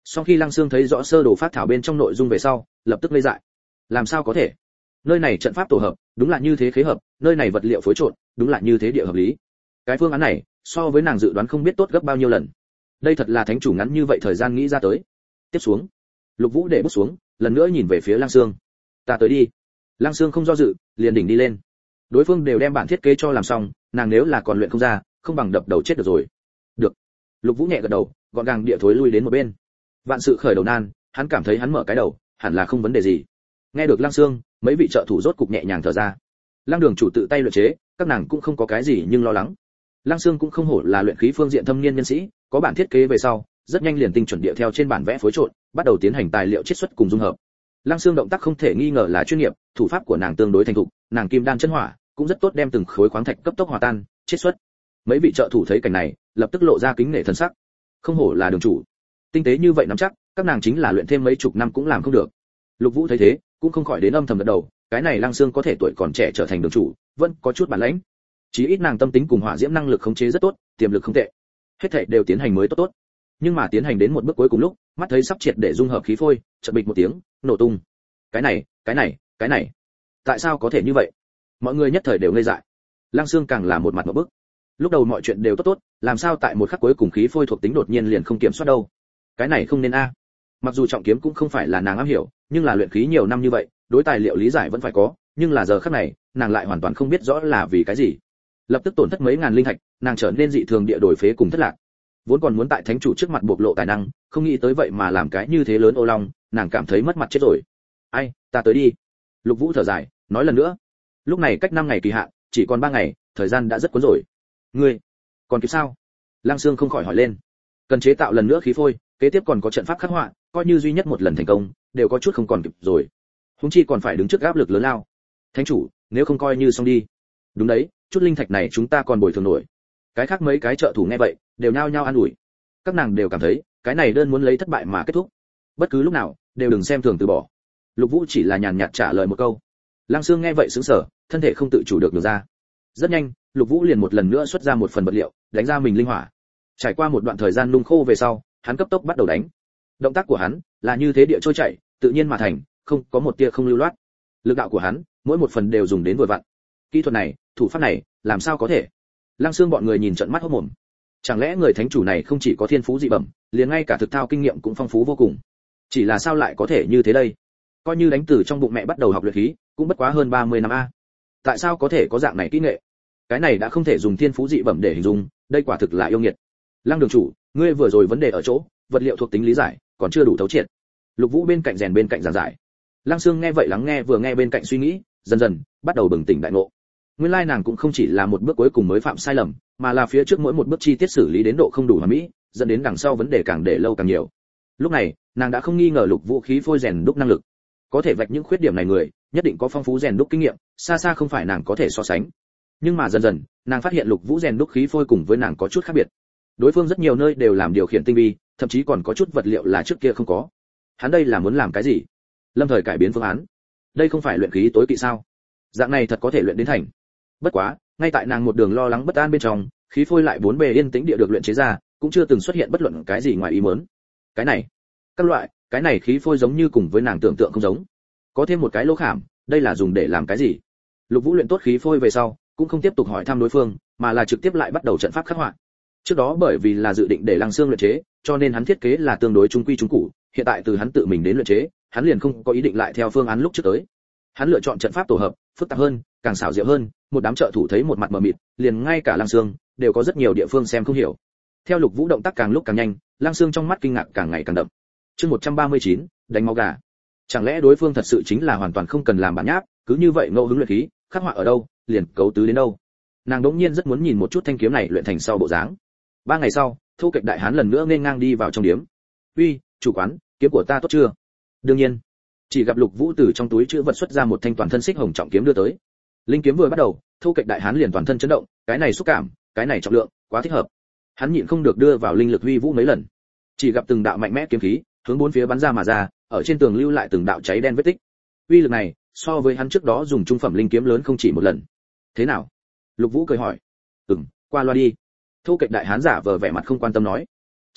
sau khi Lăng Xương thấy rõ sơ đồ phát thảo bên trong nội dung về sau, lập tức ngây dại. Làm sao có thể? Nơi này trận pháp tổ hợp, đúng là như thế khế hợp, nơi này vật liệu phối trộn, đúng là như thế địa hợp lý. Cái phương án này, so với nàng dự đoán không biết tốt gấp bao nhiêu lần. Đây thật là thánh chủ ngắn như vậy thời gian nghĩ ra tới. Tiếp xuống, Lục Vũ để bút xuống, lần nữa nhìn về phía Lăng Xương. Ta tới đi. Lăng Xương không do dự, liền đỉnh đi lên. Đối phương đều đem bản thiết kế cho làm xong, nàng nếu là còn luyện không ra, không bằng đập đầu chết được rồi. Được. Lục Vũ nhẹ gật đầu, gọn gàng địa thối lui đến một bên. Vạn sự khởi đầu nan, hắn cảm thấy hắn mở cái đầu, hẳn là không vấn đề gì. Nghe được Lăng Xương, mấy vị trợ thủ rốt cục nhẹ nhàng thở ra. Lăng Đường chủ tự tay luyện chế, các nàng cũng không có cái gì nhưng lo lắng. Lăng Xương cũng không hổ là luyện khí phương diện thâm niên nhân sĩ, có bản thiết kế về sau, rất nhanh liền tinh chuẩn địa theo trên bản vẽ phối trộn, bắt đầu tiến hành tài liệu chiết xuất cùng dung hợp. Lăng Xương động tác không thể nghi ngờ là chuyên nghiệp, thủ pháp của nàng tương đối thành thục, nàng kim đan chân hỏa cũng rất tốt đem từng khối khoáng thạch cấp tốc hòa tan, chiết xuất. Mấy vị trợ thủ thấy cảnh này, lập tức lộ ra kính nể thần sắc. Không hổ là đường chủ, tinh tế như vậy nắm chắc, các nàng chính là luyện thêm mấy chục năm cũng làm không được. Lục Vũ thấy thế, cũng không khỏi đến âm thầm gật đầu, cái này Lăng Xương có thể tuổi còn trẻ trở thành đường chủ, vẫn có chút bản lĩnh. Chí ít nàng tâm tính cùng hỏa diễm năng lực khống chế rất tốt, tiềm lực không tệ. Hết thảy đều tiến hành mới tốt. Nhưng mà tiến hành đến một bước cuối cùng lúc, mắt thấy sắp triệt để dung hợp khí phôi, chợt bịch một tiếng, nổ tung. Cái này, tại sao có thể như vậy? Mọi người nhất thời đều ngây dại. Lăng Xương càng là một mặt ngộp bức. Lúc đầu mọi chuyện đều tốt, làm sao tại một khắc cuối cùng khí phôi thuộc tính đột nhiên liền không kiểm soát đâu? Cái này không nên a. Mặc dù trọng kiếm cũng không phải là nàng am hiểu, nhưng là luyện khí nhiều năm như vậy, đối tài liệu lý giải vẫn phải có, nhưng là giờ khắc này, nàng lại hoàn toàn không biết rõ là vì cái gì. Lập tức tổn thất mấy ngàn linh thạch, nàng trở nên dị thường địa đổi phế cùng thất lạc. Vốn còn muốn tại thánh chủ trước mặt bộc lộ tài năng, không nghĩ tới vậy mà làm cái như thế lớn ô long, nàng cảm thấy mất mặt chết rồi. Ai, ta tới đi. Lục Vũ thở dài, nói lần nữa. Lúc này cách 5 ngày kỳ hạn, chỉ còn 3 ngày, thời gian đã rất cuốn rồi. Ngươi, còn kịp sao? Lăng Xương không khỏi hỏi lên. Cần chế tạo lần nữa khí phôi, kế tiếp còn có trận pháp khắc họa, coi như duy nhất một lần thành công, đều có chút không còn kịp rồi. Huống chi còn phải đứng trước áp lực lớn lao. Thánh chủ, nếu không coi như xong đi. Đúng đấy, chút linh thạch này chúng ta còn bồi thường nổi. Cái khác mấy cái trợ thủ nghe vậy, đều nhao nhao an ủi. Các nàng đều cảm thấy, cái này đơn muốn lấy thất bại mà kết thúc. Bất cứ lúc nào, đều đừng xem thường từ bỏ. Lục Vũ chỉ là nhàn nhạt trả lời một câu. Lăng Xương nghe vậy sững sờ, thân thể không tự chủ được ra. Rất nhanh, Lục Vũ liền một lần nữa xuất ra một phần vật liệu, đánh ra mình linh hỏa. Trải qua một đoạn thời gian nung khô về sau, hắn cấp tốc bắt đầu đánh. Động tác của hắn là như thế địa trôi chảy, tự nhiên mà thành, không có một tia không lưu loát. Lực đạo của hắn, mỗi một phần đều dùng đến vừa vặn. Kỹ thuật này, thủ pháp này, làm sao có thể? Lăng Xương bọn người nhìn trợn mắt hốt mồm. Chẳng lẽ người thánh chủ này không chỉ có thiên phú dị bẩm, liền ngay cả thực thao kinh nghiệm cũng phong phú vô cùng. Chỉ là sao lại có thể như thế đây? Coi như đánh từ trong bụng mẹ bắt đầu học luyện khí, cũng bất quá hơn 30 năm a. Tại sao có thể có dạng này kỹ nghệ? Cái này đã không thể dùng thiên phú dị bẩm để hình dung, đây quả thực là yêu nghiệt. Lăng đường chủ, ngươi vừa rồi vấn đề ở chỗ, vật liệu thuộc tính lý giải, còn chưa đủ thấu triệt. Lục Vũ bên cạnh rèn bên cạnh giảng giải. Lăng Xương nghe vậy lắng nghe vừa nghe bên cạnh suy nghĩ, dần dần bắt đầu bừng tỉnh đại ngộ. Nguyên lai nàng cũng không chỉ là một bước cuối cùng mới phạm sai lầm, mà là phía trước mỗi một bước chi tiết xử lý đến độ không đủ hoàn mỹ, dẫn đến đằng sau vấn đề càng để lâu càng nhiều. Lúc này, nàng đã không nghi ngờ Lục Vũ khí phôi rèn đúc năng lực. Có thể vạch những khuyết điểm này người, nhất định có phong phú rèn đúc kinh nghiệm, xa xa không phải nàng có thể so sánh. Nhưng mà dần dần, nàng phát hiện Lục Vũ rèn đúc khí phôi cùng với nàng có chút khác biệt. Đối phương rất nhiều nơi đều làm điều khiển tinh vi, thậm chí còn có chút vật liệu là trước kia không có. Hắn đây là muốn làm cái gì? Lâm thời cải biến phương án. Đây không phải luyện khí tối kỵ sao? Dạng này thật có thể luyện đến thành. Bất quá, ngay tại nàng một đường lo lắng bất an bên trong, khí phôi lại bốn bề yên tĩnh địa được luyện chế ra, cũng chưa từng xuất hiện bất luận cái gì ngoài ý muốn. Cái này, các loại, cái này khí phôi giống như cùng với nàng tưởng tượng không giống. Có thêm một cái lỗ khảm, đây là dùng để làm cái gì? Lục Vũ luyện tốt khí phôi về sau, cũng không tiếp tục hỏi thăm đối phương, mà là trực tiếp lại bắt đầu trận pháp khắc họa. Trước đó bởi vì là dự định để Lăng Xương luyện chế, cho nên hắn thiết kế là tương đối trung quy trung cụ, hiện tại từ hắn tự mình đến luyện chế, hắn liền không có ý định lại theo phương án lúc trước tới. Hắn lựa chọn trận pháp tổ hợp, phức tạp hơn, càng xảo diệu hơn, một đám trợ thủ thấy một mặt mờ mịt, liền ngay cả Lăng Xương đều có rất nhiều địa phương xem không hiểu. Theo Lục Vũ động tác càng lúc càng nhanh, Lăng Xương trong mắt kinh ngạc càng ngày càng đậm. Chương 139, đánh máu gà. Chẳng lẽ đối phương thật sự chính là hoàn toàn không cần làm bản nháp, cứ như vậy ngẫu hứng luyện khí, khắc họa ở đâu, liền cấu tứ đến đâu. Nàng đống nhiên rất muốn nhìn một chút thanh kiếm này luyện thành sau bộ dáng. 3 ngày sau, Thu Kịch đại hán lần nữa nên ngang đi vào trong điếm. "Uy, chủ quán, kiếm của ta tốt chưa?" Đương nhiên. Chỉ gặp Lục Vũ từ trong túi trữ vật xuất ra một thanh toàn thân xích hồng trọng kiếm đưa tới. Linh kiếm vừa bắt đầu, Thu Kịch đại hán liền toàn thân chấn động, cái này xúc cảm, cái này trọng lượng, quá thích hợp. Hắn nhịn không được đưa vào linh lực huy vũ mấy lần. Chỉ gặp từng đạo mạnh mẽ kiếm khí, hướng bốn phía bắn ra mà ra, ở trên tường lưu lại từng đạo cháy đen vết tích. Uy lực này, so với hắn trước đó dùng trung phẩm linh kiếm lớn không chỉ một lần. Thế nào? Lục Vũ cười hỏi. Qua loa đi. Thu Kịch đại hán giả vờ vẻ mặt không quan tâm nói.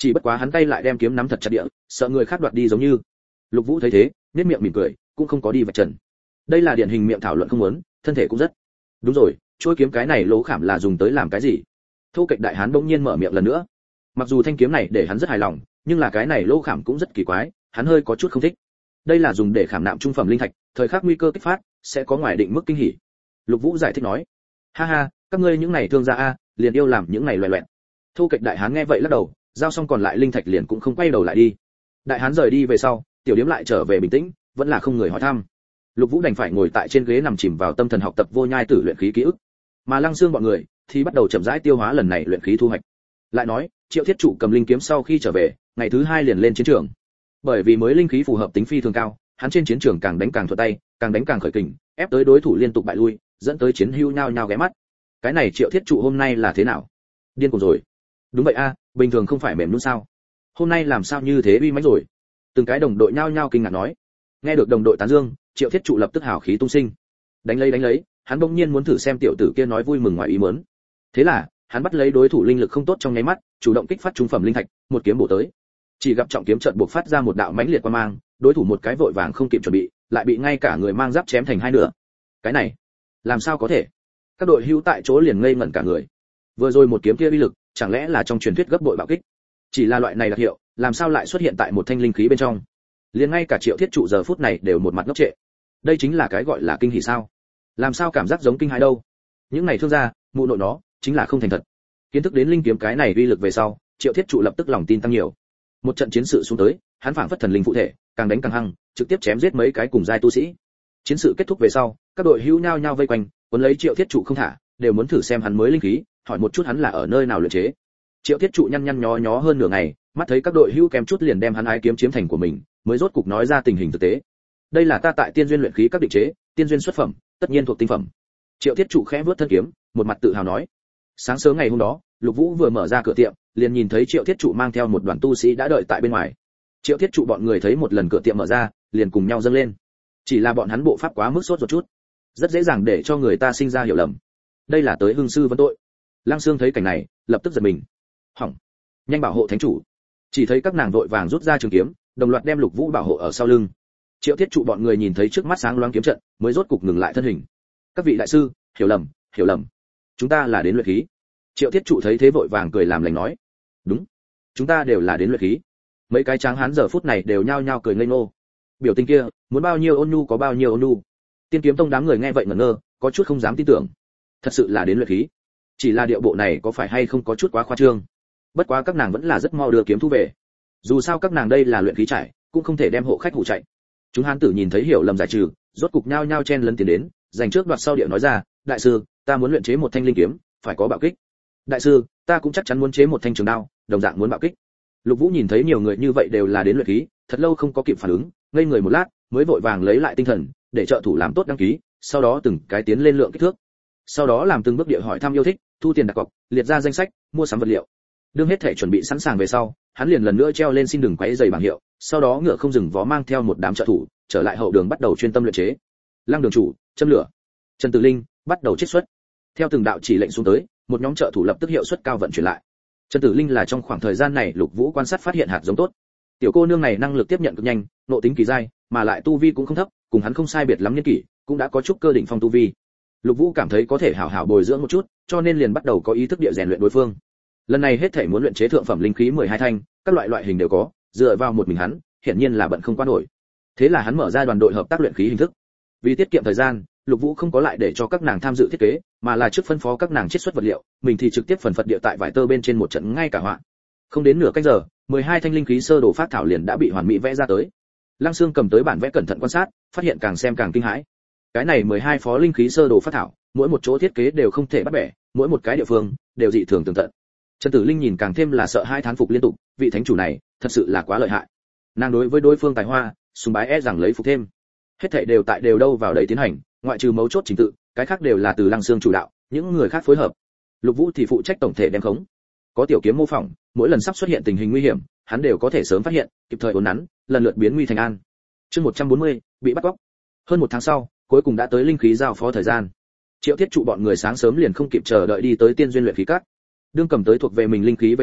Chỉ bất quá hắn tay lại đem kiếm nắm thật chặt địa, sợ người khác đoạt đi giống như. Lục Vũ thấy thế, nhếch miệng mỉm cười, cũng không có đi vạch trần. Đây là điển hình miệng thảo luận không muốn, thân thể cũng rất. Đúng rồi, chuôi kiếm cái này lỗ khảm là dùng tới làm cái gì? Thu Kịch đại hán bỗng nhiên mở miệng lần nữa. Mặc dù thanh kiếm này để hắn rất hài lòng, nhưng là cái này lỗ khảm cũng rất kỳ quái, hắn hơi có chút không thích. Đây là dùng để khảm nạm trung phẩm linh thạch, thời khắc nguy cơ kích phát, sẽ có ngoài định mức kinh hỉ. Lục Vũ giải thích nói. Ha ha, các ngươi những này thương gia a, liền yêu làm những này loè loẹt. Thu Kịch đại hán nghe vậy lắc đầu, giao xong còn lại linh thạch liền cũng không quay đầu lại đi. Đại hán rời đi về sau, tiểu điếm lại trở về bình tĩnh, vẫn là không người hỏi thăm. Lục Vũ đành phải ngồi tại trên ghế nằm chìm vào tâm thần học tập vô nhai tử luyện khí ký ức. Mà Lăng Xương bọn người thì bắt đầu chậm rãi tiêu hóa lần này luyện khí thu hoạch. Lại nói, Triệu Thiết Trụ cầm linh kiếm sau khi trở về, ngày thứ 2 liền lên chiến trường. Bởi vì mới linh khí phù hợp tính phi thường cao, hắn trên chiến trường càng đánh càng thuận tay, càng đánh càng khởi kình, ép tới đối thủ liên tục bại lui, dẫn tới chiến hữu nhao nhao ghé mắt. Cái này Triệu Thiết Trụ hôm nay là thế nào? Điên cuồng rồi. Đúng vậy a, bình thường không phải mềm nhũn sao? Hôm nay làm sao như thế uy mãnh rồi? Từng cái đồng đội nhao nhao kinh ngạc nói. Nghe được đồng đội tán dương, Triệu Thiết Trụ lập tức hào khí tung sinh. Đánh lấy, hắn bỗng nhiên muốn thử xem tiểu tử kia nói vui mừng ngoài ý muốn. Thế là, hắn bắt lấy đối thủ linh lực không tốt trong nháy mắt, chủ động kích phát trung phẩm linh thạch, một kiếm bổ tới. Chỉ gặp trọng kiếm chợt bộc phát ra một đạo mãnh liệt quang mang, đối thủ một cái vội vàng không kịp chuẩn bị, lại bị ngay cả người mang giáp chém thành hai nửa. Cái này, làm sao có thể? Các đội hữu tại chỗ liền ngây ngẩn cả người. Vừa rồi một kiếm kia uy lực, chẳng lẽ là trong truyền thuyết gấp bội bạo kích? Chỉ là loại này đặc hiệu, làm sao lại xuất hiện tại một thanh linh khí bên trong? Liền ngay cả Triệu Thiết Trụ giờ phút này đều một mặt ngốc trệ. Đây chính là cái gọi là kinh hỉ sao? Làm sao cảm giác giống kinh hãi đâu? Những này thương gia, mụ nội nó, chính là không thành thật. Kiến thức đến linh kiếm cái này uy lực về sau, Triệu Thiết Trụ lập tức lòng tin tăng nhiều. Một trận chiến sự xuống tới, hắn phảng phất thần linh phụ thể, càng đánh càng hăng, trực tiếp chém giết mấy cái cùng giai tu sĩ. Chiến sự kết thúc về sau, các đội hữu nhao nhao vây quanh, cuốn lấy Triệu Thiết Trụ không thả, đều muốn thử xem hắn mới linh khí, hỏi một chút hắn là ở nơi nào luyện chế. Triệu Thiết Trụ nhăn nhó nhó hơn nửa ngày, mắt thấy các đội hữu kém chút liền đem hắn ái kiếm chiếm thành của mình, mới rốt cục nói ra tình hình thực tế. Đây là ta tại tiên duyên luyện khí các định chế, tiên duyên xuất phẩm, tất nhiên thuộc tinh phẩm. Triệu Thiết Trụ khẽ vuốt thân kiếm, một mặt tự hào nói. Sáng sớm ngày hôm đó, Lục Vũ vừa mở ra cửa tiệm, liền nhìn thấy Triệu Thiết Trụ mang theo một đoàn tu sĩ đã đợi tại bên ngoài. Triệu Thiết Trụ bọn người thấy một lần cửa tiệm mở ra, liền cùng nhau dâng lên. Chỉ là bọn hắn bộ pháp quá mức sốt ruột chút, rất dễ dàng để cho người ta sinh ra hiểu lầm. Đây là tới hưng sư vấn tội. Lăng Xương thấy cảnh này, lập tức giật mình. Hỏng, nhanh bảo hộ thánh chủ. Chỉ thấy các nàng vội vàng rút ra trường kiếm, đồng loạt đem Lục Vũ bảo hộ ở sau lưng. Triệu Thiết Trụ bọn người nhìn thấy trước mắt sáng loáng kiếm trận, mới rốt cục ngừng lại thân hình. Các vị đại sư, hiểu lầm, chúng ta là đến luyện khí. Triệu Thiết Trụ thấy thế vội vàng cười làm lành nói. Đúng, chúng ta đều là đến luyện khí. Mấy cái tráng hán giờ phút này đều nhao nhao cười ngây ngô. Biểu tình kia, muốn bao nhiêu ôn nhu có bao nhiêu ôn nhu. Tiên Kiếm Tông đám người nghe vậy ngẩn ngơ, có chút không dám tin tưởng. Thật sự là đến luyện khí. Chỉ là điệu bộ này có phải hay không có chút quá khoa trương. Bất quá các nàng vẫn là rất mau đưa kiếm thu về. Dù sao các nàng đây là luyện khí trải, cũng không thể đem hộ khách hủ chạy. Chúng hán tử nhìn thấy hiểu lầm giải trừ, rốt cục nhao nhao chen lấn tiến đến, giành trước đoạt sau điệu nói ra, đại sư, ta muốn luyện chế một thanh linh kiếm, phải có bạo kích. Đại sư, ta cũng chắc chắn muốn chế một thanh trường đao, đồng dạng muốn bạo kích. Lục Vũ nhìn thấy nhiều người như vậy đều là đến luyện khí, thật lâu không có kịp phản ứng, ngây người một lát, mới vội vàng lấy lại tinh thần, để trợ thủ làm tốt đăng ký, sau đó từng cái tiến lên lượng kích thước. Sau đó làm từng bước địa hỏi thăm yêu thích, thu tiền đặt cọc, liệt ra danh sách, mua sắm vật liệu. Đương hết thể chuẩn bị sẵn sàng về sau, hắn liền lần nữa treo lên xin đừng quấy rầy bảng hiệu, sau đó ngựa không dừng vó mang theo một đám trợ thủ, trở lại hậu đường bắt đầu chuyên tâm luyện chế. Lăng đường chủ, châm lửa. Trần Tử Linh bắt đầu chiết xuất. Theo từng đạo chỉ lệnh xuống tới, một nhóm trợ thủ lập tức hiệu suất cao vận chuyển lại. Trần Tử Linh là trong khoảng thời gian này Lục Vũ quan sát phát hiện hạt giống tốt. Tiểu cô nương này năng lực tiếp nhận cực nhanh, nộ tính kỳ dai, mà lại tu vi cũng không thấp, cùng hắn không sai biệt lắm niên kỷ, cũng đã có chút cơ đỉnh phong tu vi. Lục Vũ cảm thấy có thể hảo hảo bồi dưỡng một chút, cho nên liền bắt đầu có ý thức địa rèn luyện đối phương. Lần này hết thảy muốn luyện chế thượng phẩm linh khí 12 thanh, các loại hình đều có, dựa vào một mình hắn, hiển nhiên là bận không qua nổi. Thế là hắn mở ra đoàn đội hợp tác luyện khí hình thức. Vì tiết kiệm thời gian, Lục Vũ không có lại để cho các nàng tham dự thiết kế, mà là trước phân phó các nàng chiết xuất vật liệu, mình thì trực tiếp phần phật địa tại vải tơ bên trên một trận ngay cả họa. Không đến nửa canh giờ, 12 thanh linh khí sơ đồ phát thảo liền đã bị hoàn mỹ vẽ ra tới. Lăng Xương cầm tới bản vẽ cẩn thận quan sát, phát hiện càng xem càng kinh hãi. Cái này 12 phó linh khí sơ đồ phát thảo, mỗi một chỗ thiết kế đều không thể bắt bẻ, mỗi một cái địa phương đều dị thường tường tận. Trần Tử Linh nhìn càng thêm là sợ hai thán phục liên tục, vị thánh chủ này, thật sự là quá lợi hại. Nàng đối với đối phương tài hoa, sùng bái rằng lấy phục thêm. Hết thảy đều tại đều đâu vào đấy tiến hành, ngoại trừ mấu chốt trình tự, cái khác đều là từ Lăng Xương chủ đạo, những người khác phối hợp. Lục Vũ thì phụ trách tổng thể đem khống. Có tiểu kiếm mô phỏng, mỗi lần sắp xuất hiện tình hình nguy hiểm, hắn đều có thể sớm phát hiện, kịp thời uốn nắn, lần lượt biến nguy thành an. Chương 140, bị bắt cóc. Hơn một tháng sau, cuối cùng đã tới linh khí giao phó thời gian. Triệu Thiết Trụ bọn người sáng sớm liền không kịp chờ đợi đi tới tiên duyên luyện khí các. Đương cầm tới thuộc về mình linh khí về sau,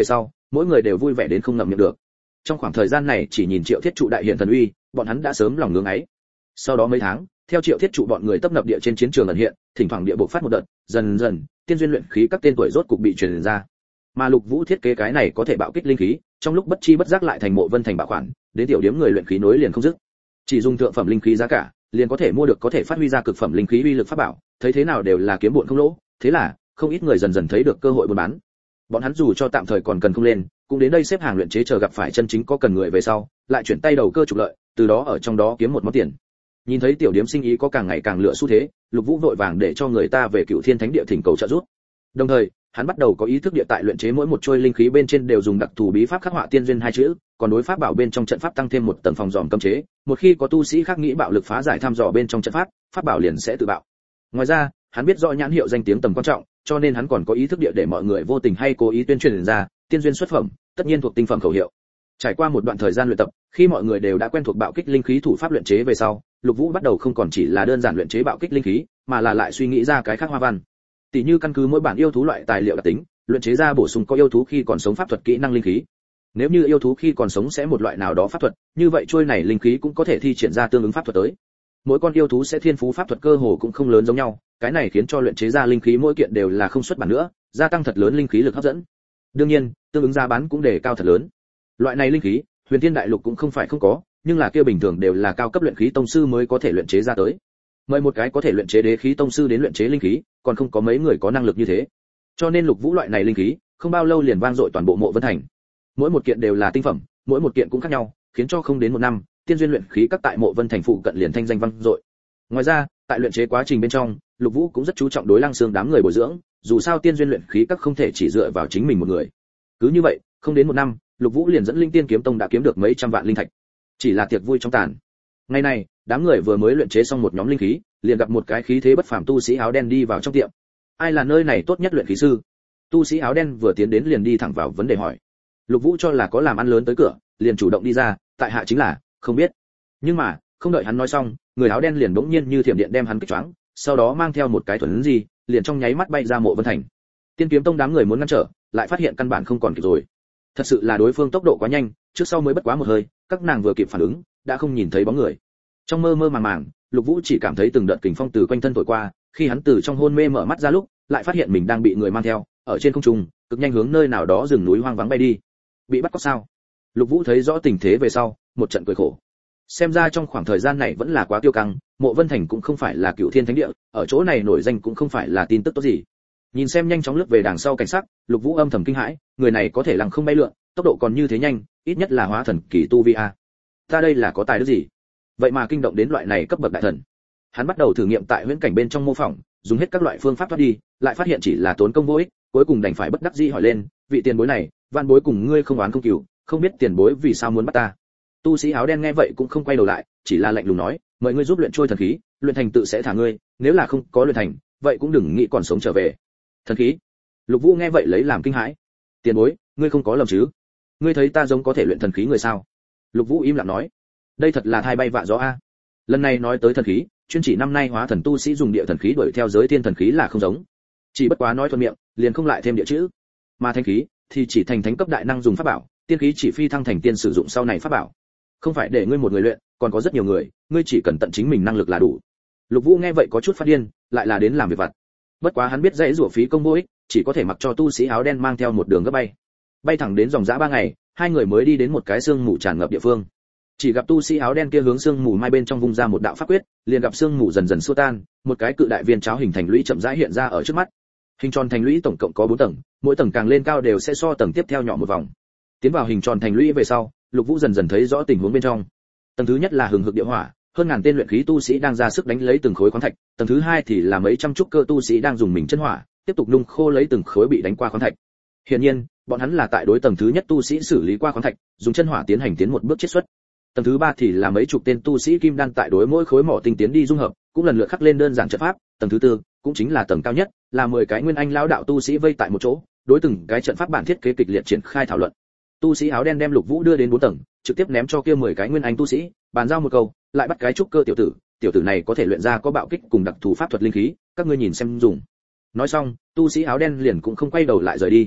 mỗi người đều vui vẻ đến không ngậm miệng được. Trong khoảng thời gian này chỉ nhìn Triệu Thiết Trụ đại hiện thần uy, bọn hắn đã sớm lòng ngưỡng ấy. Sau đó mấy tháng, theo Triệu Thiết Trụ bọn người tấp nập địa trên chiến trường ẩn hiện, thỉnh thoảng địa bộ phát một đợt, dần dần, tiên duyên luyện khí các tên tuổi rốt cục bị truyền ra. Mà Lục Vũ thiết kế cái này có thể bạo kích linh khí, trong lúc bất chi bất giác lại thành Mộ Vân Thành bảo khoản, đến tiểu điểm người luyện khí nối liền không dứt. Chỉ dùng thượng phẩm linh khí giá cả, liền có thể mua được có thể phát huy ra cực phẩm linh khí uy lực pháp bảo, thấy thế nào đều là kiếm bộn không lỗ, thế là, không ít người dần dần thấy được cơ hội buôn bán. Bọn hắn dù cho tạm thời còn cần không lên, cũng đến đây xếp hàng luyện chế chờ gặp phải chân chính có cần người về sau, lại chuyển tay đầu cơ trục lợi, từ đó ở trong đó kiếm một món tiền. Nhìn thấy tiểu điểm sinh ý có càng ngày càng lựa xu thế, Lục Vũ vội vàng để cho người ta về Cửu Thiên Thánh Địa thỉnh cầu trợ giúp. Đồng thời, hắn bắt đầu có ý thức địa tại luyện chế mỗi một trôi linh khí bên trên đều dùng đặc thù bí pháp khắc họa tiên duyên hai chữ, còn đối pháp bảo bên trong trận pháp tăng thêm một tầng phòng dòm cấm chế, một khi có tu sĩ khác nghĩ bạo lực phá giải thăm dò bên trong trận pháp, pháp bảo liền sẽ tự bạo. Ngoài ra, hắn biết rõ nhãn hiệu danh tiếng tầm quan trọng, cho nên hắn còn có ý thức địa để mọi người vô tình hay cố ý tuyên truyền ra, tiên duyên xuất phẩm, tất nhiên thuộc tinh phẩm khẩu hiệu. Trải qua một đoạn thời gian luyện tập, khi mọi người đều đã quen thuộc bạo kích linh khí thủ pháp luyện chế về sau, Lục Vũ bắt đầu không còn chỉ là đơn giản luyện chế bạo kích linh khí, mà là lại suy nghĩ ra cái khác hoa văn. Tỷ như căn cứ mỗi bản yêu thú loại tài liệu đặc tính, luyện chế ra bổ sung có yêu thú khi còn sống pháp thuật kỹ năng linh khí. Nếu như yêu thú khi còn sống sẽ một loại nào đó pháp thuật, như vậy trôi này linh khí cũng có thể thi triển ra tương ứng pháp thuật tới. Mỗi con yêu thú sẽ thiên phú pháp thuật cơ hồ cũng không lớn giống nhau, cái này khiến cho luyện chế ra linh khí mỗi kiện đều là không xuất bản nữa, gia tăng thật lớn linh khí lực hấp dẫn. Đương nhiên, tương ứng giá bán cũng đề cao thật lớn. Loại này linh khí, Huyền Thiên Đại Lục cũng không phải không có, nhưng là kia bình thường đều là cao cấp luyện khí tông sư mới có thể luyện chế ra tới. Mời một cái có thể luyện chế đế khí tông sư đến luyện chế linh khí, còn không có mấy người có năng lực như thế. Cho nên Lục Vũ loại này linh khí, không bao lâu liền vang dội toàn bộ Mộ Vân Thành. Mỗi một kiện đều là tinh phẩm, mỗi một kiện cũng khác nhau, khiến cho không đến một năm, tiên duyên luyện khí các tại Mộ Vân Thành phụ cận liền thanh danh vang dội. Ngoài ra, tại luyện chế quá trình bên trong, Lục Vũ cũng rất chú trọng đối Lăng Xương đám người bồi dưỡng, dù sao tiên duyên luyện khí các không thể chỉ dựa vào chính mình một người. Cứ như vậy, không đến một năm, Lục Vũ liền dẫn Linh Tiên Kiếm Tông đã kiếm được mấy trăm vạn linh thạch. Chỉ là tiệc vui trong tàn. Ngày này, đám người vừa mới luyện chế xong một nhóm linh khí, liền gặp một cái khí thế bất phàm tu sĩ áo đen đi vào trong tiệm. Ai là nơi này tốt nhất luyện khí sư? Tu sĩ áo đen vừa tiến đến liền đi thẳng vào vấn đề hỏi. Lục Vũ cho là có làm ăn lớn tới cửa, liền chủ động đi ra, tại hạ chính là, không biết. Nhưng mà, không đợi hắn nói xong, người áo đen liền bỗng nhiên như thiểm điện đem hắn kích choáng, sau đó mang theo một cái thuần gì, liền trong nháy mắt bay ra Mộ Vân Thành. Tiên Kiếm Tông đám người muốn ngăn trở, lại phát hiện căn bản không còn kịp rồi. Thật sự là đối phương tốc độ quá nhanh, trước sau mới bất quá một hơi, các nàng vừa kịp phản ứng, đã không nhìn thấy bóng người. Trong mơ mơ màng màng, Lục Vũ chỉ cảm thấy từng đợt kình phong từ quanh thân thổi qua, khi hắn từ trong hôn mê mở mắt ra lúc, lại phát hiện mình đang bị người mang theo, ở trên không trung, cực nhanh hướng nơi nào đó rừng núi hoang vắng bay đi. Bị bắt cóc sao? Lục Vũ thấy rõ tình thế về sau, một trận cười khổ. Xem ra trong khoảng thời gian này vẫn là quá tiêu căng, Mộ Vân Thành cũng không phải là Cửu Thiên Thánh Địa, ở chỗ này nổi danh cũng không phải là tin tức tốt gì. Nhìn xem nhanh chóng lướt về đằng sau cảnh sắc, Lục Vũ âm thầm kinh hãi, người này có thể lăng không bay lượn, tốc độ còn như thế nhanh, ít nhất là hóa thần kỳ tu vi a. Ta đây là có tài đức gì? Vậy mà kinh động đến loại này cấp bậc đại thần. Hắn bắt đầu thử nghiệm tại huyễn cảnh bên trong mô phỏng, dùng hết các loại phương pháp thoát đi, lại phát hiện chỉ là tốn công vô ích, cuối cùng đành phải bất đắc dĩ hỏi lên, vị tiền bối này, van bối cùng ngươi không oán không cừu, không biết tiền bối vì sao muốn bắt ta. Tu sĩ áo đen nghe vậy cũng không quay đầu lại, chỉ là lạnh lùng nói, mời ngươi giúp luyện trôi thần khí, luyện thành tự sẽ thả ngươi, nếu là không có luyện thành, vậy cũng đừng nghĩ còn sống trở về. Thần khí? Lục Vũ nghe vậy lấy làm kinh hãi. Tiền bối, ngươi không có lầm chứ? Ngươi thấy ta giống có thể luyện thần khí người sao? Lục Vũ im lặng nói, đây thật là thai bay vạ gió a. Lần này nói tới thần khí, chuyên chỉ năm nay hóa thần tu sĩ dùng địa thần khí đuổi theo giới thiên thần khí là không giống. Chỉ bất quá nói thuận miệng, liền không lại thêm địa chữ. Mà thanh khí thì chỉ thành thánh cấp đại năng dùng pháp bảo, tiên khí chỉ phi thăng thành tiên sử dụng sau này pháp bảo. Không phải để ngươi một người luyện, còn có rất nhiều người, ngươi chỉ cần tận chính mình năng lực là đủ. Lục Vũ nghe vậy có chút phát điên, lại là đến làm việc vặt. Bất quá hắn biết dãy rủa phí công vô ích, chỉ có thể mặc cho tu sĩ áo đen mang theo một đường gấp bay. Bay thẳng đến dòng dã 3 ngày, hai người mới đi đến một cái sương mù tràn ngập địa phương. Chỉ gặp tu sĩ áo đen kia hướng sương mù mai bên trong vung ra một đạo pháp quyết, liền gặp sương mù dần dần xua tan, một cái cự đại viên cháo hình thành lũy chậm rãi hiện ra ở trước mắt. Hình tròn thành lũy tổng cộng có 4 tầng, mỗi tầng càng lên cao đều sẽ so tầng tiếp theo nhỏ một vòng. Tiến vào hình tròn thành lũy về sau, Lục Vũ dần dần thấy rõ tình huống bên trong. Tầng thứ nhất là hừng hực địa hỏa, hơn ngàn tên luyện khí tu sĩ đang ra sức đánh lấy từng khối khoáng thạch, tầng thứ hai thì là mấy trăm trúc cơ tu sĩ đang dùng mình chân hỏa, tiếp tục nung khô lấy từng khối bị đánh qua khoáng thạch. Hiển nhiên, bọn hắn là tại đối tầng thứ nhất tu sĩ xử lý qua khoáng thạch, dùng chân hỏa tiến hành tiến một bước chiết xuất. Tầng thứ ba thì là mấy chục tên tu sĩ kim đan tại đối mỗi khối mỏ tinh tiến đi dung hợp, cũng lần lượt khắc lên đơn giản trận pháp. Tầng thứ tư, cũng chính là tầng cao nhất, là 10 cái nguyên anh lão đạo tu sĩ vây tại một chỗ, đối từng cái trận pháp bản thiết kế kịch liệt triển khai thảo luận. Tu sĩ áo đen đem Lục Vũ đưa đến 4 tầng, trực tiếp ném cho kia 10 cái nguyên anh tu sĩ, bàn giao một câu, lại bắt cái trúc cơ tiểu tử này có thể luyện ra có bạo kích cùng đặc thù pháp thuật linh khí, các ngươi nhìn xem dùng. Nói xong, tu sĩ áo đen liền cũng không quay đầu lại rời đi.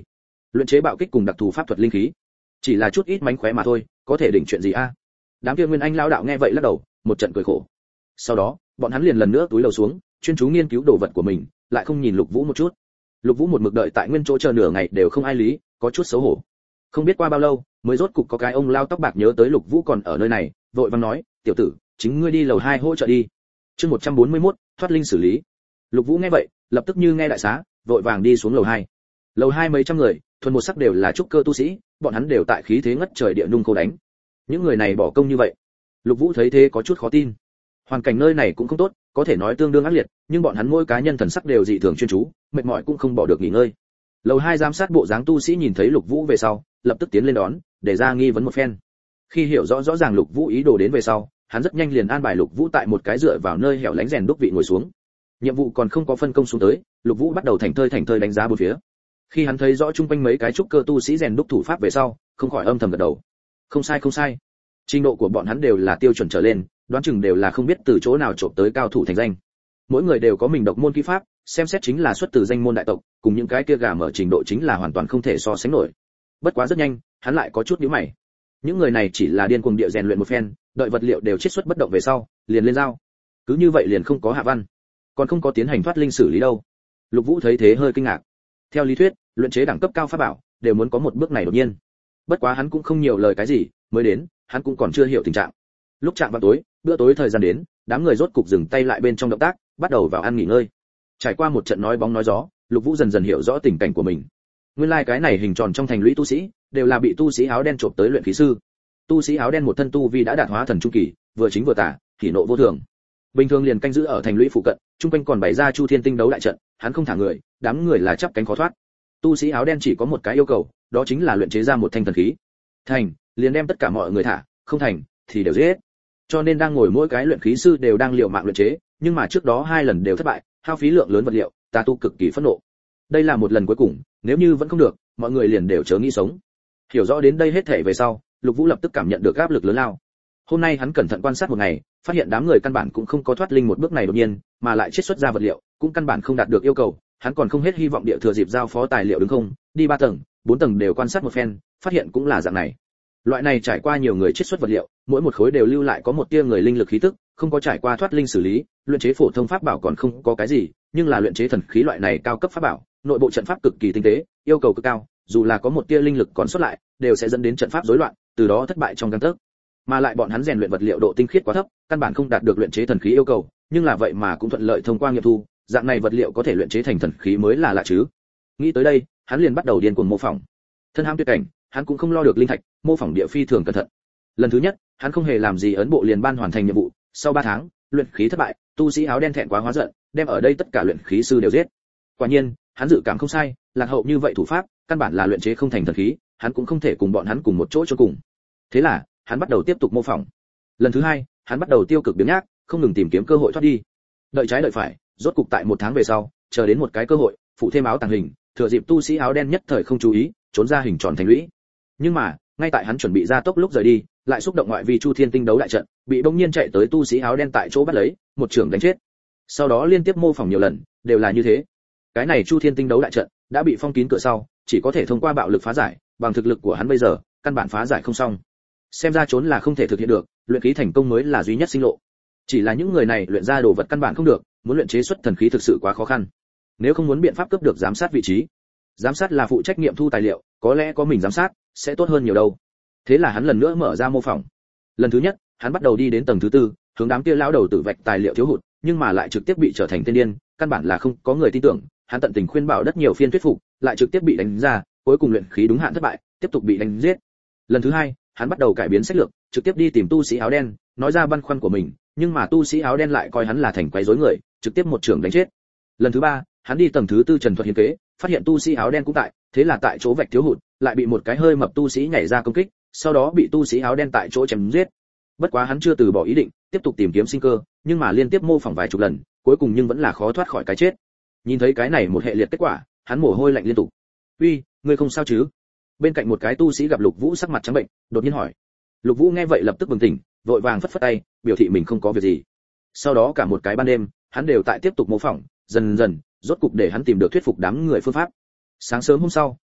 Luyện chế bạo kích cùng đặc thù pháp thuật linh khí, chỉ là chút ít mánh khóe mà thôi, có thể đỉnh chuyện gì a? Đám kia Nguyên Anh lão đạo nghe vậy lắc đầu, một trận cười khổ. Sau đó, bọn hắn liền lần nữa túi lầu xuống, chuyên chú nghiên cứu đồ vật của mình, lại không nhìn Lục Vũ một chút. Lục Vũ một mực đợi tại nguyên chỗ chờ nửa ngày đều không ai lý, có chút xấu hổ. Không biết qua bao lâu, mới rốt cục có cái ông lao tóc bạc nhớ tới Lục Vũ còn ở nơi này, vội vàng nói, "Tiểu tử, chính ngươi đi lầu 2 hỗ trợ đi." Chương 141, thoát linh xử lý. Lục Vũ nghe vậy, lập tức như nghe đại xá, vội vàng đi xuống lầu 2. Lầu 2 mấy trăm người, thuần một sắc đều là trúc cơ tu sĩ, bọn hắn đều tại khí thế ngất trời địa nung khô đánh. Những người này bỏ công như vậy. Lục Vũ thấy thế có chút khó tin. Hoàn cảnh nơi này cũng không tốt, có thể nói tương đương ác liệt, nhưng bọn hắn mỗi cá nhân thần sắc đều dị thường chuyên chú, mệt mỏi cũng không bỏ được nghỉ ngơi. Lầu 2 giám sát bộ dáng tu sĩ nhìn thấy Lục Vũ về sau, lập tức tiến lên đón, để ra nghi vấn một phen. Khi hiểu rõ ràng Lục Vũ ý đồ đến về sau, hắn rất nhanh liền an bài Lục Vũ tại một cái dựa vào nơi hẻo lánh rèn đúc vị ngồi xuống. Nhiệm vụ còn không có phân công xuống tới, Lục Vũ bắt đầu thành thơi đánh giá bốn phía. Khi hắn thấy rõ chung quanh mấy cái trúc cơ tu sĩ rèn đúc thủ pháp về sau, không khỏi âm thầm gật đầu. Không sai. Trình độ của bọn hắn đều là tiêu chuẩn trở lên, đoán chừng đều là không biết từ chỗ nào trộm tới cao thủ thành danh. Mỗi người đều có mình độc môn kỹ pháp, xem xét chính là xuất từ danh môn đại tộc, cùng những cái kia gà mở trình độ chính là hoàn toàn không thể so sánh nổi. Bất quá rất nhanh, hắn lại có chút nhíu mày. Những người này chỉ là điên cuồng địa rèn luyện một phen, đợi vật liệu đều chiết xuất bất động về sau, liền lên dao. Cứ như vậy liền không có hạ văn, còn không có tiến hành thoát linh xử lý đâu. Lục Vũ thấy thế hơi kinh ngạc. Theo lý thuyết, luyện chế đẳng cấp cao pháp bảo đều muốn có một bước này đột nhiên. Bất quá hắn cũng không nhiều lời cái gì, mới đến, hắn cũng còn chưa hiểu tình trạng. Lúc chạm vào tối, bữa tối thời gian đến, đám người rốt cục dừng tay lại bên trong động tác, bắt đầu vào ăn nghỉ ngơi. Trải qua một trận nói bóng nói gió, Lục Vũ dần dần hiểu rõ tình cảnh của mình. Nguyên lai cái này hình tròn trong thành lũy tu sĩ, đều là bị tu sĩ áo đen trộm tới luyện khí sư. Tu sĩ áo đen một thân tu vi đã đạt hóa thần trung kỳ, vừa chính vừa tả, hỉ nộ vô thường. Bình thường liền canh giữ ở thành lũy phụ cận, trung quanh còn bày ra Chu Thiên Tinh đấu đại trận, hắn không thả người, đám người là chắp cánh khó thoát. Tu sĩ áo đen chỉ có một cái yêu cầu, đó chính là luyện chế ra một thanh thần khí. Thành, liền đem tất cả mọi người thả, không thành thì đều giết. Cho nên đang ngồi mỗi cái luyện khí sư đều đang liều mạng luyện chế, nhưng mà trước đó 2 lần đều thất bại, hao phí lượng lớn vật liệu, Tà Tu cực kỳ phẫn nộ. Đây là một lần cuối cùng, nếu như vẫn không được, mọi người liền đều chớ nghĩ sống. Hiểu rõ đến đây hết thảy về sau, Lục Vũ lập tức cảm nhận được áp lực lớn lao. Hôm nay hắn cẩn thận quan sát một ngày, phát hiện đám người căn bản cũng không có thoát linh một bước này đột nhiên, mà lại chiết xuất ra vật liệu, cũng căn bản không đạt được yêu cầu, hắn còn không hết hy vọng địa thừa dịp giao phó tài liệu đứng không, đi 3 tầng, 4 tầng đều quan sát một phen, phát hiện cũng là dạng này. Loại này trải qua nhiều người chiết xuất vật liệu, mỗi một khối đều lưu lại có một tia người linh lực khí tức, không có trải qua thoát linh xử lý, luyện chế phổ thông pháp bảo còn không có cái gì, nhưng là luyện chế thần khí loại này cao cấp pháp bảo, nội bộ trận pháp cực kỳ tinh tế, yêu cầu cực cao, dù là có một tia linh lực còn sót lại, đều sẽ dẫn đến trận pháp rối loạn, từ đó thất bại trong gang tấc. Mà lại bọn hắn rèn luyện vật liệu độ tinh khiết quá thấp, căn bản không đạt được luyện chế thần khí yêu cầu, nhưng là vậy mà cũng thuận lợi thông qua nghiệm thu, dạng này vật liệu có thể luyện chế thành thần khí mới là lạ chứ. Nghĩ tới đây, hắn liền bắt đầu điên cuồng mô phỏng. Thân ham tuyệt cảnh, hắn cũng không lo được linh thạch, mô phỏng địa phi thường cẩn thận. Lần thứ nhất, hắn không hề làm gì ấn bộ liền ban hoàn thành nhiệm vụ, sau 3 tháng, luyện khí thất bại, tu sĩ áo đen thẹn quá hóa giận, đem ở đây tất cả luyện khí sư đều giết. Quả nhiên, hắn dự cảm không sai, lạc hậu như vậy thủ pháp, căn bản là luyện chế không thành thần khí, hắn cũng không thể cùng bọn hắn cùng một chỗ cho cùng. Thế là, hắn bắt đầu tiếp tục mô phỏng. Lần thứ 2, hắn bắt đầu tiêu cực biếng nhác, không ngừng tìm kiếm cơ hội thoát đi. Đợi trái đợi phải, rốt cục tại 1 tháng về sau, chờ đến một cái cơ hội, phụ thêm áo tàng hình, thừa dịp tu sĩ áo đen nhất thời không chú ý, trốn ra hình tròn thành lũy. Nhưng mà, ngay tại hắn chuẩn bị ra tốc lúc rời đi, lại xúc động ngoại vi Chu Thiên Tinh đấu đại trận, bị bỗng nhiên chạy tới tu sĩ áo đen tại chỗ bắt lấy, một trường đánh chết. Sau đó liên tiếp mô phỏng nhiều lần, đều là như thế. Cái này Chu Thiên Tinh đấu đại trận đã bị phong kín cửa sau, chỉ có thể thông qua bạo lực phá giải, bằng thực lực của hắn bây giờ, căn bản phá giải không xong. Xem ra trốn là không thể thực hiện được, luyện khí thành công mới là duy nhất sinh lộ. Chỉ là những người này luyện ra đồ vật căn bản không được, muốn luyện chế xuất thần khí thực sự quá khó khăn. Nếu không muốn biện pháp cướp được giám sát vị trí, giám sát là phụ trách nghiệm thu tài liệu, có lẽ có mình giám sát sẽ tốt hơn nhiều đâu. Thế là hắn lần nữa mở ra mô phỏng. Lần thứ nhất, hắn bắt đầu đi đến tầng thứ 4, hướng đám kia lão đầu tử vạch tài liệu thiếu hụt, nhưng mà lại trực tiếp bị trở thành tên điên, căn bản là không có người tin tưởng. Hắn tận tình khuyên bảo rất nhiều phiên thuyết phục, lại trực tiếp bị đánh ra, cuối cùng luyện khí đúng hạn thất bại, tiếp tục bị đánh giết. Lần thứ 2, hắn bắt đầu cải biến sách lược, trực tiếp đi tìm tu sĩ áo đen, nói ra băn khoăn của mình, nhưng mà tu sĩ áo đen lại coi hắn là thành quấy rối người, trực tiếp một trường đánh chết. Lần thứ 3, hắn đi tầng thứ 4 trần thuật hiến kế, phát hiện tu sĩ áo đen cũng tại, thế là tại chỗ vạch thiếu hụt, lại bị một cái hơi mập tu sĩ nhảy ra công kích, sau đó bị tu sĩ áo đen tại chỗ chém giết. Bất quá hắn chưa từ bỏ ý định, tiếp tục tìm kiếm sinh cơ, nhưng mà liên tiếp mô phỏng vài chục lần, cuối cùng nhưng vẫn là khó thoát khỏi cái chết. Nhìn thấy cái này một hệ liệt kết quả, hắn mồ hôi lạnh liên tục. "Uy, ngươi không sao chứ?" Bên cạnh một cái tu sĩ gặp Lục Vũ sắc mặt trắng bệnh, đột nhiên hỏi. Lục Vũ nghe vậy lập tức bừng tỉnh, vội vàng phất phất tay, biểu thị mình không có việc gì. Sau đó cả một cái ban đêm, hắn đều tại tiếp tục mô phỏng, dần dần, rốt cục để hắn tìm được thuyết phục đám người phương pháp. Sáng sớm hôm sau,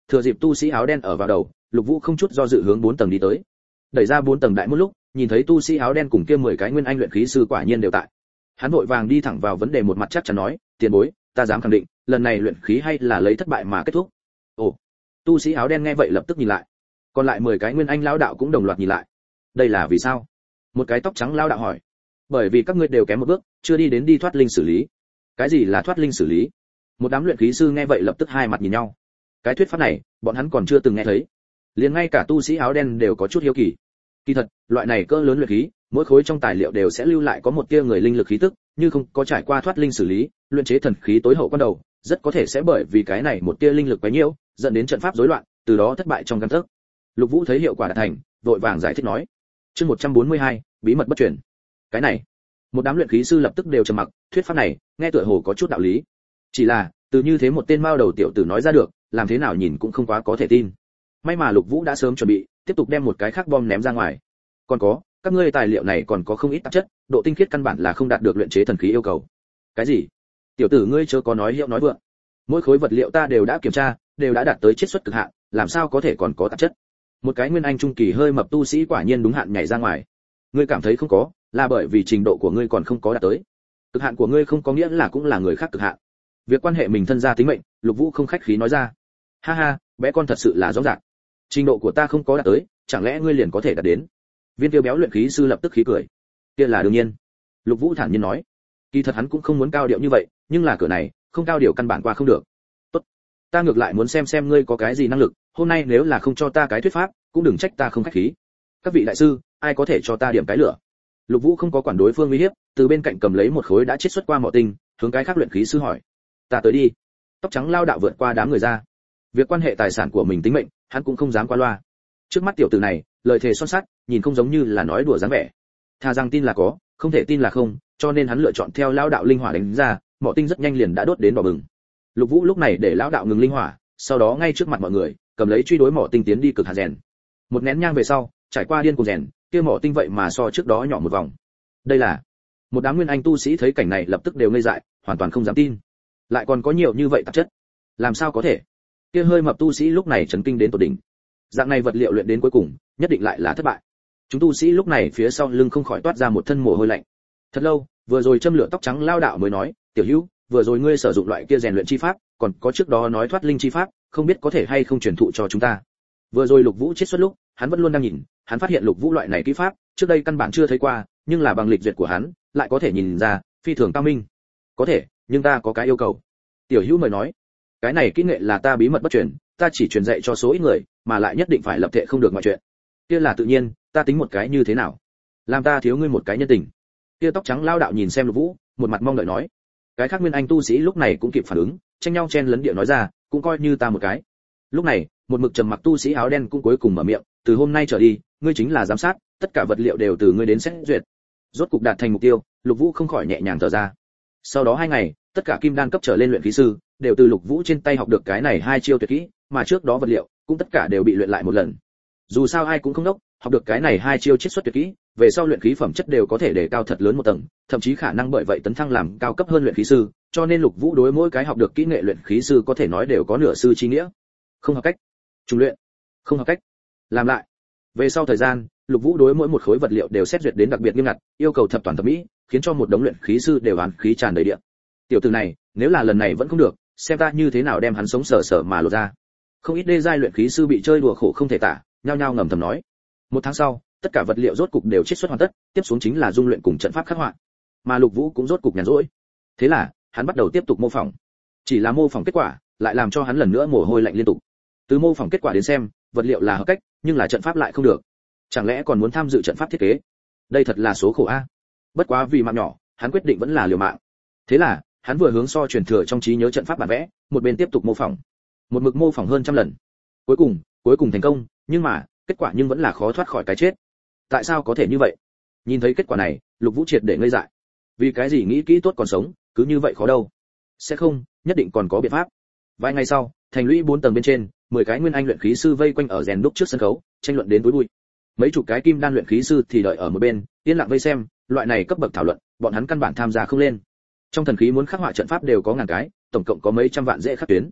thừa dịp tu sĩ áo đen ở vào đầu, Lục Vũ không chút do dự hướng 4 tầng đi tới. Đẩy ra 4 tầng đại môn lúc, nhìn thấy tu sĩ áo đen cùng kia 10 cái nguyên anh luyện khí sư quả nhiên đều tại. Hắn vội vàng đi thẳng vào vấn đề, một mặt chắc chắn nói, tiền bối, ta dám khẳng định, lần này luyện khí hay là lấy thất bại mà kết thúc. Ồ, tu sĩ áo đen nghe vậy lập tức nhìn lại, còn lại 10 cái nguyên anh lão đạo cũng đồng loạt nhìn lại. Đây là vì sao? Một cái tóc trắng lão đạo hỏi. Bởi vì các ngươi đều kém một bước, chưa đi đến đi thoát linh xử lý. Cái gì là thoát linh xử lý? Một đám luyện khí sư nghe vậy lập tức hai mặt nhìn nhau. Cái thuyết pháp này, bọn hắn còn chưa từng nghe thấy. Liền ngay cả tu sĩ áo đen đều có chút hiếu kỳ. Kỳ thật, loại này cỡ lớn luyện khí, mỗi khối trong tài liệu đều sẽ lưu lại có một tia người linh lực khí tức, như không có trải qua thoát linh xử lý, luyện chế thần khí tối hậu quan đầu, rất có thể sẽ bởi vì cái này một tia linh lực quá nhiễu, dẫn đến trận pháp rối loạn, từ đó thất bại trong gang tấc. Lục Vũ thấy hiệu quả đạt thành, vội vàng giải thích nói. Chương 142, bí mật bất truyền. Cái này, một đám luyện khí sư lập tức đều trầm mặc, thuyết pháp này, nghe tựa hồ có chút đạo lý. Chỉ là, từ như thế một tên mao đầu tiểu tử nói ra được, làm thế nào nhìn cũng không quá có thể tin. May mà Lục Vũ đã sớm chuẩn bị, tiếp tục đem một cái khác bom ném ra ngoài. Còn có, các ngươi tài liệu này còn có không ít tạp chất, độ tinh khiết căn bản là không đạt được luyện chế thần khí yêu cầu. Cái gì? Tiểu tử ngươi chớ có nói hiệu nói vượng. Mỗi khối vật liệu ta đều đã kiểm tra, đều đã đạt tới chiết xuất cực hạn, làm sao có thể còn có tạp chất? Một cái nguyên anh trung kỳ hơi mập tu sĩ quả nhiên đúng hạn nhảy ra ngoài. Ngươi cảm thấy không có, là bởi vì trình độ của ngươi còn không có đạt tới. Cực hạn của ngươi không có nghĩa là cũng là người khác cực hạn. Việc quan hệ mình thân gia tính mệnh, Lục Vũ không khách khí nói ra. Ha ha, bé con thật sự là rõ ràng. Trình độ của ta không có đạt tới, chẳng lẽ ngươi liền có thể đạt đến? Viên tiêu béo luyện khí sư lập tức khí cười. Kia là đương nhiên. Lục Vũ thản nhiên nói. Kỳ thật hắn cũng không muốn cao điệu như vậy, nhưng là cửa này, không cao điệu căn bản qua không được. Tốt, ta ngược lại muốn xem ngươi có cái gì năng lực, hôm nay nếu là không cho ta cái thuyết pháp, cũng đừng trách ta không khách khí. Các vị đại sư, ai có thể cho ta điểm cái lửa? Lục Vũ không có quản đối phương uy hiếp, từ bên cạnh cầm lấy một khối đã chiết xuất qua mỏ tinh, hướng cái khác luyện khí sư hỏi. Ta tới đi. Tóc trắng lao đạo vượt qua đám người ra. Việc quan hệ tài sản của mình tính mệnh, hắn cũng không dám qua loa. Trước mắt tiểu tử này, lời thề son sắt, nhìn không giống như là nói đùa dáng vẻ. Thà rằng tin là có, không thể tin là không, cho nên hắn lựa chọn theo lao đạo linh hỏa đánh ra, mỏ tinh rất nhanh liền đã đốt đến đỏ bừng. Lục Vũ lúc này để lao đạo ngừng linh hỏa, sau đó ngay trước mặt mọi người, cầm lấy truy đối mỏ tinh tiến đi cực hạt rèn. Một nén nhang về sau, trải qua điên cuồng rèn, kia mỏ tinh vậy mà so trước đó nhỏ một vòng. Đây là một đám nguyên anh tu sĩ thấy cảnh này lập tức đều ngây dại, hoàn toàn không dám tin. Lại còn có nhiều như vậy tạp chất, làm sao có thể? Kia hơi mập tu sĩ lúc này chấn kinh đến tột đỉnh. Dạng này vật liệu luyện đến cuối cùng, nhất định lại là thất bại. Chúng tu sĩ lúc này phía sau lưng không khỏi toát ra một thân mồ hôi lạnh. Thật lâu, vừa rồi châm lửa tóc trắng lao đạo mới nói, "Tiểu Hữu, vừa rồi ngươi sử dụng loại kia rèn luyện chi pháp, còn có trước đó nói thoát linh chi pháp, không biết có thể hay không truyền thụ cho chúng ta?" Vừa rồi Lục Vũ chiết xuất lúc, hắn vẫn luôn đang nhìn, hắn phát hiện Lục Vũ loại này kỹ pháp, trước đây căn bản chưa thấy qua, nhưng là bằng lịch duyệt của hắn, lại có thể nhìn ra, phi thường cao minh. "Có thể, nhưng ta có cái yêu cầu." Tiểu Hữu mời nói. "Cái này kỹ nghệ là ta bí mật bất truyền, ta chỉ truyền dạy cho số ít người, mà lại nhất định phải lập thể không được mọi chuyện." "Kia là tự nhiên, ta tính một cái như thế nào? Làm ta thiếu ngươi một cái nhân tình." Kia tóc trắng lao đạo nhìn xem Lục Vũ, một mặt mong đợi nói. Cái khác nguyên anh tu sĩ lúc này cũng kịp phản ứng, tranh nhau chen lấn địa nói ra, "Cũng coi như ta một cái." Lúc này, một mực trầm mặc tu sĩ áo đen cũng cuối cùng mở miệng, "Từ hôm nay trở đi, ngươi chính là giám sát, tất cả vật liệu đều từ ngươi đến xét duyệt." Rốt cục đạt thành mục tiêu, Lục Vũ không khỏi nhẹ nhàng thở ra. Sau đó 2 ngày, tất cả kim đan cấp trở lên luyện khí sư đều từ Lục Vũ trên tay học được cái này 2 chiêu tuyệt kỹ, mà trước đó vật liệu cũng tất cả đều bị luyện lại một lần. Dù sao ai cũng không đốc, học được cái này 2 chiêu chiết xuất tuyệt kỹ, về sau luyện khí phẩm chất đều có thể đề cao thật lớn một tầng, thậm chí khả năng bởi vậy tấn thăng làm cao cấp hơn luyện khí sư, cho nên Lục Vũ đối mỗi cái học được kỹ nghệ luyện khí sư có thể nói đều có nửa sư chi nghĩa. Không hợp cách, trùng luyện, không hợp cách, làm lại. Về sau thời gian, Lục Vũ đối mỗi một khối vật liệu đều xét duyệt đến đặc biệt nghiêm ngặt, yêu cầu thập toàn thập mỹ, khiến cho một đống luyện khí sư đều hàn khí tràn đầy địa. Tiểu tử này, nếu là lần này vẫn không được, xem ta như thế nào đem hắn sống sờ sờ mà lột ra. Không ít đê giai luyện khí sư bị chơi đùa khổ không thể tả, nhao nhao ngầm thầm nói. 1 tháng sau, tất cả vật liệu rốt cục đều chiết xuất hoàn tất, tiếp xuống chính là dung luyện cùng trận pháp khắc họa. Mà Lục Vũ cũng rốt cục nhàn rỗi. Thế là, hắn bắt đầu tiếp tục mô phỏng. Chỉ là mô phỏng kết quả, lại làm cho hắn lần nữa mồ hôi lạnh liên tục. Từ mô phỏng kết quả đến xem, vật liệu là hợp cách, nhưng là trận pháp lại không được. Chẳng lẽ còn muốn tham dự trận pháp thiết kế? Đây thật là số khổ a. Bất quá vì mạng nhỏ, hắn quyết định vẫn là liều mạng. Thế là, hắn vừa hướng so truyền thừa trong trí nhớ trận pháp bản vẽ, một bên tiếp tục mô phỏng. Một mực mô phỏng hơn trăm lần. Cuối cùng thành công, nhưng mà, kết quả nhưng vẫn là khó thoát khỏi cái chết. Tại sao có thể như vậy? Nhìn thấy kết quả này, Lục Vũ triệt để ngây dại. Vì cái gì nghĩ kỹ tốt còn sống, cứ như vậy khó đâu? Sẽ không, nhất định còn có biện pháp. Vài ngày sau, thành lũy 4 tầng bên trên, 10 cái nguyên anh luyện khí sư vây quanh ở rèn đúc trước sân khấu, tranh luận đến tối bụi. Mấy chục cái kim đan luyện khí sư thì đợi ở một bên, yên lặng vây xem, loại này cấp bậc thảo luận, bọn hắn căn bản tham gia không lên. Trong thần khí muốn khắc họa trận pháp đều có ngàn cái, tổng cộng có mấy trăm vạn dễ khắc tuyến.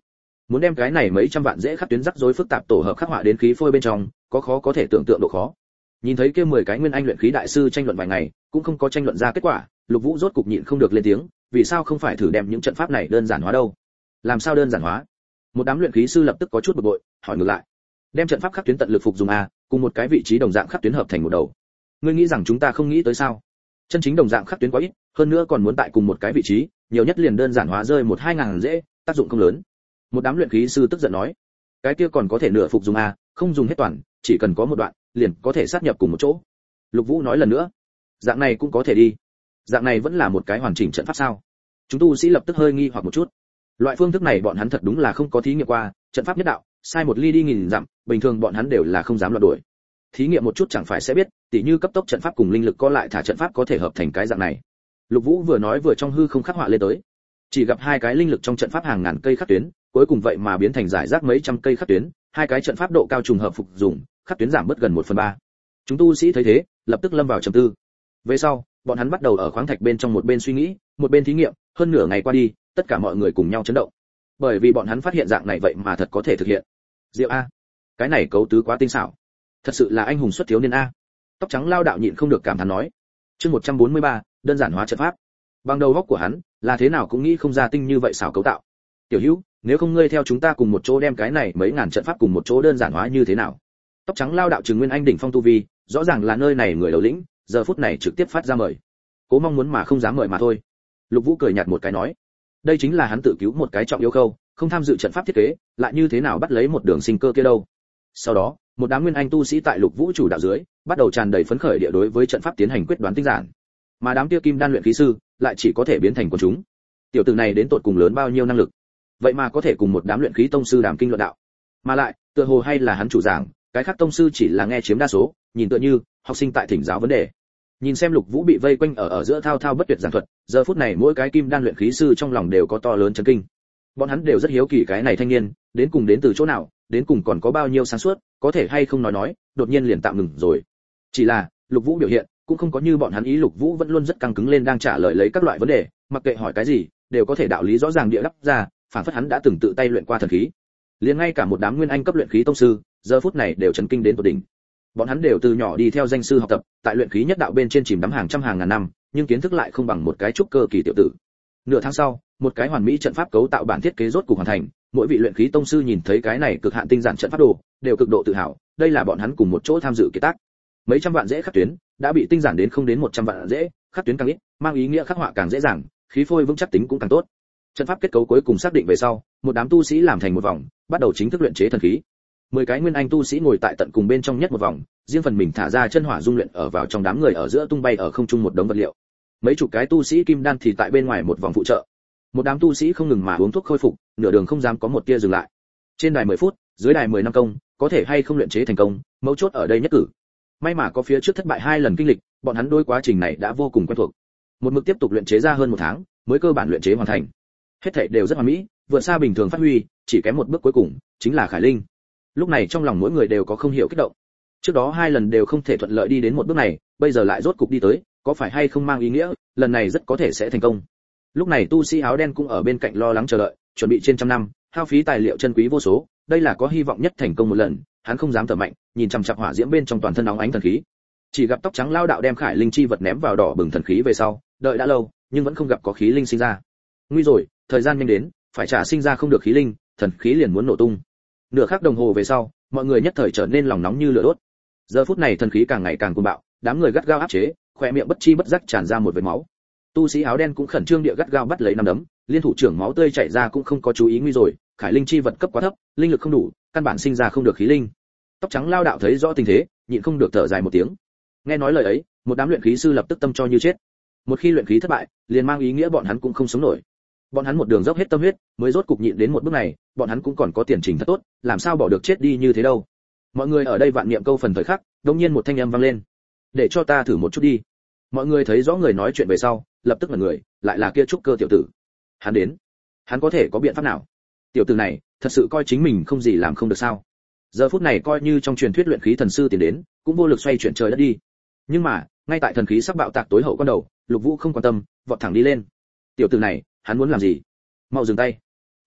Muốn đem cái này mấy trăm vạn dễ khắc tuyến rắc rối phức tạp tổ hợp khắc họa đến khí phôi bên trong, có khó có thể tưởng tượng độ khó. Nhìn thấy kia 10 cái nguyên anh luyện khí đại sư tranh luận vài ngày, cũng không có tranh luận ra kết quả, Lục Vũ rốt cục nhịn không được lên tiếng, vì sao không phải thử đem những trận pháp này đơn giản hóa đâu? Làm sao đơn giản hóa? Một đám luyện khí sư lập tức có chút bực bội, hỏi ngược lại. Đem trận pháp khắc tuyến tận lực phục dùng a, cùng một cái vị trí đồng dạng khắc tuyến hợp thành một đầu. Ngươi nghĩ rằng chúng ta không nghĩ tới sao? Chân chính đồng dạng khắc tuyến quá ít, hơn nữa còn muốn tại cùng một cái vị trí, nhiều nhất liền đơn giản hóa rơi 1-2 ngàn dễ, tác dụng không lớn. Một đám luyện khí sư tức giận nói, cái kia còn có thể nửa phục dùng a, không dùng hết toàn, chỉ cần có một đoạn, liền có thể sát nhập cùng một chỗ. Lục Vũ nói lần nữa, dạng này cũng có thể đi. Dạng này vẫn là một cái hoàn chỉnh trận pháp sao? Chúng tu sĩ lập tức hơi nghi hoặc một chút. Loại phương thức này bọn hắn thật đúng là không có thí nghiệm qua, trận pháp nhất đạo, sai một ly đi nghìn dặm, bình thường bọn hắn đều là không dám loạn đuổi. Thí nghiệm một chút chẳng phải sẽ biết, tỉ như cấp tốc trận pháp cùng linh lực co lại thả trận pháp có thể hợp thành cái dạng này. Lục Vũ vừa nói vừa trong hư không khắc họa lên tới. Chỉ gặp hai cái linh lực trong trận pháp hàng ngàn cây khắc tuyến, cuối cùng vậy mà biến thành giải rác mấy trăm cây khắc tuyến, hai cái trận pháp độ cao trùng hợp phục dùng, khắc tuyến giảm bớt gần 1/3. Chúng tu sĩ thấy thế, lập tức lâm vào trầm tư. Về sau, bọn hắn bắt đầu ở khoáng thạch bên trong một bên suy nghĩ, một bên thí nghiệm, hơn nửa ngày qua đi, tất cả mọi người cùng nhau chấn động. Bởi vì bọn hắn phát hiện dạng này vậy mà thật có thể thực hiện. Diệu a, cái này cấu tứ quá tinh xảo. Thật sự là anh hùng xuất thiếu niên a. Tóc trắng lao đạo nhịn không được cảm thán nói. Chương 143, đơn giản hóa trận pháp. Bằng đầu óc của hắn, là thế nào cũng nghĩ không ra tinh như vậy xảo cấu tạo. Tiểu Hữu, nếu không ngươi theo chúng ta cùng một chỗ đem cái này mấy ngàn trận pháp cùng một chỗ đơn giản hóa như thế nào? Tóc trắng lao đạo Trừng Nguyên Anh đỉnh phong tu vi, rõ ràng là nơi này người đầu lĩnh, giờ phút này trực tiếp phát ra mời. Cố mong muốn mà không dám mời mà thôi. Lục Vũ cười nhạt một cái nói, đây chính là hắn tự cứu một cái trọng yếu khâu, không tham dự trận pháp thiết kế, lại như thế nào bắt lấy một đường sinh cơ kia đâu. Sau đó, một đám nguyên anh tu sĩ tại Lục Vũ chủ đạo dưới, bắt đầu tràn đầy phấn khởi địa đối với trận pháp tiến hành quyết đoán tinh giản. Mà đám kia kim đan luyện khí sư, lại chỉ có thể biến thành quần chúng. Tiểu tử này đến tột cùng lớn bao nhiêu năng lực, vậy mà có thể cùng một đám luyện khí tông sư đàm kinh luận đạo. Mà lại, tựa hồ hay là hắn chủ giảng, cái khác tông sư chỉ là nghe chiếm đa số, nhìn tựa như học sinh tại thỉnh giáo vấn đề. Nhìn xem Lục Vũ bị vây quanh ở giữa thao thao bất tuyệt giảng thuật, giờ phút này mỗi cái kim đan luyện khí sư trong lòng đều có to lớn chấn kinh. Bọn hắn đều rất hiếu kỳ cái này thanh niên, đến cùng đến từ chỗ nào, đến cùng còn có bao nhiêu sáng suốt, có thể hay không nói, đột nhiên liền tạm ngừng rồi. Chỉ là, Lục Vũ biểu hiện cũng không có như bọn hắn ý, Lục Vũ vẫn luôn rất căng cứng lên đang trả lời lấy các loại vấn đề, mặc kệ hỏi cái gì, đều có thể đạo lý rõ ràng địa đáp ra, phản phất hắn đã từng tự tay luyện qua thần khí. Liền ngay cả một đám nguyên anh cấp luyện khí tông sư, giờ phút này đều chấn kinh đến tột đỉnh. Bọn hắn đều từ nhỏ đi theo danh sư học tập, tại luyện khí nhất đạo bên trên chìm đắm hàng trăm hàng ngàn năm, nhưng kiến thức lại không bằng một cái trúc cơ kỳ tiểu tử. Nửa tháng sau, một cái hoàn mỹ trận pháp cấu tạo bản thiết kế rốt cục hoàn thành, mỗi vị luyện khí tông sư nhìn thấy cái này cực hạn tinh giản trận pháp đồ, đều cực độ tự hào, đây là bọn hắn cùng một chỗ tham dự kiệt tác. Mấy trăm vạn dễ khắc tuyến, đã bị tinh giản đến không đến 100 vạn dễ, khắc tuyến càng ít, mang ý nghĩa khắc họa càng dễ dàng, khí phôi vững chắc tính cũng càng tốt. Trận pháp kết cấu cuối cùng xác định về sau, một đám tu sĩ làm thành một vòng, bắt đầu chính thức luyện chế thần khí. 10 cái nguyên anh tu sĩ ngồi tại tận cùng bên trong nhất một vòng, riêng phần mình thả ra chân hỏa dung luyện ở vào trong đám người ở giữa tung bay ở không trung một đống vật liệu. Mấy chục cái tu sĩ kim đan thì tại bên ngoài một vòng phụ trợ. Một đám tu sĩ không ngừng mà uống thuốc khôi phục, nửa đường không dám có một tia dừng lại. Trên đài 10 phút, dưới đài 10 năm công, có thể hay không luyện chế thành công, mấu chốt ở đây nhất cử. May mà có phía trước thất bại 2 lần kinh lịch, bọn hắn đối quá trình này đã vô cùng quen thuộc. Một mực tiếp tục luyện chế ra hơn 1 tháng, mới cơ bản luyện chế hoàn thành. Hết thảy đều rất hoàn mỹ, vượt xa bình thường phát huy, chỉ kém một bước cuối cùng, chính là Khải Linh. Lúc này trong lòng mỗi người đều có không hiểu kích động. Trước đó 2 lần đều không thể thuận lợi đi đến một bước này, bây giờ lại rốt cục đi tới, có phải hay không mang ý nghĩa, lần này rất có thể sẽ thành công. Lúc này tu sĩ áo đen cũng ở bên cạnh lo lắng chờ đợi, chuẩn bị trên trăm năm, hao phí tài liệu chân quý vô số, đây là có hy vọng nhất thành công một lần, hắn không dám thở mạnh, nhìn chằm chằm hỏa diễm bên trong toàn thân nóng ánh thần khí. Chỉ gặp tóc trắng lao đạo đem Khải Linh chi vật ném vào đỏ bừng thần khí về sau, đợi đã lâu, nhưng vẫn không gặp có khí linh sinh ra. Nguy rồi, thời gian nhanh đến, phải trả sinh ra không được khí linh, thần khí liền muốn nổ tung. Nửa khắc đồng hồ về sau, mọi người nhất thời trở nên lòng nóng như lửa đốt. Giờ phút này thần khí càng ngày càng cuồng bạo, đám người gắt gao áp chế, khóe miệng bất chi bất giác tràn ra một vệt máu. Tu sĩ áo đen cũng khẩn trương địa gắt gao bắt lấy nắm đấm, liên thủ trưởng máu tươi chảy ra cũng không có chú ý nguy rồi, Khải Linh chi vật cấp quá thấp, linh lực không đủ, căn bản sinh ra không được khí linh. Tóc trắng lao đạo thấy rõ tình thế, nhịn không được thở dài một tiếng. Nghe nói lời ấy, một đám luyện khí sư lập tức tâm cho như chết. Một khi luyện khí thất bại, liền mang ý nghĩa bọn hắn cũng không sống nổi. Bọn hắn một đường dốc hết tâm huyết, mới rốt cục nhịn đến một bước này, bọn hắn cũng còn có tiền trình thật tốt, làm sao bỏ được chết đi như thế đâu. Mọi người ở đây vạn niệm câu phần thời khắc, đột nhiên một thanh âm vang lên. Để cho ta thử một chút đi. Mọi người thấy rõ người nói chuyện về sau, lập tức ngẩn người, lại là kia trúc cơ tiểu tử. Hắn đến, hắn có thể có biện pháp nào? Tiểu tử này, thật sự coi chính mình không gì làm không được sao? Giờ phút này coi như trong truyền thuyết luyện khí thần sư tiến đến, cũng vô lực xoay chuyển trời đất đi. Nhưng mà, ngay tại thần khí sắp bạo tạc tối hậu quan đầu, Lục Vũ không quan tâm, vọt thẳng đi lên. Tiểu tử này, hắn muốn làm gì? Mau dừng tay.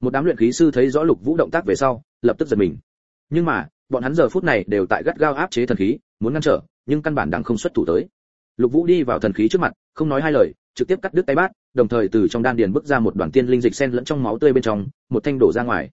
Một đám luyện khí sư thấy rõ Lục Vũ động tác về sau, lập tức giật mình. Nhưng mà, bọn hắn giờ phút này đều tại gắt gao áp chế thần khí, muốn ngăn trở, nhưng căn bản đang không xuất thủ tới. Lục Vũ đi vào thần khí trước mặt, không nói hai lời, trực tiếp cắt đứt tay bát, đồng thời từ trong đan điền bức ra một đoàn tiên linh dịch xen lẫn trong máu tươi bên trong, một thanh đổ ra ngoài.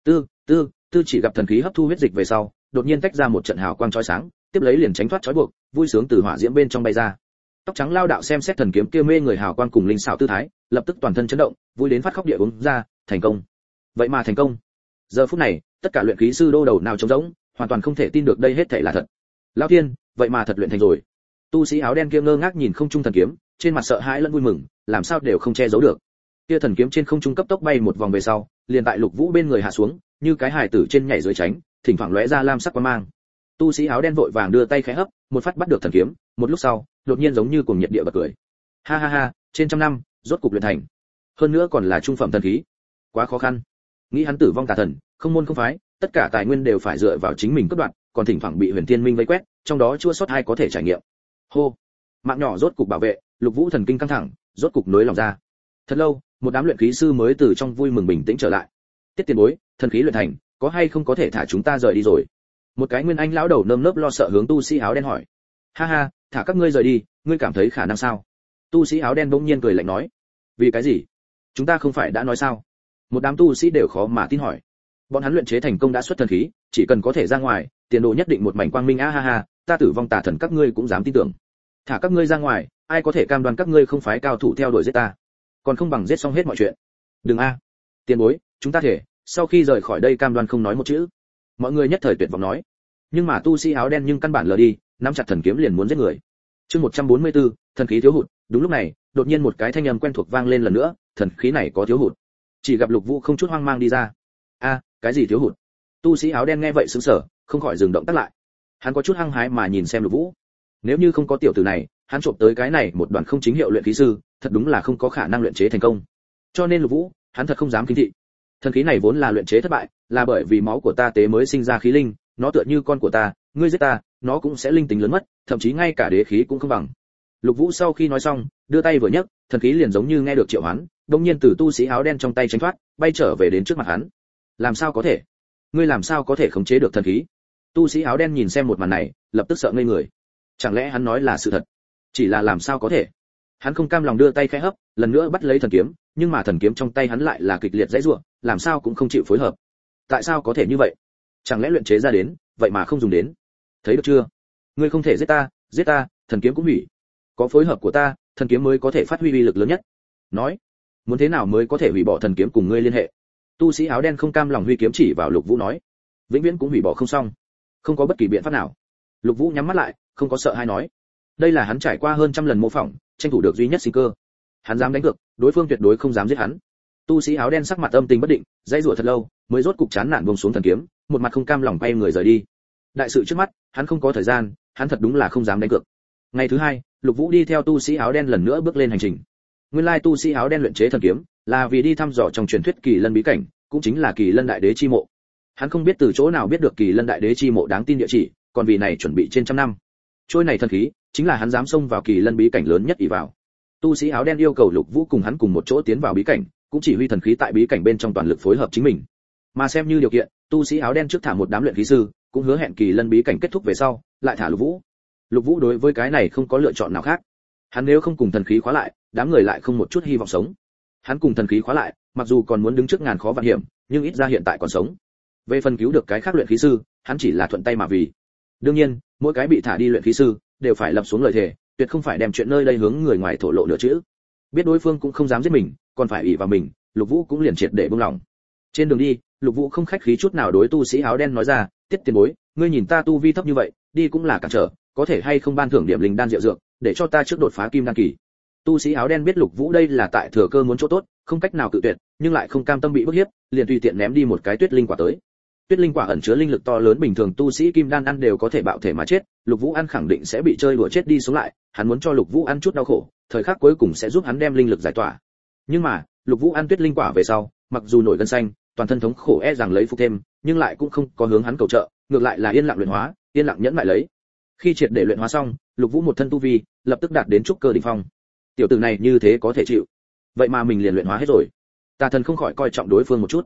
Tư chỉ gặp thần khí hấp thu huyết dịch về sau, đột nhiên tách ra một trận hào quang chói sáng, tiếp lấy liền tránh thoát trói buộc, vui sướng từ hỏa diễm bên trong bay ra. Tóc trắng lao đạo xem xét thần kiếm kia mê người hào quang cùng linh xảo tư thái, lập tức toàn thân chấn động, vui đến phát khóc địa uống ra, thành công. Vậy mà thành công. Giờ phút này, tất cả luyện khí sư đô đầu nào trống rỗng, hoàn toàn không thể tin được đây hết thảy là thật. Lão thiên, vậy mà thật luyện thành rồi. Tu sĩ áo đen kia ngơ ngác nhìn không trung thần kiếm, trên mặt sợ hãi lẫn vui mừng, làm sao đều không che giấu được. Kia thần kiếm trên không trung cấp tốc bay một vòng về sau, liền tại Lục Vũ bên người hạ xuống, như cái hài tử trên nhảy dưới tránh, thỉnh thoảng lóe ra lam sắc quang mang. Tu sĩ áo đen vội vàng đưa tay khẽ hấp, một phát bắt được thần kiếm, một lúc sau, đột nhiên giống như cuồng nhiệt địa bật cười. Ha ha ha, trên trăm năm, rốt cục luyện thành. Hơn nữa còn là trung phẩm thần khí. Quá khó khăn. Nghĩ hắn tử vong tà thần, không môn không phái, tất cả tài nguyên đều phải dựa vào chính mình cướp đoạt, còn thỉnh thoảng bị Huyền Tiên Minh vây quét, trong đó chưa sót ai có thể trải nghiệm. Hô, mạng nhỏ rốt cục bảo vệ, Lục Vũ thần kinh căng thẳng, rốt cục nới lòng ra. Thật lâu, một đám luyện khí sư mới từ trong vui mừng bình tĩnh trở lại. Tiết tiền bối, thần khí luyện thành, có hay không có thể thả chúng ta rời đi rồi? Một cái nguyên anh lão đầu nơm nớp lo sợ hướng tu sĩ áo đen hỏi. Ha ha, thả các ngươi rời đi, ngươi cảm thấy khả năng sao? Tu sĩ áo đen bỗng nhiên cười lạnh nói. Vì cái gì? Chúng ta không phải đã nói sao? Một đám tu sĩ đều khó mà tin hỏi. Bọn hắn luyện chế thành công đã xuất thần khí, chỉ cần có thể ra ngoài, tiền đồ nhất định một mảnh quang minh. A ha ha, ta tử vong tà thần các ngươi cũng dám tin tưởng. Thả các ngươi ra ngoài, ai có thể cam đoan các ngươi không phái cao thủ theo đuổi giết ta? Còn không bằng giết xong hết mọi chuyện. Đừng a, tiền bối, chúng ta thể, sau khi rời khỏi đây cam đoan không nói một chữ. Mọi người nhất thời tuyệt vọng nói. Nhưng mà tu sĩ áo đen nhưng căn bản lờ đi, nắm chặt thần kiếm liền muốn giết người. Chương 144, thần khí thiếu hụt. Đúng lúc này, đột nhiên một cái thanh âm quen thuộc vang lên lần nữa, thần khí này có thiếu hụt. Chỉ gặp Lục Vũ không chút hoang mang đi ra. A, cái gì thiếu hụt? Tu sĩ áo đen nghe vậy sững sờ, không khỏi dừng động tác lại. Hắn có chút hăng hái mà nhìn xem Lục Vũ. Nếu như không có tiểu tử này, hắn trộm tới cái này một đoàn không chính hiệu luyện khí sư, thật đúng là không có khả năng luyện chế thành công. Cho nên Lục Vũ, hắn thật không dám kinh thị. Thần khí này vốn là luyện chế thất bại, là bởi vì máu của ta tế mới sinh ra khí linh, nó tựa như con của ta, ngươi giết ta, nó cũng sẽ linh tính lớn mất, thậm chí ngay cả đế khí cũng không bằng. Lục Vũ sau khi nói xong, đưa tay vừa nhấc, thần khí liền giống như nghe được triệu hoán, đột nhiên từ tu sĩ áo đen trong tay tránh thoát, bay trở về đến trước mặt hắn. Làm sao có thể? Ngươi làm sao có thể khống chế được thần khí? Tu sĩ áo đen nhìn xem một màn này, lập tức sợ ngây người. Chẳng lẽ hắn nói là sự thật? Chỉ là làm sao có thể? Hắn không cam lòng đưa tay khẽ hấp, lần nữa bắt lấy thần kiếm, nhưng mà thần kiếm trong tay hắn lại là kịch liệt dãy rủa, làm sao cũng không chịu phối hợp. Tại sao có thể như vậy? Chẳng lẽ luyện chế ra đến, vậy mà không dùng đến? Thấy được chưa? Ngươi không thể giết ta, thần kiếm cũng hủy. Có phối hợp của ta, thần kiếm mới có thể phát huy uy lực lớn nhất. Nói, muốn thế nào mới có thể hủy bỏ thần kiếm cùng ngươi liên hệ? Tu sĩ áo đen không cam lòng huy kiếm chỉ vào Lục Vũ nói, vĩnh viễn cũng hủy bỏ không xong, không có bất kỳ biện pháp nào. Lục Vũ nhắm mắt lại, không có sợ hay nói, đây là hắn trải qua hơn trăm lần mô phỏng, tranh thủ được duy nhất sinh cơ. Hắn dám đánh cược, đối phương tuyệt đối không dám giết hắn. Tu sĩ áo đen sắc mặt âm tình bất định, dãy rủa thật lâu, mới rốt cục chán nản buông xuống thần kiếm, một mặt không cam lòng bay người rời đi. Đại sự trước mắt, hắn không có thời gian, hắn thật đúng là không dám đánh cược. Ngày thứ hai, Lục Vũ đi theo tu sĩ áo đen lần nữa bước lên hành trình. Nguyên lai tu sĩ áo đen luyện chế thần kiếm, là vì đi thăm dò trong truyền thuyết Kỳ Lân bí cảnh, cũng chính là Kỳ Lân đại đế chi mộ. Hắn không biết từ chỗ nào biết được Kỳ Lân đại đế chi mộ đáng tin địa chỉ, còn vì này chuẩn bị trên trăm năm. Trôi này thần khí, chính là hắn dám xông vào Kỳ Lân bí cảnh lớn nhất ỷ vào. Tu sĩ áo đen yêu cầu Lục Vũ cùng hắn cùng một chỗ tiến vào bí cảnh, cũng chỉ huy thần khí tại bí cảnh bên trong toàn lực phối hợp chính mình. Mà xem như điều kiện, tu sĩ áo đen trước thả một đám luyện khí sư, cũng hứa hẹn Kỳ Lân bí cảnh kết thúc về sau, lại thả Lục Vũ. Lục Vũ đối với cái này không có lựa chọn nào khác. Hắn nếu không cùng thần khí khóa lại, đám người lại không một chút hy vọng sống. Hắn cùng thần khí khóa lại, mặc dù còn muốn đứng trước ngàn khó vạn hiểm, nhưng ít ra hiện tại còn sống. Về phần cứu được cái khác luyện khí sư, hắn chỉ là thuận tay mà vì. Đương nhiên, mỗi cái bị thả đi luyện khí sư đều phải lập xuống lời thề, tuyệt không phải đem chuyện nơi đây hướng người ngoài thổ lộ nữa chứ. Biết đối phương cũng không dám giết mình, còn phải ỷ vào mình, Lục Vũ cũng liền triệt để buông lòng. Trên đường đi, Lục Vũ không khách khí chút nào đối tu sĩ áo đen nói ra, "Tiết tiền bối, ngươi nhìn ta tu vi thấp như vậy, đi cũng là cản trở, có thể hay không ban thưởng điểm linh đan rượu dược, để cho ta trước đột phá kim đan kỳ." Tu sĩ áo đen biết Lục Vũ đây là tại thừa cơ muốn chỗ tốt, không cách nào cự tuyệt, nhưng lại không cam tâm bị bức hiếp, liền tùy tiện ném đi một cái tuyết linh quả tới. Tuyết linh quả ẩn chứa linh lực to lớn, bình thường tu sĩ kim đan ăn đều có thể bạo thể mà chết, Lục Vũ ăn khẳng định sẽ bị chơi đùa chết đi sống lại, hắn muốn cho Lục Vũ ăn chút đau khổ, thời khắc cuối cùng sẽ giúp hắn đem linh lực giải tỏa. Nhưng mà, Lục Vũ ăn tuyết linh quả về sau, mặc dù nổi gân xanh, toàn thân thống khổ e rằng lấy phục thêm, nhưng lại cũng không có hướng hắn cầu trợ, ngược lại là yên lặng luyện hóa, yên lặng nhẫn lại lấy. Khi triệt để luyện hóa xong, Lục Vũ một thân tu vi lập tức đạt đến trúc cơ đỉnh phong. Tiểu tử này như thế có thể chịu, vậy mà mình liền luyện hóa hết rồi. Tà thần không khỏi coi trọng đối phương một chút.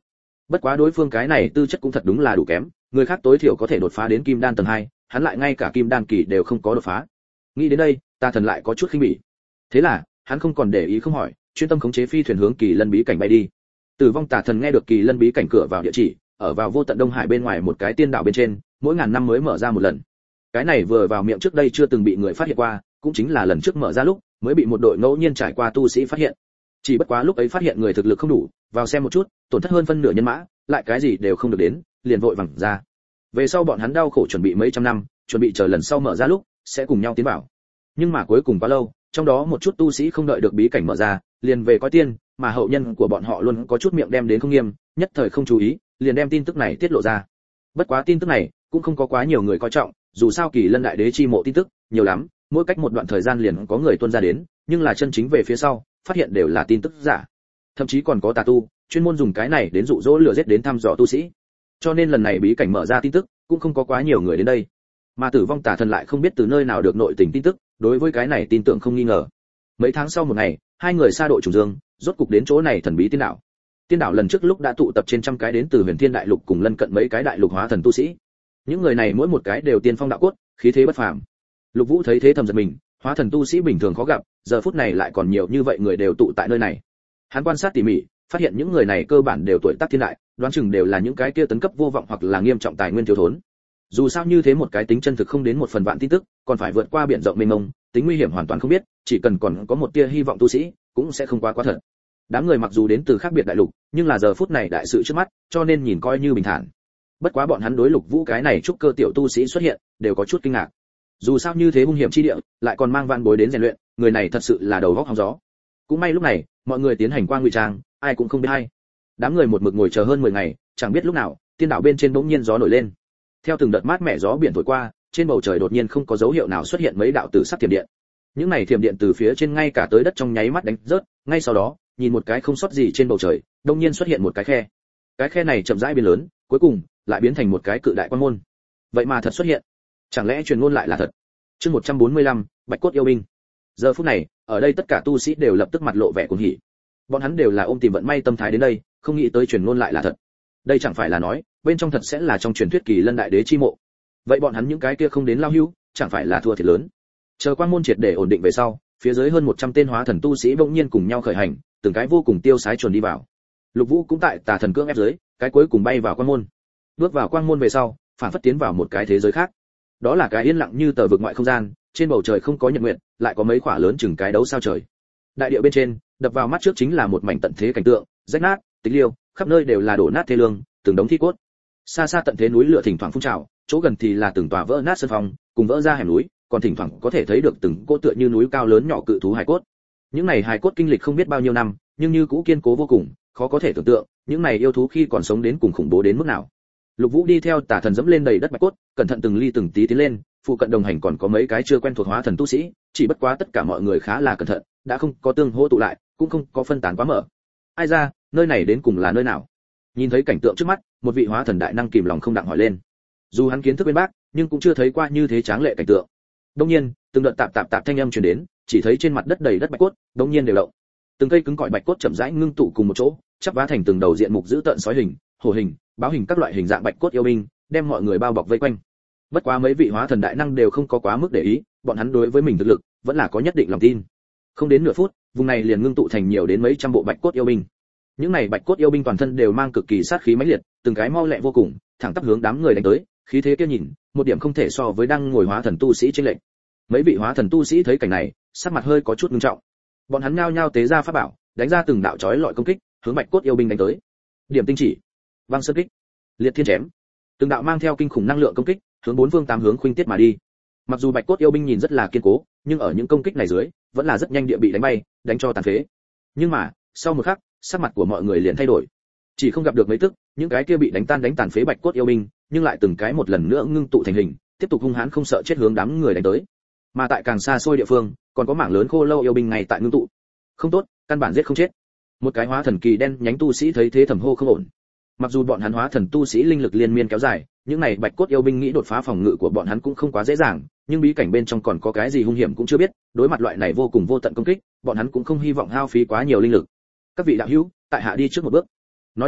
Bất quá đối phương cái này tư chất cũng thật đúng là đủ kém, người khác tối thiểu có thể đột phá đến kim đan tầng 2, hắn lại ngay cả kim đan kỳ đều không có đột phá. Nghĩ đến đây, Tà Thần lại có chút khinh bỉ. Thế là, hắn không còn để ý không hỏi, chuyên tâm khống chế phi thuyền hướng Kỳ Lân bí cảnh bay đi. Tử vong Tà Thần nghe được Kỳ Lân bí cảnh cửa vào địa chỉ, ở vào vô tận Đông Hải bên ngoài một cái tiên đảo bên trên, mỗi ngàn năm mới mở ra một lần. Cái này vừa vào miệng trước đây chưa từng bị người phát hiện qua, cũng chính là lần trước mở ra lúc, mới bị một đội ngẫu nhiên trải qua tu sĩ phát hiện. Chỉ bất quá lúc ấy phát hiện người thực lực không đủ, vào xem một chút, tổn thất hơn phân nửa nhân mã, lại cái gì đều không được đến, liền vội vàng ra. Về sau bọn hắn đau khổ chuẩn bị mấy trăm năm, chuẩn bị chờ lần sau mở ra lúc, sẽ cùng nhau tiến vào. Nhưng mà cuối cùng quá lâu, trong đó một chút tu sĩ không đợi được bí cảnh mở ra, liền về coi tiên, mà hậu nhân của bọn họ luôn có chút miệng đem đến không nghiêm, nhất thời không chú ý, liền đem tin tức này tiết lộ ra. Bất quá tin tức này cũng không có quá nhiều người coi trọng, dù sao Kỳ Lân đại đế chi mộ tin tức nhiều lắm, mỗi cách một đoạn thời gian liền có người tuôn ra đến, nhưng là chân chính về phía sau, phát hiện đều là tin tức giả. Thậm chí còn có tà tu, chuyên môn dùng cái này đến dụ dỗ lừa giết đến thăm dò tu sĩ. Cho nên lần này bí cảnh mở ra tin tức, cũng không có quá nhiều người đến đây. Mà Tử vong Tà Thần lại không biết từ nơi nào được nội tình tin tức, đối với cái này tin tưởng không nghi ngờ. Mấy tháng sau một ngày, hai người xa đội trùng dương, rốt cục đến chỗ này thần bí tiên đảo. Tiên đảo lần trước lúc đã tụ tập trên trăm cái đến từ Huyền Thiên đại lục cùng lân cận mấy cái đại lục hóa thần tu sĩ. Những người này mỗi một cái đều tiên phong đạo cốt, khí thế bất phàm. Lục Vũ thấy thế thầm giật mình, hóa thần tu sĩ bình thường khó gặp, giờ phút này lại còn nhiều như vậy người đều tụ tại nơi này. Hắn quan sát tỉ mỉ, phát hiện những người này cơ bản đều tuổi tác thiên đại, đoán chừng đều là những cái kia tấn cấp vô vọng hoặc là nghiêm trọng tài nguyên thiếu thốn. Dù sao như thế một cái tính chân thực không đến một phần vạn tin tức, còn phải vượt qua biển rộng mênh mông, tính nguy hiểm hoàn toàn không biết, chỉ cần còn có một tia hy vọng tu sĩ, cũng sẽ không quá thật. Đám người mặc dù đến từ khác biệt đại lục, nhưng là giờ phút này đại sự trước mắt, cho nên nhìn coi như bình thản. Bất quá bọn hắn đối Lục Vũ cái này trúc cơ tiểu tu sĩ xuất hiện, đều có chút kinh ngạc. Dù sao như thế hung hiểm chi địa, lại còn mang vạn bối đến rèn luyện, người này thật sự là đầu góc hóng gió. Cũng may lúc này, mọi người tiến hành qua ngụy trang, ai cũng không biết hay. Đám người một mực ngồi chờ hơn 10 ngày, chẳng biết lúc nào, tiên đảo bên trên bỗng nhiên gió nổi lên. Theo từng đợt mát mẻ gió biển thổi qua, trên bầu trời đột nhiên không có dấu hiệu nào xuất hiện mấy đạo tử sắc thiểm điện. Những này thiểm điện từ phía trên ngay cả tới đất trong nháy mắt đánh rớt, ngay sau đó, nhìn một cái không sót gì trên bầu trời, đột nhiên xuất hiện một cái khe. Cái khe này chậm rãi biến lớn, cuối cùng lại biến thành một cái cự đại quan môn. Vậy mà thật xuất hiện. Chẳng lẽ truyền ngôn lại là thật? Chương 145, Bạch cốt yêu binh. Giờ phút này, ở đây tất cả tu sĩ đều lập tức mặt lộ vẻ cuồng hỉ. Bọn hắn đều là ôm tìm vận may tâm thái đến đây, không nghĩ tới truyền ngôn lại là thật. Đây chẳng phải là nói, bên trong thật sẽ là trong truyền thuyết Kỳ Lân đại đế chi mộ. Vậy bọn hắn những cái kia không đến lao hưu, chẳng phải là thua thiệt lớn. Chờ quan môn triệt để ổn định về sau, phía dưới hơn 100 tên hóa thần tu sĩ bỗng nhiên cùng nhau khởi hành, từng cái vô cùng tiêu sái chuẩn đi vào. Lục Vũ cũng tại Tà Thần cưỡng ép dưới, cái cuối cùng bay vào quan môn. Bước vào quan môn về sau, phản phất tiến vào một cái thế giới khác. Đó là cái yên lặng như tờ vực ngoại không gian, trên bầu trời không có nhật nguyện, lại có mấy quả lớn chừng cái đấu sao trời. Đại địa bên trên, đập vào mắt trước chính là một mảnh tận thế cảnh tượng, rách nát, tịch liêu, khắp nơi đều là đổ nát thê lương, từng đống thi cốt. Xa xa tận thế núi lửa thỉnh thoảng phun trào, chỗ gần thì là từng tòa vỡ nát sân phòng, cùng vỡ ra hẻm núi, còn thỉnh thoảng có thể thấy được từng cỗ tựa như núi cao lớn nhỏ cự thú hài cốt. Những này hài cốt kinh lịch không biết bao nhiêu năm, nhưng như cũ kiên cố vô cùng, khó có thể tưởng tượng, những này yêu thú khi còn sống đến cùng khủng bố đến mức nào. Lục Vũ đi theo Tà Thần dẫm lên đầy đất bạch cốt, cẩn thận từng ly từng tí tiến lên, phụ cận đồng hành còn có mấy cái chưa quen thuộc hóa thần tu sĩ, chỉ bất quá tất cả mọi người khá là cẩn thận, đã không có tương hỗ tụ lại, cũng không có phân tán quá mở. Ai ra, nơi này đến cùng là nơi nào? Nhìn thấy cảnh tượng trước mắt, một vị hóa thần đại năng kìm lòng không đặng hỏi lên. Dù hắn kiến thức bên bác, nhưng cũng chưa thấy qua như thế tráng lệ cảnh tượng. Đương nhiên, từng đợt tạp tạp tạp thanh âm truyền đến, chỉ thấy trên mặt đất đầy đất bạch cốt, đương nhiên đều động. Từng cây cứng cỏi bạch cốt chậm rãi ngưng tụ cùng một chỗ, chắp vá thành từng đầu diện mục dữ tợn sói hình, hổ hình, báo hình các loại hình dạng bạch cốt yêu binh, đem mọi người bao bọc vây quanh. Bất quá mấy vị hóa thần đại năng đều không có quá mức để ý, bọn hắn đối với mình thực lực vẫn là có nhất định lòng tin. Không đến nửa phút, vùng này liền ngưng tụ thành nhiều đến mấy trăm bộ bạch cốt yêu binh. Những này bạch cốt yêu binh toàn thân đều mang cực kỳ sát khí mãnh liệt, từng cái mau lẹ vô cùng, thẳng tắp hướng đám người đánh tới, khí thế kia nhìn, một điểm không thể so với đang ngồi hóa thần tu sĩ trên lệnh. Mấy vị hóa thần tu sĩ thấy cảnh này, sắc mặt hơi có chút nghiêm trọng. Bọn hắn nhao nhao tế ra pháp bảo, đánh ra từng đạo chói lọi công kích, hướng bạch cốt yêu binh đánh tới. Điểm tinh chỉ, băng sơn kích, liệt thiên chém. Từng đạo mang theo kinh khủng năng lượng công kích, hướng bốn phương tám hướng khuynh tiết mà đi. Mặc dù bạch cốt yêu binh nhìn rất là kiên cố, nhưng ở những công kích này dưới, vẫn là rất nhanh địa bị đánh bay, đánh cho tàn phế. Nhưng mà, sau một khắc, sắc mặt của mọi người liền thay đổi. Chỉ không gặp được mấy tức, những cái kia bị đánh tan đánh tàn phế bạch cốt yêu binh, nhưng lại từng cái một lần nữa ngưng tụ thành hình, tiếp tục hung hãn không sợ chết hướng đám người đánh tới. Mà tại càng xa xôi địa phương, còn có mảng lớn khô lâu yêu binh ngay tại ngưng tụ. Không tốt, căn bản giết không chết. Một cái hóa thần kỳ đen nhánh tu sĩ thấy thế thầm hô không ổn. Mặc dù bọn hắn hóa thần tu sĩ linh lực liên miên kéo dài, những này bạch cốt yêu binh nghĩ đột phá phòng ngự của bọn hắn cũng không quá dễ dàng, nhưng bí cảnh bên trong còn có cái gì hung hiểm cũng chưa biết, đối mặt loại này vô cùng vô tận công kích, bọn hắn cũng không hy vọng hao phí quá nhiều linh lực. Các vị đạo hữu, tại hạ đi trước một bước. Nói xong,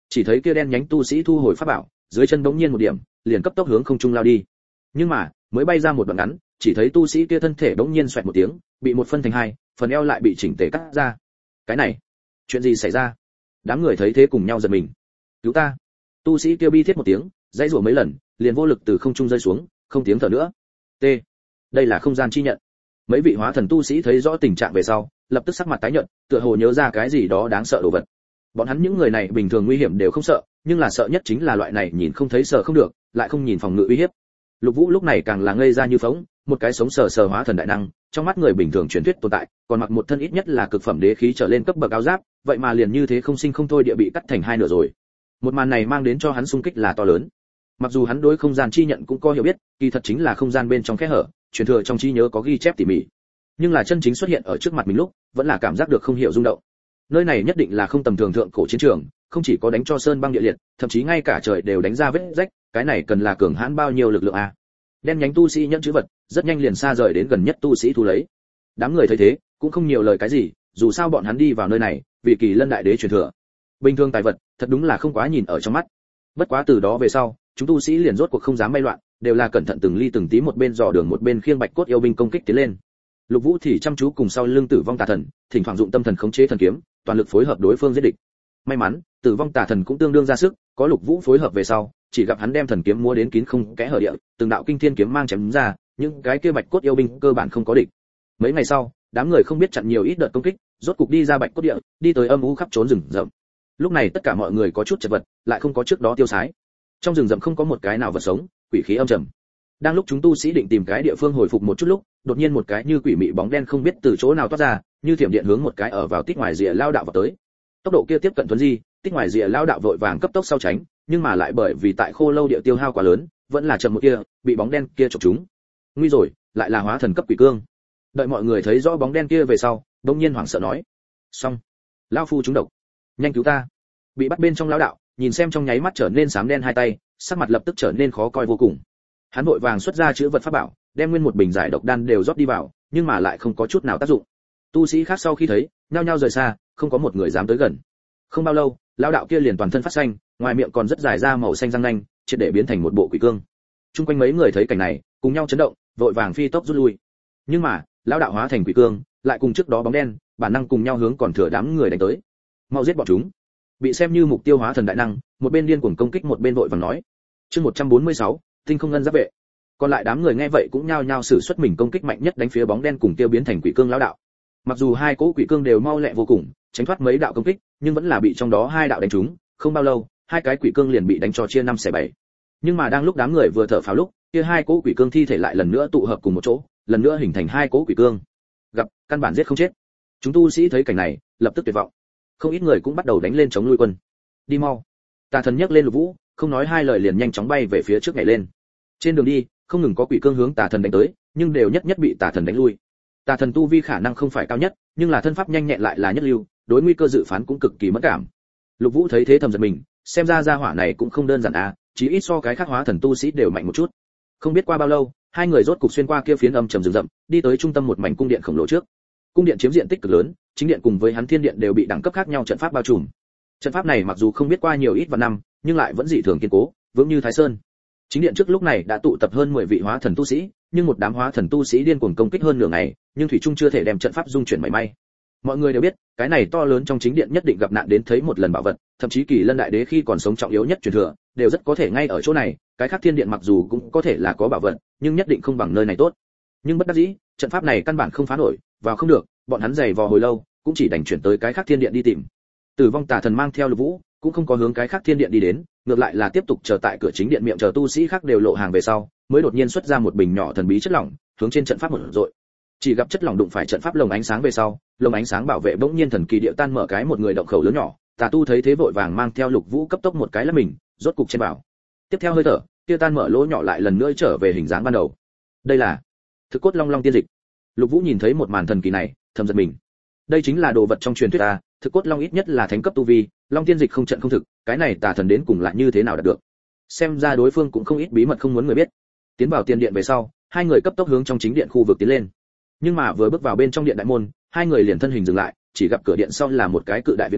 chỉ thấy kia đen nhánh tu sĩ thu hồi pháp bảo, dưới chân bỗng nhiên một điểm, liền cấp tốc hướng không trung lao đi. Nhưng mà, mới bay ra một đoạn ngắn, chỉ thấy tu sĩ kia thân thể bỗng nhiên xoẹt một tiếng, bị một phân thành hai, phần eo lại bị chỉnh tề cắt ra. Cái này, chuyện gì xảy ra? Đám người thấy thế cùng nhau giật mình. Cứu ta! Tu sĩ kia bi thiết một tiếng, dãy rủa mấy lần, liền vô lực từ không trung rơi xuống, không tiếng thở nữa. T. Đây là không gian chi nhận. Mấy vị hóa thần tu sĩ thấy rõ tình trạng về sau, lập tức sắc mặt tái nhợt, tựa hồ nhớ ra cái gì đó đáng sợ đồ vật. Bọn hắn những người này bình thường nguy hiểm đều không sợ, nhưng là sợ nhất chính là loại này nhìn không thấy sợ không được, lại không nhìn phòng ngự uy hiếp. Lục Vũ lúc này càng là ngây ra như phỗng, một cái sống sờ sờ hóa thần đại năng, trong mắt người bình thường truyền thuyết tồn tại, còn mặc một thân ít nhất là cực phẩm đế khí trở lên cấp bậc áo giáp, vậy mà liền như thế không sinh không thôi địa bị cắt thành hai nửa rồi. Một màn này mang đến cho hắn xung kích là to lớn. Mặc dù hắn đối không gian chi nhận cũng có hiểu biết, kỳ thật chính là không gian bên trong kẽ hở, truyền thừa trong trí nhớ có ghi chép tỉ mỉ. Nhưng là chân chính xuất hiện ở trước mặt mình lúc, vẫn là cảm giác được không hiểu rung động. Nơi này nhất định là không tầm thường thượng cổ chiến trường, không chỉ có đánh cho sơn băng địa liệt, thậm chí ngay cả trời đều đánh ra vết rách, cái này cần là cường hãn bao nhiêu lực lượng a. Đen nhánh tu sĩ nhận chữ vật, rất nhanh liền xa rời đến gần nhất tu sĩ thu lấy. Đám người thấy thế, cũng không nhiều lời cái gì, dù sao bọn hắn đi vào nơi này, vì Kỳ Lân đại đế truyền thừa. Bình thường tài vật, thật đúng là không quá nhìn ở trong mắt. Bất quá từ đó về sau, chúng tu sĩ liền rốt cuộc không dám bay loạn, đều là cẩn thận từng ly từng tí một bên dò đường một bên khiêng bạch cốt yêu binh công kích tiến lên. Lục Vũ thì chăm chú cùng sau lưng Tử Vong Tà Thần, thỉnh thoảng dụng tâm thần khống chế thần kiếm, toàn lực phối hợp đối phương giết địch. May mắn, Tử Vong Tà Thần cũng tương đương ra sức, có Lục Vũ phối hợp về sau, chỉ gặp hắn đem thần kiếm múa đến kín không kẽ hở địa, từng đạo kinh thiên kiếm mang chém ra, những cái kia bạch cốt yêu binh cơ bản không có địch. Mấy ngày sau, đám người không biết chặn nhiều ít đợt công kích, rốt cục đi ra bạch cốt địa, đi tới âm u khắp trốn rừng rậm. Lúc này tất cả mọi người có chút chật vật, lại không có trước đó tiêu sái. Trong rừng rậm không có một cái nào vật sống, quỷ khí âm trầm. Đang lúc chúng tu sĩ định tìm cái địa phương hồi phục một chút lúc, đột nhiên một cái như quỷ mị bóng đen không biết từ chỗ nào toát ra, như thiểm điện hướng một cái ở vào tít ngoài rìa lao đạo vào tới. Tốc độ kia tiếp cận tuấn di, tít ngoài rìa lao đạo vội vàng cấp tốc sau tránh, nhưng mà lại bởi vì tại khô lâu địa tiêu hao quá lớn, vẫn là chậm một kia, bị bóng đen kia chọc trúng. Nguy rồi, lại là hóa thần cấp quỷ cương. Đợi mọi người thấy rõ bóng đen kia về sau, đột nhiên hoảng sợ nói: "Xong, lão phu trúng độc, nhanh cứu ta!" Bị bắt bên trong lão đạo, nhìn xem trong nháy mắt trở nên xám đen hai tay, sắc mặt lập tức trở nên khó coi vô cùng. Hắn vội vàng xuất ra chữ vật pháp bảo, đem nguyên một bình giải độc đan đều rót đi vào, nhưng mà lại không có chút nào tác dụng. Tu sĩ khác sau khi thấy, nhao nhao rời xa, không có một người dám tới gần. Không bao lâu, lão đạo kia liền toàn thân phát xanh, ngoài miệng còn rất dài ra màu xanh răng nanh, triệt để biến thành một bộ quỷ cương. Trung quanh mấy người thấy cảnh này, cùng nhau chấn động, vội vàng phi tốc rút lui. Nhưng mà, lão đạo hóa thành quỷ cương, lại cùng trước đó bóng đen, bản năng cùng nhau hướng còn thừa đám người đánh tới. Mau giết bọn chúng! Bị xem như mục tiêu hóa thần đại năng, một bên điên cuồng công kích một bên vội vàng nói. Chương 146, Tinh không ngân giáp vệ. Còn lại đám người nghe vậy cũng nhao nhao sử xuất mình công kích mạnh nhất đánh phía bóng đen cùng tiêu biến thành quỷ cương lão đạo. Mặc dù hai cỗ quỷ cương đều mau lẹ vô cùng, tránh thoát mấy đạo công kích, nhưng vẫn là bị trong đó hai đạo đánh trúng, không bao lâu, hai cái quỷ cương liền bị đánh cho chia năm xẻ bảy. Nhưng mà đang lúc đám người vừa thở phào lúc, kia hai cỗ quỷ cương thi thể lại lần nữa tụ hợp cùng một chỗ, lần nữa hình thành hai cỗ quỷ cương. Gặp, căn bản giết không chết. Chúng tu sĩ thấy cảnh này, lập tức tuyệt vọng. Không ít người cũng bắt đầu đánh lên chống nuôi quân. Đi mau! Tà Thần nhấc lên Lục Vũ, không nói hai lời liền nhanh chóng bay về phía trước nhảy lên. Trên đường đi, không ngừng có quỷ cương hướng Tà Thần đánh tới, nhưng đều nhất nhất bị Tà Thần đánh lui. Tà Thần tu vi khả năng không phải cao nhất, nhưng là thân pháp nhanh nhẹn lại là nhất lưu, đối nguy cơ dự phán cũng cực kỳ mẫn cảm. Lục Vũ thấy thế thầm giật mình, xem ra gia hỏa này cũng không đơn giản à, chí ít so cái khác hóa thần tu sĩ đều mạnh một chút. Không biết qua bao lâu, hai người rốt cục xuyên qua kia phiến âm trầm rừng rậm, đi tới trung tâm một mảnh cung điện khổng lồ trước. Cung điện chiếm diện tích cực lớn, chính điện cùng với hắn thiên điện đều bị đẳng cấp khác nhau trận pháp bao trùm. Trận pháp này mặc dù không biết qua nhiều ít vạn năm, nhưng lại vẫn dị thường kiên cố, vững như Thái Sơn. Chính điện trước lúc này đã tụ tập hơn 10 vị hóa thần tu sĩ, nhưng một đám hóa thần tu sĩ điên cuồng công kích hơn nửa ngày, nhưng thủy trung chưa thể đem trận pháp dung chuyển mảy may. Mọi người đều biết, cái này to lớn trong chính điện nhất định gặp nạn đến thấy một lần bảo vật, thậm chí Kỳ Lân đại đế khi còn sống trọng yếu nhất truyền thừa, đều rất có thể ngay ở chỗ này, cái khác thiên điện mặc dù cũng có thể là có bảo vật, nhưng nhất định không bằng nơi này tốt. Nhưng bất đắc dĩ, trận pháp này căn bản không phá nổi, vào không được, bọn hắn giày vò hồi lâu, cũng chỉ đành chuyển tới cái khác thiên điện đi tìm. Tử Vong Tà Thần mang theo Lục Vũ, cũng không có hướng cái khác thiên điện đi đến, ngược lại là tiếp tục chờ tại cửa chính điện miệng chờ tu sĩ khác đều lộ hàng về sau, mới đột nhiên xuất ra một bình nhỏ thần bí chất lỏng, hướng trên trận pháp một dội. Chỉ gặp chất lỏng đụng phải trận pháp lồng ánh sáng về sau, lồng ánh sáng bảo vệ bỗng nhiên thần kỳ địa tan mở cái một người động khẩu lớn nhỏ, Tà tu thấy thế vội vàng mang theo Lục Vũ cấp tốc một cái là mình, rốt cục trên bảo. Tiếp theo hơi thở, kia tan mở lỗ nhỏ lại lần nữa trở về hình dáng ban đầu. Đây là Thực cốt long long tiên dịch. Lục Vũ nhìn thấy một màn thần kỳ này, thầm giật mình. Đây chính là đồ vật trong truyền thuyết ta, thực cốt long ít nhất là thánh cấp tu vi, long tiên dịch không trận không thực, cái này Tà thần đến cùng lại như thế nào đạt được? Xem ra đối phương cũng không ít bí mật không muốn người biết. Tiến vào tiền điện về sau, hai người cấp tốc hướng trong chính điện khu vực tiến lên. Nhưng mà vừa bước vào bên trong điện đại môn, hai người liền thân hình dừng lại, chỉ gặp cửa điện sau là một cái cự đại viện tử,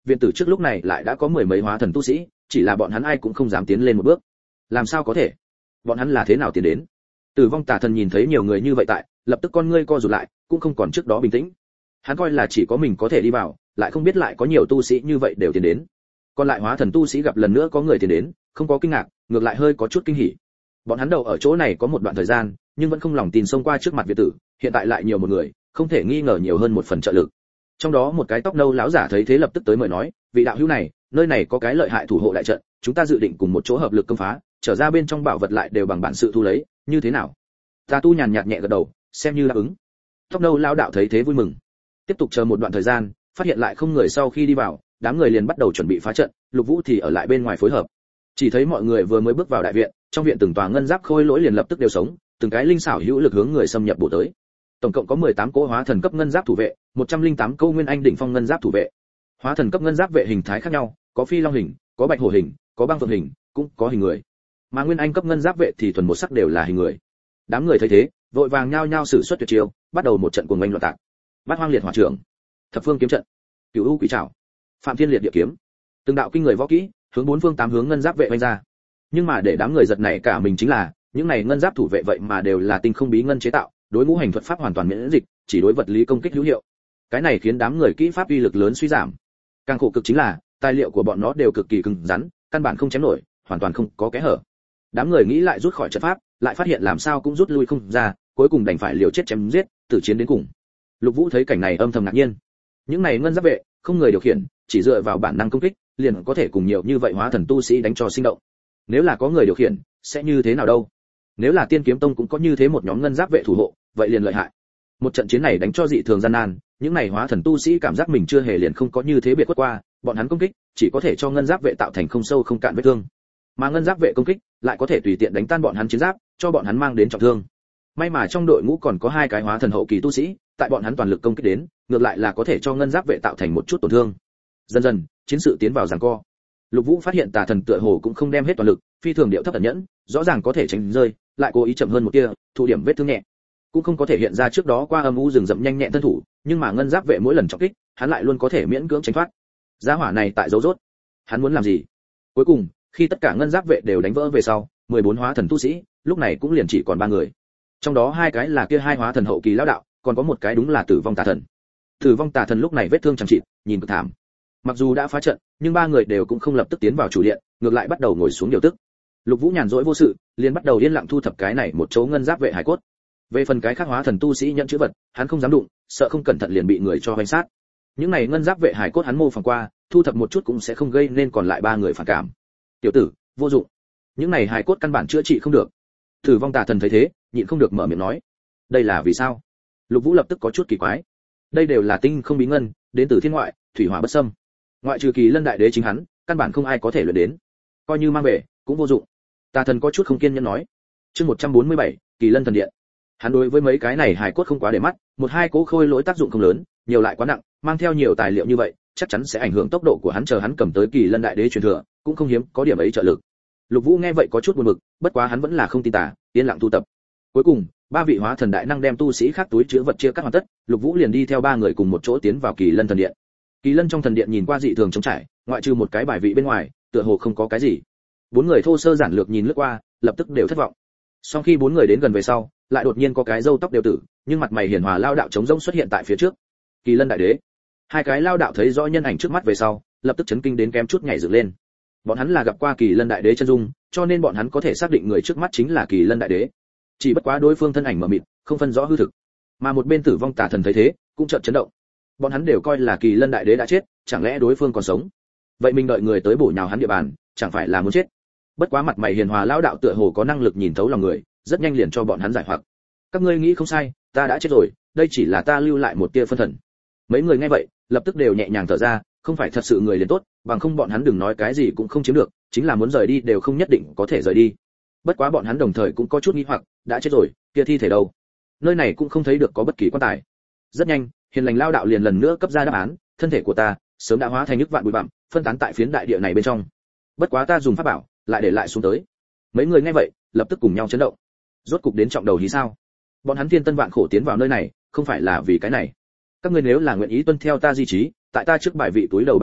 viện tử trước lúc này lại đã có mười mấy hóa thần tu sĩ, chỉ là bọn hắn ai cũng không dám tiến lên một bước. Làm sao có thể? Bọn hắn là thế nào tiến đến? Tử vong tà thần nhìn thấy nhiều người như vậy tại, lập tức con ngươi co rụt lại, cũng không còn trước đó bình tĩnh. Hắn coi là chỉ có mình có thể đi vào, lại không biết lại có nhiều tu sĩ như vậy đều tiến đến. Còn lại hóa thần tu sĩ gặp lần nữa có người tiến đến, không có kinh ngạc, ngược lại hơi có chút kinh hỉ. Bọn hắn đầu ở chỗ này có một đoạn thời gian, nhưng vẫn không lòng tin xông qua trước mặt viện tử, hiện tại lại nhiều một người, không thể nghi ngờ nhiều hơn một phần trợ lực. Trong đó một cái tóc nâu lão giả thấy thế lập tức tới mời nói, vị đạo hữu này, nơi này có cái lợi hại thủ hộ đại trận, chúng ta dự định cùng một chỗ hợp lực công phá, trở ra bên trong bảo vật lại đều bằng bản sự thu lấy, như thế nào? Tà tu nhàn nhạt nhẹ gật đầu, xem như đáp ứng. Tóc nâu lão đạo thấy thế vui mừng. Tiếp tục chờ một đoạn thời gian, phát hiện lại không người sau khi đi vào, đám người liền bắt đầu chuẩn bị phá trận, Lục Vũ thì ở lại bên ngoài phối hợp. Chỉ thấy mọi người vừa mới bước vào đại viện, trong viện từng tòa ngân giáp khôi lỗi liền lập tức đều sống, từng cái linh xảo hữu lực hướng người xâm nhập bổ tới. Tổng cộng có 18 cỗ hóa thần cấp ngân giáp thủ vệ, 108 câu nguyên anh đỉnh phong ngân giáp thủ vệ. Hóa thần cấp ngân giáp vệ hình thái khác nhau, có phi long hình, có bạch hổ hình, có băng phượng hình, cũng có hình người. Mà nguyên anh cấp ngân giáp vệ thì thuần một sắc đều là hình người. Đám người thấy thế, vội vàng nhao nhao sử xuất tuyệt chiêu, bắt đầu một trận cuồng oanh loạn tạc. Bát hoang liệt hỏa trưởng, thập phương kiếm trận, cửu u quỷ trảo, phạm thiên liệt địa kiếm, từng đạo kinh người võ kỹ hướng bốn phương tám hướng ngân giáp vệ vây ra. Nhưng mà để đám người giật nảy cả mình chính là, những này ngân giáp thủ vệ vậy mà đều là tinh không bí ngân chế tạo, đối ngũ hành thuật pháp hoàn toàn miễn dịch, chỉ đối vật lý công kích hữu hiệu. Cái này khiến đám người kỹ pháp uy lực lớn suy giảm. Càng khổ cực chính là, tài liệu của bọn nó đều cực kỳ cứng rắn, căn bản không chém nổi, hoàn toàn không có kẽ hở. Đám người nghĩ lại rút khỏi trận pháp, lại phát hiện làm sao cũng rút lui không ra, cuối cùng đành phải liều chết chém giết, tử chiến đến cùng. Lục Vũ thấy cảnh này âm thầm ngạc nhiên. Những này ngân giáp vệ, không người điều khiển, chỉ dựa vào bản năng công kích, liền có thể cùng nhiều như vậy hóa thần tu sĩ đánh cho sinh động. Nếu là có người điều khiển, sẽ như thế nào đâu? Nếu là Tiên Kiếm Tông cũng có như thế một nhóm ngân giáp vệ thủ hộ, vậy liền lợi hại. Một trận chiến này đánh cho dị thường gian nan, những này hóa thần tu sĩ cảm giác mình chưa hề liền không có như thế biệt quất qua, bọn hắn công kích chỉ có thể cho ngân giáp vệ tạo thành không sâu không cạn vết thương, mà ngân giáp vệ công kích lại có thể tùy tiện đánh tan bọn hắn chiến giáp, cho bọn hắn mang đến trọng thương. May mà trong đội ngũ còn có hai cái hóa thần hậu kỳ tu sĩ, tại bọn hắn toàn lực công kích đến, ngược lại là có thể cho ngân giáp vệ tạo thành một chút tổn thương. Dần dần, chiến sự tiến vào giằng co. Lục Vũ phát hiện tà thần tựa hồ cũng không đem hết toàn lực, phi thường điệu thấp ẩn nhẫn, rõ ràng có thể tránh rơi, lại cố ý chậm hơn một tia, thu điểm vết thương nhẹ. Cũng không có thể hiện ra trước đó qua âm u rừng rậm nhanh nhẹn thân thủ, nhưng mà ngân giáp vệ mỗi lần trọng kích, hắn lại luôn có thể miễn cưỡng tránh thoát. Gia hỏa này tại dấu rốt, hắn muốn làm gì? Cuối cùng, khi tất cả ngân giáp vệ đều đánh vỡ về sau, 14 hóa thần tu sĩ, lúc này cũng liền chỉ còn 3 người. Trong đó hai cái là kia hai hóa thần hậu kỳ lão đạo, còn có một cái đúng là tử vong tà thần. Tử vong tà thần lúc này vết thương chẳng chịt, nhìn cực thảm. Mặc dù đã phá trận, nhưng 3 người đều cũng không lập tức tiến vào chủ điện, ngược lại bắt đầu ngồi xuống điều tức. Lục Vũ nhàn rỗi vô sự, liền bắt đầu yên lặng thu thập cái này một chỗ ngân giáp vệ hải cốt. Về phần cái khác hóa thần tu sĩ nhận chữ vật, hắn không dám đụng, sợ không cẩn thận liền bị người cho hoành sát. Những này ngân giáp vệ hải cốt hắn mô phỏng qua, thu thập một chút cũng sẽ không gây nên còn lại 3 người phản cảm. Tiểu tử, vô dụng. Những này hải cốt căn bản chữa trị không được. Tử vong tà thần thấy thế, nhịn không được mở miệng nói. Đây là vì sao? Lục Vũ lập tức có chút kỳ quái. Đây đều là tinh không bí ngân, đến từ thiên ngoại, thủy hỏa bất xâm. Ngoại trừ Kỳ Lân đại đế chính hắn, căn bản không ai có thể luyện đến. Coi như mang về, cũng vô dụng. Tà thần có chút không kiên nhẫn nói. Chương 147, Kỳ Lân thần điện. Hắn đối với mấy cái này hài cốt không quá để mắt, một hai cố khôi lỗi tác dụng không lớn, nhiều lại quá nặng, mang theo nhiều tài liệu như vậy, chắc chắn sẽ ảnh hưởng tốc độ của hắn, chờ hắn cầm tới Kỳ Lân đại đế truyền thừa, cũng không hiếm có điểm ấy trợ lực. Lục Vũ nghe vậy có chút buồn bực, bất quá hắn vẫn là không tin tà, yên lặng tu tập. Cuối cùng, 3 vị hóa thần đại năng đem tu sĩ khác túi chứa vật chia cắt hoàn tất, Lục Vũ liền đi theo 3 người cùng một chỗ tiến vào Kỳ Lân thần điện. Kỳ Lân trong thần điện nhìn qua dị thường trống trải, ngoại trừ một cái bài vị bên ngoài, tựa hồ không có cái gì. 4 người thô sơ giản lược nhìn lướt qua, lập tức đều thất vọng. Sau khi 4 người đến gần về sau, lại đột nhiên có cái râu tóc đều tử, nhưng mặt mày hiền hòa lao đạo trống rỗng xuất hiện tại phía trước. Kỳ Lân đại đế. Hai cái lao đạo thấy rõ nhân ảnh trước mắt về sau, lập tức chấn kinh đến kém chút nhảy dựng lên. Bọn hắn là gặp qua Kỳ Lân đại đế chân dung, cho nên bọn hắn có thể xác định người trước mắt chính là Kỳ Lân đại đế. Chỉ bất quá đối phương thân ảnh mờ mịt, không phân rõ hư thực. Mà một bên tử vong tà thần thấy thế, cũng chợt chấn động. Bọn hắn đều coi là Kỳ Lân đại đế đã chết, chẳng lẽ đối phương còn sống? Vậy mình đợi người tới bổ nhào hắn địa bàn, chẳng phải là muốn chết? Bất quá mặt mày hiền hòa lão đạo tựa hồ có năng lực nhìn thấu lòng người, rất nhanh liền cho bọn hắn giải hoặc. Các ngươi nghĩ không sai, ta đã chết rồi, đây chỉ là ta lưu lại một tia phân thần. Mấy người nghe vậy, lập tức đều nhẹ nhàng thở ra, không phải thật sự người liền tốt, bằng không bọn hắn đừng nói cái gì cũng không chiếm được, chính là muốn rời đi đều không nhất định có thể rời đi. Bất quá bọn hắn đồng thời cũng có chút nghi hoặc, đã chết rồi, kia thi thể đâu? Nơi này cũng không thấy được có bất kỳ quan tài. Rất nhanh, hiền lành lao đạo liền lần nữa cấp ra đáp án, thân thể của ta sớm đã hóa thành nước vạn bụi bặm, phân tán tại phiến đại địa này bên trong. Bất quá ta dùng pháp bảo, lại để lại xuống tới. Mấy người nghe vậy, lập tức cùng nhau chấn động. Rốt cục đến trọng đầu hí sao? Bọn hắn thiên tân vạn khổ tiến vào nơi này, không phải là vì cái này. Các ngươi nếu là nguyện ý tuân theo ta di chí, tại ta trước bài vị túi đầu ba bái,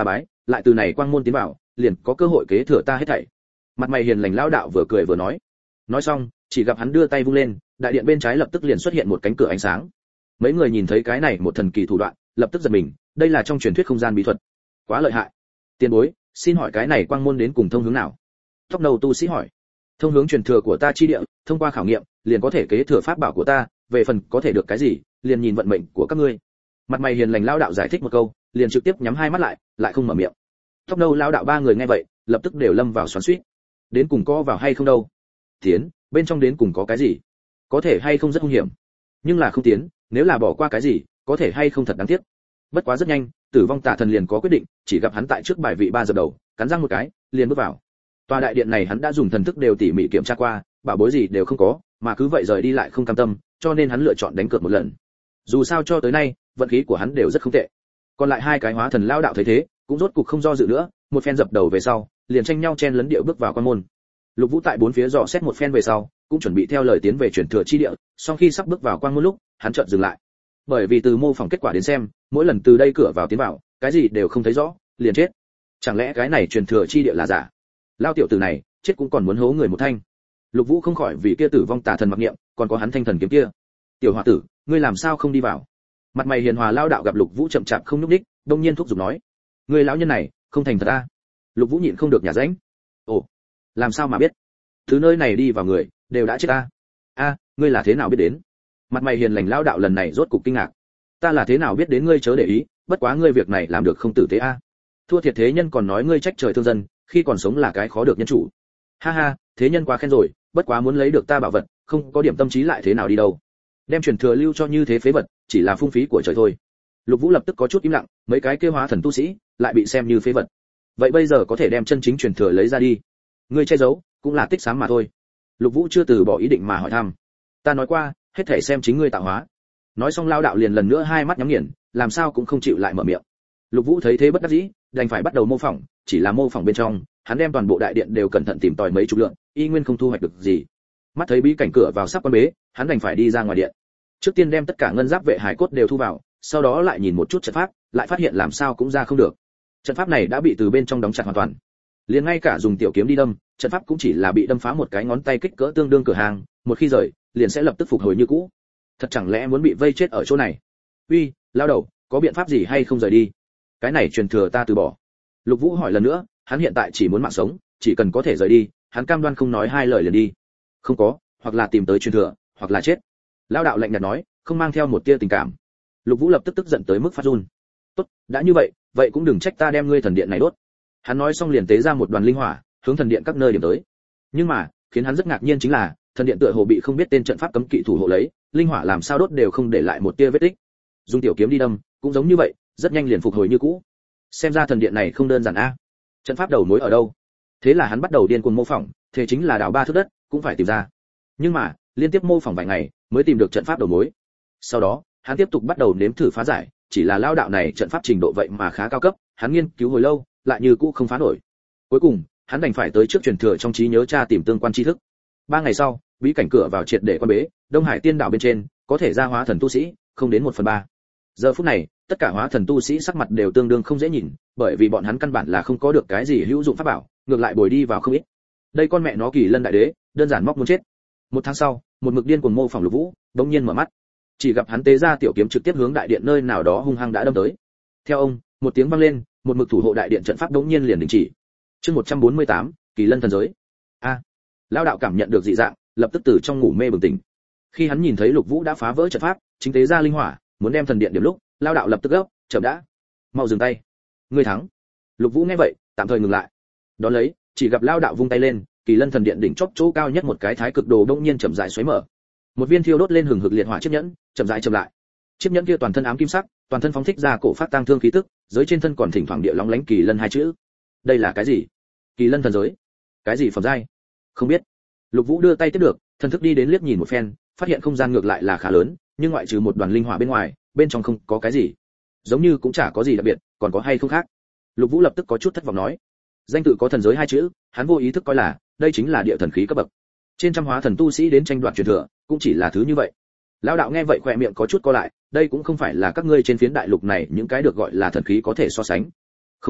lại từ này quang môn tiến vào, liền có cơ hội kế thừa ta hết thảy. Mặt mày hiền lành lão đạo vừa cười vừa nói. Nói xong, chỉ gặp hắn đưa tay vung lên, đại điện bên trái lập tức liền xuất hiện một cánh cửa ánh sáng. Mấy người nhìn thấy cái này một thần kỳ thủ đoạn, lập tức giật mình, đây là trong truyền thuyết không gian bí thuật. Quá lợi hại. Tiền bối, xin hỏi cái này quang môn đến cùng thông hướng nào? Tóc đầu tu sĩ hỏi. Thông hướng truyền thừa của ta chi địa, thông qua khảo nghiệm, liền có thể kế thừa pháp bảo của ta, về phần có thể được cái gì, liền nhìn vận mệnh của các ngươi. Mặt mày hiền lành lão đạo giải thích một câu, liền trực tiếp nhắm hai mắt lại không mở miệng. Tóc nâu lão đạo ba người nghe vậy, lập tức đều lâm vào xoắn xuýt. Đến cùng có vào hay không đâu? Tiến, bên trong đến cùng có cái gì? Có thể hay không rất hung hiểm. Nhưng là không tiến, nếu là bỏ qua cái gì, có thể hay không thật đáng tiếc. Bất quá rất nhanh, Tử Vong Tà Thần liền có quyết định, chỉ gặp hắn tại trước bài vị ba dập đầu, cắn răng một cái, liền bước vào. Tòa đại điện này hắn đã dùng thần thức đều tỉ mỉ kiểm tra qua, bảo bối gì đều không có, mà cứ vậy rời đi lại không cam tâm, cho nên hắn lựa chọn đánh cược một lần. Dù sao cho tới nay, vận khí của hắn đều rất không tệ. Còn lại hai cái hóa thần lão đạo thấy thế, cũng rốt cục không do dự nữa, một phen dập đầu về sau, liền tranh nhau chen lấn điệu bước vào quan môn. Lục Vũ tại bốn phía dò xét một phen về sau, cũng chuẩn bị theo lời tiến về truyền thừa chi địa, sau khi sắp bước vào quan môn lúc, hắn chợt dừng lại. Bởi vì từ mô phỏng kết quả đến xem, mỗi lần từ đây cửa vào tiến vào, cái gì đều không thấy rõ, liền chết. Chẳng lẽ cái này truyền thừa chi địa là giả? Lao tiểu tử này, chết cũng còn muốn hố người một thanh. Lục Vũ không khỏi vì kia Tử Vong Tà Thần mặc niệm, còn có hắn thanh thần kiếm kia. Tiểu hòa tử, ngươi làm sao không đi vào? Mặt mày hiền hòa lao đạo gặp Lục Vũ chậm chạp không nhúc nhích, đông nhiên thúc giục nói: "Ngươi lão nhân này, không thành thật a?" Lục Vũ nhịn không được nhả rãnh. "Ồ, làm sao mà biết? Thứ nơi này đi vào người, đều đã chết a." "A, ngươi là thế nào biết đến?" Mặt mày hiền lành lao đạo lần này rốt cục kinh ngạc. "Ta là thế nào biết đến ngươi chớ để ý, bất quá ngươi việc này làm được không tử tế a. Thua thiệt thế nhân còn nói ngươi trách trời thương dân, khi còn sống là cái khó được nhân chủ." "Ha ha, thế nhân quá khen rồi, bất quá muốn lấy được ta bảo vật, không có điểm tâm trí lại thế nào đi đâu. Đem truyền thừa lưu cho như thế phế vật, chỉ là phung phí của trời thôi." Lục Vũ lập tức có chút im lặng, mấy cái kêu hóa thần tu sĩ lại bị xem như phế vật. Vậy bây giờ có thể đem chân chính truyền thừa lấy ra đi. Ngươi che giấu, cũng là tích xám mà thôi. Lục Vũ chưa từ bỏ ý định mà hỏi thăm. "Ta nói qua, hết thảy xem chính ngươi tạo hóa." Nói xong lao đạo liền lần nữa hai mắt nhắm nghiền, làm sao cũng không chịu lại mở miệng. Lục Vũ thấy thế bất đắc dĩ, đành phải bắt đầu mô phỏng, chỉ là mô phỏng bên trong, hắn đem toàn bộ đại điện đều cẩn thận tìm tòi mấy chục lượng, y nguyên không thu hoạch được gì. Mắt thấy bí cảnh cửa vào sắp quan bế, hắn đành phải đi ra ngoài điện. Trước tiên đem tất cả ngân giáp vệ hải cốt đều thu vào, sau đó lại nhìn một chút trận pháp, lại phát hiện làm sao cũng ra không được. Trận pháp này đã bị từ bên trong đóng chặt hoàn toàn. Liền ngay cả dùng tiểu kiếm đi đâm, trận pháp cũng chỉ là bị đâm phá một cái ngón tay kích cỡ tương đương cửa hàng, một khi rời, liền sẽ lập tức phục hồi như cũ. Thật chẳng lẽ muốn bị vây chết ở chỗ này? Uy, lao đầu, có biện pháp gì hay không rời đi? Cái này truyền thừa ta từ bỏ. Lục Vũ hỏi lần nữa, hắn hiện tại chỉ muốn mạng sống, chỉ cần có thể rời đi, hắn cam đoan không nói hai lời liền đi. Không có, hoặc là tìm tới truyền thừa, hoặc là chết. Lão đạo lạnh nhạt nói, không mang theo một tia tình cảm. Lục Vũ lập tức tức giận tới mức phát run. Tốt, đã như vậy, vậy cũng đừng trách ta đem ngươi thần điện này đốt. Hắn nói xong liền tế ra một đoàn linh hỏa, hướng thần điện các nơi điểm tới. Nhưng mà, khiến hắn rất ngạc nhiên chính là, thần điện tựa hồ bị không biết tên trận pháp cấm kỵ thủ hộ lấy, linh hỏa làm sao đốt đều không để lại một tia vết tích. Dùng tiểu kiếm đi đâm, cũng giống như vậy, rất nhanh liền phục hồi như cũ. Xem ra thần điện này không đơn giản a. Trận pháp đầu mối ở đâu? Thế là hắn bắt đầu điên cuồng mô phỏng, thế chính là đào ba thước đất, cũng phải tìm ra. Nhưng mà, liên tiếp mô phỏng vài ngày, mới tìm được trận pháp đầu mối. Sau đó, hắn tiếp tục bắt đầu nếm thử phá giải, chỉ là lao đạo này trận pháp trình độ vậy mà khá cao cấp, hắn nghiên cứu hồi lâu, lại như cũ không phá nổi. Cuối cùng, hắn đành phải tới trước truyền thừa trong trí nhớ tra tìm tương quan tri thức. 3 ngày sau, bí cảnh cửa vào triệt để quan bế, Đông Hải Tiên đảo bên trên, có thể ra hóa thần tu sĩ, không đến 1/3. Giờ phút này, tất cả hóa thần tu sĩ sắc mặt đều tương đương không dễ nhìn, bởi vì bọn hắn căn bản là không có được cái gì hữu dụng pháp bảo, ngược lại bồi đi vào không ít. Đây con mẹ nó Kỳ Lân đại đế, đơn giản móc muốn chết. Một tháng sau, một mực điên cuồng mô phỏng Lục Vũ, đột nhiên mở mắt. Chỉ gặp hắn tế ra tiểu kiếm trực tiếp hướng đại điện nơi nào đó hung hăng đã đâm tới. Theo ông, một tiếng vang lên, một mực thủ hộ đại điện trận pháp đột nhiên liền đình chỉ. Chương 148, Kỳ Lân thần giới. A. Lão đạo cảm nhận được dị dạng, lập tức từ trong ngủ mê bừng tỉnh. Khi hắn nhìn thấy Lục Vũ đã phá vỡ trận pháp, chính tế ra linh hỏa, muốn đem thần điện điểm lúc, lão đạo lập tức gấp, chậm đã. Mau dừng tay. Ngươi thắng. Lục Vũ nghe vậy, tạm thời ngừng lại. Đón lấy, chỉ gặp lão đạo vung tay lên, Kỳ Lân thần điện đỉnh chóp chỗ cao nhất một cái thái cực đồ đột nhiên chậm rãi xoáy mở. Một viên thiêu đốt lên hừng hực liệt hỏa chiếc nhẫn, chậm rãi chậm lại. Chiếc nhẫn kia toàn thân ám kim sắc, toàn thân phóng thích ra cổ phát tang thương khí tức, dưới trên thân còn thỉnh thoảng địa lóng lánh Kỳ Lân hai chữ. Đây là cái gì? Kỳ Lân thần giới? Cái gì phẩm giai? Không biết. Lục Vũ đưa tay tiếp được, thần thức đi đến liếc nhìn một phen, phát hiện không gian ngược lại là khá lớn, nhưng ngoại trừ một đoàn linh hỏa bên ngoài, bên trong không có cái gì. Giống như cũng chả có gì đặc biệt, còn có hay không khác? Lục Vũ lập tức có chút thất vọng nói. Danh tự có thần giới hai chữ, hắn vô ý thức coi là đây chính là địa thần khí cấp bậc. Trên trăm hóa thần tu sĩ đến tranh đoạt truyền thừa, cũng chỉ là thứ như vậy. Lão đạo nghe vậy khỏe miệng có chút co lại, đây cũng không phải là các ngươi trên phiến đại lục này những cái được gọi là thần khí có thể so sánh. Không có,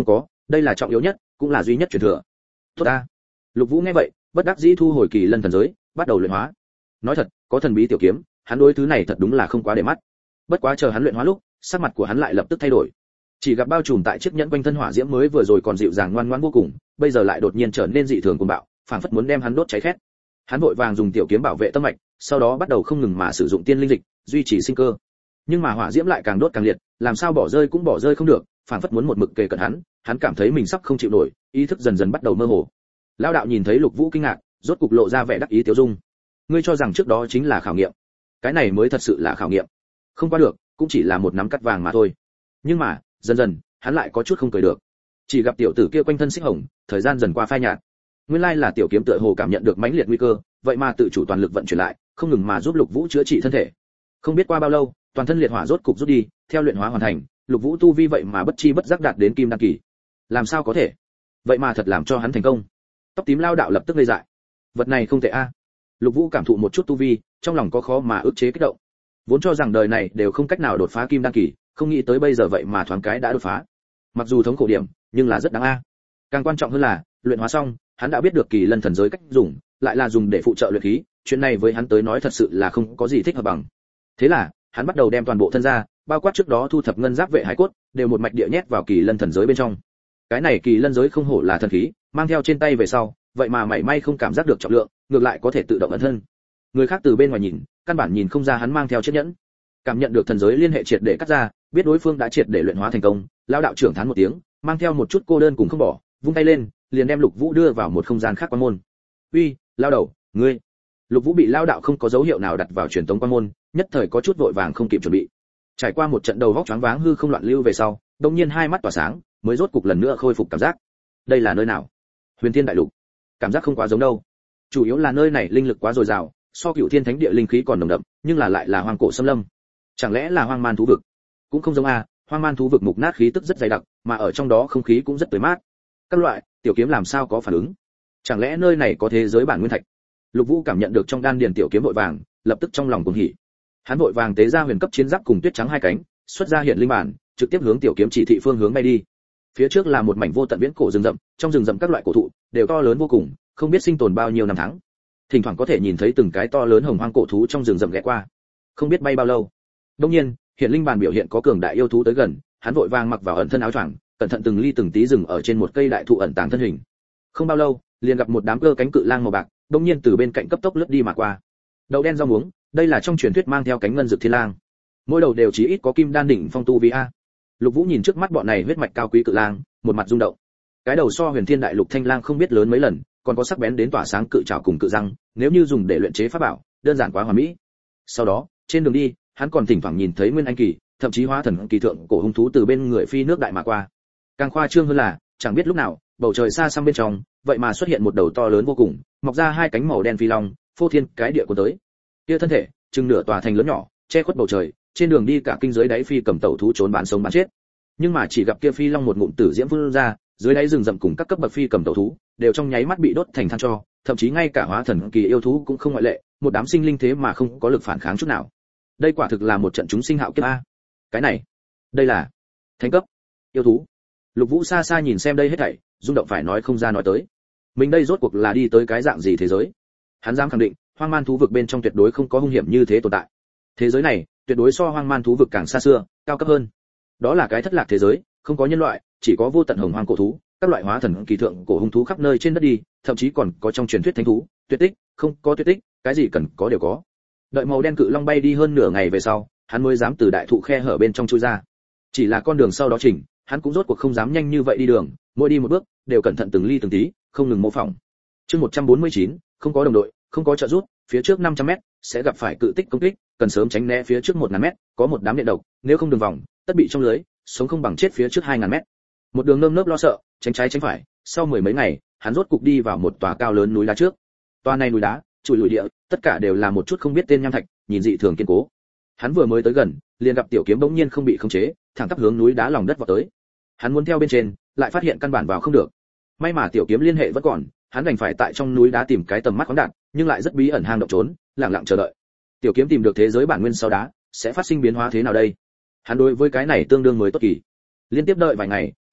đây là trọng yếu nhất, cũng là duy nhất truyền thừa. Tốt ta. Lục Vũ nghe vậy, bất đắc dĩ thu hồi kỳ lân thần giới, bắt đầu luyện hóa. Nói thật, có thần bí tiểu kiếm, hắn đối thứ này thật đúng là không quá để mắt. Bất quá chờ hắn luyện hóa lúc, sắc mặt của hắn lại lập tức thay đổi. Chỉ gặp bao trùm tại chiếc nhẫn quanh thân hỏa diễm mới vừa rồi còn dịu dàng ngoan ngoãn vô cùng, bây giờ lại đột nhiên trở nên dị thường cuồng bạo, phảng phất muốn đem hắn đốt cháy khét. Hắn vội vàng dùng tiểu kiếm bảo vệ tâm mạch, sau đó bắt đầu không ngừng mà sử dụng tiên linh dịch, duy trì sinh cơ. Nhưng mà hỏa diễm lại càng đốt càng liệt, làm sao bỏ rơi cũng bỏ rơi không được, phảng phất muốn một mực kề cận hắn, hắn cảm thấy mình sắp không chịu nổi, ý thức dần dần bắt đầu mơ hồ. Lão đạo nhìn thấy Lục Vũ kinh ngạc, rốt cục lộ ra vẻ đắc ý tiêu dung. Ngươi cho rằng trước đó chính là khảo nghiệm? Cái này mới thật sự là khảo nghiệm. Không qua được, cũng chỉ là một nắm cắt vàng mà thôi. Nhưng mà, dần dần, hắn lại có chút không cười được. Chỉ gặp tiểu tử kia quanh thân xích hồng, thời gian dần qua phai nhạt. Nguyên lai là tiểu kiếm tựa hồ cảm nhận được mãnh liệt nguy cơ, vậy mà tự chủ toàn lực vận chuyển lại, không ngừng mà giúp Lục Vũ chữa trị thân thể. Không biết qua bao lâu, toàn thân liệt hỏa rốt cục rút đi, theo luyện hóa hoàn thành, Lục Vũ tu vi vậy mà bất chi bất giác đạt đến kim đan kỳ. Làm sao có thể? Vậy mà thật làm cho hắn thành công. Tóc tím lao đạo lập tức ngây dại. Vật này không tệ a. Lục Vũ cảm thụ một chút tu vi, trong lòng có khó mà ức chế kích động. Vốn cho rằng đời này đều không cách nào đột phá kim đan kỳ, không nghĩ tới bây giờ vậy mà thoáng cái đã đột phá. Mặc dù thống khổ điểm, nhưng là rất đáng a. Càng quan trọng hơn là, luyện hóa xong, hắn đã biết được kỳ lân thần giới cách dùng, lại là dùng để phụ trợ luyện khí, chuyện này với hắn tới nói thật sự là không có gì thích hợp bằng. Thế là, hắn bắt đầu đem toàn bộ thân ra, bao quát trước đó thu thập ngân giáp vệ hải cốt, đều một mạch địa nhét vào kỳ lân thần giới bên trong. Cái này kỳ lân giới không hổ là thần khí, mang theo trên tay về sau, vậy mà mảy may không cảm giác được trọng lượng, ngược lại có thể tự động ẩn thân. Người khác từ bên ngoài nhìn, căn bản nhìn không ra hắn mang theo chiếc nhẫn. Cảm nhận được thần giới liên hệ triệt để cắt ra, biết đối phương đã triệt để luyện hóa thành công, lão đạo trưởng thán một tiếng, mang theo một chút cô đơn cùng không bỏ, vung tay lên, liền đem Lục Vũ đưa vào một không gian khác quan môn. "Uy, lão đầu, ngươi." Lục Vũ bị lão đạo không có dấu hiệu nào đặt vào truyền tống quan môn, nhất thời có chút vội vàng không kịp chuẩn bị. Trải qua một trận đầu vóc choáng váng hư không loạn lưu về sau, đột nhiên hai mắt tỏa sáng, mới rốt cục lần nữa khôi phục cảm giác. Đây là nơi nào? Huyền Thiên Đại Lục. Cảm giác không quá giống đâu. Chủ yếu là nơi này linh lực quá dồi dào, so Cửu Thiên Thánh Địa linh khí còn nồng đậm, nhưng là lại là hoang cổ xâm lâm. Chẳng lẽ là hoang man thú vực? Cũng không giống a, hoang man thú vực mục nát khí tức rất dày đặc, mà ở trong đó không khí cũng rất tươi mát. Các loại, tiểu kiếm làm sao có phản ứng? Chẳng lẽ nơi này có thế giới bản nguyên thạch? Lục Vũ cảm nhận được trong đan điền tiểu kiếm vội vàng, lập tức trong lòng cuồng hỉ. Hắn vội vàng tế ra huyền cấp chiến giáp cùng tuyết trắng hai cánh, xuất ra hiện linh bản, trực tiếp hướng tiểu kiếm chỉ thị phương hướng bay đi. Phía trước là một mảnh vô tận viễn cổ rừng rậm, trong rừng rậm các loại cổ thụ đều to lớn vô cùng, không biết sinh tồn bao nhiêu năm tháng. Thỉnh thoảng có thể nhìn thấy từng cái to lớn hồng hoang cổ thú trong rừng rậm ghé qua. Không biết bay bao lâu. Đương nhiên, hiện linh bản biểu hiện có cường đại yêu thú tới gần, hắn vội vàng mặc vào ẩn thân áo choàng, cẩn thận từng ly từng tí dừng ở trên một cây đại thụ ẩn tàng thân hình. Không bao lâu, liền gặp một đám cơ cánh cự lang màu bạc, đương nhiên từ bên cạnh cấp tốc lướt đi mà qua. Đậu đen rau muống, đây là trong truyền thuyết mang theo cánh ngân dược thiên lang. Mỗi đầu đều chí ít có kim đan đỉnh phong tu vi a. Lục Vũ nhìn trước mắt bọn này huyết mạch cao quý cự lang, một mặt rung động. Cái đầu so Huyền Thiên Đại Lục thanh lang không biết lớn mấy lần, còn có sắc bén đến tỏa sáng cự trảo cùng cự răng, nếu như dùng để luyện chế pháp bảo, đơn giản quá hoàn mỹ. Sau đó, trên đường đi, hắn còn thỉnh thoảng nhìn thấy Nguyên Anh kỳ, thậm chí hóa thần kỳ thượng cổ hung thú từ bên người phi nước đại mà qua. Càng khoa trương hơn là, chẳng biết lúc nào, bầu trời xa xăm bên trong, vậy mà xuất hiện một đầu to lớn vô cùng, mọc ra hai cánh màu đen phi long, phô thiên cái địa của tới. Kia thân thể, chừng nửa tòa thành lớn nhỏ, che khuất bầu trời, trên đường đi cả kinh giới đáy phi cầm tẩu thú trốn bán sống bán chết. Nhưng mà chỉ gặp kia phi long một ngụm tử diễm phun ra, dưới đáy rừng rậm cùng các cấp bậc phi cầm tẩu thú, đều trong nháy mắt bị đốt thành than tro, thậm chí ngay cả hóa thần kỳ yêu thú cũng không ngoại lệ, một đám sinh linh thế mà không có lực phản kháng chút nào. Đây quả thực là một trận chúng sinh hạo kiếp a. Cái này, đây là thánh cấp yêu thú. Lục Vũ xa xa nhìn xem đây hết thảy, rung động phải nói không ra nói tới. Mình đây rốt cuộc là đi tới cái dạng gì thế giới? Hắn dám khẳng định, hoang man thú vực bên trong tuyệt đối không có hung hiểm như thế tồn tại. Thế giới này, tuyệt đối so hoang man thú vực càng xa xưa, cao cấp hơn. Đó là cái thất lạc thế giới, không có nhân loại, chỉ có vô tận hồng hoang cổ thú, các loại hóa thần kỳ thượng cổ hung thú khắp nơi trên đất đi, thậm chí còn có trong truyền thuyết thánh thú, tuyệt tích, không có tuyệt tích, cái gì cần có đều có. Đợi màu đen cự long bay đi hơn nửa ngày về sau, hắn mới dám từ đại thụ khe hở bên trong chui ra. Chỉ là con đường sau đó chỉnh, hắn cũng rốt cuộc không dám nhanh như vậy đi đường, mỗi đi một bước đều cẩn thận từng ly từng tí, không ngừng mô phỏng. Chương 149, không có đồng đội, không có trợ giúp, phía trước 500m sẽ gặp phải cự tích công kích, cần sớm tránh né phía trước 1000m, có một đám điện độc, nếu không đường vòng, tất bị trong lưới, sống không bằng chết phía trước 2000m. Một đường nơm nớp lo sợ, tránh trái tránh phải, sau mười mấy ngày, hắn rốt cục đi vào một tòa cao lớn núi đá trước. Tòa này núi đá, trụi lùi địa, tất cả đều là một chút không biết tên nham thạch, nhìn dị thường kiên cố. Hắn vừa mới tới gần, liền gặp tiểu kiếm bỗng nhiên không bị khống chế, thẳng tắp hướng núi đá lòng đất vọt tới. Hắn muốn theo bên trên, lại phát hiện căn bản vào không được. May mà tiểu kiếm liên hệ vẫn còn, hắn đành phải tại trong núi đá tìm cái tầm mắt khoáng đạt, nhưng lại rất bí ẩn hang động trốn, lặng lặng chờ đợi. Tiểu kiếm tìm được thế giới bản nguyên sau đá, sẽ phát sinh biến hóa thế nào đây? Hắn đối với cái này tương đương mới tốt kỳ. Liên tiếp đợi vài ngày,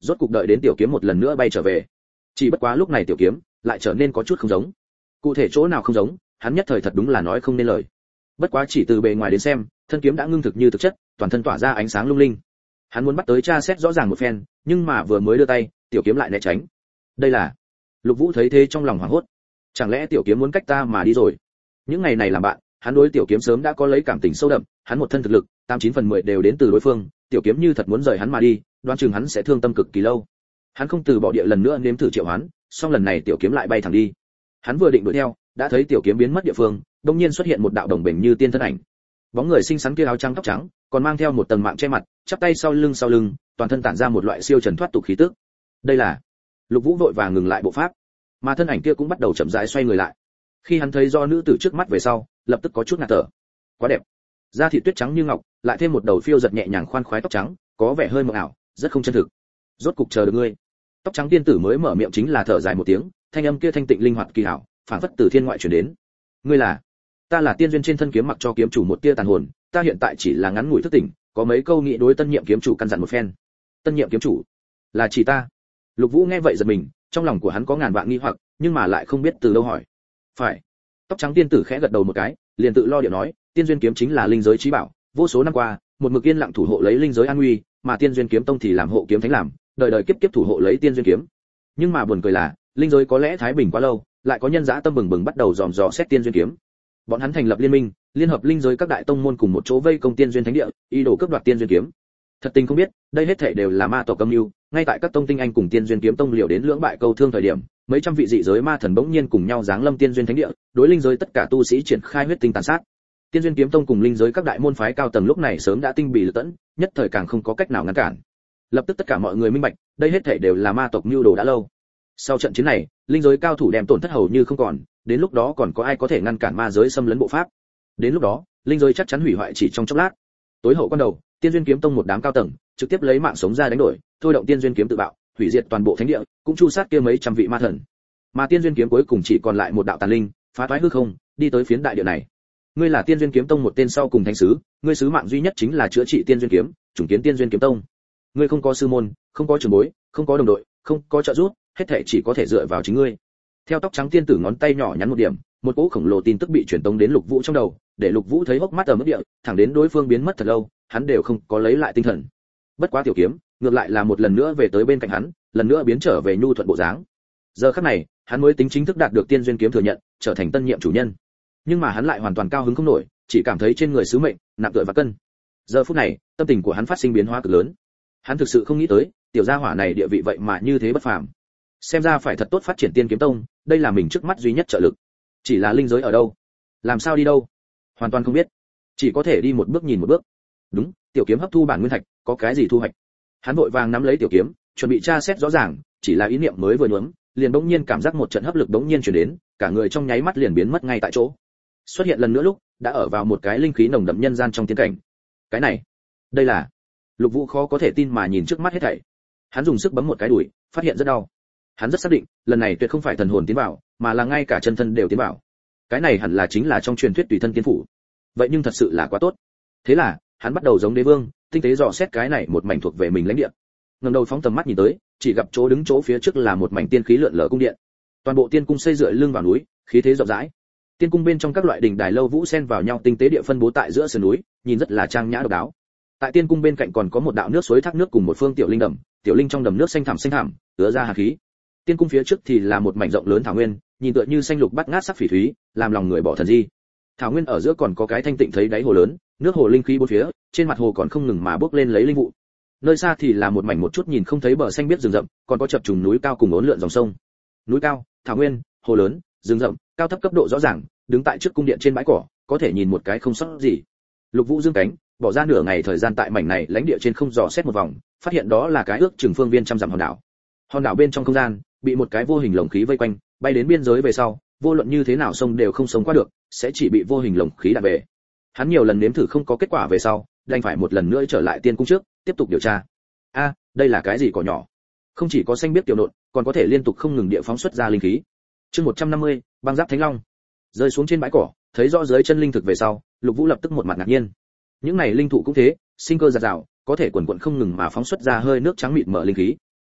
rốt cục đợi đến tiểu kiếm một lần nữa bay trở về. Chỉ bất quá lúc này tiểu kiếm lại trở nên có chút không giống. Cụ thể chỗ nào không giống, hắn nhất thời thật đúng là nói không nên lời. Bất quá chỉ từ bề ngoài đến xem, thân kiếm đã ngưng thực như thực chất, toàn thân tỏa ra ánh sáng lung linh. Hắn muốn bắt tới tra xét rõ ràng một phen, nhưng mà vừa mới đưa tay, tiểu kiếm lại né tránh. Đây là... Lục Vũ thấy thế trong lòng hoảng hốt. Chẳng lẽ tiểu kiếm muốn cách ta mà đi rồi? Những ngày này làm bạn, hắn đối tiểu kiếm sớm đã có lấy cảm tình sâu đậm, hắn một thân thực lực, 89/10 đều đến từ đối phương, tiểu kiếm như thật muốn rời hắn mà đi, đoán chừng hắn sẽ thương tâm cực kỳ lâu. Hắn không từ bỏ địa lần nữa nếm thử triệu hoán, song lần này tiểu kiếm lại bay thẳng đi. Hắn vừa định đuổi theo, đã thấy tiểu kiếm biến mất địa phương, đột nhiên xuất hiện một đạo đồng bình như tiên thân ảnh. Bóng người xinh xắn kia áo trắng tóc trắng, còn mang theo một tầng mạng che mặt, chắp tay sau lưng, toàn thân tản ra một loại siêu trần thoát tục khí tức. Đây là... Lục Vũ vội vàng ngừng lại bộ pháp, mà thân ảnh kia cũng bắt đầu chậm rãi xoay người lại. Khi hắn thấy do nữ tử trước mắt về sau, lập tức có chút ngạt thở. Quá đẹp, da thịt tuyết trắng như ngọc, lại thêm một đầu phiêu giật nhẹ nhàng khoan khoái tóc trắng, có vẻ hơi mộng ảo, rất không chân thực. Rốt cục chờ được ngươi. Tóc trắng tiên tử mới mở miệng chính là thở dài một tiếng, thanh âm kia thanh tịnh linh hoạt kỳ hảo, phảng phất từ thiên ngoại truyền đến. Ngươi là? Ta là tiên duyên trên thân kiếm mặc cho kiếm chủ một tia tàn hồn, ta hiện tại chỉ là ngắn ngủi thức tỉnh, có mấy câu nghị đối tân nhiệm kiếm chủ căn dặn một phen. Tân nhiệm kiếm chủ? Là chỉ ta? Lục Vũ nghe vậy giật mình, trong lòng của hắn có ngàn vạn nghi hoặc, nhưng mà lại không biết từ đâu hỏi. Phải. Tóc trắng tiên tử khẽ gật đầu một cái, liền tự lo điệu nói, tiên duyên kiếm chính là linh giới chí bảo, vô số năm qua, một mực yên lặng thủ hộ lấy linh giới an nguy, mà tiên duyên kiếm tông thì làm hộ kiếm thánh làm, đời đời kiếp kiếp thủ hộ lấy tiên duyên kiếm. Nhưng mà buồn cười là, linh giới có lẽ thái bình quá lâu, lại có nhân dã tâm bừng bừng bắt đầu dòm dò xét tiên duyên kiếm. Bọn hắn thành lập liên minh, liên hợp linh giới các đại tông môn cùng một chỗ vây công tiên duyên thánh địa, ý đồ cướp đoạt tiên duyên kiếm. Thật tình không biết, đây hết thảy đều là ma tộc âm mưu, ngay tại các tông tinh anh cùng tiên duyên kiếm tông liều đến lưỡng bại câu thương thời điểm, mấy trăm vị dị giới ma thần bỗng nhiên cùng nhau giáng lâm tiên duyên thánh địa, đối linh giới tất cả tu sĩ triển khai huyết tinh tàn sát. Tiên duyên kiếm tông cùng linh giới các đại môn phái cao tầng lúc này sớm đã tinh bị lực tẫn, nhất thời càng không có cách nào ngăn cản. Lập tức tất cả mọi người minh bạch, đây hết thảy đều là ma tộc mưu đồ đã lâu. Sau trận chiến này, linh giới cao thủ đem tổn thất hầu như không còn, đến lúc đó còn có ai có thể ngăn cản ma giới xâm lấn bộ pháp? Đến lúc đó, linh giới chắc chắn hủy hoại chỉ trong chốc lát. Tối hậu quan đầu, tiên duyên kiếm tông một đám cao tầng trực tiếp lấy mạng sống ra đánh đổi, thôi động tiên duyên kiếm tự bạo, hủy diệt toàn bộ thánh địa, cũng chu sát kia mấy trăm vị ma thần. Mà tiên duyên kiếm cuối cùng chỉ còn lại một đạo tàn linh, phá toái hư không, đi tới phiến đại địa này. Ngươi là tiên duyên kiếm tông một tên sau cùng thánh sứ, ngươi sứ mạng duy nhất chính là chữa trị tiên duyên kiếm, chủng kiến tiên duyên kiếm tông. Ngươi không có sư môn, không có trưởng bối, không có đồng đội, không có trợ giúp, hết thảy chỉ có thể dựa vào chính ngươi. Theo tóc trắng tiên tử ngón tay nhỏ nhắn một điểm, một cỗ khổng lồ tin tức bị truyền tống đến Lục Vũ trong đầu, để Lục Vũ thấy hốc mắt ở mức địa, thẳng đến đối phương biến mất thật lâu, hắn đều không có lấy lại tinh thần. Bất quá tiểu kiếm, ngược lại là một lần nữa về tới bên cạnh hắn, lần nữa biến trở về nhu thuận bộ dáng. Giờ khắc này, hắn mới tính chính thức đạt được tiên duyên kiếm thừa nhận, trở thành tân nhiệm chủ nhân. Nhưng mà hắn lại hoàn toàn cao hứng không nổi, chỉ cảm thấy trên người sứ mệnh nặng tựa và cân. Giờ phút này, tâm tình của hắn phát sinh biến hóa cực lớn. Hắn thực sự không nghĩ tới, tiểu gia hỏa này địa vị vậy mà như thế bất phàm. Xem ra phải thật tốt phát triển tiên kiếm tông, đây là mình trước mắt duy nhất trợ lực. Chỉ là linh giới ở đâu, làm sao đi đâu, hoàn toàn không biết, chỉ có thể đi một bước nhìn một bước. Đúng, tiểu kiếm hấp thu bản nguyên thạch, có cái gì thu hoạch? Hắn vội vàng nắm lấy tiểu kiếm, chuẩn bị tra xét rõ ràng, chỉ là ý niệm mới vừa nhuốm, liền bỗng nhiên cảm giác một trận hấp lực bỗng nhiên truyền đến, cả người trong nháy mắt liền biến mất ngay tại chỗ. Xuất hiện lần nữa lúc, đã ở vào một cái linh khí nồng đậm nhân gian trong tiên cảnh. Cái này, đây là... Lục Vũ khó có thể tin mà nhìn trước mắt hết thảy. Hắn dùng sức bấm một cái đùi, phát hiện rất đau. Hắn rất xác định, lần này tuyệt không phải thần hồn tiến vào, mà là ngay cả chân thân đều tiến vào. Cái này hẳn là chính là trong truyền thuyết tùy thân tiên phủ. Vậy nhưng thật sự là quá tốt. Thế là, hắn bắt đầu giống đế vương, tinh tế dò xét cái này một mảnh thuộc về mình lãnh địa. Ngẩng đầu phóng tầm mắt nhìn tới, chỉ gặp chỗ đứng chỗ phía trước là một mảnh tiên khí lượn lờ cung điện. Toàn bộ tiên cung xây dựa lưng vào núi, khí thế rộng rãi. Tiên cung bên trong các loại đỉnh đài lâu vũ xen vào nhau tinh tế địa phân bố tại giữa sườn núi, nhìn rất là trang nhã độc đáo. Tại tiên cung bên cạnh còn có một đạo nước suối thác nước cùng một phương tiểu linh đầm, tiểu linh trong đầm nước xanh thẳm, ứa ra hàn khí. Tiên cung phía trước thì là một mảnh rộng lớn thảo nguyên, nhìn tựa như xanh lục bát ngát sắc phỉ thúy, làm lòng người bỏ thần di. Thảo nguyên ở giữa còn có cái thanh tịnh thấy đáy hồ lớn, nước hồ linh khí bốn phía, trên mặt hồ còn không ngừng mà bốc lên lấy linh vụ. Nơi xa thì là một mảnh một chút nhìn không thấy bờ xanh biếc rừng rậm, còn có chập trùng núi cao cùng uốn lượn dòng sông. Núi cao, thảo nguyên, hồ lớn, rừng rậm, cao thấp cấp độ rõ ràng, đứng tại trước cung điện trên bãi cỏ, có thể nhìn một cái không sót gì. Lục Vũ dương cánh, bỏ ra nửa ngày thời gian tại mảnh này lãnh địa trên không dò xét một vòng, phát hiện đó là cái ước chừng phương viên trăm dặm hòn đảo. Hòn đảo bên trong không gian bị một cái vô hình lồng khí vây quanh, bay đến biên giới về sau, vô luận như thế nào sông đều không sống qua được, sẽ chỉ bị vô hình lồng khí đạp về. Hắn nhiều lần nếm thử không có kết quả về sau, đành phải một lần nữa trở lại tiên cung trước, tiếp tục điều tra. Đây là cái gì cỏ nhỏ? Không chỉ có xanh biếc tiểu nộn, còn có thể liên tục không ngừng địa phóng xuất ra linh khí. Chương 150, băng giáp thánh long. Rơi xuống trên bãi cỏ, thấy rõ dưới chân linh thực về sau, Lục Vũ lập tức một mặt ngạc nhiên. Những này linh thụ cũng thế, sinh cơ dạt dào, có thể quần quần không ngừng mà phóng xuất ra hơi nước trắng mịn mở linh khí.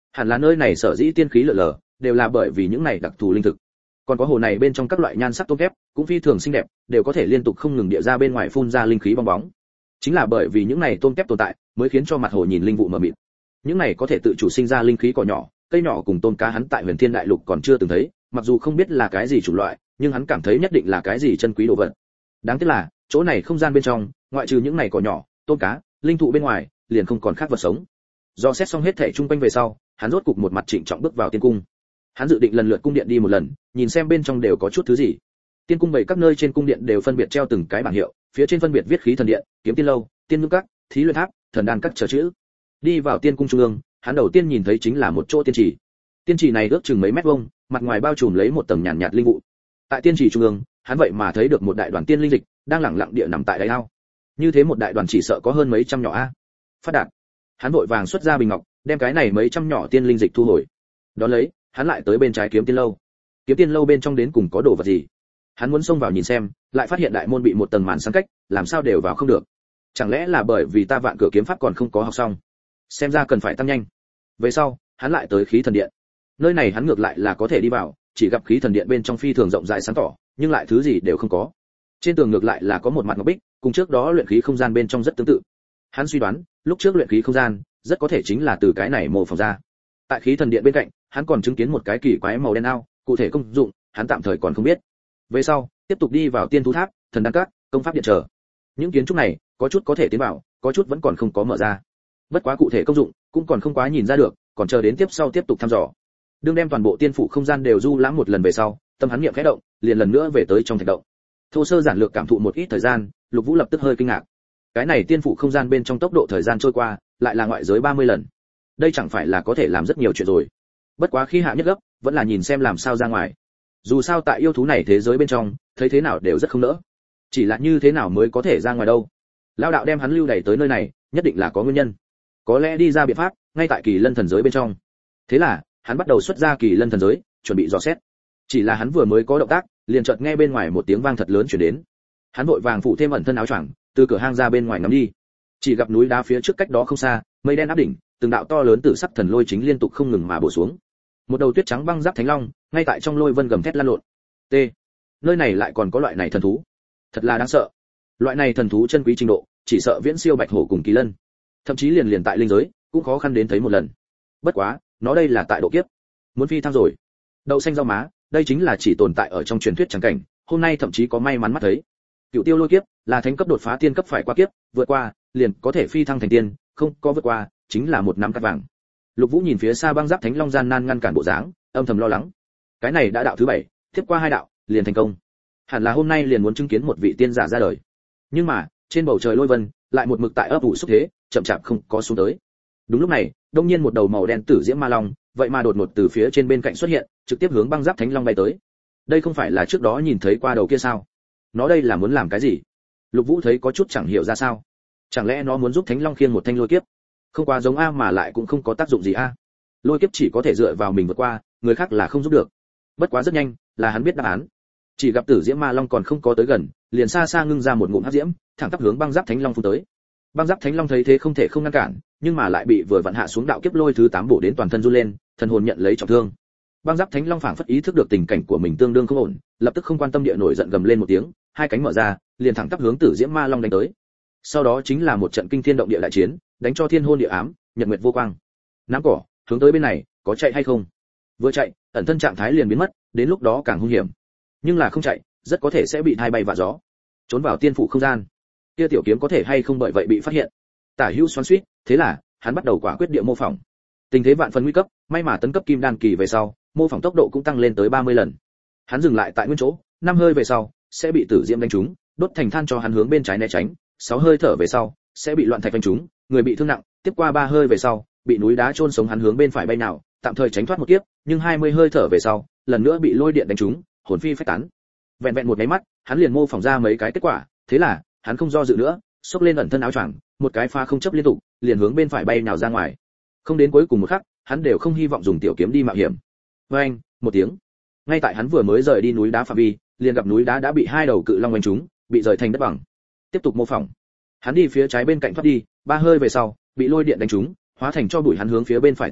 Hẳn là nơi này sở dĩ tiên khí lở lở, đều là bởi vì những này đặc thù linh thực. Còn có hồ này bên trong các loại nhan sắc tôm kép, cũng phi thường xinh đẹp, đều có thể liên tục không ngừng địa ra bên ngoài phun ra linh khí bong bóng. Chính là bởi vì những này tôm kép tồn tại, mới khiến cho mặt hồ nhìn linh vụ mờ mịt. Những này có thể tự chủ sinh ra linh khí cỏ nhỏ, cây nhỏ cùng tôm cá hắn tại Huyền Thiên Đại Lục còn chưa từng thấy, mặc dù không biết là cái gì chủng loại, nhưng hắn cảm thấy nhất định là cái gì chân quý đồ vật. Đáng tiếc là, chỗ này không gian bên trong, ngoại trừ những này cỏ nhỏ, tôm cá, linh thụ bên ngoài, liền không còn khác vật sống. Do xét xong hết thảy chung quanh về sau, hắn rốt cục một mặt trịnh trọng bước vào tiên cung. Hắn dự định lần lượt cung điện đi một lần, nhìn xem bên trong đều có chút thứ gì. Tiên cung bảy các nơi trên cung điện đều phân biệt treo từng cái bảng hiệu, phía trên phân biệt viết khí thần điện, kiếm tiên lâu, tiên ngưng các, thí luyện tháp, thần đan các chờ chữ. Đi vào tiên cung trung ương, hắn đầu tiên nhìn thấy chính là một chỗ tiên trì. Tiên trì này ước chừng mấy mét vuông, mặt ngoài bao trùm lấy một tầng nhàn nhạt linh vụ. Tại tiên trì trung ương, hắn vậy mà thấy được một đại đoàn tiên linh dịch đang lẳng lặng địa nằm tại đáy ao. Như thế một đại đoàn chỉ sợ có hơn mấy trăm nhỏ a. Phát đạt. Hắn vội vàng xuất ra bình ngọc, đem cái này mấy trăm nhỏ tiên linh dịch thu hồi. Đó lấy, hắn lại tới bên trái kiếm tiên lâu. Kiếm tiên lâu bên trong đến cùng có đồ vật gì? Hắn muốn xông vào nhìn xem, lại phát hiện đại môn bị một tầng màn ngăn cách, làm sao đều vào không được. Chẳng lẽ là bởi vì ta vạn cửa kiếm pháp còn không có học xong? Xem ra cần phải tăng nhanh. Về sau, hắn lại tới khí thần điện. Nơi này hắn ngược lại là có thể đi vào, chỉ gặp khí thần điện bên trong phi thường rộng rãi sáng tỏ, nhưng lại thứ gì đều không có. Trên tường ngược lại là có một mặt ngọc bích, cùng trước đó luyện khí không gian bên trong rất tương tự. Hắn suy đoán, lúc trước luyện khí không gian, rất có thể chính là từ cái này mô phỏng ra. Tại khí thần điện bên cạnh, hắn còn chứng kiến một cái kỳ quái màu đen ao, cụ thể công dụng, hắn tạm thời còn không biết. Về sau, tiếp tục đi vào tiên thú tháp, thần đan các, công pháp điện trở. Những kiến trúc này, có chút có thể tiến vào, có chút vẫn còn không có mở ra. Bất quá cụ thể công dụng, cũng còn không quá nhìn ra được, còn chờ đến tiếp sau tiếp tục thăm dò. Đương đem toàn bộ tiên phủ không gian đều du lãm một lần về sau, tâm hắn niệm khẽ động, liền lần nữa về tới trong thạch động. Thô sơ giản lược cảm thụ một ít thời gian, Lục Vũ lập tức hơi kinh ngạc. Cái này tiên phủ không gian bên trong tốc độ thời gian trôi qua, lại là ngoại giới 30 lần. Đây chẳng phải là có thể làm rất nhiều chuyện rồi. Bất quá khi hạ nhất gấp, vẫn là nhìn xem làm sao ra ngoài. Dù sao tại yêu thú này thế giới bên trong, thấy thế nào đều rất không nỡ. Chỉ là như thế nào mới có thể ra ngoài đâu? Lão đạo đem hắn lưu đày tới nơi này, nhất định là có nguyên nhân. Có lẽ đi ra biện pháp, ngay tại Kỳ Lân thần giới bên trong. Thế là, hắn bắt đầu xuất ra Kỳ Lân thần giới, chuẩn bị dò xét. Chỉ là hắn vừa mới có động tác, liền chợt nghe bên ngoài một tiếng vang thật lớn truyền đến. Hắn vội vàng phủ thêm ẩn thân áo choàng, từ cửa hang ra bên ngoài ngắm đi. Chỉ gặp núi đá phía trước cách đó không xa, mây đen áp đỉnh, từng đạo to lớn tử sắc thần lôi chính liên tục không ngừng mà bổ xuống. Một đầu tuyết trắng băng giáp thánh long, ngay tại trong lôi vân gầm thét lan lộn. T. Nơi này lại còn có loại này thần thú, thật là đáng sợ. Loại này thần thú chân quý trình độ, chỉ sợ viễn siêu bạch hổ cùng kỳ lân, thậm chí liền tại linh giới cũng khó khăn đến thấy một lần. Bất quá, nó đây là tại độ kiếp, muốn phi thăng rồi. Đậu xanh rau má, đây chính là chỉ tồn tại ở trong truyền thuyết chẳng cảnh, hôm nay thậm chí có may mắn mắt thấy. Cựu tiêu lôi kiếp là thánh cấp đột phá tiên cấp phải qua kiếp, vượt qua liền có thể phi thăng thành tiên, không có vượt qua chính là một năm cát vàng. Lục Vũ nhìn phía xa băng giáp thánh long gian nan ngăn cản bộ dáng, âm thầm lo lắng. Cái này đã đạo thứ 7, tiếp qua 2 đạo liền thành công. Hẳn là hôm nay liền muốn chứng kiến một vị tiên giả ra đời. Nhưng mà, trên bầu trời lôi vân lại một mực tại ấp ủ xúc thế, chậm chạp không có xuống tới. Đúng lúc này, đông nhiên một đầu màu đen tử diễm ma long, vậy mà đột ngột từ phía trên bên cạnh xuất hiện, trực tiếp hướng băng giáp thánh long bay tới. Đây không phải là trước đó nhìn thấy qua đầu kia sao? Nó đây là muốn làm cái gì? Lục Vũ thấy có chút chẳng hiểu ra sao. Chẳng lẽ nó muốn giúp thánh long khiêng một thanh lôi kiếp? Không quá giống a, mà lại cũng không có tác dụng gì a. Lôi kiếp chỉ có thể dựa vào mình vượt qua, người khác là không giúp được. Bất quá rất nhanh, là hắn biết đáp án. Chỉ gặp tử diễm ma long còn không có tới gần, liền xa xa ngưng ra một ngụm hắc diễm, thẳng tắp hướng băng giáp thánh long phun tới. Băng giáp thánh long thấy thế không thể không ngăn cản, nhưng mà lại bị vừa vặn hạ xuống đạo kiếp lôi thứ 8 bổ đến toàn thân run lên, thần hồn nhận lấy trọng thương. Băng giáp thánh long phảng phất ý thức được tình cảnh của mình tương đương không ổn, lập tức không quan tâm địa nổi giận gầm lên một tiếng, hai cánh mở ra, liền thẳng tắp hướng tử diễm ma long đánh tới. Sau đó chính là một trận kinh thiên động địa đại chiến, đánh cho thiên hôn địa ám, nhật nguyệt vô quang. Nắm cỏ, hướng tới bên này, có chạy hay không? Vừa chạy, ẩn thân trạng thái liền biến mất, đến lúc đó càng hung hiểm. Nhưng là không chạy, rất có thể sẽ bị thai bay vạ gió, trốn vào tiên phủ không gian. Kia tiểu kiếm có thể hay không bởi vậy bị phát hiện. Tả Hữu xoắn xuýt, thế là hắn bắt đầu quả quyết địa mô phỏng. Tình thế vạn phần nguy cấp, may mà tấn cấp kim đan kỳ về sau, mô phỏng tốc độ cũng tăng lên tới 30 lần. Hắn dừng lại tại nguyên chỗ, 5 hơi về sau sẽ bị tử diễm đánh trúng, đốt thành than cho hắn hướng bên trái né tránh, 6 hơi thở về sau sẽ bị loạn thạch đánh trúng, người bị thương nặng, tiếp qua 3 hơi về sau, bị núi đá chôn sống hắn hướng bên phải bay nào, tạm thời tránh thoát một kiếp, nhưng 20 hơi thở về sau, lần nữa bị lôi điện đánh trúng, hồn phi phách tán. Vẹn vẹn một cái mắt, hắn liền mô phỏng ra mấy cái kết quả, thế là, hắn không do dự nữa, xốc lên ẩn thân áo choàng, một cái pha không chấp liên tục, liền hướng bên phải bay nào ra ngoài. Không đến cuối cùng một khắc, hắn đều không hy vọng dùng tiểu kiếm đi mạo hiểm. Oeng, một tiếng. Ngay tại hắn vừa mới rời đi núi đá phạm vi, liền gặp núi đá đã bị 2 đầu cự long đánh trúng, bị rời thành đất bằng. Tiếp tục mô phỏng. Hắn đi phía trái bên cạnh thoát đi, 3 hơi về sau, bị lôi điện đánh trúng, hóa thành cho bụi hắn hướng phía bên phải thoát đi,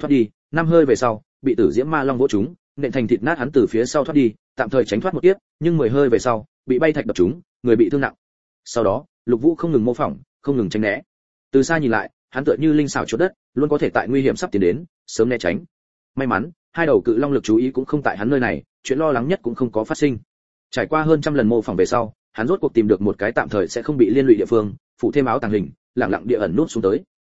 năm hơi về sau bị tử diễm ma long vỗ trúng, nện thành thịt nát, hắn từ phía sau thoát đi, tạm thời tránh thoát một kiếp, nhưng 10 hơi về sau bị bay thạch đập trúng, người bị thương nặng. Sau đó Lục Vũ không ngừng mô phỏng, không ngừng tránh né. Từ xa nhìn lại, hắn tựa như linh xảo chốt đất, luôn có thể tại nguy hiểm sắp tiến đến sớm né tránh. May mắn hai đầu cự long lực chú ý cũng không tại hắn nơi này, chuyện lo lắng nhất cũng không có phát sinh. Trải qua hơn trăm lần mô phỏng về sau, hắn rốt cuộc tìm được một cái tạm thời sẽ không bị liên lụy địa phương, phủ thêm áo tàng hình, lặng lặng địa ẩn nút xuống tới.